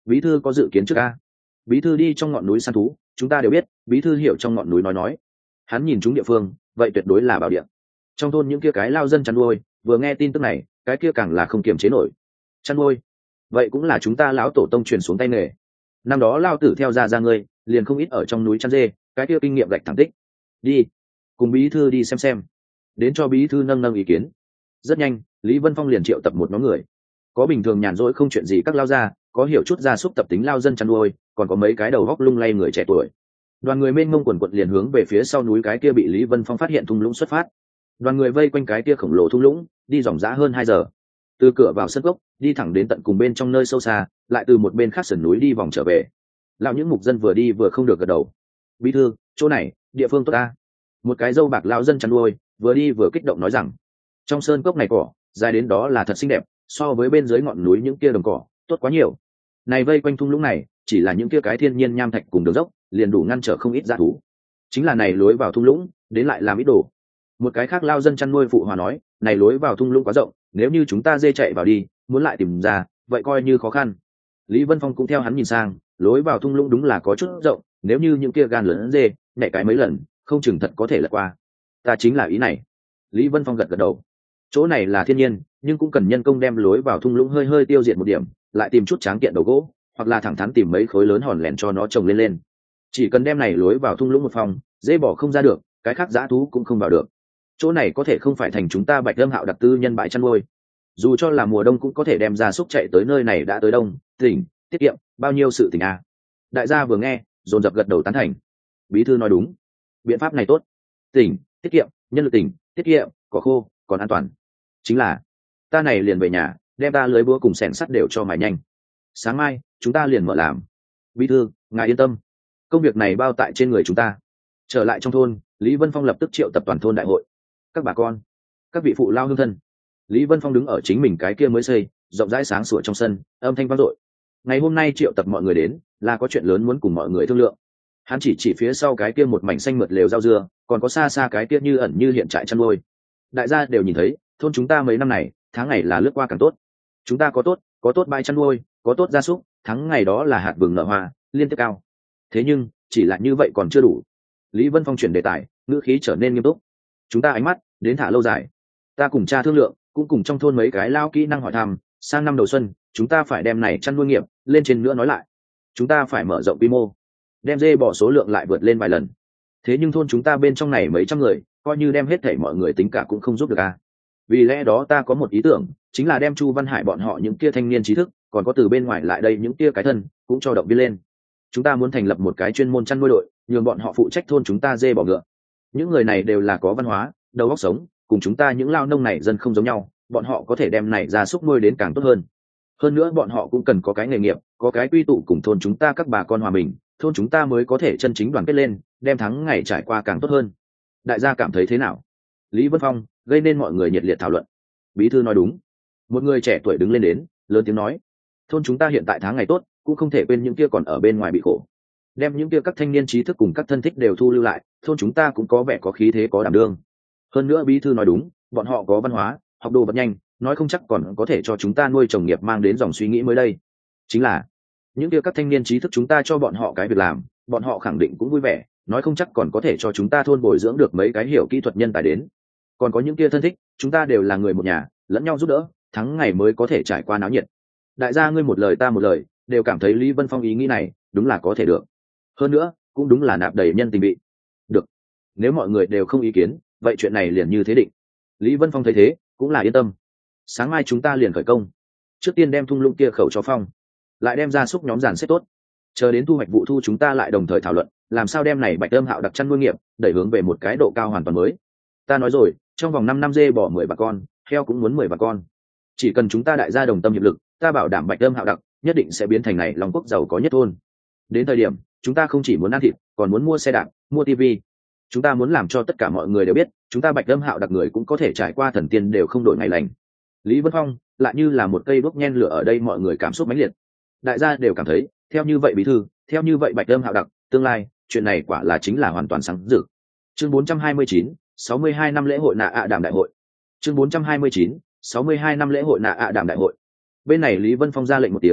Bí thư có dự kiến trước a? Bí thư đi trong ngọn núi săn thú, chúng ta đều biết bí thư hiểu trong ngọn núi nói nói. Hắn nhìn chúng địa phương, vậy tuyệt đối là bảo địa. Trong thôn những kia cái lao dân chăn nuôi vừa nghe tin tức này, cái kia càng là không kiềm chế nổi. Chăn nuôi, vậy cũng là chúng ta lão tổ tông truyền xuống tay nghề. Năm đó lao tử theo ra ra ngươi liền không ít ở trong núi chăn dê, cái kia kinh nghiệm gạch thẳng tích. Đi, cùng bí thư đi xem xem, đến cho bí thư nâng nâng ý kiến. Rất nhanh, Lý Vân Phong liền triệu tập một nhóm người, có bình thường nhàn rỗi không chuyện gì các lao gia, có hiểu chút gia súc tập tính lao dân chăn nuôi, còn có mấy cái đầu góc lung lay người trẻ tuổi. Đoàn người mênh mông quần quật liền hướng về phía sau núi cái kia bị Lý Vân Phong phát hiện thung lũng xuất phát. Đoàn người vây quanh cái kia khổng lồ thung lũng, đi dòng dã hơn hai giờ. Từ cửa vào sân gốc, đi thẳng đến tận cùng bên trong nơi sâu xa, lại từ một bên khác sườn núi đi vòng trở về. Lão những mục dân vừa đi vừa không được gật đầu. Bí thư, chỗ này, địa phương tốt ta. Một cái dâu bạc lão dân chăn nuôi, vừa đi vừa kích động nói rằng, trong sơn cốc này cỏ, dài đến đó là thật xinh đẹp, so với bên dưới ngọn núi những kia đồng cỏ, tốt quá nhiều. Này vây quanh thung lũng này, chỉ là những kia cái thiên nhiên nham thạch cùng đường dốc, liền đủ ngăn trở không ít dã thú. Chính là này lối vào thung lũng, đến lại làm ít đồ. Một cái khác lao dân chăn nuôi phụ hòa nói, này lối vào thung lũng quá rộng, nếu như chúng ta dê chạy vào đi, muốn lại tìm ra, vậy coi như khó khăn. Lý Vân Phong cũng theo hắn nhìn sang, lối vào thung lũng đúng là có chút rộng, nếu như những kia gan lớn dê nhảy cái mấy lần, không chừng thật có thể lật qua. Ta chính là ý này. Lý Vân Phong gật gật đầu. Chỗ này là thiên nhiên, nhưng cũng cần nhân công đem lối vào thung lũng hơi hơi tiêu diệt một điểm, lại tìm chút tráng kiện đầu gỗ, hoặc là thẳng thắn tìm mấy khối lớn hòn lẻn cho nó trồng lên lên. Chỉ cần đem này lối vào thung lũng một phòng, dê bỏ không ra được, cái khác dã thú cũng không vào được. Chỗ này có thể không phải thành chúng ta Bạch Lâm Hạo đặc tư nhân bãi chăn nuôi. Dù cho là mùa đông cũng có thể đem gia súc chạy tới nơi này đã tới đông, tỉnh, tiết kiệm bao nhiêu sự tình à. Đại gia vừa nghe, dồn dập gật đầu tán thành. Bí thư nói đúng, biện pháp này tốt. Tỉnh, tiết kiệm, nhân lực tỉnh, tiết kiệm, cỏ khô, còn an toàn. Chính là, ta này liền về nhà, đem ta lưới búa cùng xẻng sắt đều cho mài nhanh. Sáng mai, chúng ta liền mở làm. Bí thư, ngài yên tâm, công việc này bao tại trên người chúng ta. Trở lại trong thôn, Lý Vân Phong lập tức triệu tập toàn thôn đại hội. Các bà con, các vị phụ lao hương thân. Lý Vân Phong đứng ở chính mình cái kia mới xây, rộng rãi sáng sủa trong sân, âm thanh vang dội. Ngày hôm nay triệu tập mọi người đến, là có chuyện lớn muốn cùng mọi người thương lượng. Hắn chỉ chỉ phía sau cái kia một mảnh xanh mượt lều rau dưa, còn có xa xa cái kia như ẩn như hiện trại chăn nuôi. Đại gia đều nhìn thấy, thôn chúng ta mấy năm này, tháng ngày là lướt qua càng tốt. Chúng ta có tốt, có tốt bãi chăn nuôi, có tốt gia súc, tháng ngày đó là hạt vừng nở hoa, liên tiếp cao. Thế nhưng, chỉ là như vậy còn chưa đủ. Lý Vân Phong chuyển đề tài, ngữ khí trở nên nghiêm túc. Chúng ta ánh mắt đến thả lâu dài. Ta cùng cha thương lượng, cũng cùng trong thôn mấy cái lao kỹ năng hỏi thăm, sang năm đầu xuân, chúng ta phải đem này chăn nuôi nghiệp lên trên nữa nói lại. Chúng ta phải mở rộng quy mô, đem dê bỏ số lượng lại vượt lên vài lần. Thế nhưng thôn chúng ta bên trong này mấy trăm người, coi như đem hết thảy mọi người tính cả cũng không giúp được à. Vì lẽ đó ta có một ý tưởng, chính là đem Chu Văn Hải bọn họ những kia thanh niên trí thức, còn có từ bên ngoài lại đây những kia cái thân, cũng cho động viên lên. Chúng ta muốn thành lập một cái chuyên môn chăn nuôi đội, nhường bọn họ phụ trách thôn chúng ta dê bò ngựa. Những người này đều là có văn hóa, đầu óc sống, cùng chúng ta những lao nông này dân không giống nhau, bọn họ có thể đem này ra súc nuôi đến càng tốt hơn. Hơn nữa bọn họ cũng cần có cái nghề nghiệp, có cái quy tụ cùng thôn chúng ta các bà con hòa mình, thôn chúng ta mới có thể chân chính đoàn kết lên, đem thắng ngày trải qua càng tốt hơn. Đại gia cảm thấy thế nào? Lý Vân Phong gây nên mọi người nhiệt liệt thảo luận. Bí thư nói đúng. Một người trẻ tuổi đứng lên đến, lớn tiếng nói, thôn chúng ta hiện tại tháng ngày tốt, cũng không thể quên những kia còn ở bên ngoài bị khổ. Đem những kia các thanh niên trí thức cùng các thân thích đều thu lưu lại, thôn chúng ta cũng có vẻ có khí thế có đảm đương. Hơn nữa bí thư nói đúng, bọn họ có văn hóa, học đồ vật nhanh, nói không chắc còn có thể cho chúng ta nuôi trồng nghiệp mang đến dòng suy nghĩ mới đây. Chính là những kia các thanh niên trí thức chúng ta cho bọn họ cái việc làm, bọn họ khẳng định cũng vui vẻ, nói không chắc còn có thể cho chúng ta thôn bồi dưỡng được mấy cái hiểu kỹ thuật nhân tài đến. Còn có những kia thân thích, chúng ta đều là người một nhà, lẫn nhau giúp đỡ, thắng ngày mới có thể trải qua náo nhiệt. Đại gia ngươi một lời ta một lời, đều cảm thấy Lý Vân Phong ý nghĩ này đúng là có thể được. Hơn nữa, cũng đúng là nạp đầy nhân tình bị. Được. Nếu mọi người đều không ý kiến, vậy chuyện này liền như thế định. Lý Vân Phong thấy thế, cũng là yên tâm. Sáng mai chúng ta liền khởi công. Trước tiên đem thung lũng kia khẩu cho phong, lại đem ra xúc nhóm giàn xếp tốt. Chờ đến thu hoạch vụ thu chúng ta lại đồng thời thảo luận, làm sao đem này Bạch Âm Hạo đặc chăn nuôi nghiệp đẩy hướng về một cái độ cao hoàn toàn mới. Ta nói rồi, trong vòng năm năm dê bỏ mười bà con, heo cũng muốn mười bà con. Chỉ cần chúng ta đại gia đồng tâm hiệp lực, ta bảo đảm Bạch Âm Hạo đặc nhất định sẽ biến thành này Long Quốc giàu có nhất thôn. Đến thời điểm, chúng ta không chỉ muốn ăn thịt, còn muốn mua xe đạp, mua tivi. Chúng ta muốn làm cho tất cả mọi người đều biết, chúng ta Bạch Âm Hạo đặc người cũng có thể trải qua thần tiên đều không đổi ngày lành. Lý Vân Phong lại như là một cây đuốc nhen lửa ở đây, mọi người cảm xúc mãnh liệt. Đại gia đều cảm thấy, theo như vậy bí thư, theo như vậy Bạch Âm Hạo đặc, tương lai, chuyện này quả là chính là hoàn toàn sáng rực. Chương bốn trăm hai mươi chín, sáu mươi hai năm lễ hội nạ ạ đàm đại hội. Chương bốn trăm hai mươi chín, sáu mươi hai năm lễ hội nạ ạ đàm đại hội. Bên này Lý Vân Phong ra lệnh một tiếng,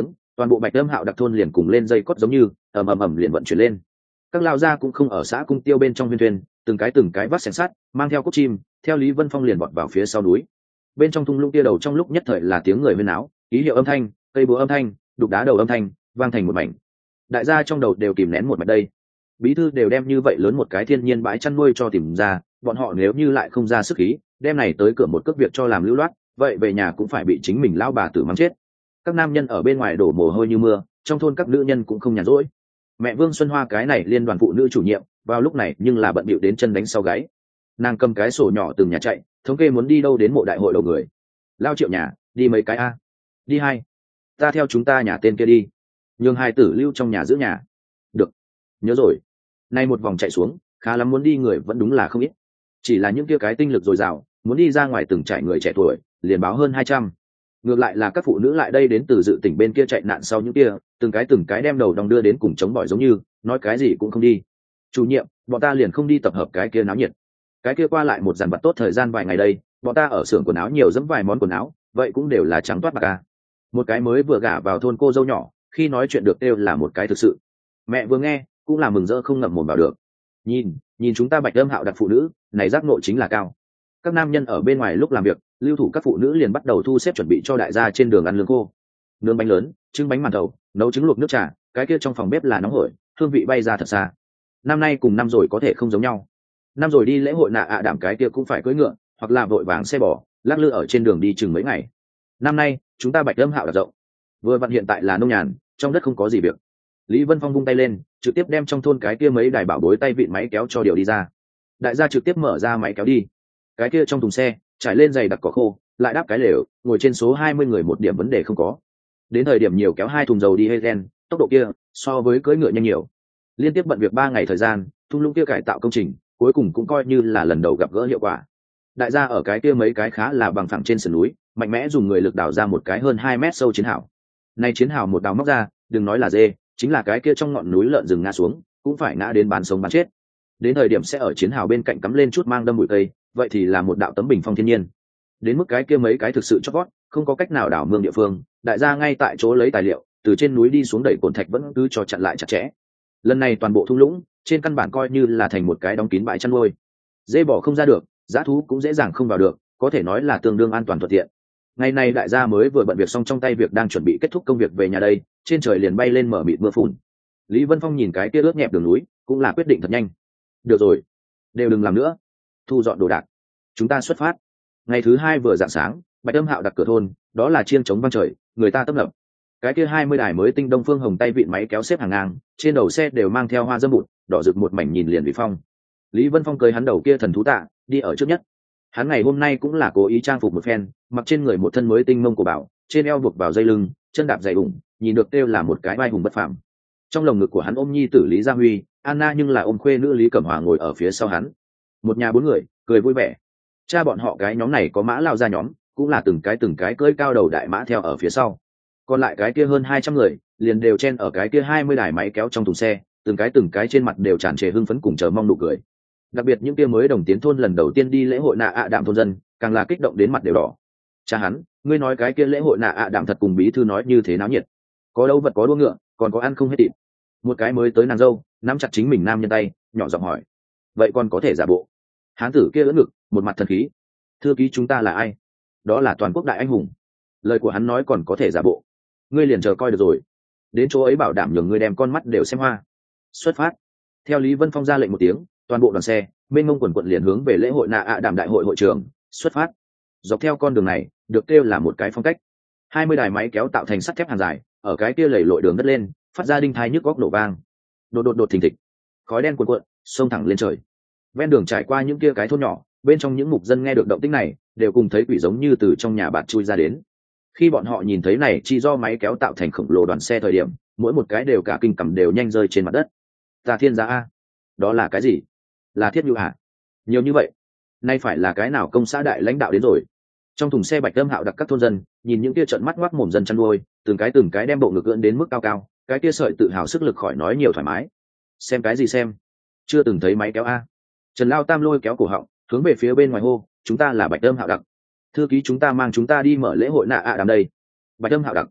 toàn bộ Bạch Âm Hạo đặc thôn liền cùng lên dây cót giống như ầm ầm ầm liền vận chuyển lên. Các lao gia cũng không ở xã cung tiêu bên trong huyên thuyền, từng cái từng cái vác xẻng sắt, mang theo cốt chim, theo Lý Vân Phong liền vọt vào phía sau núi. Bên trong thung lũng kia đầu trong lúc nhất thời là tiếng người huyên náo, ký hiệu âm thanh, cây búa âm thanh, đục đá đầu âm thanh, vang thành một mảnh. Đại gia trong đầu đều kìm nén một mạch đây. Bí thư đều đem như vậy lớn một cái thiên nhiên bãi chăn nuôi cho tìm ra, bọn họ nếu như lại không ra sức khí, đem này tới cửa một cước việc cho làm lưu loát, vậy về nhà cũng phải bị chính mình lao bà tử mắng chết. Các nam nhân ở bên ngoài đổ mồ hôi như mưa, trong thôn các nữ nhân cũng không nhàn rỗi. Mẹ Vương Xuân Hoa cái này liên đoàn phụ nữ chủ nhiệm vào lúc này nhưng là bận bịu đến chân đánh sau gáy. Nàng cầm cái sổ nhỏ từng nhà chạy, thống kê muốn đi đâu đến mộ đại hội đầu người. Lao Triệu nhà đi mấy cái a? Đi hai. Ta theo chúng ta nhà tên kia đi, nhường hai tử lưu trong nhà giữ nhà. Được, nhớ rồi. Nay một vòng chạy xuống, khá lắm muốn đi người vẫn đúng là không ít. Chỉ là những kia cái tinh lực dồi dào, muốn đi ra ngoài từng trải người trẻ tuổi, liền báo hơn hai trăm. Ngược lại là các phụ nữ lại đây đến từ dự tỉnh bên kia chạy nạn sau những kia, từng cái từng cái đem đầu đong đưa đến cùng chống bỏi giống như, nói cái gì cũng không đi. Chủ nhiệm, bọn ta liền không đi tập hợp cái kia náo nhiệt. Cái kia qua lại một dàn vặt tốt thời gian vài ngày đây, bọn ta ở xưởng quần áo nhiều dẫm vài món quần áo, vậy cũng đều là trắng toát bạc à. Một cái mới vừa gả vào thôn cô dâu nhỏ, khi nói chuyện được đều là một cái thực sự. Mẹ vừa nghe, cũng là mừng rỡ không ngậm mồm vào được. Nhìn, nhìn chúng ta Bạch Âm Hạo đặc phụ nữ, này giác ngộ chính là cao. Các nam nhân ở bên ngoài lúc làm việc, lưu thủ các phụ nữ liền bắt đầu thu xếp chuẩn bị cho đại gia trên đường ăn lương khô, nướng bánh lớn, trứng bánh màn thầu, nấu trứng luộc nước trà, cái kia trong phòng bếp là nóng hổi, hương vị bay ra thật xa. Năm nay cùng năm rồi có thể không giống nhau. Năm rồi đi lễ hội nạ ạ đảm cái kia cũng phải cưỡi ngựa, hoặc là vội vàng xe bò, lắc lư ở trên đường đi chừng mấy ngày. Năm nay chúng ta Bạch Âm Hạo đặc rộng, vừa vặn hiện tại là nông nhàn, trong đất không có gì việc. Lý Vân Phong vung tay lên, trực tiếp đem trong thôn cái kia mấy đài bảo bối tay vịn máy kéo cho điều đi ra. Đại gia trực tiếp mở ra máy kéo đi. Cái kia trong thùng xe trải lên giày đặc cỏ khô, lại đáp cái lều, ngồi trên số hai mươi người một điểm vấn đề không có. Đến thời điểm nhiều kéo hai thùng dầu đi hay gen, tốc độ kia so với cưỡi ngựa nhanh nhiều. Liên tiếp bận việc ba ngày thời gian, thung lũng kia cải tạo công trình, cuối cùng cũng coi như là lần đầu gặp gỡ hiệu quả. Đại gia ở cái kia mấy cái khá là bằng phẳng trên sườn núi, mạnh mẽ dùng người lực đào ra một cái hơn hai mét sâu chiến hào. Nay chiến hào một đào móc ra, đừng nói là dê, chính là cái kia trong ngọn núi lợn rừng ngã xuống, cũng phải ngã đến bán sống bán chết. Đến thời điểm sẽ ở chiến hào bên cạnh cắm lên chút mang đâm bụi cây, vậy thì là một đạo tấm bình phong thiên nhiên. Đến mức cái kia mấy cái thực sự chót vót, không có cách nào đảo mương địa phương, đại gia ngay tại chỗ lấy tài liệu, từ trên núi đi xuống đẩy cồn thạch vẫn cứ cho chặn lại chặt chẽ. Lần này toàn bộ thung lũng, trên căn bản coi như là thành một cái đóng kín bãi chăn nuôi. Dê bò không ra được, dã thú cũng dễ dàng không vào được, có thể nói là tương đương an toàn thuận tiện. Ngày này đại gia mới vừa bận việc xong trong tay việc đang chuẩn bị kết thúc công việc về nhà đây, trên trời liền bay lên mở mịt mưa phùn. Lý Vân Phong nhìn cái kia ướt nhẹp đường núi, cũng là quyết định thật nhanh. Được rồi, đều đừng làm nữa, thu dọn đồ đạc, chúng ta xuất phát. Ngày thứ hai vừa rạng sáng, Bạch Âm Hạo đặt cửa thôn, đó là chiêng chống vang trời, người ta tấp nập. Cái kia hai mươi đài mới tinh đông phương hồng tay vịn máy kéo xếp hàng ngang, trên đầu xe đều mang theo hoa dâm bụt, đỏ rực một mảnh nhìn liền bị phong. Lý Vân Phong cưới hắn đầu kia thần thú tạ, đi ở trước nhất. Hắn ngày hôm nay cũng là cố ý trang phục một phen, mặc trên người một thân mới tinh mông của bảo, trên eo buộc vào dây lưng, chân đạp dày ủng, nhìn được kêu là một cái vai hùng bất phàm. Trong lồng ngực của hắn ôm nhi tử Lý Gia Huy, Anna nhưng là ôm khuê nữ Lý Cẩm Hòa ngồi ở phía sau hắn. Một nhà bốn người, cười vui vẻ. Cha bọn họ cái nhóm này có mã lao ra nhóm, cũng là từng cái từng cái cưỡi cao đầu đại mã theo ở phía sau. Còn lại cái kia hơn hai trăm người, liền đều chen ở cái kia hai mươi đài máy kéo trong thùng xe, từng cái từng cái trên mặt đều tràn trề hưng phấn cùng chờ mong nụ cười. Đặc biệt những kia mới đồng tiến thôn lần đầu tiên đi lễ hội nạ ạ đạm thôn dân, càng là kích động đến mặt đều đỏ. Cha hắn, ngươi nói cái kia lễ hội nạ ạ đạm thật cùng bí thư nói như thế náo nhiệt, có đấu vật có đua ngựa, còn có ăn không hết thịt. Một cái mới tới nàng dâu nắm chặt chính mình nam nhân tay, nhỏ giọng hỏi, vậy còn có thể giả bộ? Hán tử kia ưỡn ngực, một mặt thần khí. Thư ký chúng ta là ai? Đó là toàn quốc đại anh hùng. Lời của hắn nói còn có thể giả bộ, ngươi liền chờ coi được rồi. Đến chỗ ấy bảo đảm nhường ngươi đem con mắt đều xem hoa. Xuất phát. Theo Lý Vân Phong ra lệnh một tiếng, toàn bộ đoàn xe mênh mông quần quận liền hướng về lễ hội nạ ạ đạm đại hội hội trường xuất phát. Dọc theo con đường này được kêu là một cái phong cách, hai mươi đài máy kéo tạo thành sắt thép hàng dài, ở cái kia lầy lội đường đất lên, phát ra đinh thai nhức góc nổ vang, đột đột đột thình thịch, khói đen cuồn cuộn xông thẳng lên trời. Ven đường trải qua những kia cái thôn nhỏ, bên trong những mục dân nghe được động tĩnh này đều cùng thấy quỷ giống như từ trong nhà bạt chui ra đến. Khi bọn họ nhìn thấy này chỉ do máy kéo tạo thành khổng lồ đoàn xe thời điểm, mỗi một cái đều cả kinh cầm đều nhanh rơi trên mặt đất. Ta thiên gia a, đó là cái gì? Là thiết nhu hả? Nhiều như vậy, nay phải là cái nào công xã đại lãnh đạo đến rồi? Trong thùng xe Bạch Âm Hạo đặt các thôn dân nhìn những kia trợn mắt ngoác mồm dân chăn nuôi, từng cái từng cái đem bộ ngực ưỡn đến mức cao cao, cái kia sợi tự hào sức lực khỏi nói nhiều thoải mái. Xem cái gì xem? Chưa từng thấy máy kéo a? Trần Lao Tam lôi kéo cổ họng, hướng về phía bên ngoài hô, chúng ta là Bạch Âm Hạo đặc. Thư ký chúng ta mang chúng ta đi mở lễ hội nạ ạ đàm đây. Bạch Âm Hạo đặc.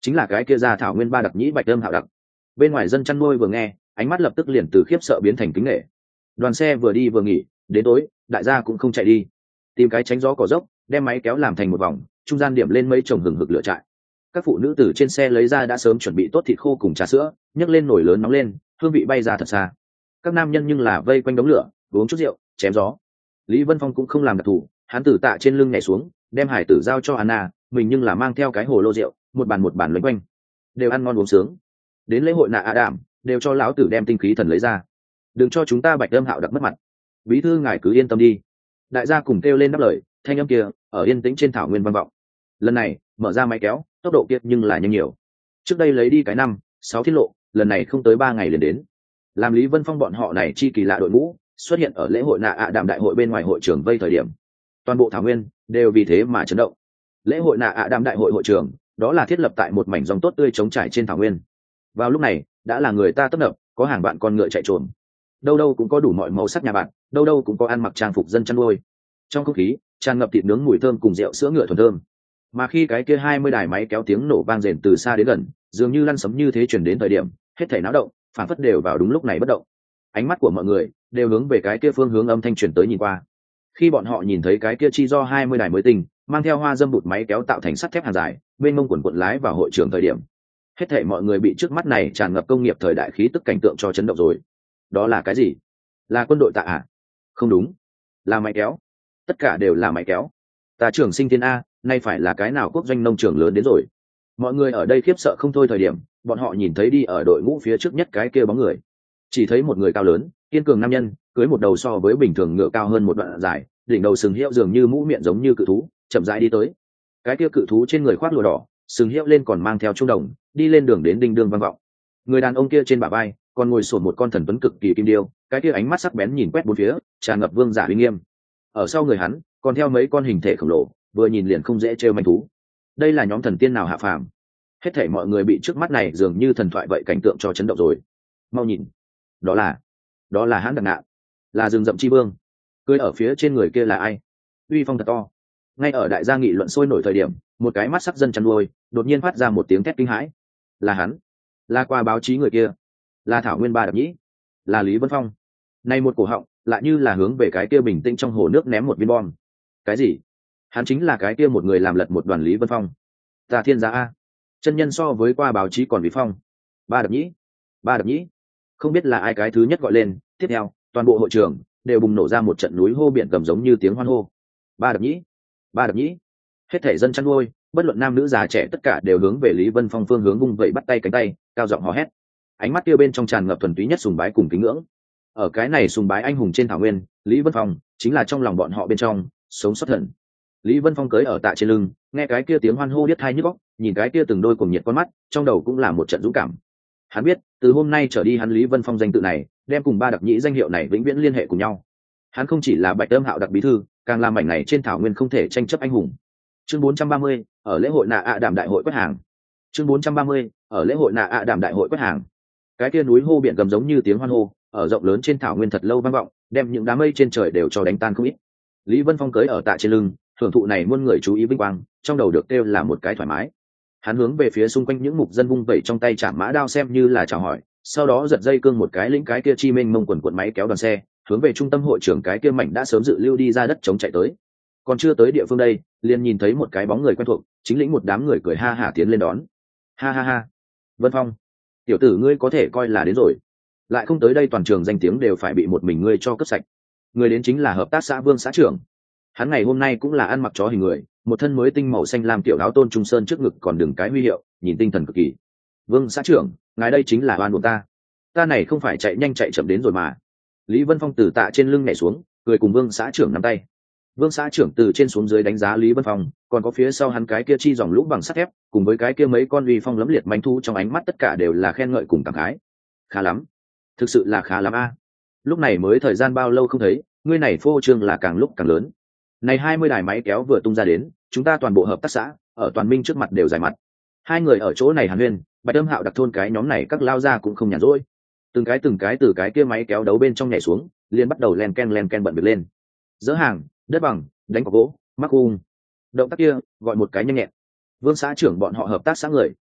chính là cái kia ra thảo nguyên ba đặc nhĩ bạch âm hạo đặc. Bên ngoài dân chăn nuôi vừa nghe, ánh mắt lập tức liền từ khiếp sợ biến thành kính nể. Đoàn xe vừa đi vừa nghỉ, đến tối đại gia cũng không chạy đi, tìm cái tránh gió cỏ dốc, đem máy kéo làm thành một vòng, trung gian điểm lên mấy chồng hừng hực lửa trại. Các phụ nữ từ trên xe lấy ra đã sớm chuẩn bị tốt thịt khô cùng trà sữa, nhấc lên nồi lớn nóng lên, hương vị bay ra thật xa. Các nam nhân nhưng là vây quanh đống lửa, uống chút rượu, chém gió. Lý Vân Phong cũng không làm đặc thù, hắn từ tạ trên lưng nhảy xuống, đem hải tử giao cho Anna, mình nhưng là mang theo cái hồ lô rượu, một bàn một bàn loanh quanh, đều ăn ngon uống sướng. Đến lễ hội nạ ạ đảm, đều cho lão tử đem tinh khí thần lấy ra, đừng cho chúng ta bạch âm hạo đặc mất mặt. Bí thư ngài cứ yên tâm đi. Đại gia cùng kêu lên đáp lời, thanh âm kia ở yên tĩnh trên thảo nguyên vang vọng. Lần này mở ra máy kéo, tốc độ kia nhưng là nhanh nhiều. Trước đây lấy đi cái năm sáu thiết lộ, lần này không tới ba ngày liền đến. Làm Lý Vân Phong bọn họ này chi kỳ lạ đội ngũ xuất hiện ở lễ hội nạ ạ đàm đại hội bên ngoài hội trường vây thời điểm, toàn bộ thảo nguyên đều vì thế mà chấn động. Lễ hội nạ ạ đàm đại hội hội trường, đó là thiết lập tại một mảnh dòng tốt tươi trống trải trên thảo nguyên. Vào lúc này đã là người ta tấp nập, có hàng vạn con ngựa chạy trồm, đâu đâu cũng có đủ mọi màu sắc nhà bạn, đâu đâu cũng có ăn mặc trang phục dân chăn nuôi. Trong không khí tràn ngập thịt nướng mùi thơm cùng rượu sữa ngựa thuần thơm. Mà khi cái kia hai mươi đài máy kéo tiếng nổ vang rền từ xa đến gần, dường như lăn sấm như thế chuyển đến thời điểm, hết thảy náo động phản phất đều vào đúng lúc này bất động. Ánh mắt của mọi người đều hướng về cái kia phương hướng âm thanh truyền tới nhìn qua. Khi bọn họ nhìn thấy cái kia chi do hai mươi đài mới tinh mang theo hoa dâm bụt máy kéo tạo thành sắt thép hàng dài bên mông quần quận lái vào hội trường thời điểm, hết thảy mọi người bị trước mắt này tràn ngập công nghiệp thời đại khí tức cảnh tượng cho chấn động rồi. Đó là cái gì? Là quân đội tạ à? Không đúng, là máy kéo. Tất cả đều là máy kéo. Ta trưởng sinh thiên a, nay phải là cái nào quốc doanh nông trường lớn đến rồi. Mọi người ở đây khiếp sợ không thôi thời điểm, bọn họ nhìn thấy đi ở đội ngũ phía trước nhất cái kia bóng người. Chỉ thấy một người cao lớn, kiên cường nam nhân, cưới một đầu so với bình thường ngựa cao hơn một đoạn dài, đỉnh đầu sừng hiệu dường như mũ miệng giống như cự thú, chậm rãi đi tới. Cái kia cự thú trên người khoác lụa đỏ, sừng hiệu lên còn mang theo trung đồng, đi lên đường đến đinh đương vang vọng. Người đàn ông kia trên bả vai còn ngồi sổn một con thần tuấn cực kỳ kim điêu, cái kia ánh mắt sắc bén nhìn quét bốn phía, tràn ngập vương giả uy nghiêm. Ở sau người hắn còn theo mấy con hình thể khổng lồ, vừa nhìn liền không dễ trêu manh thú. Đây là nhóm thần tiên nào hạ phàm? Hết thảy mọi người bị trước mắt này dường như thần thoại vậy cảnh tượng cho chấn động rồi. Mau nhìn, đó là đó là hãn đặc ngạn, là rừng rậm chi vương. Cưỡi ở phía trên người kia là ai? Uy phong thật to. Ngay ở đại gia nghị luận sôi nổi thời điểm, một cái mắt sắc dân chăn nuôi đột nhiên phát ra một tiếng thét kinh hãi. Là hắn, là qua báo chí người kia, là thảo nguyên ba đặc nhĩ, là Lý Vân Phong. Này một cổ họng lại như là hướng về cái kia bình tĩnh trong hồ nước ném một viên bom. Cái gì? Hắn chính là cái kia một người làm lật một đoàn Lý Vân Phong. Ta thiên gia a, chân nhân so với qua báo chí còn vì phong. Ba đặc nhĩ, ba đặc nhĩ. Không biết là ai cái thứ nhất gọi lên, tiếp theo toàn bộ hội trường đều bùng nổ ra một trận núi hô biển gầm giống như tiếng hoan hô. Ba đặc nhĩ, ba đặc nhĩ. Hết thảy dân chăn nuôi, bất luận nam nữ già trẻ tất cả đều hướng về Lý Vân Phong phương hướng vung vẩy bắt tay cánh tay, cao giọng hò hét. Ánh mắt kia bên trong tràn ngập thuần túy nhất sùng bái cùng kính ngưỡng. Ở cái này sùng bái anh hùng trên thảo nguyên, Lý Vân Phong chính là trong lòng bọn họ bên trong sống sót thần. Lý Vân Phong cưỡi ở tạ trên lưng, nghe cái kia tiếng hoan hô điếc tai nhức óc, nhìn cái kia từng đôi cùng nhiệt con mắt, trong đầu cũng là một trận dũng cảm. Hắn biết, từ hôm nay trở đi hắn Lý Vân Phong danh tự này, đem cùng ba đặc nhĩ danh hiệu này vĩnh viễn liên hệ cùng nhau. Hắn không chỉ là Bạch Âm Hạo đặc bí thư, càng là mảnh này trên thảo nguyên không thể tranh chấp anh hùng. Chương bốn trăm ba mươi, ở lễ hội nạ ạ đàm đại hội quét hàng. Chương bốn trăm ba mươi, ở lễ hội nạ ạ đàm đại hội quét hàng. Cái kia núi hô biển gầm giống như tiếng hoan hô, ở rộng lớn trên thảo nguyên thật lâu vang vọng, đem những đám mây trên trời đều cho đánh tan không ít. Lý Vân Phong cưỡi ở tạ trên lưng, thưởng thụ này muôn người chú ý vinh quang, trong đầu được kêu là một cái thoải mái. Hắn hướng về phía xung quanh những mục dân vung vẩy trong tay chạm mã đao xem như là chào hỏi, sau đó giật dây cương một cái lĩnh cái kia chi mênh mông quần quần máy kéo đoàn xe, hướng về trung tâm hội trưởng cái kia mảnh đã sớm dự lưu đi ra đất chống chạy tới. Còn chưa tới địa phương đây, liền nhìn thấy một cái bóng người quen thuộc, chính lĩnh một đám người cười ha hả tiến lên đón. Ha ha ha, Vân Phong, tiểu tử ngươi có thể coi là đến rồi, lại không tới đây toàn trường danh tiếng đều phải bị một mình ngươi cho cướp sạch. Người đến chính là hợp tác xã Vương xã trưởng. Hắn ngày hôm nay cũng là ăn mặc chó hình người, một thân mới tinh màu xanh lam tiểu áo tôn trung sơn trước ngực còn đừng cái huy hiệu, nhìn tinh thần cực kỳ. Vương xã trưởng, ngài đây chính là oan của ta. Ta này không phải chạy nhanh chạy chậm đến rồi mà. Lý Vân Phong từ tạ trên lưng nhảy xuống, cười cùng Vương xã trưởng nắm tay. Vương xã trưởng từ trên xuống dưới đánh giá Lý Vân Phong, còn có phía sau hắn cái kia chi dòng lũ bằng sắt thép, cùng với cái kia mấy con uy phong lấm liệt manh thu trong ánh mắt tất cả đều là khen ngợi cùng cảm khái. Khá lắm, thực sự là khá lắm a. Lúc này mới thời gian bao lâu không thấy, ngươi này phô trương là càng lúc càng lớn. Này hai mươi đài máy kéo vừa tung ra đến, chúng ta toàn bộ hợp tác xã ở toàn minh trước mặt đều dài mặt. Hai người ở chỗ này hàn huyên, Bạch Âm Hạo đặc thôn cái nhóm này các lao ra cũng không nhàn rỗi. Từng cái từng cái từ cái kia máy kéo đấu bên trong nhảy xuống, liền bắt đầu len ken len ken bận việc lên. Dỡ hàng, đất bằng, đánh cọc gỗ, mắc cung. Động tác kia gọi một cái nhanh nhẹn. Vương xã trưởng bọn họ hợp tác xã người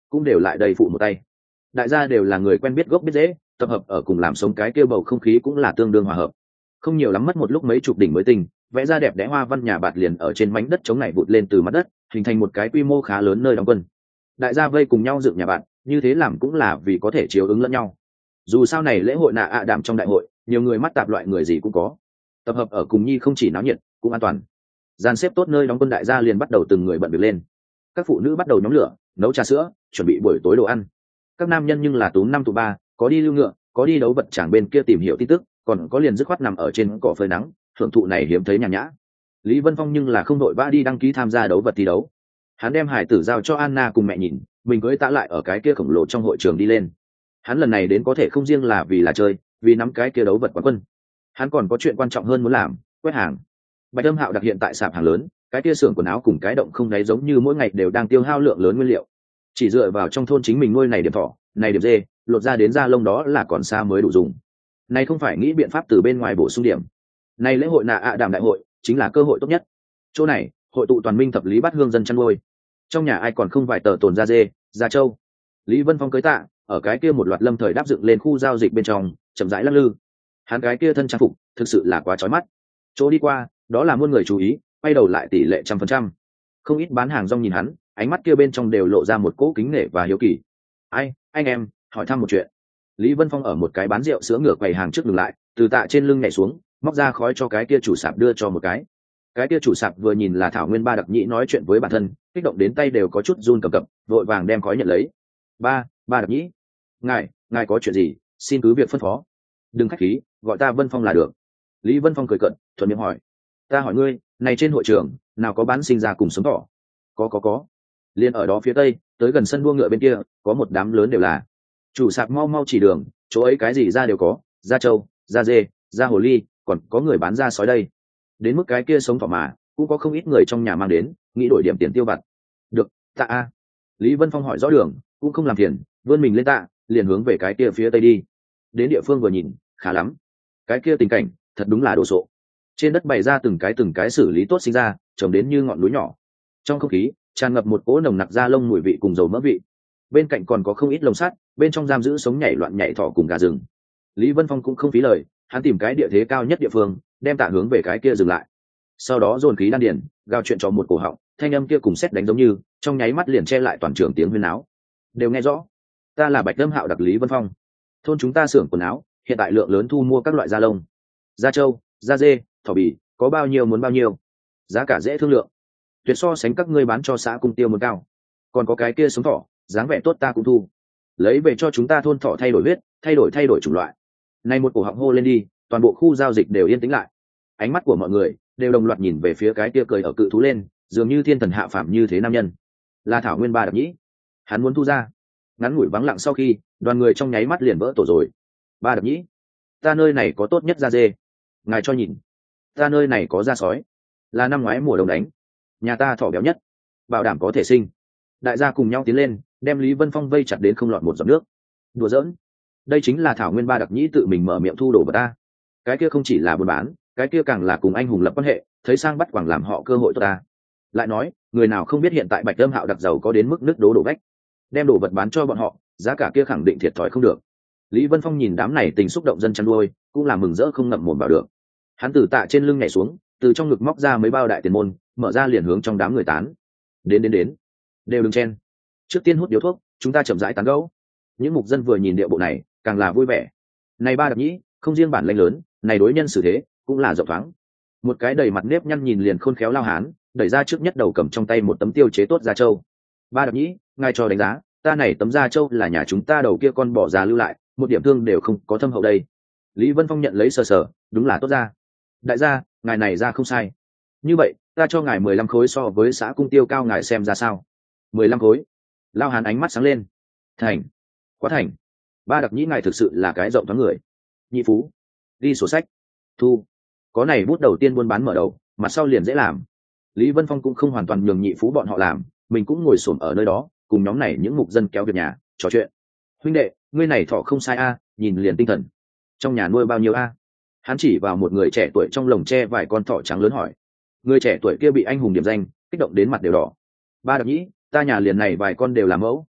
cũng đều lại đầy phụ một tay. Đại gia đều là người quen biết gốc biết dễ, tập hợp ở cùng làm sống cái kia bầu không khí cũng là tương đương hòa hợp. Không nhiều lắm mất một lúc mấy chục đỉnh mới tinh, vẽ ra đẹp đẽ hoa văn nhà bạt liền ở trên mảnh đất trống này vụt lên từ mặt đất, hình thành một cái quy mô khá lớn nơi đóng quân. Đại gia vây cùng nhau dựng nhà bạt, như thế làm cũng là vì có thể chiếu ứng lẫn nhau. Dù sao này lễ hội nạ ạ đạm trong đại hội, nhiều người mắt tạp loại người gì cũng có. Tập hợp ở cùng nhi không chỉ náo nhiệt, cũng an toàn. Dàn xếp tốt nơi đóng quân, đại gia liền bắt đầu từng người bận việc lên. Các phụ nữ bắt đầu nhóm lửa, nấu trà sữa, chuẩn bị buổi tối đồ ăn. Các nam nhân nhưng là túm năm tụ ba, có đi lưu ngựa, có đi đấu vật tràng bên kia tìm hiểu tin tức, còn có liền dứt khoát nằm ở trên cỏ phơi nắng, thưởng thụ này hiếm thấy nhàn nhã. Lý Vân Phong nhưng là không đội vã đi đăng ký tham gia đấu vật thi đấu. Hắn đem hải tử giao cho Anna cùng mẹ nhìn, mình cưỡi tạ lại ở cái kia khổng lồ trong hội trường đi lên. Hắn lần này đến có thể không riêng là vì là chơi, vì nắm cái kia đấu vật quán quân. Hắn còn có chuyện quan trọng hơn muốn làm, quét hàng. Bạch Âm Hạo đặc hiện tại sạp hàng lớn, cái kia xưởng quần áo cùng cái động không đáy giống như mỗi ngày đều đang tiêu hao lượng lớn nguyên liệu. Chỉ dựa vào trong thôn chính mình nuôi này điểm thỏ, này điểm dê, lột ra đến da lông đó là còn xa mới đủ dùng. Này không phải nghĩ biện pháp từ bên ngoài bổ sung điểm. Này lễ hội nạ ạ đạm đại hội chính là cơ hội tốt nhất. Chỗ này, hội tụ toàn minh thập lý bát hương dân chăn nuôi. Trong nhà ai còn không vài tờ tồn da dê, da trâu. Lý Vân Phong cưới tạ, ở cái kia một loạt lâm thời đáp dựng lên khu giao dịch bên trong, chậm rãi lắc lư. Hắn cái kia thân trang phục, thực sự là quá chói mắt. Chỗ đi qua, đó là muôn người chú ý, quay đầu lại tỷ lệ trăm phần trăm. Không ít bán hàng rong nhìn hắn, ánh mắt kia bên trong đều lộ ra một cỗ kính nể và hiếu kỳ. Ai, anh em, hỏi thăm một chuyện. Lý Vân Phong ở một cái bán rượu sữa ngửa quầy hàng trước dừng lại, từ tạ trên lưng nhảy xuống, móc ra khói cho cái kia chủ sạp đưa cho một cái. Cái kia chủ sạp vừa nhìn là Thảo Nguyên Ba Đặc Nhĩ nói chuyện với bản thân, kích động đến tay đều có chút run cầm cập, vội vàng đem khói nhận lấy. Ba, Ba Đặc Nhĩ, ngài, ngài có chuyện gì, xin cứ việc phân phó. Đừng khách khí, gọi ta Vân Phong là được. Lý Vân Phong cười cận, thuận miệng hỏi. Ta hỏi ngươi, này trên hội trường, nào có bán sinh ra cùng sống thỏ? Có có có. Liên ở đó phía tây, tới gần sân đua ngựa bên kia, có một đám lớn đều là. Chủ sạp mau mau chỉ đường, chỗ ấy cái gì ra đều có, da trâu, da dê, da hồ ly, còn có người bán da sói đây. Đến mức cái kia sống thỏ mà, cũng có không ít người trong nhà mang đến, nghĩ đổi điểm tiền tiêu vặt. Được, tạ a. Lý Vân Phong hỏi rõ đường, cũng không làm phiền, vươn mình lên tạ, liền hướng về cái kia phía tây đi. Đến địa phương vừa nhìn, khá lắm. Cái kia tình cảnh, thật đúng là đồ sộ. Trên đất bày ra từng cái từng cái xử lý tốt sinh ra, trồng đến như ngọn núi nhỏ. Trong không khí tràn ngập một cỗ nồng nặc da lông mùi vị cùng dầu mỡ vị. Bên cạnh còn có không ít lồng sắt, bên trong giam giữ sống nhảy loạn nhảy thỏ cùng gà rừng. Lý Vân Phong cũng không phí lời, hắn tìm cái địa thế cao nhất địa phương, đem tạ hướng về cái kia dừng lại. Sau đó dồn khí đan điền, gào chuyện cho một cổ họng, thanh âm kia cùng sét đánh giống như, trong nháy mắt liền che lại toàn trường tiếng huyên náo. Đều nghe rõ, ta là Bạch Âm Hạo đặc Lý Vân Phong. Thôn chúng ta xưởng quần áo, hiện tại lượng lớn thu mua các loại da lông, da trâu, da dê, thỏ bì, có bao nhiêu muốn bao nhiêu, giá cả dễ thương lượng, tuyệt so sánh các ngươi bán cho xã cung tiêu muốn cao. Còn có cái kia sống thỏ, dáng vẻ tốt ta cũng thu, lấy về cho chúng ta thôn thỏ thay đổi huyết, thay đổi thay đổi chủng loại. Nay một cổ họng hô lên đi, toàn bộ khu giao dịch đều yên tĩnh lại. Ánh mắt của mọi người đều đồng loạt nhìn về phía cái kia cười ở cự thú lên, dường như thiên thần hạ phàm như thế nam nhân. Là Thảo Nguyên Ba Đặc Nhĩ. Hắn muốn thu ra. Ngắn ngủi vắng lặng sau khi, đoàn người trong nháy mắt liền vỡ tổ rồi. Ba Đặc Nhĩ, ta nơi này có tốt nhất da dê, ngài cho nhìn. Ta nơi này có da sói, là năm ngoái mùa đông đánh, nhà ta thỏ béo nhất, bảo đảm có thể sinh. Đại gia cùng nhau tiến lên, đem Lý Vân Phong vây chặt đến không lọt một giọt nước. Đùa giỡn, đây chính là Thảo Nguyên Ba Đặc Nhĩ tự mình mở miệng thu đồ vật ta. Cái kia không chỉ là buôn bán, cái kia càng là cùng anh hùng lập quan hệ, thấy sang bắt quảng làm họ cơ hội tốt ta. Lại nói, người nào không biết hiện tại Bạch Âm Hạo đặc giàu có đến mức nước đố đổ vách, đem đồ vật bán cho bọn họ, giá cả kia khẳng định thiệt thòi không được. Lý Vân Phong nhìn đám này tình xúc động dân chăn nuôi, cũng là mừng rỡ không ngậm mồm vào được. Hắn từ tạ trên lưng nhảy xuống, từ trong ngực móc ra mấy bao đại tiền môn, mở ra liền hướng trong đám người tán. Đến đến đến, đều đừng chen. Trước tiên hút điếu thuốc, chúng ta chậm rãi tán gẫu. Những mục dân vừa nhìn điệu bộ này, càng là vui vẻ. Này Ba Đặc Nhĩ, không riêng bản lãnh lớn, này đối nhân xử thế, cũng là rộng thoáng. Một cái đầy mặt nếp nhăn nhìn liền khôn khéo lao hán, đẩy ra trước nhất đầu cầm trong tay một tấm tiêu chế tốt da trâu. Ba Đặc Nhĩ, ngài cho đánh giá, ta này tấm da trâu là nhà chúng ta đầu kia con bỏ già lưu lại, một điểm thương đều không có thâm hậu đây. Lý Vân Phong nhận lấy sờ sờ, đúng là tốt ra. Đại gia, ngài này ra không sai. Như vậy, ta cho ngài mười lăm khối so với xã cung tiêu cao ngài xem ra sao. Mười lăm khối. Lao hán ánh mắt sáng lên. Thành. Quá thành. Ba Đặc Nhĩ ngài thực sự là cái rộng thoáng người. Nhị phú. Đi sổ sách. Thu. Có này bút đầu tiên buôn bán mở đầu, mặt sau liền dễ làm. Lý Vân Phong cũng không hoàn toàn nhường nhị phú bọn họ làm, mình cũng ngồi xổm ở nơi đó, cùng nhóm này những mục dân kéo việc nhà, trò chuyện. Huynh đệ, ngươi này thọ không sai a, nhìn liền tinh thần. Trong nhà nuôi bao nhiêu a? Hắn chỉ vào một người trẻ tuổi trong lồng tre vài con thỏ trắng lớn hỏi. Người trẻ tuổi kia bị anh hùng điểm danh, kích động đến mặt đều đỏ. Ba Đặc Nhĩ, ta nhà liền này vài con đều là mẫu,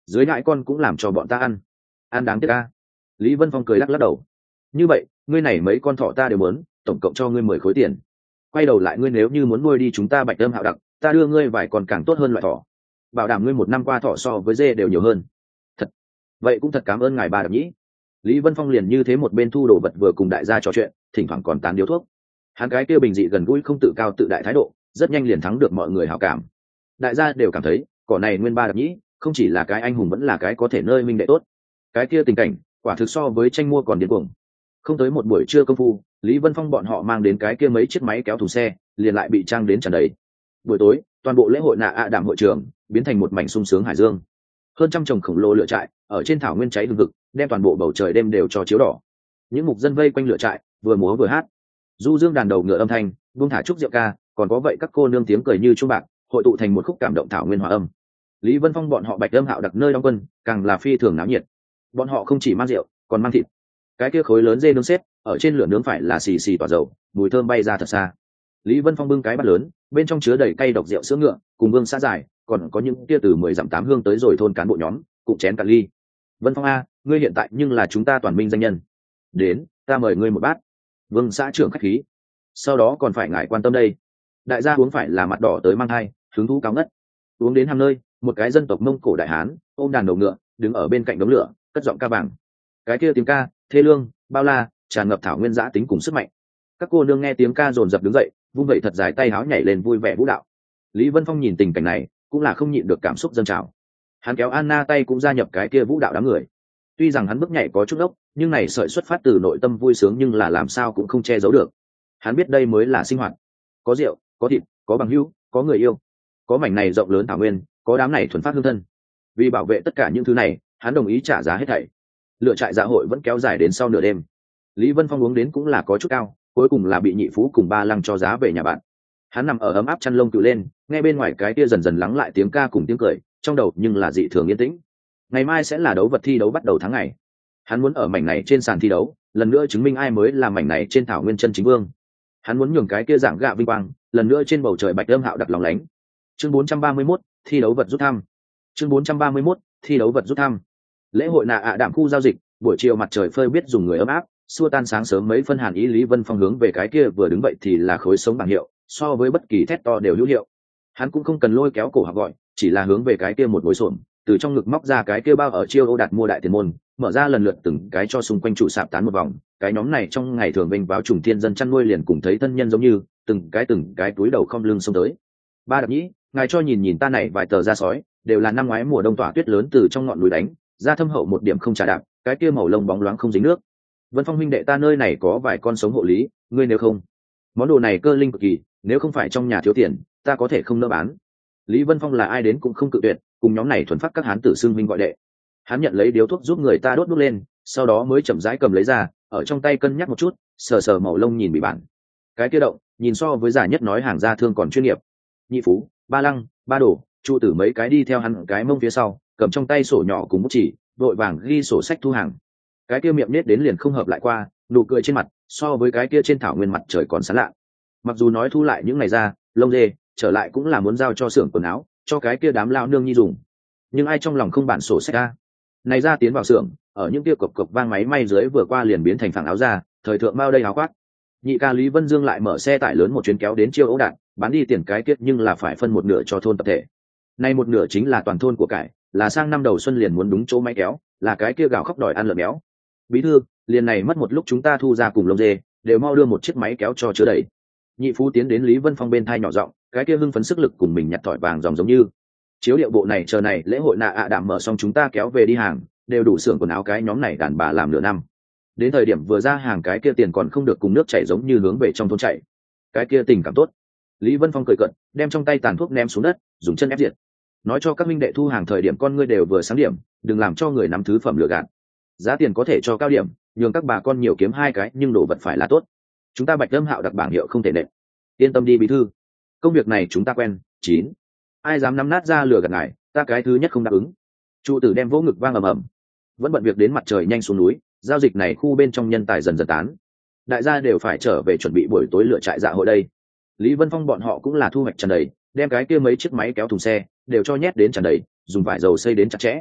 dưới ngãi con cũng làm cho bọn ta ăn ăn đáng tiếc ca. Lý Vân Phong cười lắc lắc đầu. Như vậy ngươi này mấy con thỏ ta đều muốn, tổng cộng cho ngươi mười khối tiền. Quay đầu lại ngươi nếu như muốn nuôi đi chúng ta Bạch Âm Hạo Đặc, ta đưa ngươi vài con càng tốt hơn loại thỏ, bảo đảm ngươi một năm qua thỏ so với dê đều nhiều hơn. Thật vậy cũng thật cảm ơn ngài Ba Đạp Nhĩ. Lý Vân Phong liền như thế một bên thu đồ vật vừa cùng đại gia trò chuyện, thỉnh thoảng còn tán điếu thuốc. Hắn cái kia bình dị gần gũi không tự cao tự đại thái độ, rất nhanh liền thắng được mọi người hảo cảm. Đại gia đều cảm thấy cỏ này nguyên Ba Đạp Nhĩ không chỉ là cái anh hùng vẫn là cái có thể nơi minh đệ tốt. Cái kia tình cảnh quả thực so với tranh mua còn điên cuồng. Không tới một buổi trưa công phu, Lý Vân Phong bọn họ mang đến cái kia mấy chiếc máy kéo thùng xe liền lại bị trang đến tràn đầy. Buổi tối toàn bộ lễ hội nạ ạ đạm hội trường biến thành một mảnh sung sướng hải dương. Hơn trăm chồng khổng lồ lửa trại ở trên thảo nguyên cháy hừng hực, đem toàn bộ bầu trời đêm đều cho chiếu đỏ. Những mục dân vây quanh lửa trại vừa múa vừa hát, du dương đàn đầu ngựa âm thanh, buông thả trúc rượu ca, còn có vậy các cô nương tiếng cười như chuông bạc, hội tụ thành một khúc cảm động thảo nguyên hòa âm. Lý Vân Phong bọn họ Bạch Âm Hạo Đặc nơi đóng quân càng là phi thường náo nhiệt. Bọn họ không chỉ mang rượu còn mang thịt. Cái kia khối lớn dê nướng xếp ở trên lửa nướng phải là xì xì tỏa dầu, mùi thơm bay ra thật xa. Lý Vân Phong bưng cái bát lớn, bên trong chứa đầy cay độc rượu sữa ngựa cùng vương xã dài, còn có những kia từ mười dặm tám hương tới rồi thôn cán bộ nhóm cùng chén cạn ly. Vân Phong a, ngươi hiện tại nhưng là chúng ta toàn minh danh nhân, đến ta mời ngươi một bát. Vương xã trưởng khách khí, sau đó còn phải ngại quan tâm đây. Đại gia uống phải là mặt đỏ tới mang thai, hứng thú cao ngất. Uống đến hăm nơi, một cái dân tộc Mông Cổ đại hán ôm đàn đầu ngựa đứng ở bên cạnh đống lửa, cất giọng ca vàng. Cái kia tiếng ca thê lương bao la, tràn ngập thảo nguyên dã tính cùng sức mạnh. Các cô nương nghe tiếng ca dồn dập đứng dậy, vung vẩy thật dài tay háo nhảy lên vui vẻ vũ đạo. Lý Vân Phong nhìn tình cảnh này cũng là không nhịn được cảm xúc dâng trào. Hắn kéo Anna tay cũng gia nhập cái kia vũ đạo đám người. Tuy rằng hắn bước nhảy có chút ốc, nhưng này sợi xuất phát từ nội tâm vui sướng nhưng là làm sao cũng không che giấu được. Hắn biết đây mới là sinh hoạt, có rượu có thịt có bằng hữu có người yêu, có mảnh này rộng lớn thảo nguyên, có đám này thuần phát hương thân. Vì bảo vệ tất cả những thứ này, hắn đồng ý trả giá hết thảy. Lựa trại dạ hội vẫn kéo dài đến sau nửa đêm. Lý Vân Phong uống đến cũng là có chút cao, cuối cùng là bị nhị phú cùng ba lăng cho giá về nhà bạn. Hắn nằm ở ấm áp chăn lông cự lên, nghe bên ngoài cái kia dần dần lắng lại tiếng ca cùng tiếng cười, trong đầu nhưng là dị thường yên tĩnh. Ngày mai sẽ là đấu vật thi đấu bắt đầu tháng ngày. Hắn muốn ở mảnh này trên sàn thi đấu, lần nữa chứng minh ai mới là mảnh này trên thảo nguyên chân chính vương. Hắn muốn nhường cái kia dạng gạ vinh quang, lần nữa trên bầu trời Bạch Âm Hạo Đặc lóng lánh. Chương bốn trăm ba mươi mốt, thi đấu vật rút thăm. Chương bốn trăm ba mươi mốt, thi đấu vật rút thăm. Lễ hội nạ ạ đạm khu giao dịch, buổi chiều mặt trời phơi biết dùng người ấm áp, xua tan sáng sớm mấy phân hàn ý. Lý Vân Phong hướng về cái kia vừa đứng vậy thì là khối sống bảng hiệu, so với bất kỳ thét to đều hữu hiệu. Hắn cũng không cần lôi kéo cổ học gọi, chỉ là hướng về cái kia một bối xổm, từ trong ngực móc ra cái kia bao ở chiêu ô đạt mua đại tiền môn, mở ra lần lượt từng cái cho xung quanh trụ sạp tán một vòng. Cái nhóm này trong ngày thường vinh báo trùng thiên dân chăn nuôi liền cùng thấy thân nhân giống như từng cái từng cái túi đầu không lưng xông tới. Ba Đạp Nhĩ, ngài cho nhìn nhìn ta này vài tờ da sói, đều là năm ngoái mùa đông tỏa tuyết lớn từ trong ngọn núi đánh da thâm hậu một điểm không trà đạp, cái kia màu lông bóng loáng không dính nước. Vân Phong huynh đệ ta nơi này có vài con sống hộ lý, ngươi nếu không, món đồ này cơ linh cực kỳ, nếu không phải trong nhà thiếu tiền, ta có thể không nỡ bán. Lý Vân Phong là ai đến cũng không cự tuyệt, cùng nhóm này thuần phát các hán tử xưng huynh gọi đệ. Hắn nhận lấy điếu thuốc giúp người ta đốt đốt lên, sau đó mới chậm rãi cầm lấy ra, ở trong tay cân nhắc một chút, sờ sờ màu lông nhìn bị bản. Cái kia động, nhìn so với giả nhất nói hàng gia thương còn chuyên nghiệp. Nhị phú, ba lăng, ba đổ, chu tử mấy cái đi theo hắn cái mông phía sau, cầm trong tay sổ nhỏ cùng bút chỉ, vội vàng ghi sổ sách thu hàng. Cái kia miệng nết đến liền không hợp lại qua, nụ cười trên mặt so với cái kia trên thảo nguyên mặt trời còn sáng lạ. Mặc dù nói thu lại những ngày ra, lông dê trở lại cũng là muốn giao cho xưởng quần áo, cho cái kia đám lao nương nhi dùng, nhưng ai trong lòng không bản sổ sách ra. Này ra tiến vào xưởng, ở những kia cộc cộc vang máy may dưới vừa qua liền biến thành phẳng áo ra, thời thượng bao đây áo khoác. Nhị ca Lý Vân Dương lại mở xe tải lớn một chuyến kéo đến chiêu ấu đạn, bán đi tiền cái kiết nhưng là phải phân một nửa cho thôn tập thể. Nay một nửa chính là toàn thôn của cải, là sang năm đầu xuân liền muốn đúng chỗ máy kéo, là cái kia gào khóc đòi ăn lợn béo. Bí thư, liền này mất một lúc chúng ta thu ra cùng lông dê, đều mau đưa một chiếc máy kéo cho chứa đầy. Nhị phú tiến đến Lý Vân Phong bên thai nhỏ giọng, cái kia hưng phấn sức lực cùng mình nhặt thỏi vàng dòng giống như. Chiếu điệu bộ này chờ này lễ hội nạ ạ đảm mở xong chúng ta kéo về đi hàng, đều đủ xưởng quần áo cái nhóm này đàn bà làm nửa năm. Đến thời điểm vừa ra hàng cái kia tiền còn không được cùng nước chảy giống như hướng về trong thôn chảy. Cái kia tình cảm tốt. Lý Vân Phong cười cận, đem trong tay tàn thuốc ném xuống đất, dùng chân ép diệt. Nói cho các minh đệ thu hàng thời điểm con ngươi đều vừa sáng điểm, đừng làm cho người nắm thứ phẩm lừa gạt. Giá tiền có thể cho cao điểm, nhường các bà con nhiều kiếm hai cái, nhưng đồ vật phải là tốt. Chúng ta Bạch Âm Hạo Đặc bảng hiệu không thể nệ. Yên tâm đi bí thư, công việc này chúng ta quen. Chín, ai dám nắm nát ra lừa gạt ngài, ta cái thứ nhất không đáp ứng. Trụ tử đem vỗ ngực vang ầm ầm. Vẫn bận việc đến mặt trời nhanh xuống núi, giao dịch này khu bên trong nhân tài dần dần tán. Đại gia đều phải trở về chuẩn bị buổi tối lựa trại dạ hội đây. Lý Vân Phong bọn họ cũng là thu hoạch tràn đầy, đem cái kia mấy chiếc máy kéo thùng xe đều cho nhét đến tràn đầy, dùng vải dầu xây đến chặt chẽ.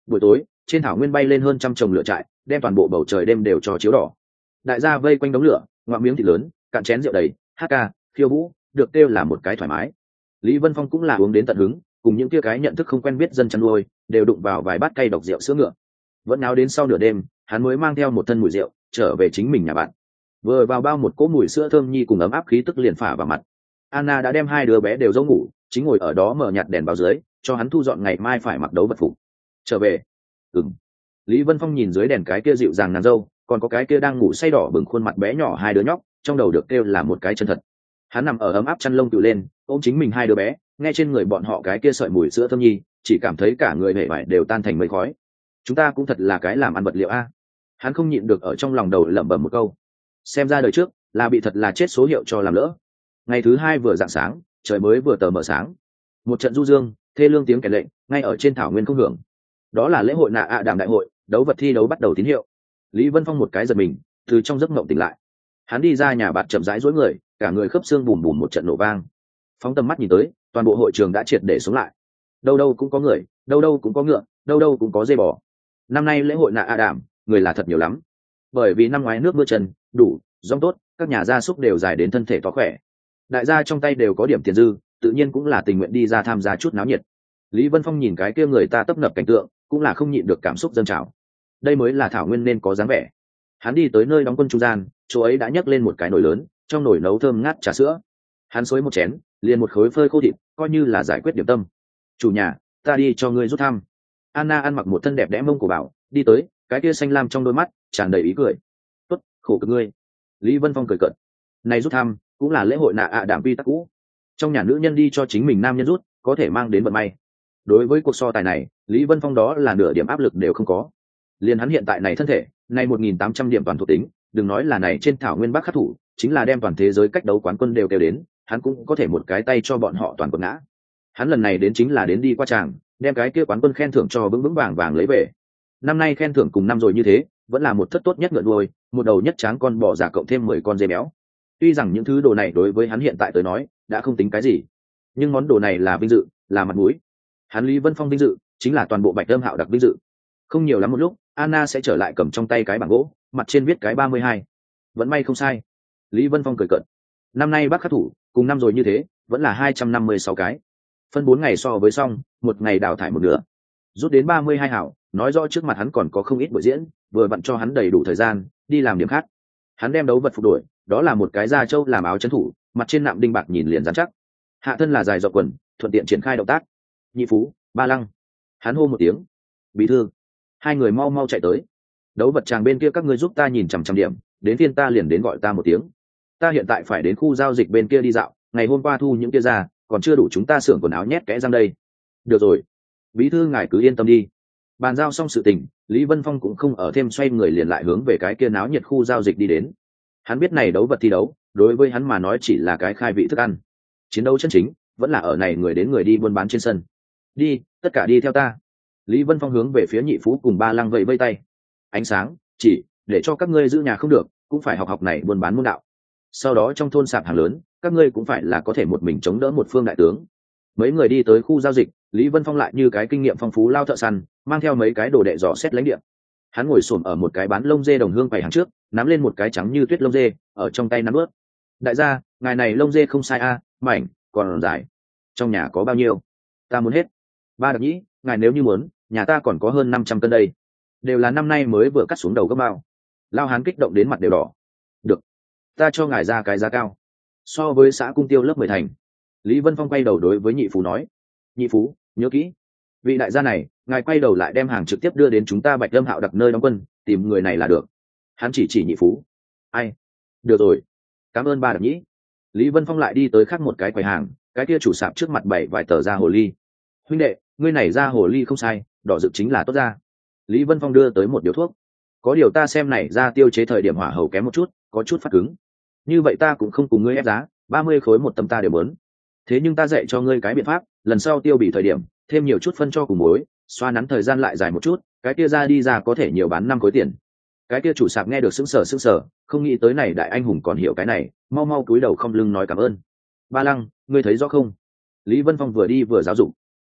Buổi tối trên thảo nguyên bay lên hơn trăm chồng lửa trại, đem toàn bộ bầu trời đêm đều cho chiếu đỏ. Đại gia vây quanh đống lửa, ngoạm miếng thịt lớn, cạn chén rượu đầy, hát ca khiêu vũ, được kêu là một cái thoải mái. Lý Vân Phong cũng là uống đến tận hứng, cùng những kia cái nhận thức không quen biết dân chăn nuôi đều đụng vào vài bát cay độc rượu sữa ngựa. Vẫn náo đến sau nửa đêm, hắn mới mang theo một thân mùi rượu trở về chính mình nhà bạn. Vừa vào bao một cỗ mùi sữa thơm nhi cùng ấm áp khí tức liền phả vào mặt. Anna đã đem hai đứa bé đều giấu ngủ, chính ngồi ở đó mở nhạt đèn vào dưới, cho hắn thu dọn ngày mai phải mặc đấu vật phục. Trở về. Ừm. Lý Vân Phong nhìn dưới đèn cái kia dịu dàng nàng dâu, còn có cái kia đang ngủ say đỏ bừng khuôn mặt bé nhỏ hai đứa nhóc, trong đầu được kêu là một cái chân thật. Hắn nằm ở ấm áp chăn lông tựa lên, ôm chính mình hai đứa bé, nghe trên người bọn họ cái kia sợi mùi sữa thơm nhi, chỉ cảm thấy cả người hề vải đều tan thành mây khói. Chúng ta cũng thật là cái làm ăn vật liệu a. Hắn không nhịn được ở trong lòng đầu lẩm bẩm một câu. Xem ra đời trước là bị thật là chết số hiệu cho làm lỡ. Ngày thứ hai vừa rạng sáng, trời mới vừa tờ mờ sáng, một trận du dương thê lương tiếng kèn lệnh ngay ở trên thảo nguyên không hưởng. Đó là lễ hội nạ ạ đàm đại hội, đấu vật thi đấu bắt đầu tín hiệu. Lý Vân Phong một cái giật mình, từ trong giấc mộng tỉnh lại. Hắn đi ra nhà bạt chậm rãi duỗi người, cả người khớp xương bùm bùm một trận nổ vang. Phóng tầm mắt nhìn tới, toàn bộ hội trường đã triệt để xuống lại. Đâu đâu cũng có người, đâu đâu cũng có ngựa, đâu đâu cũng có dê bò. Năm nay lễ hội nạ ạ đàm, người là thật nhiều lắm. Bởi vì năm ngoái nước mưa trần đủ rong tốt, các nhà gia súc đều dài đến thân thể to khỏe. Đại gia trong tay đều có điểm tiền dư, tự nhiên cũng là tình nguyện đi ra tham gia chút náo nhiệt. Lý Vân Phong nhìn cái kia người ta tấp nập cảnh tượng, cũng là không nhịn được cảm xúc dâng trào. Đây mới là thảo nguyên nên có dáng vẻ. Hắn đi tới nơi đóng quân trung gian, chỗ ấy đã nhấc lên một cái nồi lớn, trong nồi nấu thơm ngát trà sữa. Hắn xối một chén, liền một khối phơi khô thịt, coi như là giải quyết điểm tâm. Chủ nhà, ta đi cho ngươi rút thăm. Anna ăn mặc một thân đẹp đẽ mông cổ bảo, đi tới, cái kia xanh lam trong đôi mắt tràn đầy ý cười. Tốt, khổ cực ngươi. Lý Vân Phong cười cợt. Này rút thăm cũng là lễ hội nạ ạ đạm quy tắc cũ. Trong nhà nữ nhân đi cho chính mình nam nhân rút, có thể mang đến vận may. Đối với cuộc so tài này, Lý Vân Phong đó là nửa điểm áp lực đều không có. Liên hắn hiện tại này thân thể, này một nghìn tám trăm điểm toàn thuộc tính, đừng nói là này trên thảo nguyên bắc khắc thủ, chính là đem toàn thế giới cách đấu quán quân đều kêu đến, hắn cũng có thể một cái tay cho bọn họ toàn quần ngã. Hắn lần này đến chính là đến đi qua tràng, đem cái kia quán quân khen thưởng cho vững vững vàng vàng lấy về. Năm nay khen thưởng cùng năm rồi như thế, vẫn là một thất tốt nhất ngựa đuôi, một đầu nhất tráng con bò già cộng thêm mười con dê béo. Tuy rằng những thứ đồ này đối với hắn hiện tại tới nói đã không tính cái gì, nhưng món đồ này là vinh dự, là mặt mũi. Hắn Lý Vân Phong vinh dự chính là toàn bộ Bạch Âm Hạo đặc vinh dự. Không nhiều lắm một lúc, Anna sẽ trở lại cầm trong tay cái bảng gỗ, mặt trên viết cái ba mươi hai. Vẫn may không sai. Lý Vân Phong cười cợt. Năm nay bác khắc thủ, cùng năm rồi như thế, vẫn là hai trăm năm mươi sáu cái. Phân bốn ngày so với xong, một ngày đào thải một nửa. Rút đến ba mươi hai hảo, nói rõ trước mặt hắn còn có không ít buổi diễn, vừa vặn cho hắn đầy đủ thời gian đi làm điểm khác. Hắn đem đấu vật phục đổi, đó là một cái da trâu làm áo trấn thủ, mặt trên nạm đinh bạc nhìn liền dán chắc. Hạ thân là dài rộng quần, thuận tiện triển khai động tác. Nhị phú, Ba Lăng. Hắn hô một tiếng. Bí thư. Hai người mau mau chạy tới. Đấu vật tràng bên kia các ngươi giúp ta nhìn chằm chằm điểm, đến phiên ta liền đến gọi ta một tiếng. Ta hiện tại phải đến khu giao dịch bên kia đi dạo, ngày hôm qua thu những kia ra, còn chưa đủ chúng ta xưởng quần áo nhét kẽ răng đây. Được rồi. Bí thư ngài cứ yên tâm đi. Bàn giao xong sự tình, Lý Vân Phong cũng không ở thêm xoay người liền lại hướng về cái kia náo nhiệt khu giao dịch đi đến. Hắn biết này đấu vật thi đấu, đối với hắn mà nói chỉ là cái khai vị thức ăn. Chiến đấu chân chính vẫn là ở này người đến người đi buôn bán trên sân. Đi, tất cả đi theo ta. Lý Vân Phong hướng về phía Nhị Phú cùng Ba Lăng vẫy vây tay. Ánh sáng, chỉ để cho các ngươi giữ nhà không được, cũng phải học học này buôn bán môn đạo. Sau đó trong thôn sạp hàng lớn, các ngươi cũng phải là có thể một mình chống đỡ một phương đại tướng. Mấy người đi tới khu giao dịch, Lý Vân Phong lại như cái kinh nghiệm phong phú lao thợ săn, mang theo mấy cái đồ đệ dò xét lãnh địa. Hắn ngồi xổm ở một cái bán lông dê đồng hương quầy hàng trước, nắm lên một cái trắng như tuyết lông dê, ở trong tay nắm ướt. Đại gia, ngài này lông dê không sai a, mảnh, còn dài. Trong nhà có bao nhiêu? Ta muốn hết. Ba Đặc Nhĩ, ngài nếu như muốn, nhà ta còn có hơn năm trăm cân đây. Đều là năm nay mới vừa cắt xuống đầu gấp bao. Lao Hán kích động đến mặt đều đỏ. Được, ta cho ngài ra cái giá cao. So với xã Cung Tiêu lớp mười thành. Lý Vân Phong quay đầu đối với Nhị Phú nói. Nhị Phú, nhớ kỹ. Vị đại gia này, ngài quay đầu lại đem hàng trực tiếp đưa đến chúng ta Bạch Lâm Hạo đặc nơi đóng quân, tìm người này là được. Hắn chỉ chỉ Nhị Phú. Ai? Được rồi. Cảm ơn Ba Đặc Nhĩ. Lý Vân Phong lại đi tới khác một cái quầy hàng, cái kia chủ sạp trước mặt bày vài tờ da hồ ly. Huynh đệ, ngươi này da hồ ly không sai, đỏ rực chính là tốt da. Lý Vân Phong đưa tới một điếu thuốc. Có điều ta xem này da tiêu chế thời điểm hỏa hầu kém một chút, có chút phát cứng. Như vậy ta cũng không cùng ngươi ép giá, ba mươi khối một tấm ta đều muốn. Thế nhưng ta dạy cho ngươi cái biện pháp, lần sau tiêu bị thời điểm, thêm nhiều chút phân cho cùng muối, xoa nắn thời gian lại dài một chút, cái kia ra đi ra có thể nhiều bán năm khối tiền. Cái kia chủ sạp nghe được sững sờ sững sờ, không nghĩ tới này đại anh hùng còn hiểu cái này, mau mau cúi đầu không lưng nói cảm ơn. Ba Lăng, ngươi thấy rõ không? Lý Vân Phong vừa đi vừa giáo dục.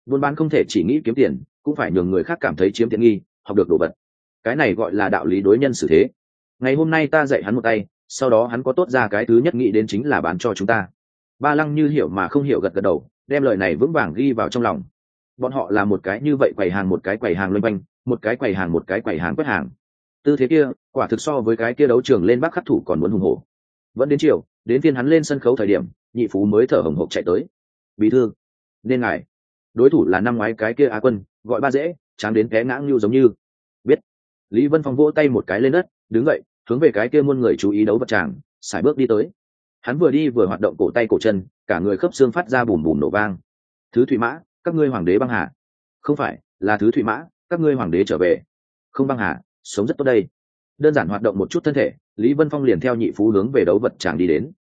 buôn bán không thể chỉ nghĩ kiếm tiền, cũng phải nhường người khác cảm thấy chiếm tiện nghi, học được đồ vật. Cái này gọi là đạo lý đối nhân xử thế. Ngày hôm nay ta dạy hắn một tay, sau đó hắn có tốt ra cái thứ nhất nghĩ đến chính là bán cho chúng ta. Ba Lăng như hiểu mà không hiểu gật gật đầu, đem lời này vững vàng ghi vào trong lòng. Bọn họ là một cái như vậy, quầy hàng một cái quầy hàng loanh quanh, một cái quầy hàng một cái quầy hàng quét hàng. Tư thế kia, quả thực so với cái kia đấu trường lên Bắc khắc thủ còn muốn hùng hổ. Vẫn đến chiều, đến phiên hắn lên sân khấu thời điểm, nhị phú mới thở hổn hộc chạy tới. Bí thư, nên ngài, đối thủ là năm ngoái cái kia Á quân, gọi Ba Dễ, tráng đến té ngã như giống như. Biết. Lý Vân Phong vỗ tay một cái lên đất, đứng dậy, hướng về cái kia muôn người chú ý đấu vật tràng, sải bước đi tới. Hắn vừa đi vừa hoạt động cổ tay cổ chân, cả người khớp xương phát ra bùm bùm nổ vang. Thứ Thủy Mã, các ngươi hoàng đế băng hà. Không phải, là Thứ Thủy Mã, các ngươi hoàng đế trở về. Không băng hà, sống rất tốt đây. Đơn giản hoạt động một chút thân thể, Lý Vân Phong liền theo nhị phú hướng về đấu vật tràng đi đến.